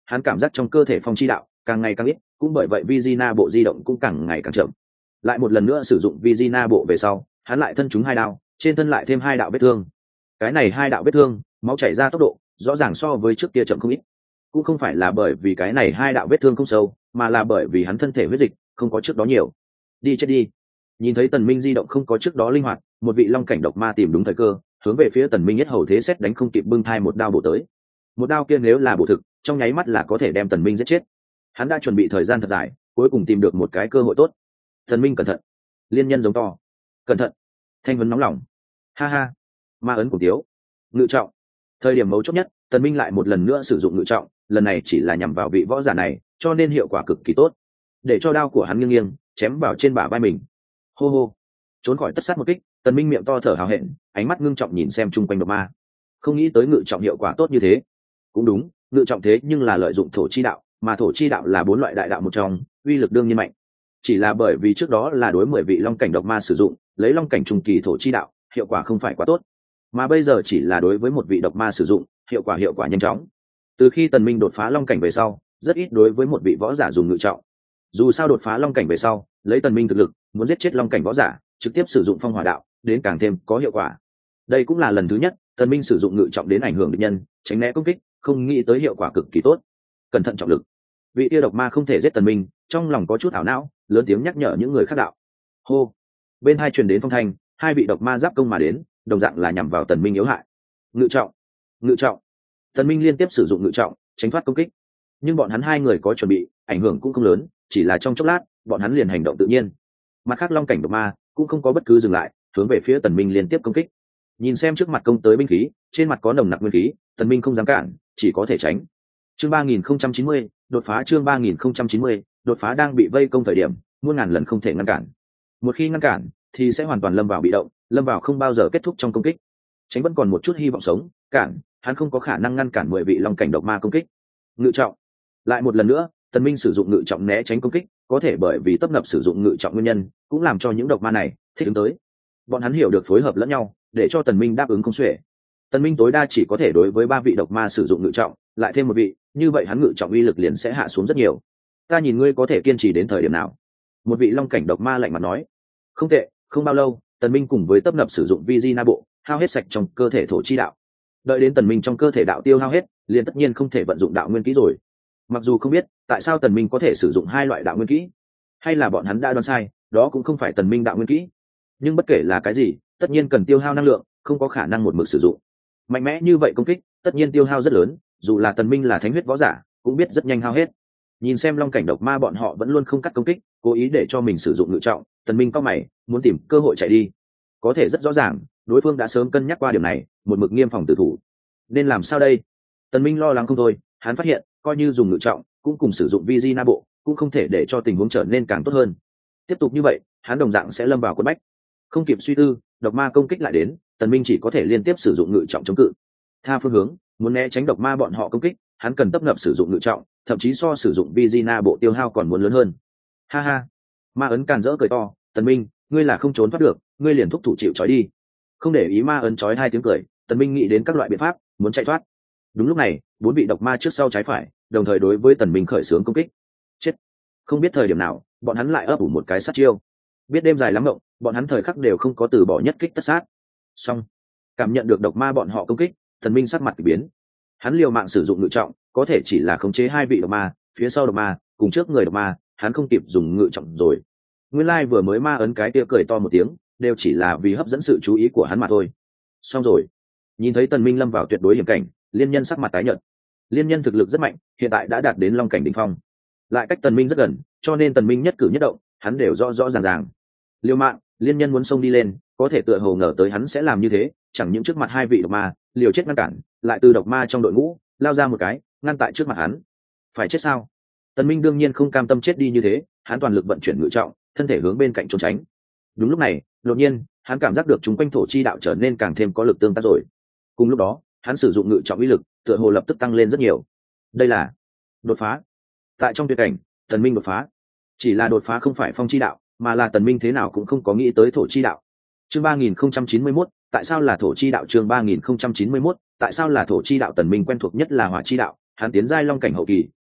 Speaker 1: hắn cảm giác trong cơ thể phong chi đạo càng ngày càng ít, cũng bởi vậy Vizina bộ di động cũng càng ngày càng chậm. Lại một lần nữa sử dụng Vizina bộ về sau, hắn lại thân trúng hai đao, trên thân lại thêm hai đạo vết thương. Cái này hai đạo vết thương, máu chảy ra tốc độ rõ ràng so với trước kia chậm không ít. Cũng không phải là bởi vì cái này hai đạo vết thương không sâu, mà là bởi vì hắn thân thể huyết dịch không có trước đó nhiều. Đi chết đi. Nhìn thấy Tần Minh di động không có trước đó linh hoạt, một vị long cảnh độc ma tìm đúng thời cơ, hướng về phía Tần Minh nhất hầu thế xét đánh không kịp bưng thai một đao bổ tới. Một đao kia nếu là bổ thực, trong nháy mắt là có thể đem Tần Minh giết chết. Hắn đã chuẩn bị thời gian thật dài, cuối cùng tìm được một cái cơ hội tốt. Tần Minh cẩn thận. Liên nhân giống to. Cẩn thận. Thanh vấn nóng lòng. Ha ha. Ma ấn của tiếu. Ngự trọng. Thời điểm mấu chốt nhất, Tần Minh lại một lần nữa sử dụng ngự trọng, lần này chỉ là nhằm vào vị võ giả này, cho nên hiệu quả cực kỳ tốt. Để cho đao của hắn nghiêng nghiêng, chém vào trên bả vai mình. Hô hô. Trốn khỏi tất sát một kích, Tần Minh miệng to thở hào hẹn, ánh mắt ngưng trọng nhìn xem chung quanh độc ma. Không nghĩ tới ngự trọng hiệu quả tốt như thế. Cũng đúng, ngự trọng thế nhưng là lợi dụng thổ chi đạo, mà thổ chi đạo là bốn loại đại đạo một trong, uy lực đương nhiên mạnh. Chỉ là bởi vì trước đó là đối mười vị long cảnh độc ma sử dụng, lấy long cảnh trung kỳ thổ chi đạo, hiệu quả không phải quá tốt. Mà bây giờ chỉ là đối với một vị độc ma sử dụng, hiệu quả hiệu quả nhanh chóng. Từ khi Tần Minh đột phá long cảnh về sau, rất ít đối với một vị võ giả dùng ngự trọng. Dù sao đột phá long cảnh về sau, lấy Tần Minh thực lực, muốn giết chết long cảnh võ giả, trực tiếp sử dụng phong hỏa đạo, đến càng thêm có hiệu quả. Đây cũng là lần thứ nhất, Tần Minh sử dụng ngự trọng đến ảnh hưởng địch nhân, tránh né công kích, không nghĩ tới hiệu quả cực kỳ tốt. Cẩn thận trọng lực. Vị yêu độc ma không thể giết Tần Minh, trong lòng có chút ảo não, lớn tiếng nhắc nhở những người khác đạo. Hô. Bên hai truyền đến phong thanh, hai vị độc ma giáp công mà đến, đồng dạng là nhằm vào Tần Minh yếu hại. Ngự trọng. Ngự trọng. Tần Minh liên tiếp sử dụng ngự trọng, tránh thoát công kích. Nhưng bọn hắn hai người có chuẩn bị, ảnh hưởng cũng không lớn, chỉ là trong chốc lát, bọn hắn liền hành động tự nhiên. Mặt khác long cảnh độc ma cũng không có bất cứ dừng lại, hướng về phía Tần Minh liên tiếp công kích. Nhìn xem trước mặt công tới binh khí, trên mặt có nồng nặc nguyên khí, Tần Minh không dám cản, chỉ có thể tránh. Chương ba nghìn không trăm chín mươi, đột phá chương ba nghìn không trăm chín mươi, đột phá đang bị vây công thời điểm, muôn ngàn lần không thể ngăn cản. Một khi ngăn cản, thì sẽ hoàn toàn lâm vào bị động, lâm vào không bao giờ kết thúc trong công kích. Tránh vẫn còn một chút hy vọng sống, cản, hắn không có khả năng ngăn cản mười vị long cảnh độc ma công kích. Ngự trọng. Lại một lần nữa, Tần Minh sử dụng ngự trọng né tránh công kích, có thể bởi vì tấp nập sử dụng ngự trọng nguyên nhân, cũng làm cho những độc ma này thích ứng tới. Bọn hắn hiểu được phối hợp lẫn nhau, để cho Tần Minh đáp ứng không xuể. Tần Minh tối đa chỉ có thể đối với ba vị độc ma sử dụng ngự trọng, lại thêm một vị, như vậy hắn ngự trọng uy lực liền sẽ hạ xuống rất nhiều. Ta nhìn ngươi có thể kiên trì đến thời điểm nào? Một vị long cảnh độc ma lạnh mặt nói. Không tệ, không bao lâu, Tần Minh cùng với tấp nập sử dụng Vizina bộ, hao hết sạch trong cơ thể thổ chi đạo. Đợi đến Tần Minh trong cơ thể đạo tiêu hao hết, liền tất nhiên không thể vận dụng đạo nguyên kỹ rồi. Mặc dù không biết tại sao Tần Minh có thể sử dụng hai loại đạo nguyên kỹ, hay là bọn hắn đã đoán sai, đó cũng không phải Tần Minh đạo nguyên kỹ. Nhưng bất kể là cái gì, tất nhiên cần tiêu hao năng lượng, không có khả năng một mực sử dụng. Mạnh mẽ như vậy công kích, tất nhiên tiêu hao rất lớn, dù là Tần Minh là thánh huyết võ giả, cũng biết rất nhanh hao hết. Nhìn xem long cảnh độc ma bọn họ vẫn luôn không cắt công kích, cố ý để cho mình sử dụng ngự trọng, Tần Minh cau mày, muốn tìm cơ hội chạy đi. Có thể rất rõ ràng, đối phương đã sớm cân nhắc qua điểm này, một mực nghiêm phòng tử thủ. Nên làm sao đây? Tần Minh lo lắng không thôi, hắn phát hiện, coi như dùng ngự trọng, cũng cùng sử dụng Vizina bộ, cũng không thể để cho tình huống trở nên càng tốt hơn. Tiếp tục như vậy, hắn đồng dạng sẽ lâm vào quấn bách. Không kịp suy tư, độc ma công kích lại đến, Tần Minh chỉ có thể liên tiếp sử dụng ngự trọng chống cự. Tha phương hướng, muốn né tránh độc ma bọn họ công kích, hắn cần tấp nập sử dụng ngự trọng, thậm chí so sử dụng Vizina bộ tiêu hao còn muốn lớn hơn. Ha ha, ma ấn càn rỡ cười to, Tần Minh, ngươi là không trốn thoát được, ngươi liền thúc thủ chịu trói đi. Không để ý ma ấn chói hai tiếng cười, Tần Minh nghĩ đến các loại biện pháp, muốn chạy thoát. Đúng lúc này, bốn vị độc ma trước sau trái phải, đồng thời đối với Tần Minh khởi xướng công kích. Chết! Không biết thời điểm nào, bọn hắn lại ấp ủ một cái sát chiêu. Biết đêm dài lắm mộng, bọn hắn thời khắc đều không có từ bỏ nhất kích tất sát. Xong, cảm nhận được độc ma bọn họ công kích, Tần Minh sắc mặt kỳ biến. Hắn liều mạng sử dụng ngự trọng, có thể chỉ là khống chế hai vị độc ma, phía sau độc ma, cùng trước người độc ma, hắn không kịp dùng ngự trọng rồi. Nguyên lai like vừa mới ma ấn cái kia cười to một tiếng, đều chỉ là vì hấp dẫn sự chú ý của hắn mà thôi. Xong rồi. Nhìn thấy Tần Minh lâm vào tuyệt đối hiểm cảnh, Liên Nhân sắc mặt tái nhợt. Liên Nhân thực lực rất mạnh, hiện tại đã đạt đến long cảnh đỉnh phong, lại cách Tần Minh rất gần, cho nên Tần Minh nhất cử nhất động, hắn đều rõ rõ ràng ràng. Liêu mạng, Liên Nhân muốn xông đi lên, có thể tựa hồ ngờ tới hắn sẽ làm như thế, chẳng những trước mặt hai vị độc ma, liều chết ngăn cản, lại từ độc ma trong đội ngũ lao ra một cái, ngăn tại trước mặt hắn. Phải chết sao? Tần Minh đương nhiên không cam tâm chết đi như thế, hắn toàn lực vận chuyển ngự trọng, thân thể hướng bên cạnh trốn tránh. Đúng lúc này, đột nhiên, hắn cảm giác được chúng quanh thổ chi đạo trở nên càng thêm có lực tương tác rồi. Cùng lúc đó, hắn sử dụng ngự trọng uy lực, tựa hồ lập tức tăng lên rất nhiều. Đây là đột phá. Tại trong tuyệt cảnh, Tần Minh đột phá. Chỉ là đột phá không phải phong chi đạo, mà là Tần Minh thế nào cũng không có nghĩ tới thổ chi đạo. Chương ba nghìn không trăm chín mươi mốt, tại sao là thổ chi đạo? Chương ba nghìn không trăm chín mươi mốt, tại sao là thổ chi đạo? Tần Minh quen thuộc nhất là hỏa chi đạo, hắn tiến giai long cảnh hậu kỳ,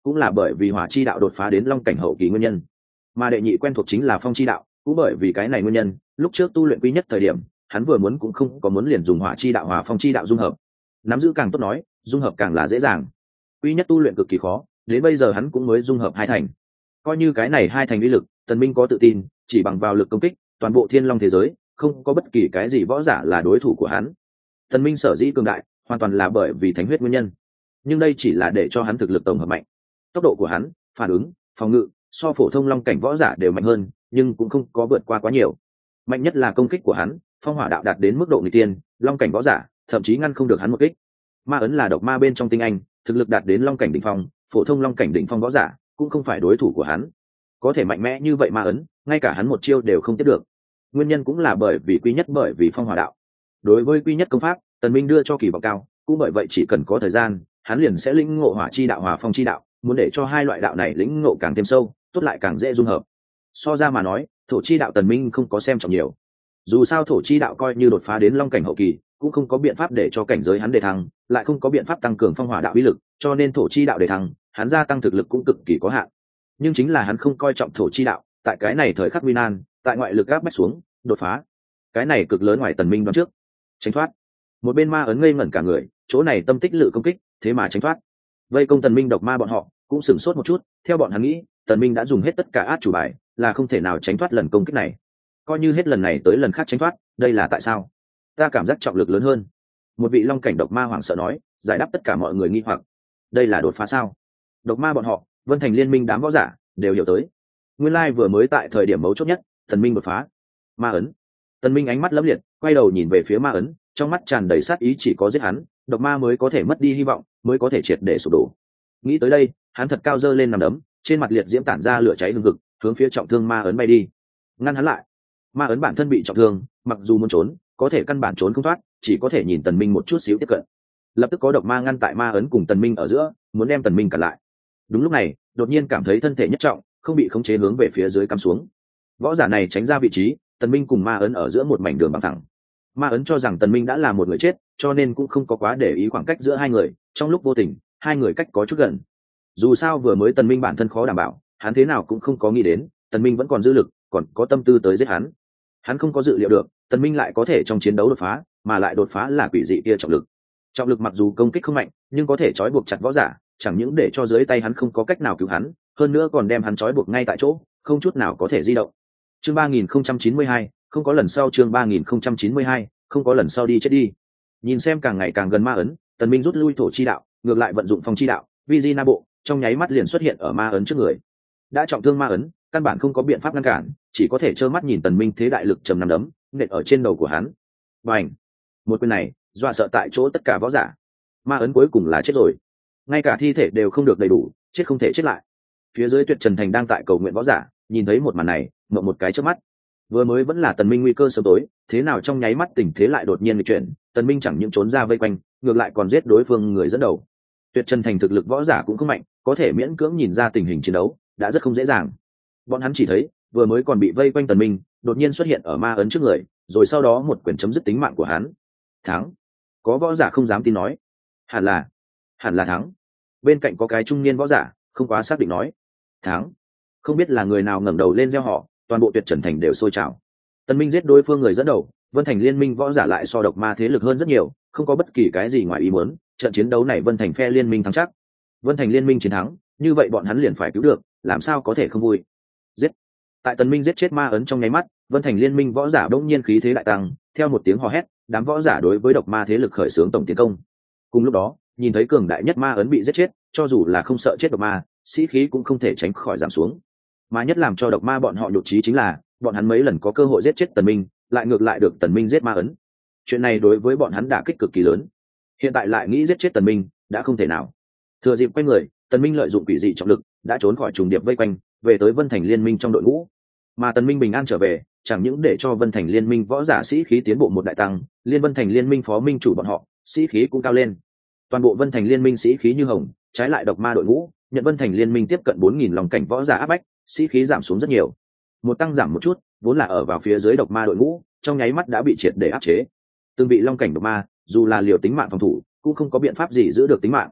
Speaker 1: cũng là bởi vì hỏa chi đạo đột phá đến long cảnh hậu kỳ nguyên nhân, mà đệ nhị quen thuộc chính là phong chi đạo, cũng bởi vì cái này nguyên nhân, lúc trước tu luyện quý nhất thời điểm hắn vừa muốn cũng không có muốn liền dùng hỏa chi đạo hòa phong chi đạo dung hợp. Nắm giữ càng tốt nói, dung hợp càng là dễ dàng. Quý nhất tu luyện cực kỳ khó, đến bây giờ hắn cũng mới dung hợp hai thành. Coi như cái này hai thành uy lực, Tần Minh có tự tin, chỉ bằng vào lực công kích, toàn bộ thiên long thế giới không có bất kỳ cái gì võ giả là đối thủ của hắn. Tần Minh sở dĩ cường đại, hoàn toàn là bởi vì thánh huyết nguyên nhân, nhưng đây chỉ là để cho hắn thực lực tổng hợp mạnh. Tốc độ của hắn, phản ứng, phòng ngự, so phổ thông long cảnh võ giả đều mạnh hơn, nhưng cũng không có vượt qua quá nhiều. Mạnh nhất là công kích của hắn, phong hỏa đạo đạt đến mức độ nghịch tiên, long cảnh võ giả thậm chí ngăn không được hắn một kích. Ma ấn là độc ma bên trong tinh anh, thực lực đạt đến long cảnh đỉnh phong, phổ thông long cảnh đỉnh phong võ giả cũng không phải đối thủ của hắn. Có thể mạnh mẽ như vậy ma ấn, ngay cả hắn một chiêu đều không tiếp được. Nguyên nhân cũng là bởi vì quý nhất bởi vì phong hỏa đạo. Đối với quý nhất công pháp, Tần Minh đưa cho kỳ vọng cao, cũng bởi vậy chỉ cần có thời gian, hắn liền sẽ lĩnh ngộ hỏa chi đạo hòa phong chi đạo, muốn để cho hai loại đạo này lĩnh ngộ càng thêm sâu, tốt lại càng dễ dung hợp. So ra mà nói, thổ chi đạo Tần Minh không có xem trọng nhiều. Dù sao thổ chi đạo coi như đột phá đến long cảnh hậu kỳ, cũng không có biện pháp để cho cảnh giới hắn đề thăng, lại không có biện pháp tăng cường phong hỏa đạo uy lực, cho nên thổ chi đạo đề thăng, hắn gia tăng thực lực cũng cực kỳ có hạn. Nhưng chính là hắn không coi trọng thổ chi đạo, tại cái này thời khắc nguy nan, tại ngoại lực áp bách xuống, đột phá. Cái này cực lớn ngoài Tần Minh đoán trước. Tránh thoát. Một bên ma ấn ngây ngẩn cả người, chỗ này tâm tích lự công kích, thế mà tránh thoát. Vây công Tần Minh độc ma bọn họ cũng sửng sốt một chút, theo bọn hắn nghĩ, Tần Minh đã dùng hết tất cả át chủ bài, là không thể nào tránh thoát lần công kích này. Coi như hết lần này tới lần khác tránh thoát, đây là tại sao? Ta cảm giác trọng lực lớn hơn. Một vị long cảnh độc ma hoảng sợ nói, giải đáp tất cả mọi người nghi hoặc. Đây là đột phá sao? Độc ma bọn họ, Vân Thành liên minh đám võ giả đều hiểu tới. Nguyên lai vừa mới tại thời điểm mấu chốt nhất, Tần Minh đột phá. Ma ấn. Tần Minh ánh mắt lấm liệt, quay đầu nhìn về phía ma ấn, trong mắt tràn đầy sát ý, chỉ có giết hắn, độc ma mới có thể mất đi hy vọng, mới có thể triệt để sụp đổ. Nghĩ tới đây, hắn thật cao giơ lên nằm đấm, trên mặt liệt diễm tản ra lửa cháy hừng hực, hướng phía trọng thương ma ấn bay đi. Ngăn hắn lại. Ma ấn bản thân bị trọng thương, mặc dù muốn trốn, có thể căn bản trốn không thoát, chỉ có thể nhìn Tần Minh một chút xíu tiếp cận. Lập tức có độc ma ngăn tại ma ấn cùng Tần Minh ở giữa, muốn đem Tần Minh cản lại. Đúng lúc này, đột nhiên cảm thấy thân thể nhất trọng, không bị khống chế hướng về phía dưới cắm xuống. Võ giả này tránh ra vị trí, Tần Minh cùng ma ấn ở giữa một mảnh đường bằng thẳng. Ma ấn cho rằng Tần Minh đã là một người chết, cho nên cũng không có quá để ý khoảng cách giữa hai người, trong lúc vô tình, hai người cách có chút gần. Dù sao vừa mới Tần Minh bản thân khó đảm bảo, hắn thế nào cũng không có nghĩ đến, Tần Minh vẫn còn dư lực, còn có tâm tư tới giết hắn. Hắn không có dự liệu được, Tần Minh lại có thể trong chiến đấu đột phá, mà lại đột phá là quỷ dị kia trọng lực. Trọng lực mặc dù công kích không mạnh, nhưng có thể trói buộc chặt võ giả, chẳng những để cho dưới tay hắn không có cách nào cứu hắn, hơn nữa còn đem hắn trói buộc ngay tại chỗ, không chút nào có thể di động. Chương ba nghìn không trăm chín mươi hai, không có lần sau. Chương ba nghìn không trăm chín mươi hai, không có lần sau. Đi chết đi. Nhìn xem càng ngày càng gần ma ấn, Tần Minh rút lui thổ chi đạo, ngược lại vận dụng phong chi đạo, vi di na bộ, trong nháy mắt liền xuất hiện ở ma ấn trước người. Đã trọng thương ma ấn, căn bản không có biện pháp ngăn cản, chỉ có thể trơ mắt nhìn Tần Minh thế đại lực trầm nằm đấm nện ở trên đầu của hắn. Bành! Một quyền này dọa sợ tại chỗ tất cả võ giả. Ma ấn cuối cùng là chết rồi, ngay cả thi thể đều không được đầy đủ, chết không thể chết lại. Phía dưới Tuyệt Trần Thành đang tại cầu nguyện võ giả nhìn thấy một màn này, ngậm một cái chớp mắt. Vừa mới vẫn là Tần Minh nguy cơ sớm tối, thế nào trong nháy mắt tình thế lại đột nhiên nghịch chuyển, Tần Minh chẳng những trốn ra vây quanh, ngược lại còn giết đối phương người dẫn đầu. Tuyệt Trần Thành thực lực võ giả cũng không mạnh, có thể miễn cưỡng nhìn ra tình hình chiến đấu đã rất không dễ dàng. Bọn hắn chỉ thấy vừa mới còn bị vây quanh Tần Minh, đột nhiên xuất hiện ở ma ấn trước người, rồi sau đó một quyền chấm dứt tính mạng của hắn. Thắng! Có võ giả không dám tin nói, hẳn là, hẳn là thắng. Bên cạnh có cái trung niên võ giả không quá xác định nói, thắng. Không biết là người nào ngẩng đầu lên reo họ, toàn bộ Tuyệt Trần Thành đều sôi trào. Tần Minh giết đối phương người dẫn đầu, Vân Thành liên minh võ giả lại so độc ma thế lực hơn rất nhiều, không có bất kỳ cái gì ngoài ý muốn, trận chiến đấu này Vân Thành phe liên minh thắng chắc. Vân Thành liên minh chiến thắng, như vậy bọn hắn liền phải cứu được, làm sao có thể không vui. Giết! Tại Tần Minh giết chết ma ấn trong nháy mắt, Vân Thành liên minh võ giả đột nhiên khí thế đại tăng, theo một tiếng hò hét, đám võ giả đối với độc ma thế lực khởi xướng tổng tiến công. Cùng lúc đó, nhìn thấy cường đại nhất ma ấn bị giết chết, cho dù là không sợ chết độc ma, sĩ khí cũng không thể tránh khỏi giảm xuống. Mà nhất làm cho độc ma bọn họ nhục trí chính là, bọn hắn mấy lần có cơ hội giết chết Tần Minh, lại ngược lại được Tần Minh giết ma ấn. Chuyện này đối với bọn hắn đả kích cực kỳ lớn. Hiện tại lại nghĩ giết chết Tần Minh, đã không thể nào. Thừa dịp quay người, Tần Minh lợi dụng quỷ dị trọng lực, đã trốn khỏi trùng điệp vây quanh, về tới Vân Thành liên minh trong đội ngũ. Mà Tần Minh bình an trở về, chẳng những để cho Vân Thành liên minh võ giả sĩ khí tiến bộ một đại tăng, liên Vân Thành liên minh phó minh chủ bọn họ, sĩ khí cũng cao lên. Toàn bộ Vân Thành liên minh sĩ khí như hồng, trái lại độc ma đội ngũ, nhận Vân Thành liên minh tiếp cận bốn nghìn lòng cảnh võ giả áp bách, sĩ khí giảm xuống rất nhiều. Một tăng giảm một chút, vốn là ở vào phía dưới độc ma đội ngũ, trong nháy mắt đã bị triệt để áp chế. Từng vị long cảnh độc ma, dù là liều tính mạng phòng thủ, cũng không có biện pháp gì giữ được tính mạng.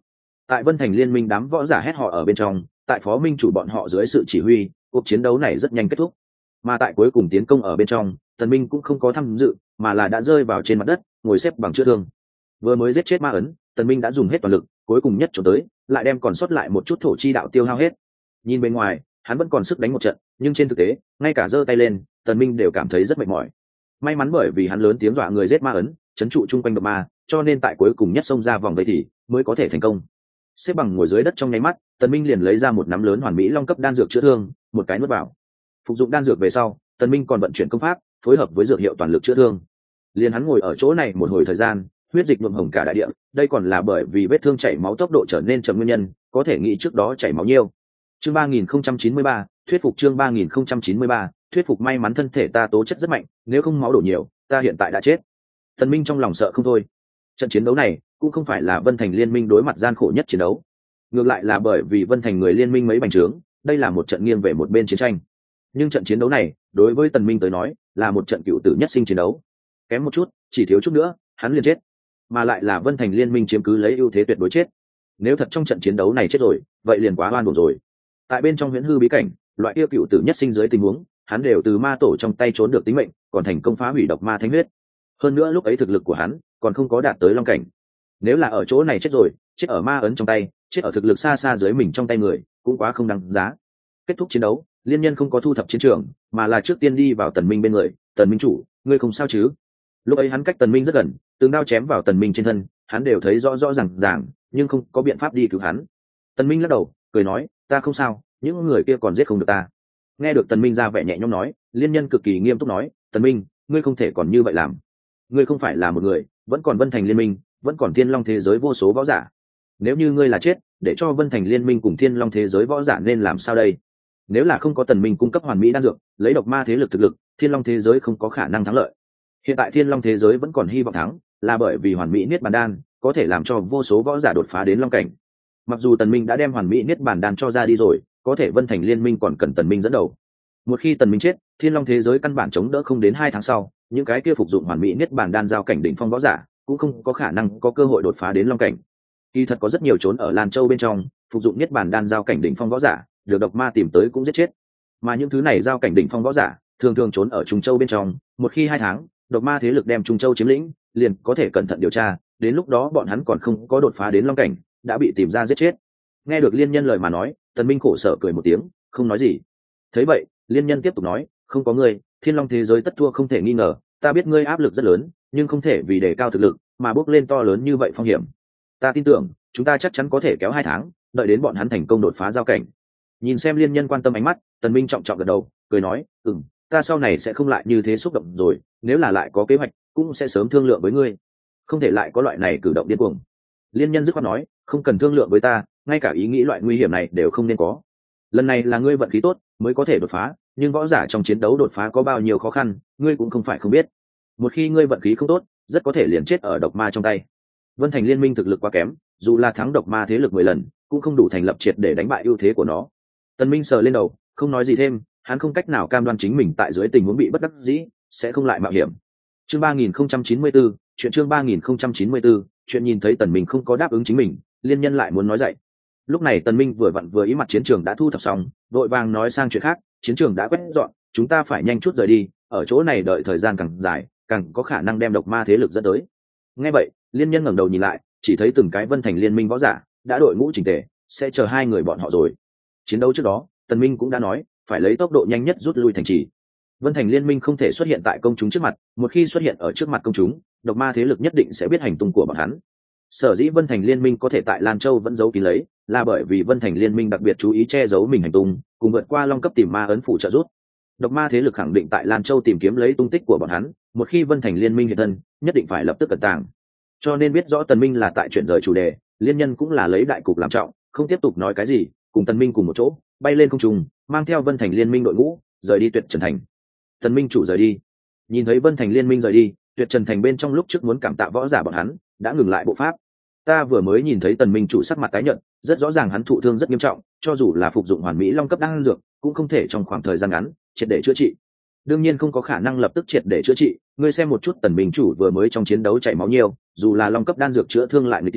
Speaker 1: Tại Vân Thành Liên minh đám võ giả hét họ ở bên trong, tại phó minh chủ bọn họ dưới sự chỉ huy, cuộc chiến đấu này rất nhanh kết thúc. Mà tại cuối cùng tiến công ở bên trong, Tần Minh cũng không có tham dự, mà là đã rơi vào trên mặt đất, ngồi xếp bằng chữa thương. Vừa mới giết chết ma ấn, Tần Minh đã dùng hết toàn lực, cuối cùng nhất chỗ tới, lại đem còn sót lại một chút thổ chi đạo tiêu hao hết. Nhìn bên ngoài, hắn vẫn còn sức đánh một trận, nhưng trên thực tế, ngay cả giơ tay lên, Tần Minh đều cảm thấy rất mệt mỏi. May mắn bởi vì hắn lớn tiếng dọa người giết ma ấn, chấn trụ chung quanh độc ma, cho nên tại cuối cùng nhất xông ra vòng vây thì mới có thể thành công. Xếp bằng ngồi dưới đất trong nháy mắt, Tần Minh liền lấy ra một nắm lớn hoàn mỹ long cấp đan dược chữa thương, một cái nuốt vào. Phục dụng đan dược về sau, Tần Minh còn vận chuyển công pháp, phối hợp với dược hiệu toàn lực chữa thương. Liền hắn ngồi ở chỗ này một hồi thời gian, huyết dịch nhuộm hồng cả đại địa, đây còn là bởi vì vết thương chảy máu tốc độ trở nên chậm nguyên nhân, có thể nghĩ trước đó chảy máu nhiều. Chương ba nghìn không trăm chín mươi ba, thuyết phục chương ba nghìn không trăm chín mươi ba, thuyết phục may mắn thân thể ta tố chất rất mạnh, nếu không máu đổ nhiều, ta hiện tại đã chết. Tần Minh trong lòng sợ không thôi. Trận chiến đấu này cũng không phải là Vân Thành Liên minh đối mặt gian khổ nhất chiến đấu, ngược lại là bởi vì Vân Thành người liên minh mấy bành trướng, đây là một trận nghiêng về một bên chiến tranh. Nhưng trận chiến đấu này, đối với Tần Minh tới nói, là một trận cựu tử nhất sinh chiến đấu. Kém một chút, chỉ thiếu chút nữa, hắn liền chết. Mà lại là Vân Thành Liên minh chiếm cứ lấy ưu thế tuyệt đối chết. Nếu thật trong trận chiến đấu này chết rồi, vậy liền quá oan uổng rồi. Tại bên trong huyễn hư bí cảnh, loại yêu cựu tử nhất sinh dưới tình huống, hắn đều từ ma tổ trong tay trốn được tính mệnh, còn thành công phá hủy độc ma thánh huyết. Hơn nữa lúc ấy thực lực của hắn còn không có đạt tới long cảnh. Nếu là ở chỗ này chết rồi, chết ở ma ấn trong tay, chết ở thực lực xa xa dưới mình trong tay người, cũng quá không đáng giá. Kết thúc chiến đấu, liên nhân không có thu thập chiến trường, mà là trước tiên đi vào Tần Minh bên người. Tần Minh chủ, ngươi không sao chứ? Lúc ấy hắn cách Tần Minh rất gần, từng đao chém vào Tần Minh trên thân, hắn đều thấy rõ rõ ràng ràng, nhưng không có biện pháp đi cứu hắn. Tần Minh lắc đầu, cười nói, ta không sao, những người kia còn giết không được ta. Nghe được Tần Minh ra vẻ nhẹ nhõm nói, liên nhân cực kỳ nghiêm túc nói, Tần Minh, ngươi không thể còn như vậy làm. Ngươi không phải là một người, vẫn còn Vân Thành Liên minh, vẫn còn Thiên Long thế giới vô số võ giả. Nếu như ngươi là chết, để cho Vân Thành Liên minh cùng Thiên Long thế giới võ giả nên làm sao đây? Nếu là không có Tần Minh cung cấp hoàn mỹ đan dược, lấy độc ma thế lực thực lực, Thiên Long thế giới không có khả năng thắng lợi. Hiện tại Thiên Long thế giới vẫn còn hy vọng thắng, là bởi vì hoàn mỹ niết bàn đan có thể làm cho vô số võ giả đột phá đến long cảnh. Mặc dù Tần Minh đã đem hoàn mỹ niết bàn đan cho ra đi rồi, có thể Vân Thành Liên minh còn cần Tần Minh dẫn đầu. Một khi Tần Minh chết, Thiên Long thế giới căn bản chống đỡ không đến hai tháng sau, những cái kia phục dụng hoàn mỹ niết bàn đan giao cảnh đỉnh phong võ giả cũng không có khả năng có cơ hội đột phá đến long cảnh. Kỳ thật có rất nhiều trốn ở Lan Châu bên trong, phục dụng niết bàn đan giao cảnh đỉnh phong võ giả, được độc ma tìm tới cũng giết chết. Mà những thứ này giao cảnh đỉnh phong võ giả, thường thường trốn ở Trung Châu bên trong, một khi hai tháng, độc ma thế lực đem Trung Châu chiếm lĩnh, liền có thể cẩn thận điều tra, đến lúc đó bọn hắn còn không có đột phá đến long cảnh, đã bị tìm ra giết chết. Nghe được liên nhân lời mà nói, Tần Minh khổ sở cười một tiếng, không nói gì. Thấy vậy, liên nhân tiếp tục nói, không có ngươi, Thiên Long thế giới tất thua không thể nghi ngờ, ta biết ngươi áp lực rất lớn, nhưng không thể vì đề cao thực lực mà bước lên to lớn như vậy phong hiểm. Ta tin tưởng chúng ta chắc chắn có thể kéo hai tháng, đợi đến bọn hắn thành công đột phá giao cảnh. Nhìn xem liên nhân quan tâm ánh mắt, Tần Minh trọng trọng gật đầu, cười nói, ừm, ta sau này sẽ không lại như thế xúc động rồi, nếu là lại có kế hoạch, cũng sẽ sớm thương lượng với ngươi, không thể lại có loại này cử động điên cuồng. Liên nhân dứt khoát nói, không cần thương lượng với ta, ngay cả ý nghĩ loại nguy hiểm này đều không nên có. Lần này là ngươi vận khí tốt mới có thể đột phá, nhưng võ giả trong chiến đấu đột phá có bao nhiêu khó khăn, ngươi cũng không phải không biết. Một khi ngươi vận khí không tốt, rất có thể liền chết ở độc ma trong tay. Vân Thành Liên minh thực lực quá kém, dù là thắng độc ma thế lực mười lần, cũng không đủ thành lập triệt để đánh bại ưu thế của nó. Tần Minh sờ lên đầu, không nói gì thêm, hắn không cách nào cam đoan chính mình tại dưới tình huống bị bất đắc dĩ sẽ không lại mạo hiểm. Chương ba nghìn không trăm chín mươi tư, chuyện chương ba nghìn không trăm chín mươi tư, chuyện nhìn thấy Tần Minh không có đáp ứng chính mình, liên nhân lại muốn nói dậy. Lúc này Tần Minh vừa vặn vừa ý mặt chiến trường đã thu thập xong, vội vàng nói sang chuyện khác, chiến trường đã quét dọn, chúng ta phải nhanh chút rời đi, ở chỗ này đợi thời gian càng dài, càng có khả năng đem độc ma thế lực dẫn tới. Nghe vậy, liên nhân ngẩng đầu nhìn lại, chỉ thấy từng cái Vân Thành Liên minh võ giả đã đội ngũ chỉnh tề, sẽ chờ hai người bọn họ rồi. Chiến đấu trước đó, Tần Minh cũng đã nói, phải lấy tốc độ nhanh nhất rút lui thành trì. Vân Thành Liên minh không thể xuất hiện tại công chúng trước mặt, một khi xuất hiện ở trước mặt công chúng, độc ma thế lực nhất định sẽ biết hành tung của bọn hắn. Sở dĩ Vân Thành Liên minh có thể tại Lan Châu vẫn giấu kín lấy, là bởi vì Vân Thành Liên minh đặc biệt chú ý che giấu mình hành tung, cùng vượt qua long cấp tìm ma ấn phụ trợ rút. Độc ma thế lực khẳng định tại Lan Châu tìm kiếm lấy tung tích của bọn hắn, một khi Vân Thành Liên minh hiện thân, nhất định phải lập tức cẩn tàng. Cho nên biết rõ Tần Minh là tại chuyện rời chủ đề, liên nhân cũng là lấy đại cục làm trọng, không tiếp tục nói cái gì, cùng Tần Minh cùng một chỗ bay lên không trung, mang theo Vân Thành Liên minh đội ngũ rời đi Tuyệt Trần Thành. Tần Minh chủ rời đi, nhìn thấy Vân Thành Liên minh rời đi, Tuyệt Trần Thành bên trong lúc trước muốn cảm tạ võ giả bọn hắn đã ngừng lại bộ pháp. Ta vừa mới nhìn thấy Tần Minh chủ sắc mặt tái nhợt, rất rõ ràng hắn thụ thương rất nghiêm trọng, cho dù là phục dụng hoàn mỹ long cấp đan dược, cũng không thể trong khoảng thời gian ngắn triệt để chữa trị. Đương nhiên không có khả năng lập tức triệt để chữa trị, ngươi xem một chút Tần Minh chủ vừa mới trong chiến đấu chảy máu nhiều, dù là long cấp đan dược chữa thương lại người tiên,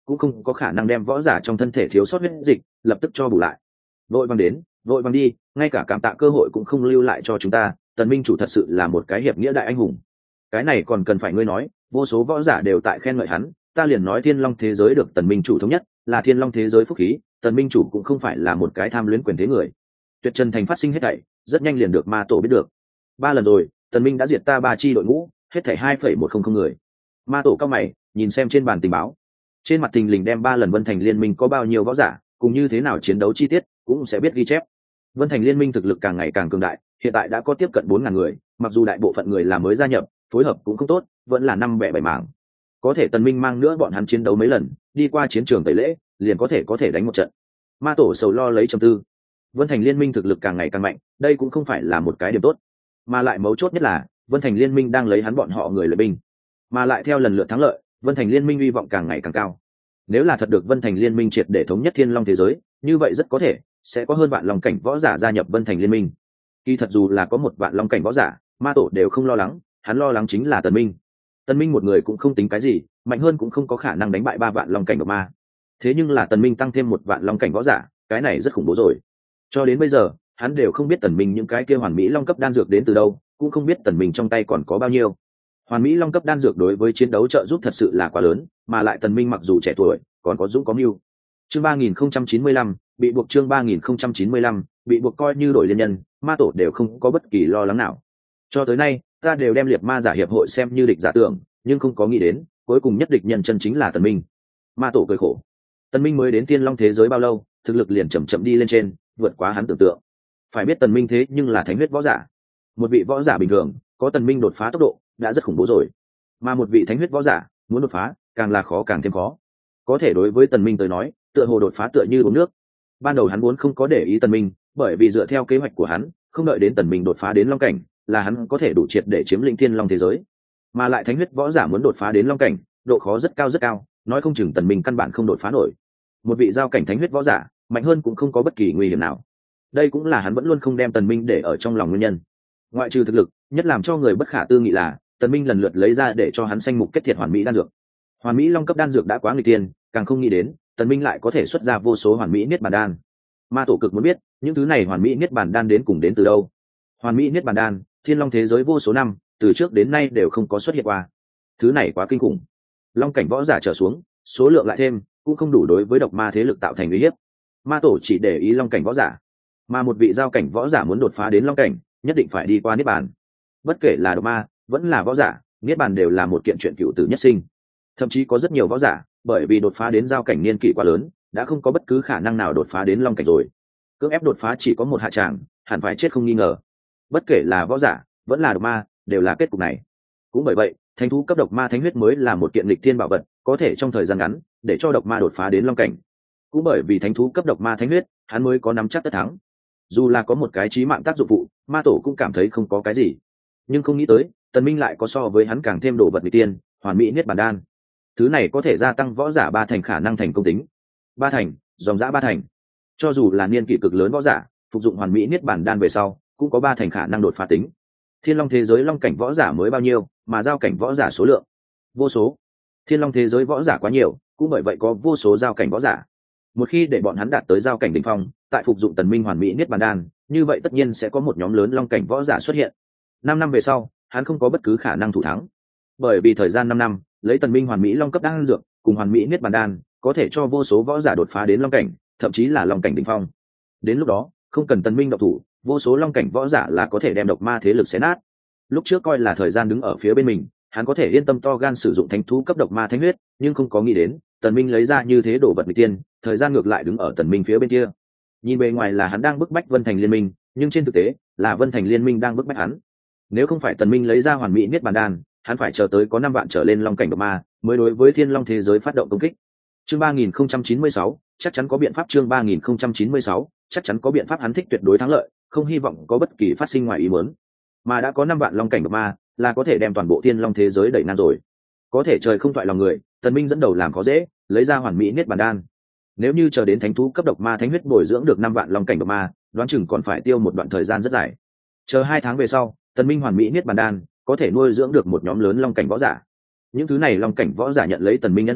Speaker 1: cũng không có khả năng đem võ giả trong thân thể thiếu sót huyết dịch lập tức cho bù lại. Vội vàng đến, vội vàng đi, ngay cả cảm tạ cơ hội cũng không lưu lại cho chúng ta. Tần minh chủ thật sự là một cái hiệp nghĩa đại anh hùng. Cái này còn cần phải ngươi nói, vô số võ giả đều tại khen ngợi hắn. Ta liền nói thiên long thế giới được tần minh chủ thống nhất là thiên long thế giới phúc khí. Tần minh chủ cũng không phải là một cái tham luyến quyền thế người. Tuyệt Trần Thành phát sinh hết thảy rất nhanh liền được ma tổ biết được. Ba lần rồi tần minh đã diệt ta ba chi đội ngũ, hết thảy hai phẩy một không không người. Ma tổ cao mày nhìn xem trên bàn tình báo, trên mặt thình lình đem ba lần Vân Thành liên minh có bao nhiêu võ giả cùng như thế nào chiến đấu chi tiết cũng sẽ biết ghi chép. Vân Thành liên minh thực lực càng ngày càng cường đại, hiện tại đã có tiếp cận bốn ngàn người, mặc dù đại bộ phận người là mới gia nhập, phối hợp cũng không tốt, vẫn là năm bẻ bảy mảng. Có thể tần minh mang nữa bọn hắn chiến đấu mấy lần, đi qua chiến trường tẩy lễ, liền có thể có thể đánh một trận. Ma tổ sầu lo lấy trầm tư. Vân Thành liên minh thực lực càng ngày càng mạnh, đây cũng không phải là một cái điểm tốt, mà lại mấu chốt nhất là Vân Thành liên minh đang lấy hắn bọn họ người lợi binh, mà lại theo lần lượt thắng lợi, Vân Thành liên minh hy vọng càng ngày càng cao. Nếu là thật được Vân Thành liên minh triệt để thống nhất thiên long thế giới, như vậy rất có thể sẽ có hơn vạn long cảnh võ giả gia nhập Vân Thành liên minh. Kỳ thật dù là có một vạn long cảnh võ giả, ma tổ đều không lo lắng, hắn lo lắng chính là Tần Minh. Tần Minh một người cũng không tính cái gì, mạnh hơn cũng không có khả năng đánh bại ba vạn long cảnh độc ma. Thế nhưng là Tần Minh tăng thêm một vạn long cảnh võ giả, cái này rất khủng bố rồi. Cho đến bây giờ, hắn đều không biết Tần Minh những cái kia hoàn mỹ long cấp đan dược đến từ đâu, cũng không biết Tần Minh trong tay còn có bao nhiêu. Hoàn mỹ long cấp đan dược đối với chiến đấu trợ giúp thật sự là quá lớn, mà lại Tần Minh mặc dù trẻ tuổi, còn có dũng có mưu. Chương ba nghìn không trăm chín mươi lăm, bị buộc chương ba nghìn không trăm chín mươi lăm, bị buộc coi như đổi liên nhân, ma tổ đều không có bất kỳ lo lắng nào. Cho tới nay, ta đều đem liệt ma giả hiệp hội xem như địch giả tưởng, nhưng không có nghĩ đến, cuối cùng nhất địch nhân chân chính là Tần Minh. Ma tổ cười khổ. Tần Minh mới đến Tiên Long thế giới bao lâu, thực lực liền chậm chậm đi lên trên, vượt quá hắn tưởng tượng. Phải biết Tần Minh thế nhưng là thánh huyết võ giả. Một vị võ giả bình thường, có Tần Minh đột phá tốc độ, đã rất khủng bố rồi. Mà một vị thánh huyết võ giả, muốn đột phá, càng là khó càng thêm khó. Có thể đối với Tần Minh tới nói, tựa hồ đột phá tựa như uống nước. Ban đầu hắn muốn không có để ý Tần Minh, bởi vì dựa theo kế hoạch của hắn, không đợi đến Tần Minh đột phá đến long cảnh, là hắn có thể đủ triệt để chiếm lĩnh Thiên Long thế giới. Mà lại thánh huyết võ giả muốn đột phá đến long cảnh, độ khó rất cao rất cao, nói không chừng Tần Minh căn bản không đột phá nổi. Một vị giao cảnh thánh huyết võ giả, mạnh hơn cũng không có bất kỳ nguy hiểm nào. Đây cũng là hắn vẫn luôn không đem Tần Minh để ở trong lòng nguyên nhân. Ngoại trừ thực lực, nhất làm cho người bất khả tư nghị là Tần Minh lần lượt lấy ra để cho hắn sanh mục kết thiệt hoàn mỹ đan dược. Hoàn mỹ long cấp đan dược đã quá nguy tiên, càng không nghĩ đến Tần Minh lại có thể xuất ra vô số hoàn mỹ niết bàn đan. Ma tổ cực muốn biết những thứ này hoàn mỹ niết bàn đan đến cùng đến từ đâu. Hoàn mỹ niết bàn đan, Thiên Long thế giới vô số năm, từ trước đến nay đều không có xuất hiện qua. Thứ này quá kinh khủng. Long cảnh võ giả trở xuống, số lượng lại thêm, cũng không đủ đối với độc ma thế lực tạo thành uy hiếp. Ma tổ chỉ để ý long cảnh võ giả, mà một vị giao cảnh võ giả muốn đột phá đến long cảnh, nhất định phải đi qua niết bàn. Bất kể là độc ma, vẫn là võ giả, niết bàn đều là một kiện chuyện cựu tử nhất sinh. Thậm chí có rất nhiều võ giả, bởi vì đột phá đến giao cảnh niên kỷ quá lớn, đã không có bất cứ khả năng nào đột phá đến long cảnh rồi. Cưỡng ép đột phá chỉ có một hạ tràng, hẳn phải chết không nghi ngờ. Bất kể là võ giả, vẫn là độc ma, đều là kết cục này. Cũng bởi vậy, thánh thú cấp độc ma thánh huyết mới là một kiện lịch thiên bảo vật, có thể trong thời gian ngắn để cho độc ma đột phá đến long cảnh. Cũng bởi vì thánh thú cấp độc ma thánh huyết, hắn mới có nắm chắc tất thắng. Dù là có một cái chí mạng tác dụng phụ, ma tổ cũng cảm thấy không có cái gì. Nhưng không nghĩ tới, Tần Minh lại có so với hắn càng thêm đồ vật nghịch tiên, hoàn mỹ niết bàn đan. Thứ này có thể gia tăng võ giả ba thành khả năng thành công tính. Ba thành, dòng dã ba thành. Cho dù là niên kỷ cực lớn võ giả, phục dụng hoàn mỹ niết bàn đan về sau, cũng có ba thành khả năng đột phá tính. Thiên Long thế giới long cảnh võ giả mới bao nhiêu, mà giao cảnh võ giả số lượng vô số. Thiên Long thế giới võ giả quá nhiều, cũng bởi vậy có vô số giao cảnh võ giả. Một khi để bọn hắn đạt tới giao cảnh đỉnh phong, tại phục dụng Tần Minh hoàn mỹ niết bàn đan, như vậy tất nhiên sẽ có một nhóm lớn long cảnh võ giả xuất hiện. Năm năm về sau, hắn không có bất cứ khả năng thủ thắng. Bởi vì thời gian năm năm, lấy Tần Minh hoàn mỹ long cấp đan dược, cùng hoàn mỹ niết bàn đan, có thể cho vô số võ giả đột phá đến long cảnh, thậm chí là long cảnh đỉnh phong. Đến lúc đó, không cần Tần Minh động thủ, vô số long cảnh võ giả là có thể đem độc ma thế lực xé nát. Lúc trước coi là thời gian đứng ở phía bên mình, hắn có thể yên tâm to gan sử dụng thánh thú cấp độc ma thánh huyết, nhưng không có nghĩ đến, Tần Minh lấy ra như thế đổ vật nghịch tiên, thời gian ngược lại đứng ở Tần Minh phía bên kia. Nhìn bề ngoài là hắn đang bức bách Vân Thành liên minh, nhưng trên thực tế, là Vân Thành liên minh đang bức bách hắn. Nếu không phải Tần Minh lấy ra hoàn mỹ niết bàn đan, hắn phải chờ tới có năm vạn trở lên long cảnh độc ma, mới đối với Thiên Long thế giới phát động công kích. Chương ba nghìn không trăm chín mươi sáu, chắc chắn có biện pháp chương ba nghìn không trăm chín mươi sáu, chắc chắn có biện pháp hắn thích tuyệt đối thắng lợi, không hy vọng có bất kỳ phát sinh ngoài ý muốn. Mà đã có năm vạn long cảnh độc ma, là có thể đem toàn bộ Thiên Long thế giới đẩy ngang rồi. Có thể trời không toại lòng người, Tần Minh dẫn đầu làm khó dễ, lấy ra hoàn mỹ niết bàn đan. Nếu như chờ đến thánh thú cấp độc ma thánh huyết bồi dưỡng được năm vạn long cảnh độc ma, đoán chừng còn phải tiêu một đoạn thời gian rất dài. Chờ hai tháng về sau, Tần Minh hoàn mỹ niết bàn đan có thể nuôi dưỡng được một nhóm lớn long cảnh võ giả. Những thứ này long cảnh võ giả nhận lấy Tần Minh nhân huệ,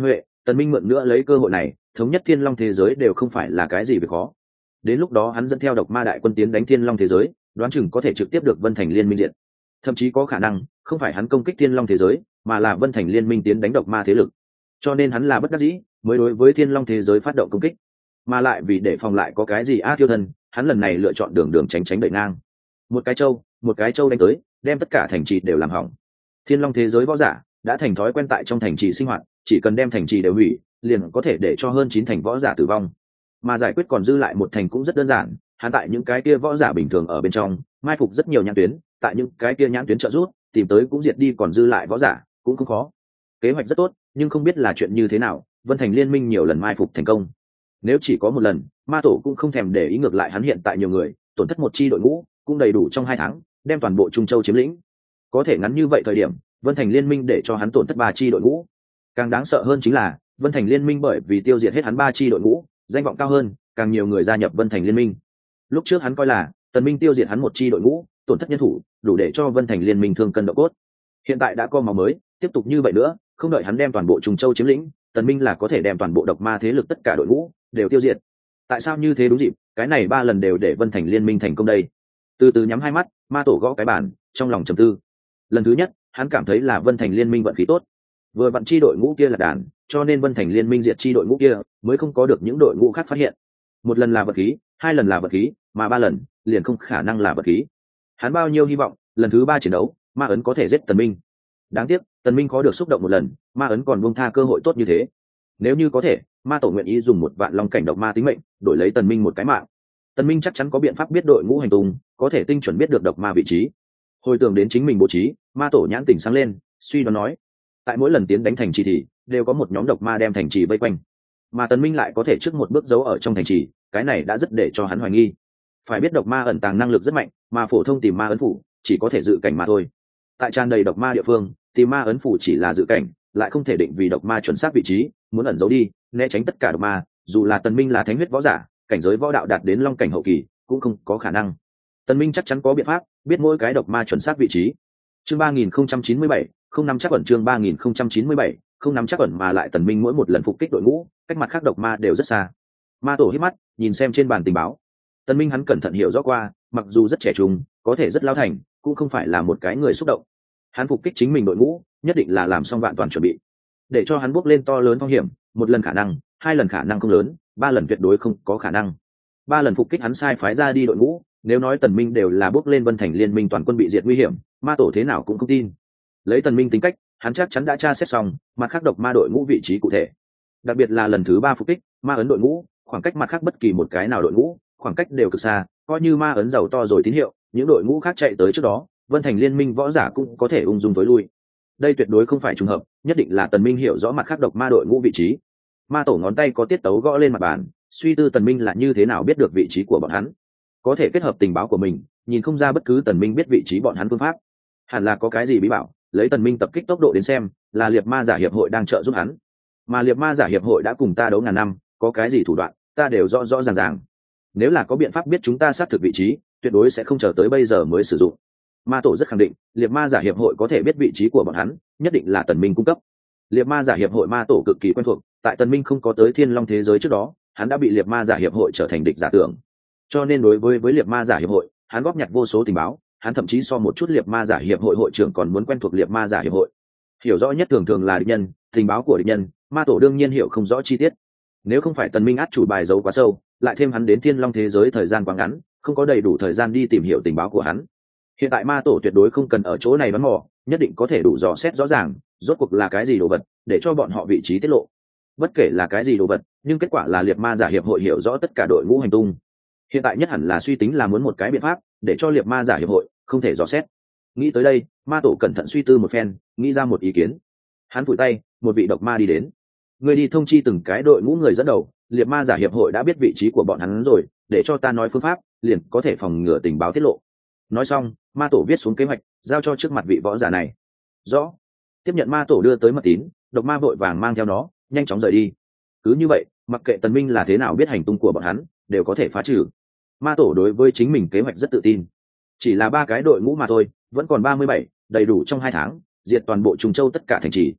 Speaker 1: Tần Minh mượn nữa lấy cơ hội này thống nhất thiên long thế giới đều không phải là cái gì việc khó. Đến lúc đó hắn dẫn theo độc ma đại quân tiến đánh thiên long thế giới, đoán chừng có thể trực tiếp được Vân Thành liên minh diện. Thậm chí có khả năng không phải hắn công kích thiên long thế giới, mà là Vân Thành liên minh tiến đánh độc ma thế lực. Cho nên hắn là bất đắc dĩ mới đối với thiên long thế giới phát động công kích, mà lại vì để phòng lại có cái gì a tiêu thân, hắn lần này lựa chọn đường đường tránh tránh đợi ngang. Một cái châu một cái châu đánh tới, đem tất cả thành trì đều làm hỏng. Thiên long thế giới võ giả đã thành thói quen tại trong thành trì sinh hoạt, chỉ cần đem thành trì đều hủy, liền có thể để cho hơn chín thành võ giả tử vong. Mà giải quyết còn dư lại một thành cũng rất đơn giản, hắn tại những cái kia võ giả bình thường ở bên trong mai phục rất nhiều nhãn tuyến, tại những cái kia nhãn tuyến trợ rút, tìm tới cũng diệt đi còn dư lại võ giả, cũng không khó. Kế hoạch rất tốt, nhưng không biết là chuyện như thế nào, Vân Thành liên minh nhiều lần mai phục thành công. Nếu chỉ có một lần, ma tổ cũng không thèm để ý, ngược lại hắn hiện tại nhiều người, tổn thất một chi đội ngũ cũng đầy đủ trong hai tháng đem toàn bộ Trung Châu chiếm lĩnh. Có thể ngắn như vậy thời điểm, Vân Thành liên minh để cho hắn tổn thất ba chi đội ngũ. Càng đáng sợ hơn chính là Vân Thành liên minh bởi vì tiêu diệt hết hắn ba chi đội ngũ, danh vọng cao hơn, càng nhiều người gia nhập Vân Thành liên minh. Lúc trước hắn coi là Tần Minh tiêu diệt hắn một chi đội ngũ, tổn thất nhân thủ đủ để cho Vân Thành liên minh thương cân độ cốt. Hiện tại đã có máu mới, tiếp tục như vậy nữa, không đợi hắn đem toàn bộ Trung Châu chiếm lĩnh, Tần Minh là có thể đem toàn bộ độc ma thế lực tất cả đội ngũ đều tiêu diệt. Tại sao như thế đúng dịp, cái này ba lần đều để Vân Thành liên minh thành công đây. Từ từ nhắm hai mắt, ma tổ gõ cái bàn, trong lòng trầm tư. Lần thứ nhất, hắn cảm thấy là Vân Thành liên minh vận khí tốt, vừa vặn chi đội ngũ kia là đàn, cho nên Vân Thành liên minh diệt chi đội ngũ kia mới không có được những đội ngũ khác phát hiện. Một lần là vật khí, hai lần là vật khí, mà ba lần liền không khả năng là vật khí. Hắn bao nhiêu hy vọng lần thứ ba chiến đấu ma ấn có thể giết Tần Minh. Đáng tiếc Tần Minh có được xúc động một lần, ma ấn còn buông tha cơ hội tốt như thế. Nếu như có thể, ma tổ nguyện ý dùng một vạn long cảnh độc ma tính mệnh đổi lấy Tần Minh một cái mạng. Tần Minh chắc chắn có biện pháp biết đội ngũ hành tung, có thể tinh chuẩn biết được độc ma vị trí. Hồi tưởng đến chính mình bố trí, ma tổ nhãn tỉnh sáng lên, suy đoán nói: tại mỗi lần tiến đánh thành trì thì đều có một nhóm độc ma đem thành trì vây quanh, mà Tần Minh lại có thể trước một bước giấu ở trong thành trì, cái này đã rất để cho hắn hoài nghi. Phải biết độc ma ẩn tàng năng lực rất mạnh, mà phổ thông tìm ma ấn phủ chỉ có thể dự cảnh mà thôi. Tại tràn đầy độc ma địa phương, tìm ma ấn phủ chỉ là dự cảnh, lại không thể định vì độc ma chuẩn xác vị trí, muốn ẩn giấu đi, né tránh tất cả độc ma, dù là Tần Minh là thánh huyết võ giả, cảnh giới võ đạo đạt đến long cảnh hậu kỳ, cũng không có khả năng. Tần Minh chắc chắn có biện pháp biết mỗi cái độc ma chuẩn xác vị trí. Chương ba nghìn không trăm chín mươi bảy, không nắm chắc ẩn. Chương ba nghìn không trăm chín mươi bảy, không nắm chắc ẩn. Mà lại Tần Minh mỗi một lần phục kích đội ngũ, cách mặt khác độc ma đều rất xa. Ma tổ hít mắt nhìn xem trên bàn tình báo. Tần Minh hắn cẩn thận hiểu rõ qua, mặc dù rất trẻ trung, có thể rất lao thành, cũng không phải là một cái người xúc động. Hắn phục kích chính mình đội ngũ, nhất định là làm xong vạn toàn chuẩn bị, để cho hắn bước lên to lớn phong hiểm. Một lần khả năng, hai lần khả năng không lớn, ba lần tuyệt đối không có khả năng. Ba lần phục kích hắn sai phái ra đi đội ngũ, nếu nói Tần Minh đều là bước lên Vân Thành liên minh toàn quân bị diệt nguy hiểm, ma tổ thế nào cũng không tin. Lấy Tần Minh tính cách, hắn chắc chắn đã tra xét xong mặt khác độc ma đội ngũ vị trí cụ thể. Đặc biệt là lần thứ ba phục kích ma ấn đội ngũ, khoảng cách mặt khác bất kỳ một cái nào đội ngũ, khoảng cách đều cực xa, coi như ma ấn giàu to rồi tín hiệu, những đội ngũ khác chạy tới trước đó, Vân Thành liên minh võ giả cũng có thể ung dung tối lui. Đây tuyệt đối không phải trùng hợp, nhất định là Tần Minh hiểu rõ mặt khác độc ma đội ngũ vị trí. Ma tổ ngón tay có tiết tấu gõ lên mặt bàn, suy tư Tần Minh là như thế nào biết được vị trí của bọn hắn. Có thể kết hợp tình báo của mình, nhìn không ra bất cứ Tần Minh biết vị trí bọn hắn phương pháp. Hẳn là có cái gì bí bảo, lấy Tần Minh tập kích tốc độ đến xem, là Liệt Ma giả hiệp hội đang trợ giúp hắn. Mà Liệt Ma giả hiệp hội đã cùng ta đấu ngàn năm, có cái gì thủ đoạn, ta đều rõ rõ ràng ràng. Nếu là có biện pháp biết chúng ta xác thực vị trí, tuyệt đối sẽ không chờ tới bây giờ mới sử dụng. Ma tổ rất khẳng định, Liệt Ma giả hiệp hội có thể biết vị trí của bọn hắn, nhất định là Tần Minh cung cấp. Liệt Ma giả hiệp hội ma tổ cực kỳ quen thuộc, tại Tần Minh không có tới Thiên Long thế giới trước đó, hắn đã bị Liệt Ma giả hiệp hội trở thành địch giả tưởng. Cho nên đối với với Liệt Ma giả hiệp hội, hắn góp nhặt vô số tình báo, hắn thậm chí so một chút Liệt Ma giả hiệp hội hội trưởng còn muốn quen thuộc Liệt Ma giả hiệp hội. Hiểu rõ nhất thường thường là địch nhân, tình báo của địch nhân, ma tổ đương nhiên hiểu không rõ chi tiết. Nếu không phải Tần Minh át chủ bài giấu quá sâu, lại thêm hắn đến Thiên Long thế giới thời gian quá ngắn, không có đầy đủ thời gian đi tìm hiểu tình báo của hắn. Hiện tại ma tổ tuyệt đối không cần ở chỗ này bắn mò, nhất định có thể đủ dò xét rõ ràng, rốt cuộc là cái gì đồ vật, để cho bọn họ vị trí tiết lộ. Bất kể là cái gì đồ vật, nhưng kết quả là Liệt Ma giả hiệp hội hiểu rõ tất cả đội ngũ hành tung. Hiện tại nhất hẳn là suy tính là muốn một cái biện pháp, để cho Liệt Ma giả hiệp hội không thể dò xét. Nghĩ tới đây, ma tổ cẩn thận suy tư một phen, nghĩ ra một ý kiến. Hắn phủi tay, một vị độc ma đi đến. Người đi thông chi từng cái đội ngũ người dẫn đầu, Liệt Ma giả hiệp hội đã biết vị trí của bọn hắn rồi, để cho ta nói phương pháp, liền có thể phòng ngừa tình báo tiết lộ. Nói xong, ma tổ viết xuống kế hoạch, giao cho trước mặt vị võ giả này. Rõ. Tiếp nhận ma tổ đưa tới mật tín, độc ma vội vàng mang theo nó, nhanh chóng rời đi. Cứ như vậy, mặc kệ Tần Minh là thế nào biết hành tung của bọn hắn, đều có thể phá trừ. Ma tổ đối với chính mình kế hoạch rất tự tin. Chỉ là ba cái đội ngũ mà thôi, vẫn còn ba mươi bảy, đầy đủ trong hai tháng diệt toàn bộ Trung Châu tất cả thành trì.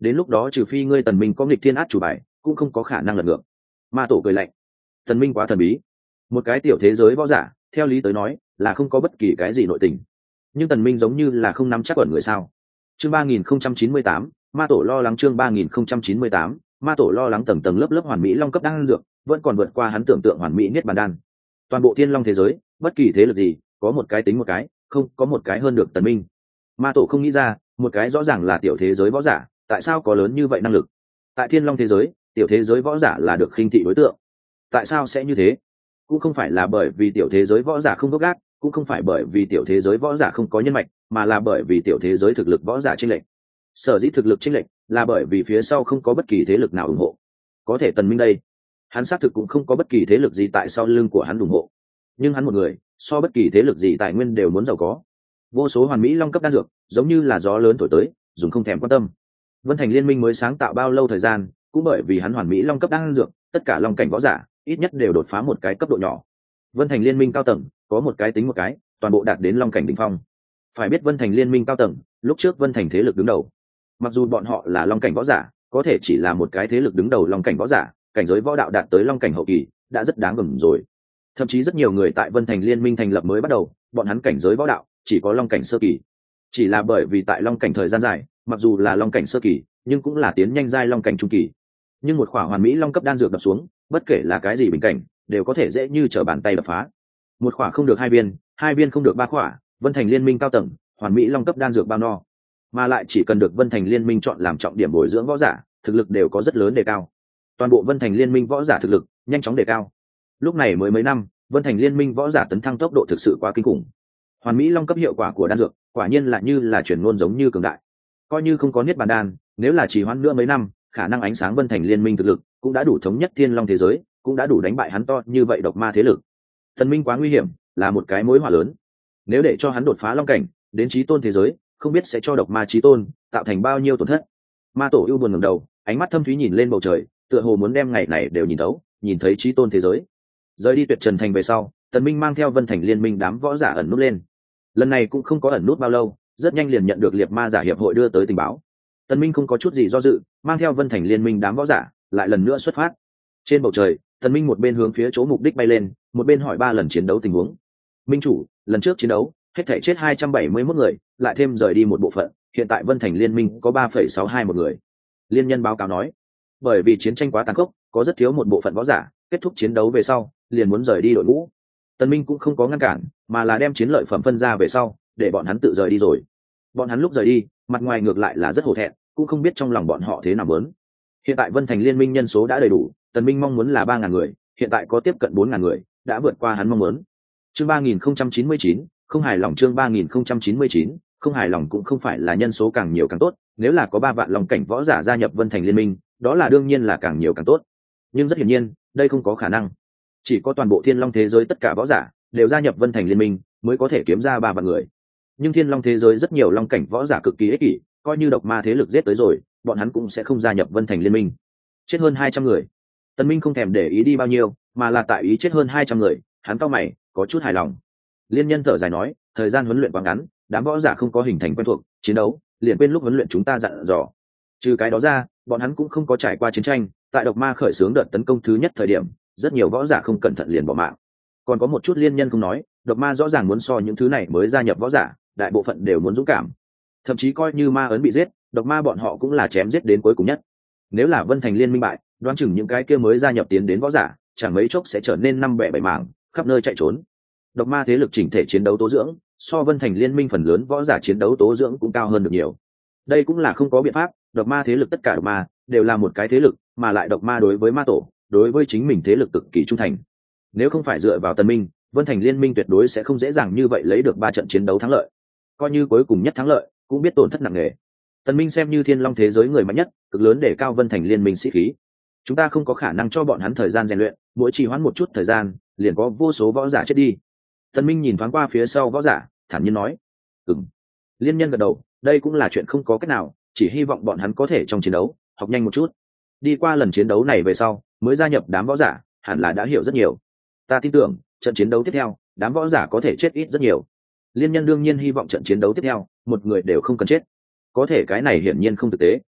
Speaker 1: đến lúc đó trừ phi ngươi Tần Minh có nghịch thiên át chủ bài, cũng không có khả năng lật ngược. Ma tổ cười lạnh, Tần Minh quá thần bí, một cái tiểu thế giới võ giả, theo lý tới nói là không có bất kỳ cái gì nội tình, nhưng Tần Minh giống như là không nắm chắc ẩn người sao. Chương ba nghìn không trăm chín mươi tám, ma tổ lo lắng. Chương ba nghìn không trăm chín mươi tám, ma tổ lo lắng. Tầng tầng lớp lớp hoàn mỹ long cấp đan dược vẫn còn vượt qua hắn tưởng tượng hoàn mỹ niết bàn đan. Toàn bộ thiên long thế giới, bất kỳ thế lực gì có một cái tính một cái, không có một cái hơn được Tần Minh. Ma tổ không nghĩ ra, một cái rõ ràng là tiểu thế giới võ giả, tại sao có lớn như vậy năng lực? Tại thiên long thế giới, tiểu thế giới võ giả là được khinh thị đối tượng. Tại sao sẽ như thế? Cũng không phải là bởi vì tiểu thế giới võ giả không gốc gác, cũng không phải bởi vì tiểu thế giới võ giả không có nhân mạch, mà là bởi vì tiểu thế giới thực lực võ giả chênh lệch. Sở dĩ thực lực chênh lệch là bởi vì phía sau không có bất kỳ thế lực nào ủng hộ. Có thể Tần Minh đây, hắn xác thực cũng không có bất kỳ thế lực gì tại sau lưng của hắn ủng hộ, nhưng hắn một người so bất kỳ thế lực gì tài nguyên đều muốn giàu có. Vô số hoàn mỹ long cấp đan dược giống như là gió lớn thổi tới, dùng không thèm quan tâm. Vân Thành Liên Minh mới sáng tạo bao lâu thời gian, cũng bởi vì hắn hoàn mỹ long cấp đan dược, tất cả long cảnh võ giả ít nhất đều đột phá một cái cấp độ nhỏ. Vân Thành Liên Minh cao tầng có một cái tính một cái, toàn bộ đạt đến long cảnh đỉnh phong. Phải biết Vân Thành Liên Minh cao tầng lúc trước Vân Thành thế lực đứng đầu, mặc dù bọn họ là long cảnh võ giả, có thể chỉ là một cái thế lực đứng đầu long cảnh võ giả, cảnh giới võ đạo đạt tới long cảnh hậu kỳ đã rất đáng gờm rồi. Thậm chí rất nhiều người tại Vân Thành Liên Minh thành lập mới bắt đầu, bọn hắn cảnh giới võ đạo chỉ có long cảnh sơ kỳ. Chỉ là bởi vì tại long cảnh thời gian dài, mặc dù là long cảnh sơ kỳ, nhưng cũng là tiến nhanh giai long cảnh trung kỳ. Nhưng một khỏa hoàn mỹ long cấp đan dược đập xuống, bất kể là cái gì bình cảnh, đều có thể dễ như trở bàn tay đập phá. Một khỏa không được hai viên, hai viên không được ba khỏa, Vân Thành Liên Minh cao tầng, hoàn mỹ long cấp đan dược bao no. Mà lại chỉ cần được Vân Thành Liên Minh chọn làm trọng điểm bồi dưỡng võ giả, thực lực đều có rất lớn đề cao. Toàn bộ Vân Thành Liên Minh võ giả thực lực nhanh chóng đề cao. Lúc này mới mấy năm, Vân Thành Liên Minh võ giả tấn thăng tốc độ thực sự quá kinh khủng. Hoàn mỹ long cấp hiệu quả của đan dược, quả nhiên là như là truyền ngôn giống như cường đại. Coi như không có niết bàn đan, nếu là trì hoãn nữa mấy năm, khả năng ánh sáng Vân Thành Liên Minh thực lực cũng đã đủ thống nhất thiên long thế giới, cũng đã đủ đánh bại hắn to như vậy độc ma thế lực. Tần Minh quá nguy hiểm, là một cái mối họa lớn. Nếu để cho hắn đột phá long cảnh, đến chí tôn thế giới, không biết sẽ cho độc ma chí tôn tạo thành bao nhiêu tổn thất. Ma tổ ưu buồn ngẩng đầu, ánh mắt thâm thúy nhìn lên bầu trời, tựa hồ muốn đem ngày này đều nhìn thấu, nhìn thấy chí tôn thế giới. Rời đi Tuyệt Trần Thành về sau, Tần Minh mang theo Vân Thành Liên Minh đám võ giả ẩn nút lên. Lần này cũng không có ẩn nút bao lâu, rất nhanh liền nhận được liệt ma giả hiệp hội đưa tới tình báo. Tần Minh không có chút gì do dự, mang theo Vân Thành Liên Minh đám võ giả lại lần nữa xuất phát. Trên bầu trời, Tần Minh một bên hướng phía chỗ mục đích bay lên, một bên hỏi ba lần chiến đấu tình huống. Minh chủ, lần trước chiến đấu hết thảy chết hai trăm bảy mươi mốt người, lại thêm rời đi một bộ phận, hiện tại Vân Thành Liên Minh có ba phẩy sáu hai một người. Liên nhân báo cáo nói, bởi vì chiến tranh quá tàn khốc, có rất thiếu một bộ phận võ giả kết thúc chiến đấu về sau liền muốn rời đi đội ngũ. Tần Minh cũng không có ngăn cản, mà là đem chiến lợi phẩm phân ra về sau, để bọn hắn tự rời đi rồi. Bọn hắn lúc rời đi, mặt ngoài ngược lại là rất hổ thẹn, cũng không biết trong lòng bọn họ thế nào muốn. Hiện tại Vân Thành Liên Minh nhân số đã đầy đủ, Tần Minh mong muốn là ba ngàn người, hiện tại có tiếp cận bốn ngàn người, đã vượt qua hắn mong muốn. Chương ba nghìn không trăm chín mươi chín, không hài lòng. Chương ba nghìn không trăm chín mươi chín, không hài lòng cũng không phải là nhân số càng nhiều càng tốt, nếu là có ba vạn long cảnh võ giả gia nhập Vân Thành Liên Minh, đó là đương nhiên là càng nhiều càng tốt. Nhưng rất hiển nhiên, đây không có khả năng. Chỉ có toàn bộ Thiên Long thế giới tất cả võ giả đều gia nhập Vân Thành Liên Minh, mới có thể kiếm ra ba vạn người. Nhưng Thiên Long thế giới rất nhiều long cảnh võ giả cực kỳ ích kỷ, coi như độc ma thế lực giết tới rồi, bọn hắn cũng sẽ không gia nhập Vân Thành Liên Minh. Chết hơn hai trăm người. Tần Minh không thèm để ý đi bao nhiêu, mà là tại ý chết hơn hai trăm người, hắn cau mày, có chút hài lòng. Liên nhân thở dài nói, thời gian huấn luyện quá ngắn, đám võ giả không có hình thành quen thuộc, chiến đấu, liền quên lúc huấn luyện chúng ta dặn dò. Trừ cái đó ra, bọn hắn cũng không có trải qua chiến tranh, tại độc ma khởi xướng đợt tấn công thứ nhất thời điểm, rất nhiều võ giả không cẩn thận liền bỏ mạng. Còn có một chút liên nhân không nói, độc ma rõ ràng muốn so những thứ này mới gia nhập võ giả, đại bộ phận đều muốn dũng cảm. Thậm chí coi như ma ấn bị giết, độc ma bọn họ cũng là chém giết đến cuối cùng nhất. Nếu là Vân Thành Liên Minh bại, đoán chừng những cái kia mới gia nhập tiến đến võ giả, chẳng mấy chốc sẽ trở nên năm bẻ bảy mảng, khắp nơi chạy trốn. Độc ma thế lực chỉnh thể chiến đấu tố dưỡng, so Vân Thành Liên Minh phần lớn võ giả chiến đấu tố dưỡng cũng cao hơn được nhiều. Đây cũng là không có biện pháp, độc ma thế lực tất cả độc ma đều là một cái thế lực, mà lại độc ma đối với ma tổ, đối với chính mình thế lực cực kỳ trung thành. Nếu không phải dựa vào Tần Minh, Vân Thành Liên Minh tuyệt đối sẽ không dễ dàng như vậy lấy được ba trận chiến đấu thắng lợi. Coi như cuối cùng nhất thắng lợi, cũng biết tổn thất nặng nề. Tần Minh xem như Thiên Long thế giới người mạnh nhất, cực lớn để cao Vân Thành Liên Minh sĩ khí. Chúng ta không có khả năng cho bọn hắn thời gian rèn luyện, mỗi trì hoãn một chút thời gian, liền có vô số võ giả chết đi. Tần Minh nhìn thoáng qua phía sau võ giả, thản nhiên nói: "Ừm." Liên nhân gật đầu, đây cũng là chuyện không có cách nào, chỉ hy vọng bọn hắn có thể trong chiến đấu học nhanh một chút. Đi qua lần chiến đấu này về sau, mới gia nhập đám võ giả, hẳn là đã hiểu rất nhiều. Ta tin tưởng, trận chiến đấu tiếp theo, đám võ giả có thể chết ít rất nhiều. Liên nhân đương nhiên hy vọng trận chiến đấu tiếp theo, một người đều không cần chết. Có thể cái này hiển nhiên không thực tế.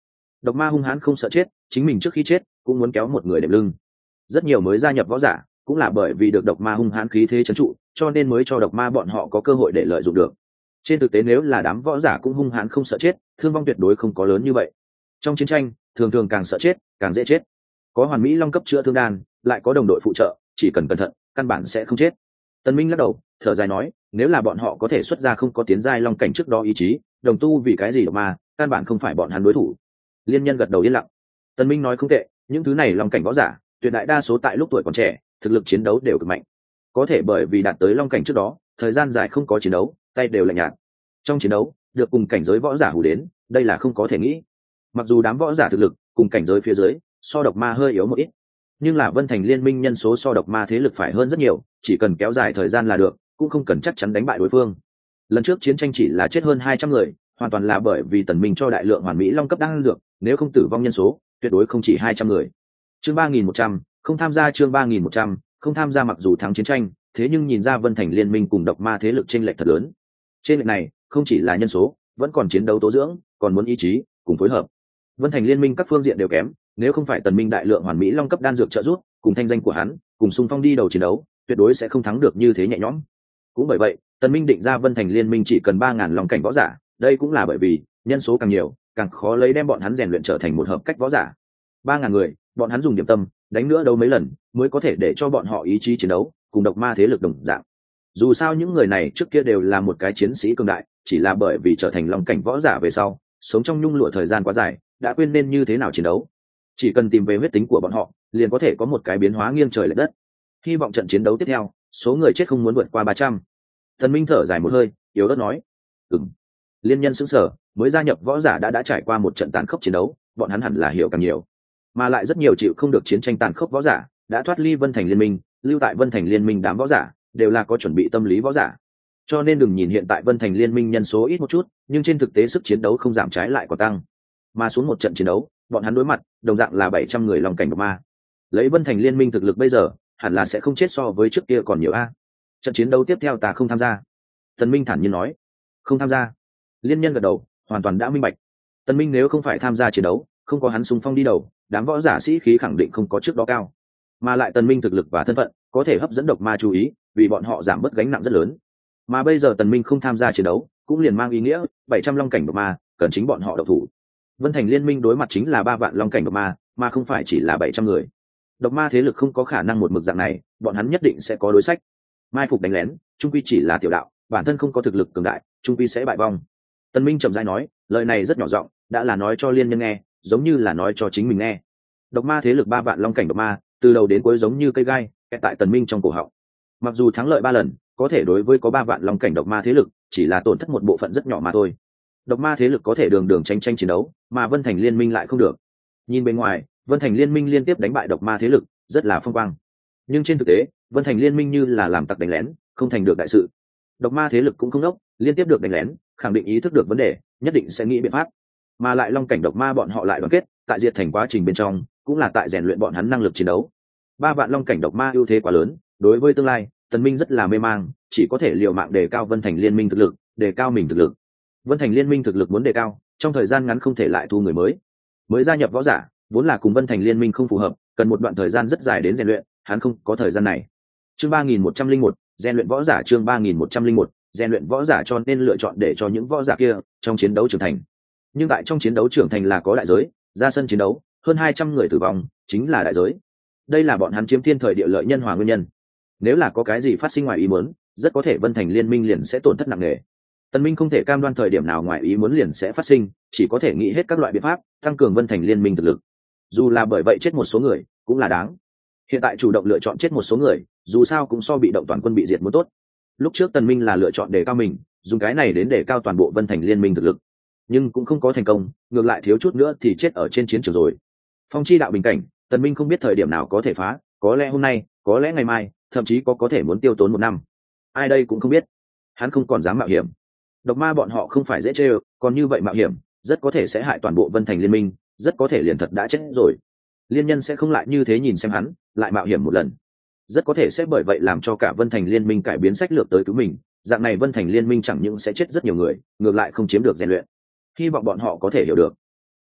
Speaker 1: Độc ma hung hãn không sợ chết, chính mình trước khi chết cũng muốn kéo một người đệm lưng. Rất nhiều mới gia nhập võ giả cũng là bởi vì được độc ma hung hãn khí thế trấn trụ, cho nên mới cho độc ma bọn họ có cơ hội để lợi dụng được. Trên thực tế nếu là đám võ giả cũng hung hãn không sợ chết, thương vong tuyệt đối không có lớn như vậy. Trong chiến tranh thường thường càng sợ chết càng dễ chết. Có hoàn mỹ long cấp chữa thương đan, lại có đồng đội phụ trợ, chỉ cần cẩn thận căn bản sẽ không chết. Tần Minh lắc đầu thở dài nói, nếu là bọn họ có thể xuất ra không có tiến giai long cảnh trước đó ý chí đồng tu, vì cái gì độc ma căn bản không phải bọn hắn đối thủ. Liên Nhân gật đầu yên lặng. Tần Minh nói không tệ, những thứ này long cảnh võ giả tuyệt đại đa số tại lúc tuổi còn trẻ thực lực chiến đấu đều cực mạnh, có thể bởi vì đạt tới long cảnh trước đó thời gian dài không có chiến đấu, tay đều lạnh nhạt. Trong chiến đấu được cùng cảnh giới võ giả hù đến, đây là không có thể nghĩ. Mặc dù đám võ giả thực lực cùng cảnh giới phía dưới so độc ma hơi yếu một ít, nhưng là Vân Thành liên minh nhân số so độc ma thế lực phải hơn rất nhiều, chỉ cần kéo dài thời gian là được, cũng không cần chắc chắn đánh bại đối phương. Lần trước chiến tranh chỉ là chết hơn hai trăm người, hoàn toàn là bởi vì Tần Minh cho đại lượng hoàn mỹ long cấp đan dược, nếu không tử vong nhân số tuyệt đối không chỉ hai trăm người. Chương ba nghìn một trăm, không tham gia chương ba nghìn một trăm, không tham gia. Mặc dù thắng chiến tranh, thế nhưng nhìn ra Vân Thành liên minh cùng độc ma thế lực chênh lệch thật lớn. Trên lệch này không chỉ là nhân số, vẫn còn chiến đấu tố dưỡng, còn muốn ý chí cùng phối hợp. Vân Thành liên minh các phương diện đều kém, nếu không phải Tần Minh đại lượng hoàn mỹ long cấp đan dược trợ giúp, cùng thanh danh của hắn, cùng xung phong đi đầu chiến đấu, tuyệt đối sẽ không thắng được như thế nhẹ nhõm. Cũng bởi vậy, Tần Minh định ra Vân Thành liên minh chỉ cần ba ngàn long cảnh võ giả, đây cũng là bởi vì nhân số càng nhiều, càng khó lấy đem bọn hắn rèn luyện trở thành một hợp cách võ giả. ba ngàn người, bọn hắn dùng điểm tâm, đánh nữa đâu mấy lần, mới có thể để cho bọn họ ý chí chiến đấu, cùng độc ma thế lực đồng dạng. Dù sao những người này trước kia đều là một cái chiến sĩ cường đại, chỉ là bởi vì trở thành long cảnh võ giả về sau, sống trong nhung lụa thời gian quá dài, đã quên nên như thế nào chiến đấu. Chỉ cần tìm về huyết tính của bọn họ, liền có thể có một cái biến hóa nghiêng trời lệch đất. Hy vọng trận chiến đấu tiếp theo, số người chết không muốn vượt qua ba trăm. Tần Minh thở dài một hơi, yếu ớt nói: "Ừm." Liên Nhân sững sờ, mới gia nhập võ giả đã đã trải qua một trận tàn khốc chiến đấu, bọn hắn hẳn là hiểu càng nhiều. Mà lại rất nhiều chịu không được chiến tranh tàn khốc võ giả, đã thoát ly Vân Thành liên minh, lưu tại Vân Thành liên minh đám võ giả, đều là có chuẩn bị tâm lý võ giả. Cho nên đừng nhìn hiện tại Vân Thành liên minh nhân số ít một chút, nhưng trên thực tế sức chiến đấu không giảm, trái lại còn tăng. Mà xuống một trận chiến đấu, bọn hắn đối mặt đồng dạng là bảy trăm người long cảnh độc ma. Lấy Vân Thành liên minh thực lực bây giờ, hẳn là sẽ không chết so với trước kia còn nhiều a. Trận chiến đấu tiếp theo ta không tham gia. Tần Minh thản nhiên nói. Không tham gia. Liên Nhân gật đầu, hoàn toàn đã minh bạch. Tần Minh nếu không phải tham gia chiến đấu, không có hắn xung phong đi đầu, đám võ giả sĩ khí khẳng định không có trước đó cao. Mà lại Tần Minh thực lực và thân phận có thể hấp dẫn độc ma chú ý, vì bọn họ giảm bớt gánh nặng rất lớn. Mà bây giờ Tần Minh không tham gia chiến đấu, cũng liền mang ý nghĩa bảy trăm long cảnh độc ma cần chính bọn họ độc thủ. Vân Thành liên minh đối mặt chính là ba vạn long cảnh độc ma, mà không phải chỉ là bảy trăm người. Độc ma thế lực không có khả năng một mực dạng này, bọn hắn nhất định sẽ có đối sách. Mai phục đánh lén, trung quy chỉ là tiểu đạo, bản thân không có thực lực cường đại, trung quy sẽ bại vong. Tần Minh chậm rãi nói, lời này rất nhỏ giọng, đã là nói cho Liên Nhân nghe, giống như là nói cho chính mình nghe. Độc ma thế lực ba vạn long cảnh độc ma, từ đầu đến cuối giống như cây gai kẹt tại Tần Minh trong cổ họng. Mặc dù thắng lợi ba lần, có thể đối với có ba vạn long cảnh độc ma thế lực, chỉ là tổn thất một bộ phận rất nhỏ mà thôi. Độc ma thế lực có thể đường đường tranh tranh chiến đấu, mà Vân Thành liên minh lại không được. Nhìn bên ngoài, Vân Thành liên minh liên tiếp đánh bại độc ma thế lực, rất là phong quang. Nhưng trên thực tế, Vân Thành liên minh như là làm tặc đánh lén, không thành được đại sự. Độc ma thế lực cũng không đốc, liên tiếp được đánh lén, khẳng định ý thức được vấn đề, nhất định sẽ nghĩ biện pháp. Mà lại long cảnh độc ma bọn họ lại đoàn kết, tại diệt thành quá trình bên trong, cũng là tại rèn luyện bọn hắn năng lực chiến đấu. Ba vạn long cảnh độc ma ưu thế quá lớn, đối với tương lai, Tần Minh rất là mê mang, chỉ có thể liều mạng đề cao Vân Thành liên minh thực lực, đề cao mình thực lực. Vân Thành liên minh thực lực muốn đề cao, trong thời gian ngắn không thể lại thu người mới. Mới gia nhập võ giả, vốn là cùng Vân Thành liên minh không phù hợp, cần một đoạn thời gian rất dài đến rèn luyện, hắn không có thời gian này. Chương ba nghìn một trăm linh một, rèn luyện võ giả chương ba nghìn một trăm linh một, rèn luyện võ giả cho nên lựa chọn để cho những võ giả kia trong chiến đấu trưởng thành. Nhưng tại trong chiến đấu trưởng thành là có đại giới, ra sân chiến đấu, hơn hai trăm người tử vong, chính là đại giới. Đây là bọn hắn chiếm thiên thời địa lợi nhân hòa nguyên nhân. Nếu là có cái gì phát sinh ngoài ý muốn, rất có thể Vân Thành liên minh liền sẽ tổn thất nặng nề. Tần Minh không thể cam đoan thời điểm nào ngoài ý muốn liền sẽ phát sinh, chỉ có thể nghĩ hết các loại biện pháp tăng cường Vân Thành liên minh thực lực. Dù là bởi vậy chết một số người, cũng là đáng. Hiện tại chủ động lựa chọn chết một số người, dù sao cũng so bị động toàn quân bị diệt muốn tốt. Lúc trước Tần Minh là lựa chọn đề cao mình, dùng cái này đến đề cao toàn bộ Vân Thành liên minh thực lực, nhưng cũng không có thành công, ngược lại thiếu chút nữa thì chết ở trên chiến trường rồi. Phong chi đạo bình cảnh, Tần Minh không biết thời điểm nào có thể phá, có lẽ hôm nay, có lẽ ngày mai, thậm chí có có thể muốn tiêu tốn một năm. Ai đây cũng không biết. Hắn không còn dám mạo hiểm. Độc ma bọn họ không phải dễ chơi, còn như vậy mạo hiểm, rất có thể sẽ hại toàn bộ Vân Thành liên minh, rất có thể liền thật đã chết rồi. Liên Nhân sẽ không lại như thế nhìn xem hắn, lại mạo hiểm một lần. Rất có thể sẽ bởi vậy làm cho cả Vân Thành liên minh cải biến sách lược tới cứu mình, dạng này Vân Thành liên minh chẳng những sẽ chết rất nhiều người, ngược lại không chiếm được rèn luyện. Hy vọng bọn họ có thể hiểu được.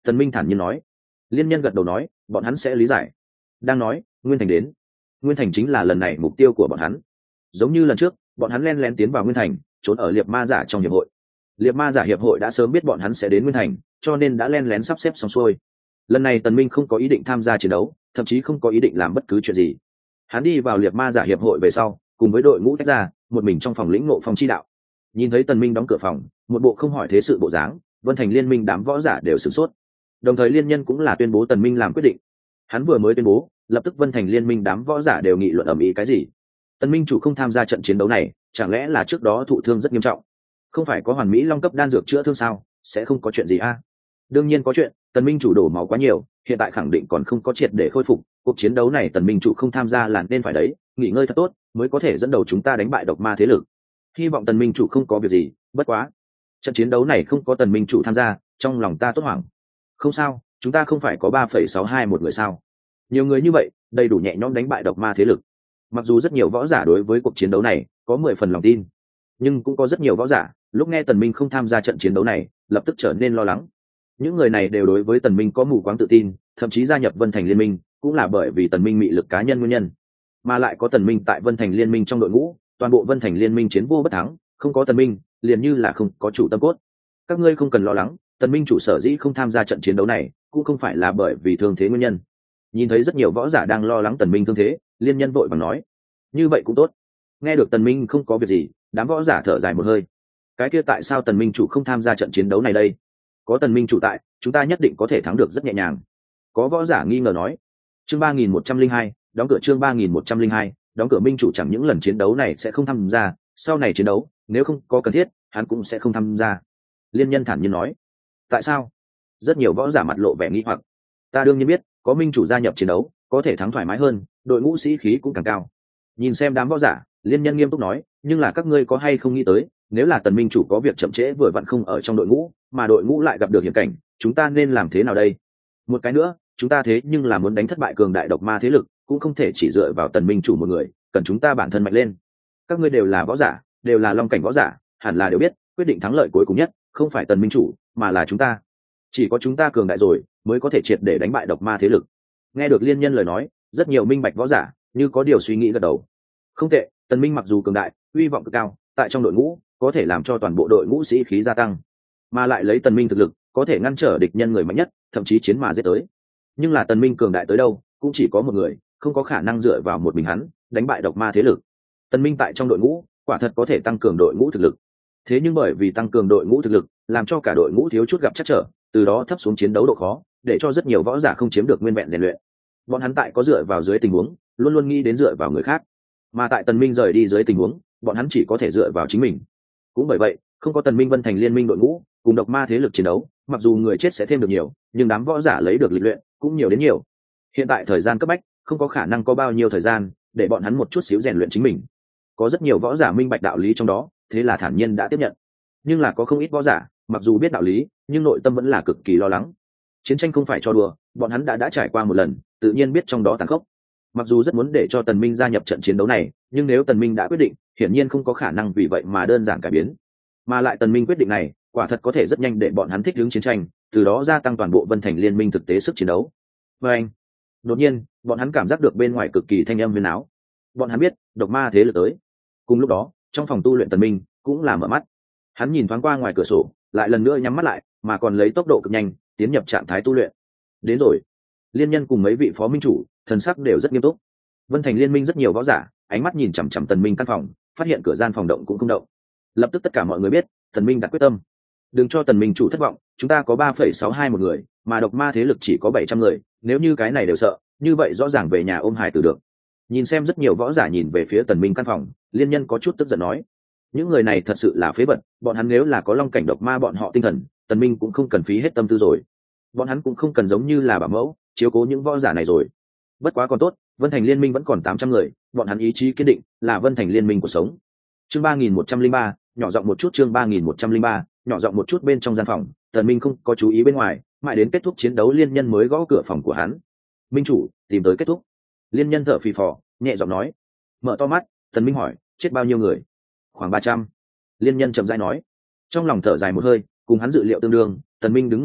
Speaker 1: Tần Minh thản nhiên nói. Liên nhân gật đầu nói, bọn hắn sẽ lý giải. Đang nói, Nguyên Thành đến. Nguyên Thành chính là lần này mục tiêu của bọn hắn. Giống như lần trước, bọn hắn len lén tiến vào Nguyên Thành, trốn ở Liệp Ma Giả trong hiệp hội. Liệp Ma Giả hiệp hội đã sớm biết bọn hắn sẽ đến Nguyên Thành, cho nên đã len lén sắp xếp xong xuôi. Lần này Tần Minh không có ý định tham gia chiến đấu, thậm chí không có ý định làm bất cứ chuyện gì. Hắn đi vào Liệp Ma Giả hiệp hội về sau, cùng với đội ngũ tách ra, một mình trong phòng lĩnh ngộ phong chi đạo. Nhìn thấy Tần Minh đóng cửa phòng, một bộ không hỏi thế sự bộ dáng, Vân Thành liên minh đám võ giả đều sửng sốt. Đồng thời liên nhân cũng là tuyên bố Tần Minh làm quyết định. Hắn vừa mới tuyên bố, lập tức Vân Thành liên minh đám võ giả đều nghị luận ầm ĩ cái gì. Tần Minh chủ không tham gia trận chiến đấu này, chẳng lẽ là trước đó thụ thương rất nghiêm trọng? Không phải có hoàn mỹ long cấp đan dược chữa thương sao, sẽ không có chuyện gì a? À? Đương nhiên có chuyện, Tần Minh chủ đổ máu quá nhiều, hiện tại khẳng định còn không có triệt để khôi phục. Cuộc chiến đấu này Tần Minh chủ không tham gia là nên phải đấy, nghỉ ngơi thật tốt, mới có thể dẫn đầu chúng ta đánh bại độc ma thế lực. Hy vọng Tần Minh chủ không có việc gì, bất quá trận chiến đấu này không có Tần Minh chủ tham gia, trong lòng ta tốt hoảng. Không sao, chúng ta không phải có ba phẩy sáu hai một người sao? Nhiều người như vậy, đầy đủ nhẹ nhõm đánh bại độc ma thế lực. Mặc dù rất nhiều võ giả đối với cuộc chiến đấu này có mười phần lòng tin, nhưng cũng có rất nhiều võ giả lúc nghe Tần Minh không tham gia trận chiến đấu này, lập tức trở nên lo lắng. Những người này đều đối với Tần Minh có mù quáng tự tin, thậm chí gia nhập Vân Thành liên minh cũng là bởi vì Tần Minh mị lực cá nhân nguyên nhân, mà lại có Tần Minh tại Vân Thành liên minh trong đội ngũ, toàn bộ Vân Thành liên minh chiến vô bất thắng, không có Tần Minh, liền như là không có chủ tâm cốt. Các ngươi không cần lo lắng, Tần Minh chủ sở dĩ không tham gia trận chiến đấu này, cũng không phải là bởi vì thương thế nguyên nhân. Nhìn thấy rất nhiều võ giả đang lo lắng Tần Minh thương thế, liên nhân vội vàng nói, như vậy cũng tốt. Nghe được Tần Minh không có việc gì, đám võ giả thở dài một hơi. Cái kia tại sao Tần Minh chủ không tham gia trận chiến đấu này đây? Có Tần Minh chủ tại, chúng ta nhất định có thể thắng được rất nhẹ nhàng. Có võ giả nghi ngờ nói. Chương ba nghìn một trăm linh hai, đóng cửa chương ba nghìn một trăm linh hai, đóng cửa Minh chủ chẳng những lần chiến đấu này sẽ không tham gia, sau này chiến đấu, nếu không có cần thiết, hắn cũng sẽ không tham gia. Liên nhân thản nhiên nói. Tại sao? Rất nhiều võ giả mặt lộ vẻ nghi hoặc. Ta đương nhiên biết, có Minh chủ gia nhập chiến đấu, có thể thắng thoải mái hơn, đội ngũ sĩ khí cũng càng cao. Nhìn xem đám võ giả, liên nhân nghiêm túc nói, nhưng là các ngươi có hay không nghĩ tới, nếu là Tần Minh chủ có việc chậm trễ vừa vặn không ở trong đội ngũ, mà đội ngũ lại gặp được hiểm cảnh, chúng ta nên làm thế nào đây? Một cái nữa, chúng ta thế nhưng là muốn đánh thất bại cường đại độc ma thế lực, cũng không thể chỉ dựa vào Tần Minh chủ một người, cần chúng ta bản thân mạnh lên. Các ngươi đều là võ giả, đều là long cảnh võ giả, hẳn là đều biết, quyết định thắng lợi cuối cùng nhất, không phải Tần Minh chủ, mà là chúng ta. Chỉ có chúng ta cường đại rồi, mới có thể triệt để đánh bại độc ma thế lực. Nghe được liên nhân lời nói, rất nhiều minh bạch võ giả như có điều suy nghĩ gật đầu. Không tệ, Tần Minh mặc dù cường đại, uy vọng cực cao, tại trong đội ngũ có thể làm cho toàn bộ đội ngũ sĩ khí gia tăng, mà lại lấy Tần Minh thực lực có thể ngăn trở địch nhân người mạnh nhất, thậm chí chiến mà giết tới. Nhưng là Tần Minh cường đại tới đâu, cũng chỉ có một người, không có khả năng dựa vào một mình hắn đánh bại độc ma thế lực. Tần Minh tại trong đội ngũ quả thật có thể tăng cường đội ngũ thực lực, thế nhưng bởi vì tăng cường đội ngũ thực lực làm cho cả đội ngũ thiếu chút gặp trắc trở, từ đó thấp xuống chiến đấu độ khó, để cho rất nhiều võ giả không chiếm được nguyên vẹn rèn luyện. Bọn hắn tại có dựa vào dưới tình huống luôn luôn nghĩ đến dựa vào người khác, mà tại Tần Minh rời đi dưới tình huống, bọn hắn chỉ có thể dựa vào chính mình. Cũng bởi vậy, không có Tần Minh Vân Thành liên minh đội ngũ cùng độc ma thế lực chiến đấu, mặc dù người chết sẽ thêm được nhiều, nhưng đám võ giả lấy được lịch luyện cũng nhiều đến nhiều. Hiện tại thời gian cấp bách, không có khả năng có bao nhiêu thời gian để bọn hắn một chút xíu rèn luyện chính mình. Có rất nhiều võ giả minh bạch đạo lý trong đó, thế là thản nhiên đã tiếp nhận. Nhưng là có không ít võ giả, mặc dù biết đạo lý, nhưng nội tâm vẫn là cực kỳ lo lắng. Chiến tranh không phải cho đùa, bọn hắn đã đã trải qua một lần, tự nhiên biết trong đó tàn khốc. Mặc dù rất muốn để cho Tần Minh gia nhập trận chiến đấu này, nhưng nếu Tần Minh đã quyết định, hiển nhiên không có khả năng vì vậy mà đơn giản cải biến. Mà lại Tần Minh quyết định này, quả thật có thể rất nhanh để bọn hắn thích ứng chiến tranh, từ đó gia tăng toàn bộ Vân Thành liên minh thực tế sức chiến đấu. Và anh, đột nhiên, bọn hắn cảm giác được bên ngoài cực kỳ thanh âm huyên áo. Bọn hắn biết, độc ma thế lực tới. Cùng lúc đó, trong phòng tu luyện Tần Minh cũng là mở mắt. Hắn nhìn thoáng qua ngoài cửa sổ, lại lần nữa nhắm mắt lại, mà còn lấy tốc độ cực nhanh tiến nhập trạng thái tu luyện. Đến rồi. Liên nhân cùng mấy vị phó minh chủ, thần sắc đều rất nghiêm túc. Vân Thành liên minh rất nhiều võ giả, ánh mắt nhìn chằm chằm Tần Minh căn phòng, phát hiện cửa gian phòng động cũng không động. Lập tức tất cả mọi người biết, Tần Minh đã quyết tâm. Đừng cho Tần Minh chủ thất vọng, chúng ta có ba phẩy sáu hai một người, mà độc ma thế lực chỉ có bảy trăm người, nếu như cái này đều sợ, như vậy rõ ràng về nhà ôm hài tử được. Nhìn xem rất nhiều võ giả nhìn về phía Tần Minh căn phòng, liên nhân có chút tức giận nói: những người này thật sự là phế vật, bọn hắn nếu là có long cảnh độc ma bọn họ tinh thần, Tần Minh cũng không cần phí hết tâm tư rồi. Bọn hắn cũng không cần giống như là bảo mẫu chiếu cố những võ giả này rồi. Bất quá còn tốt, Vân Thành liên minh vẫn còn tám trăm người, bọn hắn ý chí kiên định, là Vân Thành liên minh của sống. Chương ba nghìn một trăm linh ba, nhỏ giọng một chút chương ba nghìn một trăm linh ba, nhỏ giọng một chút bên trong gian phòng, Tần Minh không có chú ý bên ngoài, mãi đến kết thúc chiến đấu liên nhân mới gõ cửa phòng của hắn. Minh chủ, tìm tới kết thúc. Liên nhân thở phì phò, nhẹ giọng nói. Mở to mắt, Tần Minh hỏi, chết bao nhiêu người? Khoảng ba trăm. Liên nhân chậm rãi nói. Trong lòng thở dài một hơi, cùng hắn dự liệu tương đương, Tần Minh đứng người lên,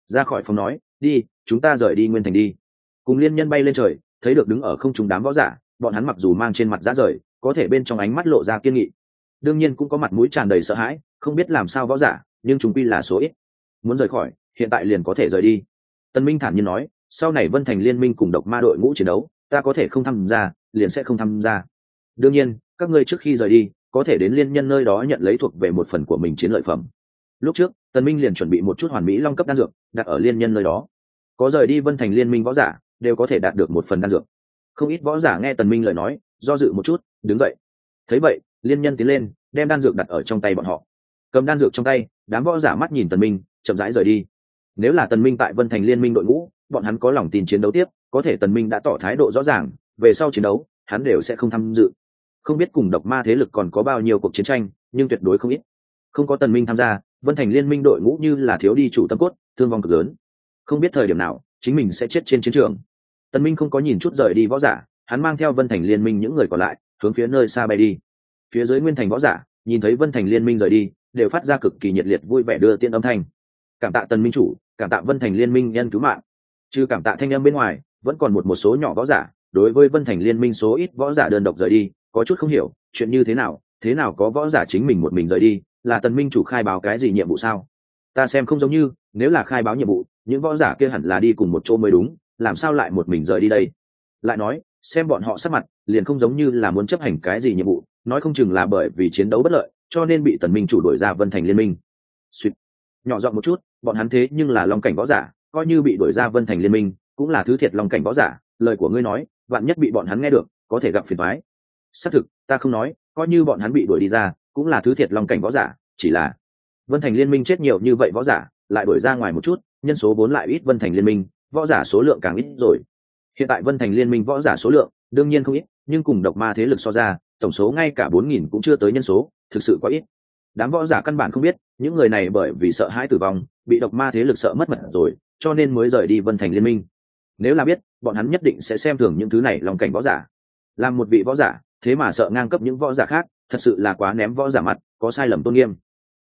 Speaker 1: ra khỏi phòng nói, đi, chúng ta rời đi Nguyên Thành đi. Cùng liên nhân bay lên trời, thấy được đứng ở không trung đám võ giả, bọn hắn mặc dù mang trên mặt rã rời, có thể bên trong ánh mắt lộ ra kiên nghị. Đương nhiên cũng có mặt mũi tràn đầy sợ hãi, không biết làm sao võ giả, nhưng chúng quy là số ít. Muốn rời khỏi, hiện tại liền có thể rời đi. Tần Minh thản nhiên nói, sau này Vân Thành liên minh cùng độc ma đội ngũ chiến đấu, ta có thể không tham gia, liền sẽ không tham gia. Đương nhiên, các ngươi trước khi rời đi, có thể đến liên nhân nơi đó nhận lấy thuộc về một phần của mình chiến lợi phẩm. Lúc trước, Tần Minh liền chuẩn bị một chút hoàn mỹ long cấp đan dược, đặt ở liên nhân nơi đó. Có rời đi Vân Thành liên minh võ giả, đều có thể đạt được một phần đan dược. Không ít võ giả nghe Tần Minh lời nói, do dự một chút, đứng dậy. Thấy vậy, liên nhân tiến lên, đem đan dược đặt ở trong tay bọn họ. Cầm đan dược trong tay, đám võ giả mắt nhìn Tần Minh, chậm rãi rời đi. Nếu là Tần Minh tại Vân Thành liên minh đội ngũ, bọn hắn có lòng tin chiến đấu tiếp, có thể Tần Minh đã tỏ thái độ rõ ràng, về sau chiến đấu, hắn đều sẽ không tham dự. Không biết cùng độc ma thế lực còn có bao nhiêu cuộc chiến tranh, nhưng tuyệt đối không ít. Không có Tần Minh tham gia, Vân Thành liên minh đội ngũ như là thiếu đi chủ tâm cốt, thương vong cực lớn. Không biết thời điểm nào, chính mình sẽ chết trên chiến trường. Tần Minh không có nhìn chút rời đi võ giả, hắn mang theo Vân Thành liên minh những người còn lại, hướng phía nơi xa bay đi. Phía dưới Nguyên Thành võ giả, nhìn thấy Vân Thành liên minh rời đi, đều phát ra cực kỳ nhiệt liệt vui vẻ đưa tiễn âm thanh. Cảm tạ Tần Minh chủ, cảm tạ Vân Thành liên minh nhân cứu mạng. Trừ cảm tạ thanh âm bên ngoài, vẫn còn một một số nhỏ võ giả, đối với Vân Thành liên minh số ít võ giả đơn độc rời đi, có chút không hiểu, chuyện như thế nào, thế nào có võ giả chính mình một mình rời đi, là Tần Minh chủ khai báo cái gì nhiệm vụ sao? Ta xem không giống như, nếu là khai báo nhiệm vụ, những võ giả kia hẳn là đi cùng một chỗ mới đúng, làm sao lại một mình rời đi đây? Lại nói, xem bọn họ sắc mặt, liền không giống như là muốn chấp hành cái gì nhiệm vụ, nói không chừng là bởi vì chiến đấu bất lợi, cho nên bị Tần Minh chủ đuổi ra Vân Thành liên minh. Xuyệt. Nhỏ giọng một chút, bọn hắn thế nhưng là long cảnh võ giả, coi như bị đuổi ra Vân Thành liên minh, cũng là thứ thiệt long cảnh võ giả, lời của ngươi nói, vạn nhất bị bọn hắn nghe được, có thể gặp phiền toái. Xác thực, ta không nói, coi như bọn hắn bị đuổi đi ra, cũng là thứ thiệt long cảnh võ giả, chỉ là Vân Thành liên minh chết nhiều như vậy võ giả, lại đuổi ra ngoài một chút, nhân số vốn lại ít Vân Thành liên minh, võ giả số lượng càng ít rồi. Hiện tại Vân Thành liên minh võ giả số lượng, đương nhiên không ít, nhưng cùng độc ma thế lực so ra, tổng số ngay cả bốn nghìn cũng chưa tới nhân số, thực sự quá ít. Đám võ giả căn bản không biết, những người này bởi vì sợ hãi tử vong, bị độc ma thế lực sợ mất mật rồi, cho nên mới rời đi Vân Thành liên minh. Nếu là biết, bọn hắn nhất định sẽ xem thường những thứ này lòng cảnh võ giả. Làm một vị võ giả, thế mà sợ ngang cấp những võ giả khác, thật sự là quá ném võ giả mặt, có sai lầm tôn nghiêm.